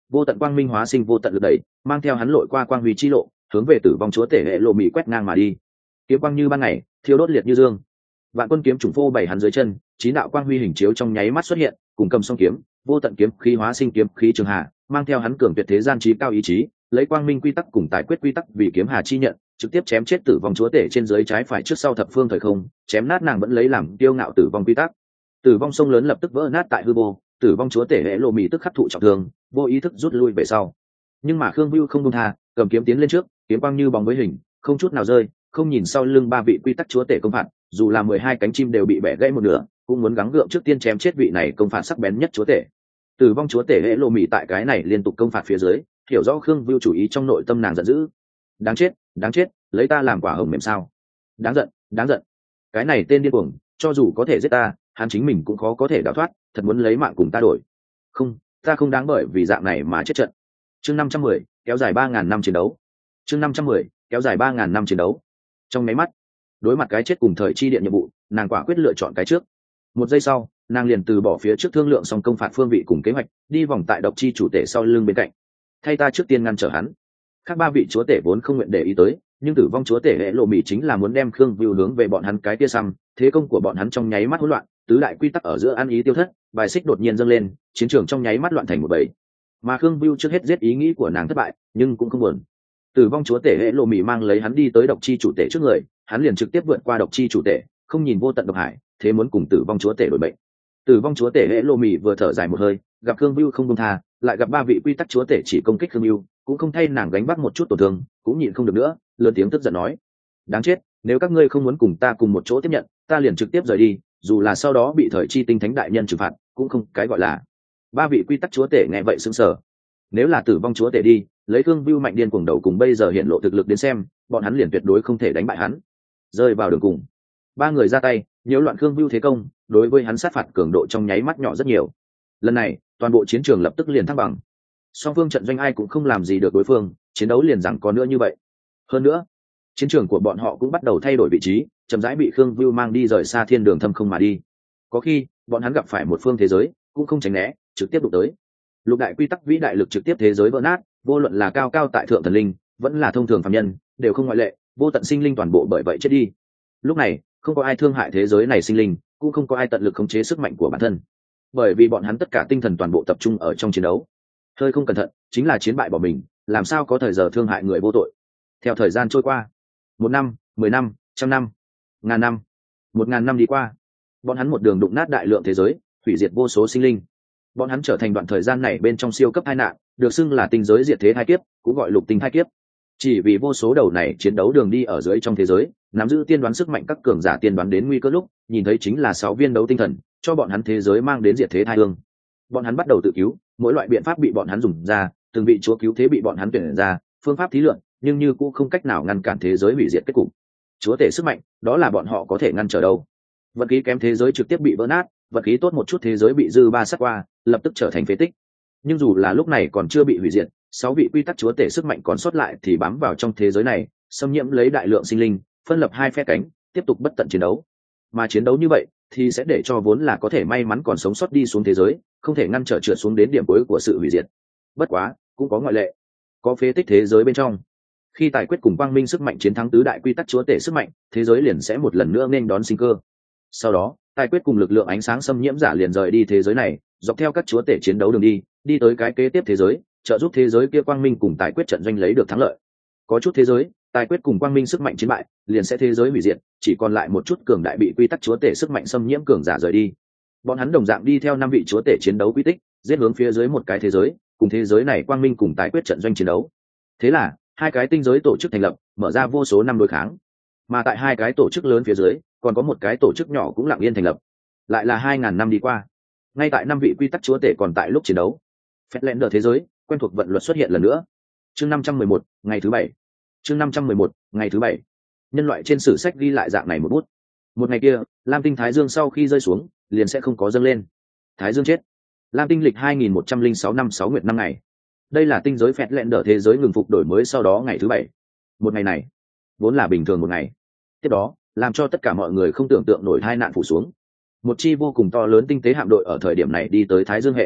vô tận quang minh hóa sinh vô tận lực đẩy, mang theo hắn lội qua quang huy chi lộ, hướng về tử vong chúa tể hệ lộ mị quét ngang mà đi. Kiếm quang như ban ngày, thiêu đốt liệt như dương. Vạn quân kiếm trùng phô bày hắn dưới chân, chín đạo quang huy hình chiếu trong nháy mắt xuất hiện, cùng cầm song kiếm, vô tận kiếm khí hóa sinh kiếm khí trường hà, mang theo hắn cường tuyệt thế gian trí cao ý chí, lấy quang minh quy tắc cùng tài quyết quy tắc vì kiếm hà chi nhận, trực tiếp chém chết tử vong chúa tể trên dưới trái phải trước sau thập phương thời không, chém nát nàng vẫn lấy làm tiêu ngạo tử vong quy tắc. Tử vong sông lớn lập tức vỡ nát tại hư vô, tử vong chúa tể hệ lộ mị tức khắc thụ trọng thương, vô ý thức rút lui về sau. Nhưng mà Khương Vưu không buông tha, cầm kiếm tiến lên trước, kiếm quang như bóng với hình, không chút nào rơi, không nhìn sau lưng ba vị quy tắc chúa tể công phạt, dù là mười hai cánh chim đều bị bẻ gãy một nửa, cũng muốn gắng gượng trước tiên chém chết vị này công phạt sắc bén nhất chúa tể. Tử vong chúa tể hệ lộ mị tại cái này liên tục công phạt phía dưới, hiểu rõ Khương Vưu chủ ý trong nội tâm nàng giận dữ. Đáng chết, đáng chết, lấy ta làm quả hồng mềm sao? Đáng giận, đáng giận. Cái này tên điên cuồng, cho dù có thể giết ta, hắn chính mình cũng khó có thể đào thoát, thật muốn lấy mạng cùng ta đổi. Không, ta không đáng bởi vì dạng này mà chết trận. Chương năm trăm mười, kéo dài ba ngàn năm chiến đấu. Chương năm trăm mười, kéo dài ba ngàn năm chiến đấu. Trong mấy mắt, đối mặt cái chết cùng thời chi điện nhiệm vụ, nàng quả quyết lựa chọn cái trước. Một giây sau, nàng liền từ bỏ phía trước thương lượng xong công phạt phương vị cùng kế hoạch, đi vòng tại độc chi chủ tể sau lưng bên cạnh. Thay ta trước tiên ngăn trở hắn. Các ba vị chúa tể vốn không nguyện để ý tới, nhưng tử vong chúa tể hệ lộ mị chính là muốn đem Khương Vưu hướng về bọn hắn cái tia xăm, thế công của bọn hắn trong nháy mắt hỗn loạn, tứ đại quy tắc ở giữa ăn ý tiêu thất, bài xích đột nhiên dâng lên, chiến trường trong nháy mắt loạn thành một bầy. Mà Khương Vưu trước hết giết ý nghĩ của nàng thất bại, nhưng cũng không buồn. Tử vong chúa tể hệ lộ mị mang lấy hắn đi tới độc chi chủ tể trước người, hắn liền trực tiếp vượt qua độc chi chủ tể, không nhìn vô tận độc hải, thế muốn cùng tử vong chúa tể đổi bệnh. Tử vong chúa tể hệ lộ mị vừa thở dài một hơi, gặp Khương Vưu không buông tha, lại gặp ba vị quy tắc chúa tể chỉ công kích Khương Vưu, cũng không thay nàng gánh vác một chút tổn thương, cũng nhịn không được nữa, lớn tiếng tức giận nói: đáng chết, nếu các ngươi không muốn cùng ta cùng một chỗ tiếp nhận, ta liền trực tiếp rời đi, dù là sau đó bị thời chi tinh thánh đại nhân trừng phạt, cũng không cái gọi là. Ba vị quy tắc chúa tể nghe vậy sững sờ. Nếu là tử vong chúa tể đi, lấy Khương Vưu mạnh điên cuồng đầu cùng bây giờ hiện lộ thực lực đến xem, bọn hắn liền tuyệt đối không thể đánh bại hắn. Rơi vào đường cùng, ba người ra tay, nhiễu loạn Khương Vưu thế công, đối với hắn sát phạt cường độ trong nháy mắt nhỏ rất nhiều. Lần này, toàn bộ chiến trường lập tức liền thăng bằng. Song phương trận doanh ai cũng không làm gì được đối phương, chiến đấu liền rằng có nữa như vậy. Hơn nữa, chiến trường của bọn họ cũng bắt đầu thay đổi vị trí, chậm rãi bị Khương Vưu mang đi rời xa thiên đường thâm không mà đi. Có khi, bọn hắn gặp phải một phương thế giới, cũng không tránh né, trực tiếp đụng tới. Lục đại quy tắc vĩ đại lực trực tiếp thế giới vỡ nát, vô luận là cao cao tại thượng thần linh, vẫn là thông thường phàm nhân, đều không ngoại lệ, vô tận sinh linh toàn bộ bởi vậy chết đi. Lúc này, không có ai thương hại thế giới này sinh linh, cũng không có ai tận lực khống chế sức mạnh của bản thân, bởi vì bọn hắn tất cả tinh thần toàn bộ tập trung ở trong chiến đấu. Hơi không cẩn thận, chính là chiến bại bỏ mình, làm sao có thời giờ thương hại người vô tội. Theo thời gian trôi qua, một năm, mười năm, trăm năm, ngàn năm, một ngàn năm đi qua, bọn hắn một đường đụng nát đại lượng thế giới, hủy diệt vô số sinh linh. Bọn hắn trở thành đoạn thời gian này bên trong siêu cấp tai nạn, được xưng là tinh giới diệt thế hai kiếp, cũng gọi lục tinh hai kiếp. Chỉ vì vô số đầu này chiến đấu đường đi ở dưới trong thế giới, nắm giữ tiên đoán sức mạnh các cường giả tiên đoán đến nguy cơ lúc, nhìn thấy chính là sáu viên đấu tinh thần, cho bọn hắn thế giới mang đến diệt thế tai ương. Bọn hắn bắt đầu tự cứu, mỗi loại biện pháp bị bọn hắn dùng ra, từng vị chúa cứu thế bị bọn hắn tuyển ra, phương pháp thí luyện, nhưng như cũng không cách nào ngăn cản thế giới hủy diệt kết cục. Chúa tể sức mạnh, đó là bọn họ có thể ngăn trở đâu. Vận khí kém thế giới trực tiếp bị vỡ nát, vận khí tốt một chút thế giới bị dư ba sát qua, lập tức trở thành phế tích. Nhưng dù là lúc này còn chưa bị hủy diệt, sáu vị quy tắc chúa tể sức mạnh còn sót lại thì bám vào trong thế giới này, xâm nhiễm lấy đại lượng sinh linh, phân lập hai phe cánh, tiếp tục bất tận chiến đấu. Mà chiến đấu như vậy thì sẽ để cho vốn là có thể may mắn còn sống sót đi xuống thế giới, không thể ngăn trở trượt xuống đến điểm cuối của sự hủy diệt. Bất quá, cũng có ngoại lệ. Có phế tích thế giới bên trong, khi tài quyết cùng quang minh sức mạnh chiến thắng tứ đại quy tắc chúa tể sức mạnh, thế giới liền sẽ một lần nữa nên đón sinh cơ. Sau đó, tài quyết cùng lực lượng ánh sáng xâm nhiễm giả liền rời đi thế giới này, dọc theo các chúa tể chiến đấu đường đi, đi tới cái kế tiếp thế giới, trợ giúp thế giới kia quang minh cùng tài quyết trận doanh lấy được thắng lợi. Có chút thế giới, tài quyết cùng quang minh sức mạnh chiến bại, liền sẽ thế giới hủy diệt, chỉ còn lại một chút cường đại bị quy tắc chúa tể sức mạnh xâm nhiễm cường giả rời đi. Bọn hắn đồng dạng đi theo năm vị chúa tể chiến đấu quy tích, giết hướng phía dưới một cái thế giới, cùng thế giới này quang minh cùng tài quyết trận doanh chiến đấu. Thế là, hai cái tinh giới tổ chức thành lập, mở ra vô số năm đối kháng. Mà tại hai cái tổ chức lớn phía dưới, còn có một cái tổ chức nhỏ cũng lặng yên thành lập. Lại là hai ngàn năm đi qua. Ngay tại năm vị quy tắc chúa tể còn tại lúc chiến đấu, phét lẹn đờ thế giới, quen thuộc vận luật xuất hiện lần nữa. Chương năm trăm mười một, ngày thứ bảy. Chương năm trăm mười một, ngày thứ bảy. Nhân loại trên sử sách ghi lại dạng này một bút. Một ngày kia, Lam tinh Thái Dương sau khi rơi xuống, liền sẽ không có dâng lên. Thái Dương chết. Lam tinh lịch hai nghìn một trăm lẻ sáu năm sáu nguyệt năm ngày. Đây là tinh giới phét lẹn đờ thế giới ngừng phục đổi mới sau đó ngày thứ bảy. Một ngày này, vốn là bình thường một ngày. Tiếp đó, làm cho tất cả mọi người không tưởng tượng nổi tai nạn phủ xuống. Một chi vô cùng to lớn tinh tế hạm đội ở thời điểm này đi tới Thái Dương hệ.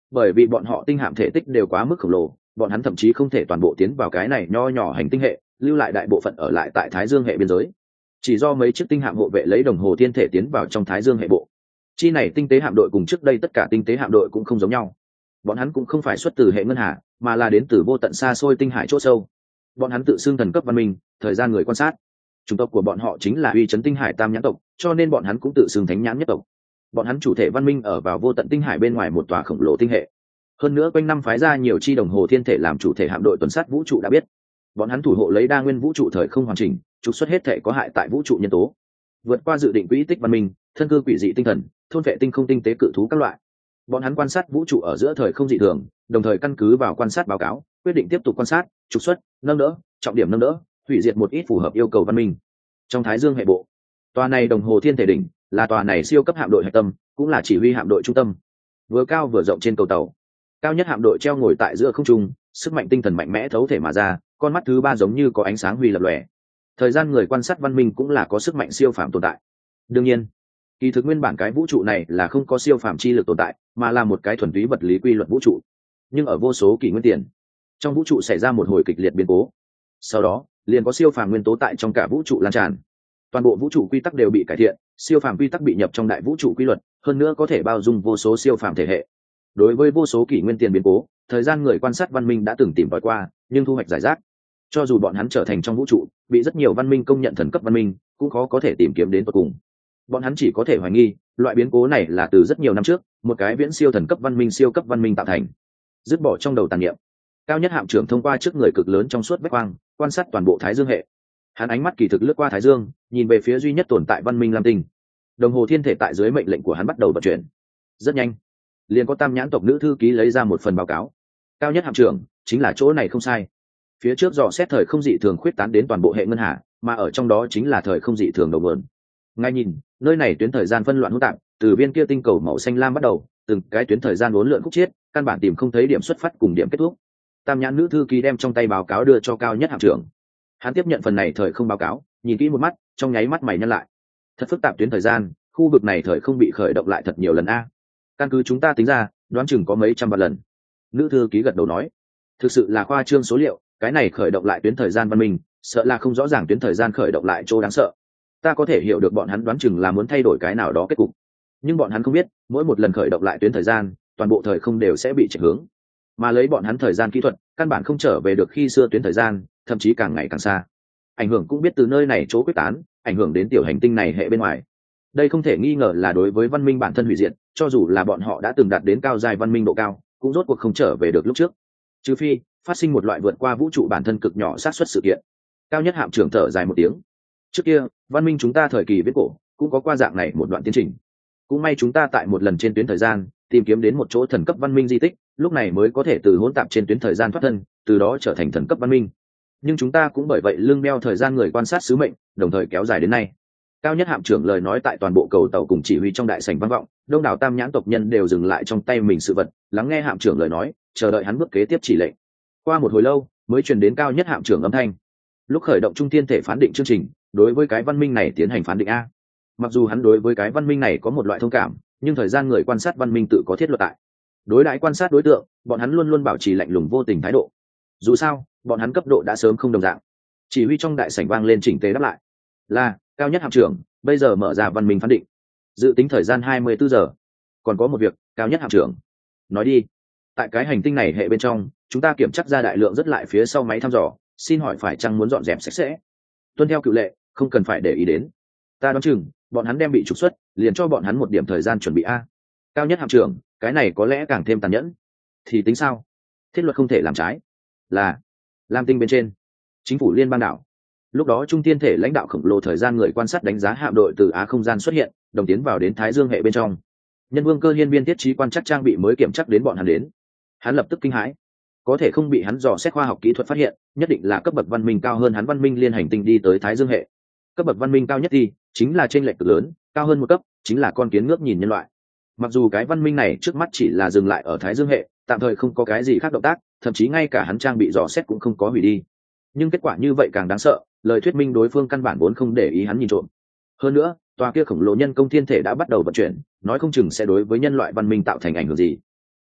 bởi vì bọn họ tinh hạm thể tích đều quá mức khổng lồ, bọn hắn thậm chí không thể toàn bộ tiến vào cái này nho nhỏ hành tinh hệ, lưu lại đại bộ phận ở lại tại Thái Dương hệ biên giới. Chỉ do mấy chiếc tinh hạm hộ vệ lấy đồng hồ thiên thể tiến vào trong Thái Dương hệ bộ. Chi này tinh tế hạm đội cùng trước đây tất cả tinh tế hạm đội cũng không giống nhau. Bọn hắn cũng không phải xuất từ hệ ngân hà, mà là đến từ vô tận xa xôi tinh hải chỗ sâu. Bọn hắn tự xưng thần cấp văn minh, thời gian người quan sát. Chủng tộc của bọn họ chính là uy chấn tinh hải tam nhãn tộc, cho nên bọn hắn cũng tự xưng thánh nhãn nhất tộc. Bọn hắn chủ thể văn minh ở vào vô tận tinh hải bên ngoài một tòa khổng lồ tinh hệ. Hơn nữa quanh năm phái ra nhiều chi đồng hồ thiên thể làm chủ thể hạm đội tuần sát vũ trụ đã biết. Bọn hắn thủ hộ lấy đa nguyên vũ trụ thời không hoàn chỉnh, trục xuất hết thể có hại tại vũ trụ nhân tố. Vượt qua dự định quỹ tích văn minh, thân cư quỷ dị tinh thần, thôn vệ tinh không tinh tế cự thú các loại. Bọn hắn quan sát vũ trụ ở giữa thời không dị thường, đồng thời căn cứ vào quan sát báo cáo, quyết định tiếp tục quan sát, trục xuất, nâng đỡ, trọng điểm nâng đỡ, hủy diệt một ít phù hợp yêu cầu văn minh. Trong Thái Dương hệ bộ, tòa này đồng hồ thiên thể đỉnh là tòa này siêu cấp hạm đội hạch tâm, cũng là chỉ huy hạm đội trung tâm. Vừa cao vừa rộng trên cầu tàu, cao nhất hạm đội treo ngồi tại giữa không trung, sức mạnh tinh thần mạnh mẽ thấu thể mà ra, con mắt thứ ba giống như có ánh sáng huy lập lòe. Thời gian người quan sát văn minh cũng là có sức mạnh siêu phàm tồn tại. Đương nhiên, kỳ thực nguyên bản cái vũ trụ này là không có siêu phàm chi lực tồn tại, mà là một cái thuần túy vật lý quy luật vũ trụ. Nhưng ở vô số kỷ nguyên tiền, trong vũ trụ xảy ra một hồi kịch liệt biến cố. Sau đó, liền có siêu phàm nguyên tố tại trong cả vũ trụ lan tràn. Toàn bộ vũ trụ quy tắc đều bị cải thiện, siêu phàm quy tắc bị nhập trong đại vũ trụ quy luật, hơn nữa có thể bao dung vô số siêu phàm thể hệ. Đối với vô số kỷ nguyên tiền biến cố, thời gian người quan sát văn minh đã từng tìm tòi qua, nhưng thu hoạch giải rác. Cho dù bọn hắn trở thành trong vũ trụ, bị rất nhiều văn minh công nhận thần cấp văn minh, cũng khó có thể tìm kiếm đến tận cùng. Bọn hắn chỉ có thể hoài nghi, loại biến cố này là từ rất nhiều năm trước, một cái viễn siêu thần cấp văn minh siêu cấp văn minh tạo thành. Dứt bỏ trong đầu tàn niệm, cao nhất hạm trưởng thông qua trước người cực lớn trong suốt vách quang, quan sát toàn bộ Thái Dương hệ. Hắn ánh mắt kỳ thực lướt qua Thái Dương, nhìn về phía duy nhất tồn tại văn minh Lam Tinh. Đồng hồ thiên thể tại dưới mệnh lệnh của hắn bắt đầu vận chuyển. Rất nhanh, liền có tam nhãn tộc nữ thư ký lấy ra một phần báo cáo. Cao nhất hạm trưởng, chính là chỗ này không sai. Phía trước dò xét thời không dị thường khuyết tán đến toàn bộ hệ ngân hà, mà ở trong đó chính là thời không dị thường đầu nguồn. Ngay nhìn, nơi này tuyến thời gian phân loạn hỗn tạp, từ viên kia tinh cầu màu xanh lam bắt đầu, từng cái tuyến thời gian uốn lượn khúc chiết, căn bản tìm không thấy điểm xuất phát cùng điểm kết thúc. Tam nhãn nữ thư ký đem trong tay báo cáo đưa cho cao nhất hạm trưởng. Hắn tiếp nhận phần này thời không báo cáo, nhìn kỹ một mắt, trong nháy mắt mày nhăn lại. Thật phức tạp tuyến thời gian, khu vực này thời không bị khởi động lại thật nhiều lần a. Căn cứ chúng ta tính ra, đoán chừng có mấy trăm vạn lần. Nữ thư ký gật đầu nói, thực sự là khoa trương số liệu, cái này khởi động lại tuyến thời gian văn minh, sợ là không rõ ràng tuyến thời gian khởi động lại chỗ đáng sợ. Ta có thể hiểu được bọn hắn đoán chừng là muốn thay đổi cái nào đó kết cục, nhưng bọn hắn không biết, mỗi một lần khởi động lại tuyến thời gian, toàn bộ thời không đều sẽ bị chệch hướng, mà lấy bọn hắn thời gian kỹ thuật, căn bản không trở về được khi xưa tuyến thời gian, thậm chí càng ngày càng xa. Ảnh hưởng cũng biết từ nơi này chỗ quyết tán, ảnh hưởng đến tiểu hành tinh này hệ bên ngoài. Đây không thể nghi ngờ là đối với văn minh bản thân hủy diệt, cho dù là bọn họ đã từng đạt đến cao giai văn minh độ cao, cũng rốt cuộc không trở về được lúc trước. Trừ phi phát sinh một loại vượt qua vũ trụ bản thân cực nhỏ xác suất sự kiện. Cao nhất hạm trưởng thở dài một tiếng. Trước kia, văn minh chúng ta thời kỳ viễn cổ cũng có qua dạng này một đoạn tiến trình. Cũng may chúng ta tại một lần trên tuyến thời gian tìm kiếm đến một chỗ thần cấp văn minh di tích, lúc này mới có thể từ hỗn tạp trên tuyến thời gian thoát thân, từ đó trở thành thần cấp văn minh. Nhưng chúng ta cũng bởi vậy lưng đeo thời gian người quan sát sứ mệnh, đồng thời kéo dài đến nay. Cao nhất hạm trưởng lời nói tại toàn bộ cầu tàu cùng chỉ huy trong đại sảnh vang vọng, đông đảo tam nhãn tộc nhân đều dừng lại trong tay mình sự vật, lắng nghe hạm trưởng lời nói, chờ đợi hắn bước kế tiếp chỉ lệnh. Qua một hồi lâu, mới truyền đến cao nhất hạm trưởng âm thanh. Lúc khởi động trung thiên thể phán định chương trình, đối với cái văn minh này tiến hành phán định a. Mặc dù hắn đối với cái văn minh này có một loại thông cảm, nhưng thời gian người quan sát văn minh tự có thiết luật tại. Đối đãi quan sát đối tượng, bọn hắn luôn luôn bảo trì lạnh lùng vô tình thái độ. Dù sao, bọn hắn cấp độ đã sớm không đồng dạng. Chỉ huy trong đại sảnh vang lên chỉnh tề đáp lại. Là, cao nhất hạm trưởng, bây giờ mở ra văn minh phán định. Dự tính thời gian hai mươi bốn giờ. Còn có một việc, cao nhất hạm trưởng. Nói đi. Tại cái hành tinh này hệ bên trong, chúng ta kiểm chắc ra đại lượng rất lại phía sau máy thăm dò, xin hỏi phải chăng muốn dọn dẹp sạch sẽ? Tuân theo cựu lệ, không cần phải để ý đến. Ta đoán chừng, bọn hắn đem bị trục xuất, liền cho bọn hắn một điểm thời gian chuẩn bị a. Cao nhất hạm trưởng, cái này có lẽ càng thêm tàn nhẫn. Thì tính sao? Thiết luật không thể làm trái. Là Lam Tinh bên trên, chính phủ liên bang đảo. Lúc đó trung thiên thể lãnh đạo khổng lồ thời gian người quan sát đánh giá hạm đội từ Á không gian xuất hiện, đồng tiến vào đến Thái Dương hệ bên trong. Nhân Vương Cơ Hiên Viên thiết trí quan trắc trang bị mới kiểm chắc đến bọn hắn đến. Hắn lập tức kinh hãi, có thể không bị hắn dò xét khoa học kỹ thuật phát hiện, nhất định là cấp bậc văn minh cao hơn hắn văn minh liên hành tinh đi tới Thái Dương hệ. Cấp bậc văn minh cao nhất thì chính là chênh lệch cực lớn, cao hơn một cấp chính là con kiến ngước nhìn nhân loại. Mặc dù cái văn minh này trước mắt chỉ là dừng lại ở Thái Dương hệ, tạm thời không có cái gì khác động tác, thậm chí ngay cả hắn trang bị dò xét cũng không có hủy đi. Nhưng kết quả như vậy càng đáng sợ, lời thuyết minh đối phương căn bản vốn không để ý hắn nhìn trộm. Hơn nữa, tòa kia khổng lồ nhân công thiên thể đã bắt đầu vận chuyển, nói không chừng sẽ đối với nhân loại văn minh tạo thành ảnh hưởng gì.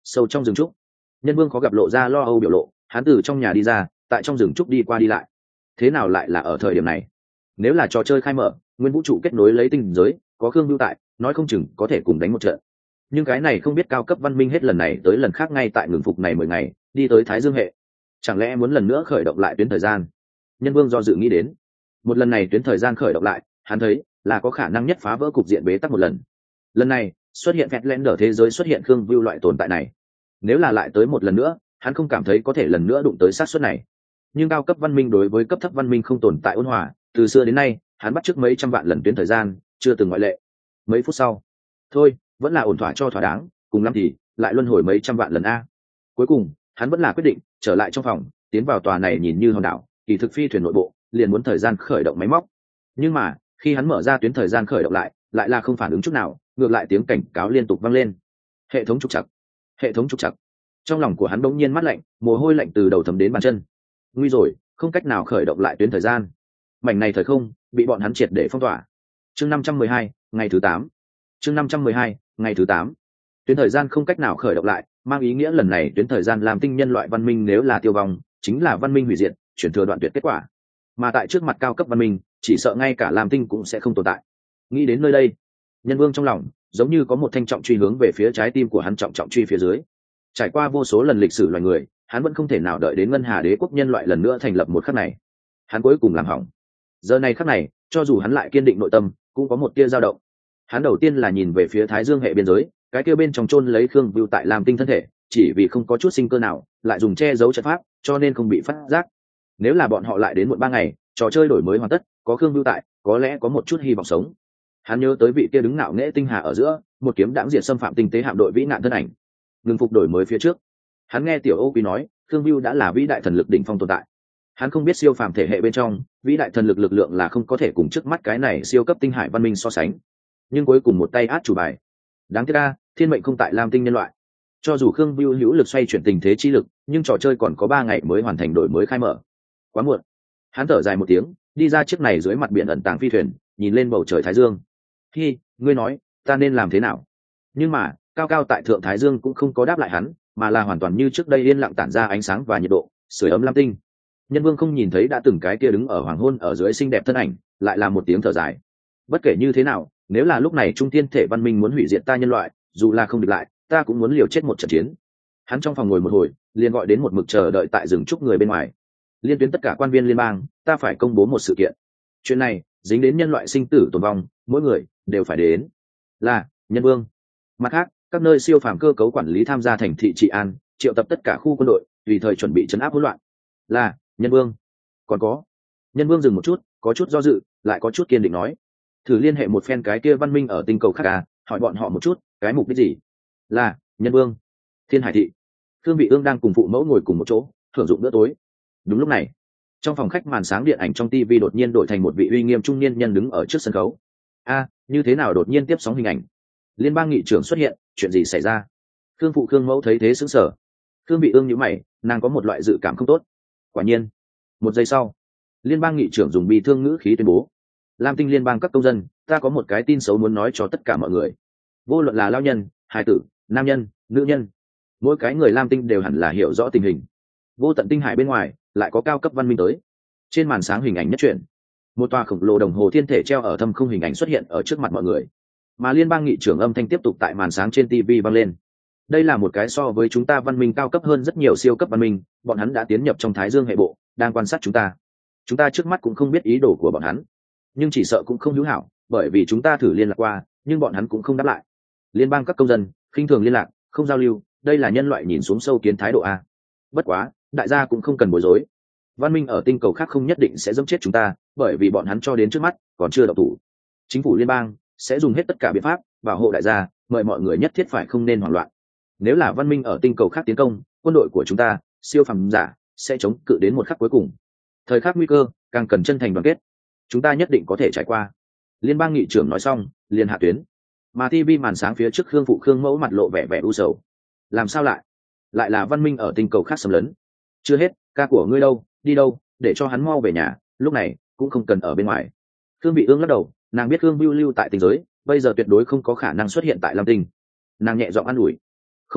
sâu trong rừng trúc. Nhân Vương khó gặp lộ ra lo âu biểu lộ, hắn từ trong nhà đi ra, tại trong rừng trúc đi qua đi lại. Thế nào lại là ở thời điểm này? Nếu là trò chơi khai mở, nguyên vũ trụ kết nối lấy tinh giới, có Khương Bưu tại, nói không chừng có thể cùng đánh một trận. Nhưng cái này không biết cao cấp văn minh hết lần này tới lần khác ngay tại ngừng phục này mười ngày, đi tới Thái Dương hệ. Chẳng lẽ muốn lần nữa khởi động lại tuyến thời gian? Nhân Vương do dự nghĩ đến, một lần này tuyến thời gian khởi động lại, hắn thấy là có khả năng nhất phá vỡ cục diện bế tắc một lần. Lần này xuất hiện Fatlander thế giới xuất hiện Khương Bưu loại tồn tại này. Nếu là lại tới một lần nữa, hắn không cảm thấy có thể lần nữa đụng tới sát suất này. Nhưng cao cấp văn minh đối với cấp thấp văn minh không tồn tại ôn hòa, từ xưa đến nay hắn bắt chước mấy trăm vạn lần tuyến thời gian, chưa từng ngoại lệ. Mấy phút sau, thôi vẫn là ổn thỏa cho thỏa đáng, cùng lắm thì lại luân hồi mấy trăm vạn lần a. Cuối cùng hắn vẫn là quyết định trở lại trong phòng, tiến vào tòa này nhìn như hòn đảo kỳ thực phi thuyền nội bộ, liền muốn thời gian khởi động máy móc. Nhưng mà khi hắn mở ra tuyến thời gian khởi động lại, lại là không phản ứng chút nào, ngược lại tiếng cảnh cáo liên tục vang lên. Hệ thống trục trặc, hệ thống trục trặc. Trong lòng của hắn bỗng nhiên mát lạnh, mồ hôi lạnh từ đầu thấm đến bàn chân. Nguy rồi, không cách nào khởi động lại tuyến thời gian. Mảnh này thời không bị bọn hắn triệt để phong tỏa. Chương năm trăm mười hai, ngày thứ tám. Chương năm trăm mười hai, ngày thứ tám. Tuyến thời gian không cách nào khởi động lại, mang ý nghĩa lần này tuyến thời gian làm tinh nhân loại văn minh nếu là tiêu vong, chính là văn minh hủy diệt, chuyển thừa đoạn tuyệt kết quả. Mà tại trước mặt cao cấp văn minh, chỉ sợ ngay cả làm tinh cũng sẽ không tồn tại. Nghĩ đến nơi đây, Nhân Vương trong lòng giống như có một thanh trọng truy hướng về phía trái tim của hắn, trọng trọng truy phía dưới. Trải qua vô số lần lịch sử loài người, hắn vẫn không thể nào đợi đến ngân hà đế quốc nhân loại lần nữa thành lập một khắc này. Hắn cuối cùng làm hỏng. Giờ này khắc này, cho dù hắn lại kiên định nội tâm, cũng có một tia dao động. Hắn đầu tiên là nhìn về phía Thái Dương hệ biên giới, cái kia bên trong chôn lấy Khương Bưu tại làm tinh thân thể, chỉ vì không có chút sinh cơ nào, lại dùng che giấu trận pháp, cho nên không bị phát giác. Nếu là bọn họ lại đến muộn ba ngày, trò chơi đổi mới hoàn tất, có Khương Bưu tại, có lẽ có một chút hy vọng sống. Hắn nhớ tới vị kia đứng ngạo nghễ tinh hà ở giữa, một kiếm đãng diệt xâm phạm tinh tế hạm đội vĩ nạn thân ảnh. Ngừng phục đổi mới phía trước, hắn nghe Tiểu Ô Quý nói, Khương Bưu đã là vĩ đại thần lực đỉnh phong tồn tại. Hắn không biết siêu phàm thể hệ bên trong, vĩ đại thần lực lực lượng là không có thể cùng trước mắt cái này siêu cấp tinh hải văn minh so sánh. Nhưng cuối cùng một tay át chủ bài. Đáng tiếc a, thiên mệnh không tại Lam tinh nhân loại. Cho dù Khương Bưu hữu lực xoay chuyển tình thế chi lực, nhưng trò chơi còn có ba ngày mới hoàn thành đổi mới khai mở. Quá muộn. Hắn thở dài một tiếng, đi ra chiếc này dưới mặt biển ẩn tàng phi thuyền, nhìn lên bầu trời Thái Dương. Hi, ngươi nói, ta nên làm thế nào? Nhưng mà, cao cao tại thượng Thái Dương cũng không có đáp lại hắn, mà là hoàn toàn như trước đây yên lặng tản ra ánh sáng và nhiệt độ, sưởi ấm Lam tinh. Nhân Vương không nhìn thấy đã từng cái kia đứng ở hoàng hôn ở dưới xinh đẹp thân ảnh, lại là một tiếng thở dài. Bất kể như thế nào, nếu là lúc này trung tiên thể văn minh muốn hủy diệt ta nhân loại, dù là không địch lại, ta cũng muốn liều chết một trận chiến. Hắn trong phòng ngồi một hồi, liền gọi đến một mực chờ đợi tại rừng trúc người bên ngoài. Liên tuyến tất cả quan viên liên bang, ta phải công bố một sự kiện. Chuyện này dính đến nhân loại sinh tử tồn vong, mỗi người đều phải đến. Là Nhân Vương. Mặt khác, các nơi siêu phàm cơ cấu quản lý tham gia thành thị trị an, triệu tập tất cả khu quân đội, tùy thời chuẩn bị trấn áp hỗn loạn. Là Nhân Vương. Còn có. Nhân Vương dừng một chút, có chút do dự, lại có chút kiên định nói, thử liên hệ một phen cái kia văn minh ở tinh cầu khác à, hỏi bọn họ một chút cái mục đích gì. Là Nhân Vương. Thiên Hải thị. Khương Vị Ương đang cùng phụ mẫu ngồi cùng một chỗ thưởng dụng bữa tối. Đúng lúc này, trong phòng khách màn sáng điện ảnh trong tivi đột nhiên đổi thành một vị uy nghiêm trung niên nhân đứng ở trước sân khấu. A, như thế nào đột nhiên tiếp sóng hình ảnh? Liên bang nghị trưởng xuất hiện, chuyện gì xảy ra? Khương phụ Khương mẫu thấy thế sững sờ. Khương Vị Ương nhíu mày, nàng có một loại dự cảm không tốt. Quả nhiên, một giây sau, liên bang nghị trưởng dùng bi thương ngữ khí tuyên bố, Lam tinh liên bang các công dân, ta có một cái tin xấu muốn nói cho tất cả mọi người. Vô luận là lao nhân, hài tử, nam nhân, nữ nhân, mỗi cái người Lam tinh đều hẳn là hiểu rõ tình hình. Vô tận tinh hải bên ngoài lại có cao cấp văn minh tới. Trên màn sáng hình ảnh nhất truyện, một tòa khổng lồ đồng hồ thiên thể treo ở thâm không hình ảnh xuất hiện ở trước mặt mọi người, mà liên bang nghị trưởng âm thanh tiếp tục tại màn sáng trên tivi vang lên. Đây là một cái so với chúng ta văn minh cao cấp hơn rất nhiều siêu cấp văn minh, bọn hắn đã tiến nhập trong Thái Dương hệ bộ, đang quan sát chúng ta. Chúng ta trước mắt cũng không biết ý đồ của bọn hắn, nhưng chỉ sợ cũng không hữu hảo, bởi vì chúng ta thử liên lạc qua, nhưng bọn hắn cũng không đáp lại. Liên bang các công dân khinh thường liên lạc, không giao lưu, đây là nhân loại nhìn xuống sâu kiến thái độ a. Bất quá, đại gia cũng không cần bối rối. Văn minh ở tinh cầu khác không nhất định sẽ giẫm chết chúng ta, bởi vì bọn hắn cho đến trước mắt còn chưa động thủ. Chính phủ liên bang sẽ dùng hết tất cả biện pháp bảo hộ đại gia, mời mọi người nhất thiết phải không nên hoảng loạn. Nếu là văn minh ở tinh cầu khác tiến công, quân đội của chúng ta, siêu phàm giả, sẽ chống cự đến một khắc cuối cùng. Thời khắc nguy cơ, càng cần chân thành đoàn kết. Chúng ta nhất định có thể trải qua. Liên bang nghị trưởng nói xong, liền hạ tuyến. Mà tivi màn sáng phía trước Khương phụ Khương mẫu mặt lộ vẻ vẻ u sầu. Làm sao lại? Lại là văn minh ở tinh cầu khác xâm lấn. Chưa hết, ca của ngươi đâu, đi đâu, để cho hắn mau về nhà, lúc này cũng không cần ở bên ngoài. Khương Vị Ương lắc đầu, nàng biết Khương Bưu lưu tại tinh giới, bây giờ tuyệt đối không có khả năng xuất hiện tại Lam Tinh. Nàng nhẹ giọng an ủi, không việc gì,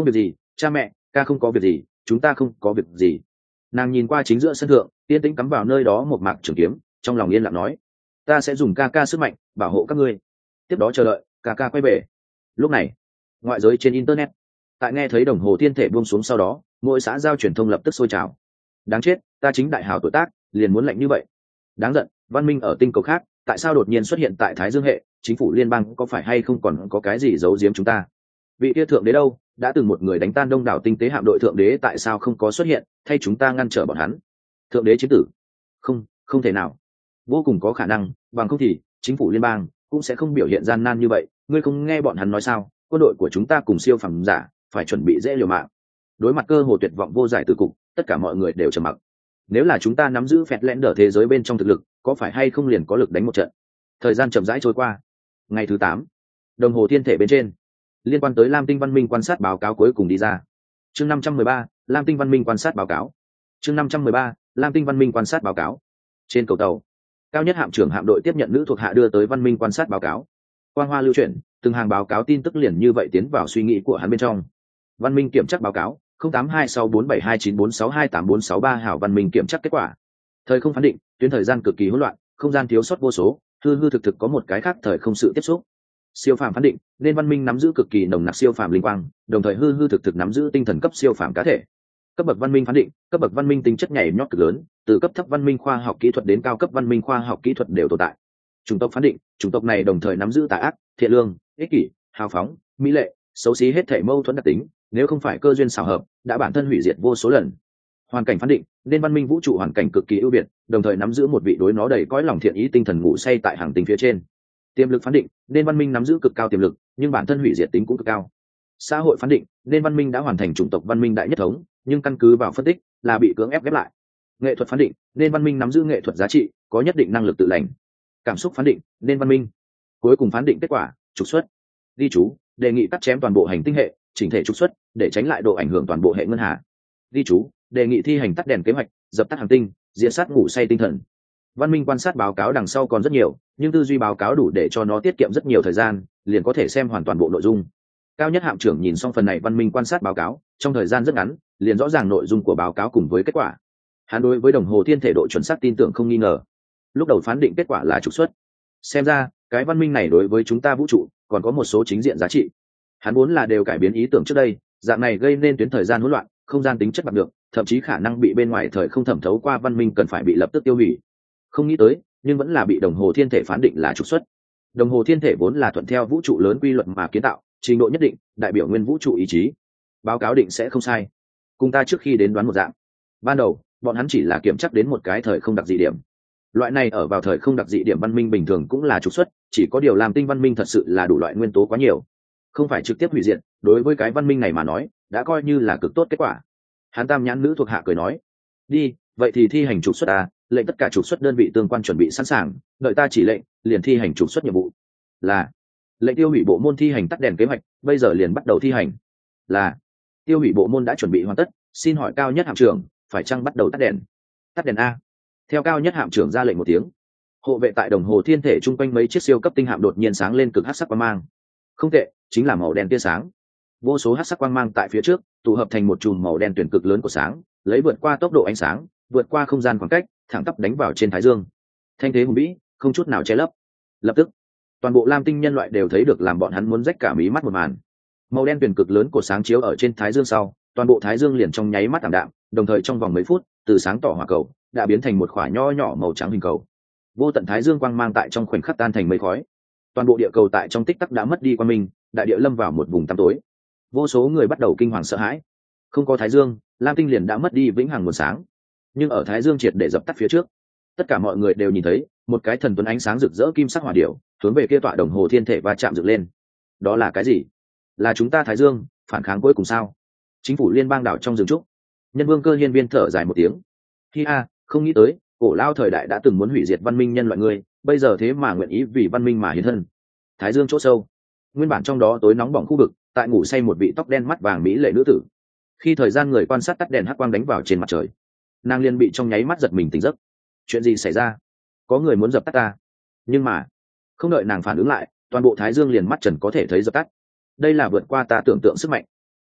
cha mẹ, ca không có việc gì, chúng ta không có việc gì. Nàng nhìn qua chính giữa sân thượng, yên tĩnh cắm vào nơi đó một mạc trường kiếm, trong lòng yên lặng nói, ta sẽ dùng ca ca sức mạnh bảo hộ các ngươi, tiếp đó chờ đợi ca ca quay về. Lúc này ngoại giới trên internet, tại nghe thấy đồng hồ thiên thể buông xuống sau đó, mỗi xã giao truyền thông lập tức sôi trào. Đáng chết, ta chính đại hào tuổi tác liền muốn lạnh như vậy. Đáng giận, văn minh ở tinh cầu khác tại sao đột nhiên xuất hiện tại Thái Dương hệ, chính phủ liên bang có phải hay không còn có cái gì giấu giếm chúng ta? Vị kia thượng đế đâu, đã từng một người đánh tan đông đảo tinh tế hạm đội thượng đế tại sao không có xuất hiện, thay chúng ta ngăn trở bọn hắn? Thượng đế chiến tử? Không, không thể nào. Vô cùng có khả năng, bằng không thì chính phủ liên bang cũng sẽ không biểu hiện gian nan như vậy. Ngươi không nghe bọn hắn nói sao? Quân đội của chúng ta cùng siêu phẩm giả phải chuẩn bị dễ liều mạng. Đối mặt cơ hồ tuyệt vọng vô giải từ cục, tất cả mọi người đều trầm mặc. Nếu là chúng ta nắm giữ phẹt lẽn đỡ thế giới bên trong thực lực, có phải hay không liền có lực đánh một trận? Thời gian chậm rãi trôi qua. Ngày thứ tám, đồng hồ thiên thể bên trên, liên quan tới Lam Tinh văn minh quan sát báo cáo cuối cùng đi ra. Chương năm trăm mười ba, Lam Tinh văn minh quan sát báo cáo. Chương năm trăm mười ba, Lam Tinh văn minh quan sát báo cáo. Trên cầu tàu, cao nhất hạm trưởng hạm đội tiếp nhận nữ thuộc hạ đưa tới văn minh quan sát báo cáo. Quang hoa lưu chuyển, từng hàng báo cáo tin tức liền như vậy tiến vào suy nghĩ của hắn bên trong. Văn minh kiểm tra báo cáo không tám hai sáu bốn bảy hai chín bốn sáu hai tám bốn sáu ba hảo văn minh kiểm tra kết quả. Thời không phán định, tuyến thời gian cực kỳ hỗn loạn, không gian thiếu sót vô số, hư hư thực thực có một cái khác thời không sự tiếp xúc. Siêu phàm phán định, nên văn minh nắm giữ cực kỳ nồng nặc siêu phàm linh quang, đồng thời hư hư thực thực nắm giữ tinh thần cấp siêu phàm cá thể. Cấp bậc văn minh phán định, cấp bậc văn minh tính chất nhảy nhót cực lớn, từ cấp thấp văn minh khoa học kỹ thuật đến cao cấp văn minh khoa học kỹ thuật đều tồn tại. Chủng tộc phán định, chủng tộc này đồng thời nắm giữ tà ác, thiện lương, ích kỷ, hào phóng, mỹ lệ, xấu xí hết thảy mâu thuẫn đặc tính, nếu không phải cơ duyên xảo hợp, đã bản thân hủy diệt vô số lần. Hoàn cảnh phán định, nên văn minh vũ trụ hoàn cảnh cực kỳ ưu việt, đồng thời nắm giữ một vị đối nó đầy cõi lòng thiện ý tinh thần ngủ say tại hàng tinh phía trên. Tiềm lực phán định, nên văn minh nắm giữ cực cao tiềm lực, nhưng bản thân hủy diệt tính cũng cực cao. Xã hội phán định, nên văn minh đã hoàn thành chủng tộc văn minh đại nhất thống, nhưng căn cứ vào phân tích là bị cưỡng ép ghép lại. Nghệ thuật phán định, nên văn minh nắm giữ nghệ thuật giá trị, có nhất định năng lực tự lành. Cảm xúc phán định, nên văn minh. Cuối cùng phán định kết quả, trục xuất. Ghi chú, đề nghị cắt chém toàn bộ hành tinh hệ, chỉnh thể trục xuất, để tránh lại độ ảnh hưởng toàn bộ hệ ngân hà. Ghi chú, đề nghị thi hành tắt đèn kế hoạch, dập tắt hành tinh, diệt sát ngủ say tinh thần. Văn minh quan sát báo cáo đằng sau còn rất nhiều, nhưng tư duy báo cáo đủ để cho nó tiết kiệm rất nhiều thời gian, liền có thể xem hoàn toàn bộ nội dung. Cao nhất hạm trưởng nhìn xong phần này văn minh quan sát báo cáo, trong thời gian rất ngắn, liền rõ ràng nội dung của báo cáo cùng với kết quả. Hắn đối với đồng hồ thiên thể độ chuẩn xác tin tưởng không nghi ngờ. Lúc đầu phán định kết quả là trục xuất. Xem ra, cái văn minh này đối với chúng ta vũ trụ còn có một số chính diện giá trị. Hắn muốn là đều cải biến ý tưởng trước đây, dạng này gây nên tuyến thời gian hỗn loạn, không gian tính chất bạc được, thậm chí khả năng bị bên ngoài thời không thẩm thấu qua văn minh cần phải bị lập tức tiêu hủy. Không nghĩ tới, nhưng vẫn là bị đồng hồ thiên thể phán định là trục xuất. Đồng hồ thiên thể vốn là thuận theo vũ trụ lớn quy luật mà kiến tạo, trình độ nhất định, đại biểu nguyên vũ trụ ý chí. Báo cáo định sẽ không sai. Cùng ta trước khi đến đoán một dạng. Ban đầu, bọn hắn chỉ là kiểm chắc đến một cái thời không đặc dị điểm. Loại này ở vào thời không đặc dị điểm văn minh bình thường cũng là trục xuất, chỉ có điều làm tinh văn minh thật sự là đủ loại nguyên tố quá nhiều, không phải trực tiếp hủy diệt. Đối với cái văn minh này mà nói, đã coi như là cực tốt kết quả. Hắn tam nhãn nữ thuộc hạ cười nói, đi, vậy thì thi hành trục xuất à, lệnh tất cả trục xuất đơn vị tương quan chuẩn bị sẵn sàng, đợi ta chỉ lệnh, liền thi hành trục xuất nhiệm vụ. Là, lệnh tiêu hủy bộ môn thi hành tắt đèn kế hoạch, bây giờ liền bắt đầu thi hành. Là, tiêu hủy bộ môn đã chuẩn bị hoàn tất, xin hỏi cao nhất hạm trưởng, phải chăng bắt đầu tắt đèn? Tắt đèn a. Theo cao nhất hạm trưởng ra lệnh một tiếng, hộ vệ tại đồng hồ thiên thể chung quanh mấy chiếc siêu cấp tinh hạm đột nhiên sáng lên cực hắc sắc quang mang. Không tệ, chính là màu đen tia sáng. Vô số hắc sắc quang mang tại phía trước tụ hợp thành một chùm màu đen tuyển cực lớn của sáng, lấy vượt qua tốc độ ánh sáng, vượt qua không gian khoảng cách, thẳng tắp đánh vào trên thái dương. Thanh thế hùng vĩ, không chút nào che lấp. Lập tức, toàn bộ lam tinh nhân loại đều thấy được làm bọn hắn muốn rách cả mí mắt một màn. Màu đen tuyển cực lớn của sáng chiếu ở trên thái dương sau, toàn bộ thái dương liền trong nháy mắt ảm đạm, đồng thời trong vòng mấy phút, từ sáng tỏ hỏa cầu đã biến thành một khỏa nho nhỏ màu trắng hình cầu. Vô tận thái dương quang mang tại trong khoảnh khắc tan thành mây khói. Toàn bộ địa cầu tại trong tích tắc đã mất đi quang minh, đại địa lâm vào một vùng tăm tối. Vô số người bắt đầu kinh hoàng sợ hãi. Không có thái dương, lam tinh liền đã mất đi vĩnh hằng nguồn sáng. Nhưng ở thái dương triệt để dập tắt phía trước, tất cả mọi người đều nhìn thấy một cái thần tuấn ánh sáng rực rỡ kim sắc hỏa điểu hướng về kia tọa đồng hồ thiên thể va chạm dựng lên. Đó là cái gì? Là chúng ta thái dương phản kháng cuối cùng sao? Chính phủ liên bang đảo trong rừng trúc, nhân vương Cơ Hiên Viên thở dài một tiếng. Hi a, không nghĩ tới, cổ lao thời đại đã từng muốn hủy diệt văn minh nhân loại ngươi, bây giờ thế mà nguyện ý vì văn minh mà hiến thân. Thái dương chỗ sâu, nguyên bản trong đó tối nóng bỏng khu vực, tại ngủ say một vị tóc đen mắt vàng mỹ lệ nữ tử. Khi thời gian người quan sát tắt đèn hắc quang đánh vào trên mặt trời, nàng liền bị trong nháy mắt giật mình tỉnh giấc. Chuyện gì xảy ra? Có người muốn dập tắt ta. Nhưng mà không đợi nàng phản ứng lại, toàn bộ thái dương liền mắt trần có thể thấy dập tắt. Đây là vượt qua ta tưởng tượng sức mạnh.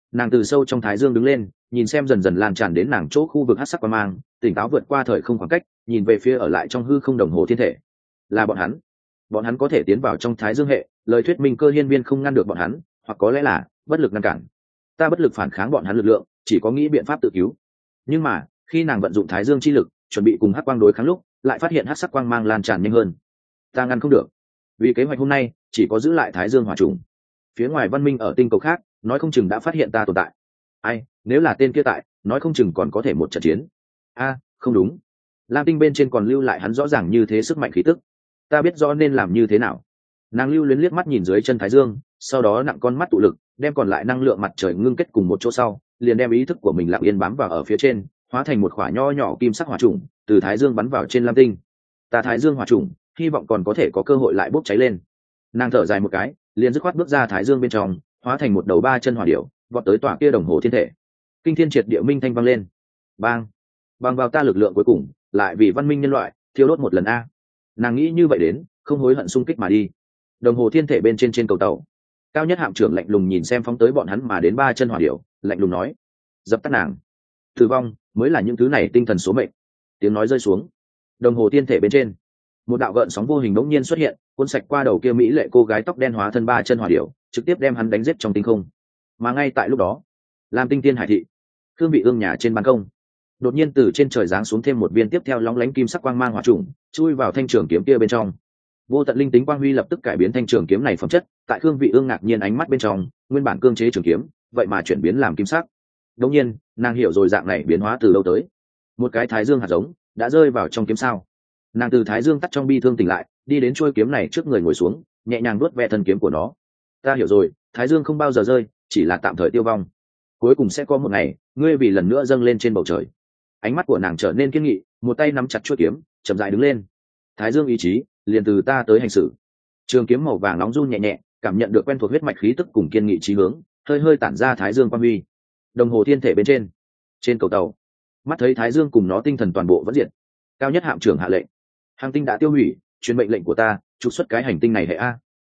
Nàng từ sâu trong thái dương đứng lên, nhìn xem dần dần lan tràn đến nàng chỗ khu vực hắc sắc quang mang, tỉnh táo vượt qua thời không khoảng cách, nhìn về phía ở lại trong hư không đồng hồ thiên thể. Là bọn hắn. Bọn hắn có thể tiến vào trong thái dương hệ, lời thuyết minh cơ hiên viên không ngăn được bọn hắn, hoặc có lẽ là bất lực ngăn cản. Ta bất lực phản kháng bọn hắn lực lượng, chỉ có nghĩ biện pháp tự cứu. Nhưng mà khi nàng vận dụng thái dương chi lực, chuẩn bị cùng hắc quang đối kháng lúc, lại phát hiện hắc sắc quang mang lan tràn nhanh hơn. Ta ngăn không được, vì kế hoạch hôm nay chỉ có giữ lại thái dương hỏa trùng. Phía ngoài văn minh ở tinh cầu khác, nói không chừng đã phát hiện ta tồn tại. Ai, nếu là tên kia tại, nói không chừng còn có thể một trận chiến. A, không đúng, lam tinh bên trên còn lưu lại hắn rõ ràng như thế sức mạnh khí tức. Ta biết rõ nên làm như thế nào. Nàng lưu luyến liếc mắt nhìn dưới chân thái dương, sau đó nặng con mắt tụ lực, đem còn lại năng lượng mặt trời ngưng kết cùng một chỗ sau, liền đem ý thức của mình lặng yên bám vào ở phía trên, hóa thành một khỏa nho nhỏ kim sắc hỏa trùng, từ thái dương bắn vào trên lam tinh. Ta thái dương hỏa trùng, hy vọng còn có thể có cơ hội lại bốc cháy lên. Nàng thở dài một cái, liền dứt khoát bước ra thái dương bên trong, hóa thành một đầu ba chân hỏa điểu, vọt tới tòa kia đồng hồ thiên thể. Kinh thiên triệt địa minh thanh vang lên. Bang! Bằng vào ta lực lượng cuối cùng, lại vì văn minh nhân loại thiêu đốt một lần a. Nàng nghĩ như vậy đến, không hối hận xung kích mà đi. Đồng hồ thiên thể bên trên trên cầu tàu, cao nhất hạm trưởng lạnh lùng nhìn xem phóng tới bọn hắn mà đến ba chân hỏa điểu, lạnh lùng nói: dập tắt nàng. Tử vong mới là những thứ này tinh thần số mệnh. Tiếng nói rơi xuống, đồng hồ thiên thể bên trên, một đạo gợn sóng vô hình đống nhiên xuất hiện, cuốn sạch qua đầu kia mỹ lệ cô gái tóc đen hóa thân ba chân hỏa điểu, trực tiếp đem hắn đánh giết trong tinh không. Mà ngay tại lúc đó, làm tinh tiên hải thị, Khương Vị Ương nhà trên ban công, đột nhiên từ trên trời giáng xuống thêm một viên tiếp theo lóng lánh kim sắc quang mang hỏa trùng, chui vào thanh trường kiếm kia bên trong. Vô tận linh tính quang huy lập tức cải biến thanh trường kiếm này phẩm chất, tại Khương Vị Ương ngạc nhiên ánh mắt bên trong, nguyên bản cương chế trường kiếm, vậy mà chuyển biến làm kim sắc. Đương nhiên, nàng hiểu rồi dạng này biến hóa từ lâu tới. Một cái thái dương hạt giống đã rơi vào trong kiếm sao. Nàng từ thái dương tắt trong bi thương tỉnh lại, đi đến chuôi kiếm này trước người ngồi xuống, nhẹ nhàng vuốt ve thân kiếm của nó. Ta hiểu rồi, thái dương không bao giờ rơi, chỉ là tạm thời tiêu vong. Cuối cùng sẽ có một ngày, ngươi vì lần nữa dâng lên trên bầu trời. Ánh mắt của nàng trở nên kiên nghị, một tay nắm chặt chuôi kiếm, chậm rãi đứng lên. Thái dương ý chí, liền từ ta tới hành xử. Trường kiếm màu vàng nóng run nhẹ nhẹ, cảm nhận được quen thuộc huyết mạch khí tức cùng kiên nghị chí hướng, hơi hơi tản ra thái dương quang huy. Đồng hồ thiên thể bên trên, trên cầu tàu, mắt thấy thái dương cùng nó tinh thần toàn bộ vẫn diệt, cao nhất hạm trưởng hạ lệnh: hành tinh đã tiêu hủy, truyền mệnh lệnh của ta, trục xuất cái hành tinh này hệ a.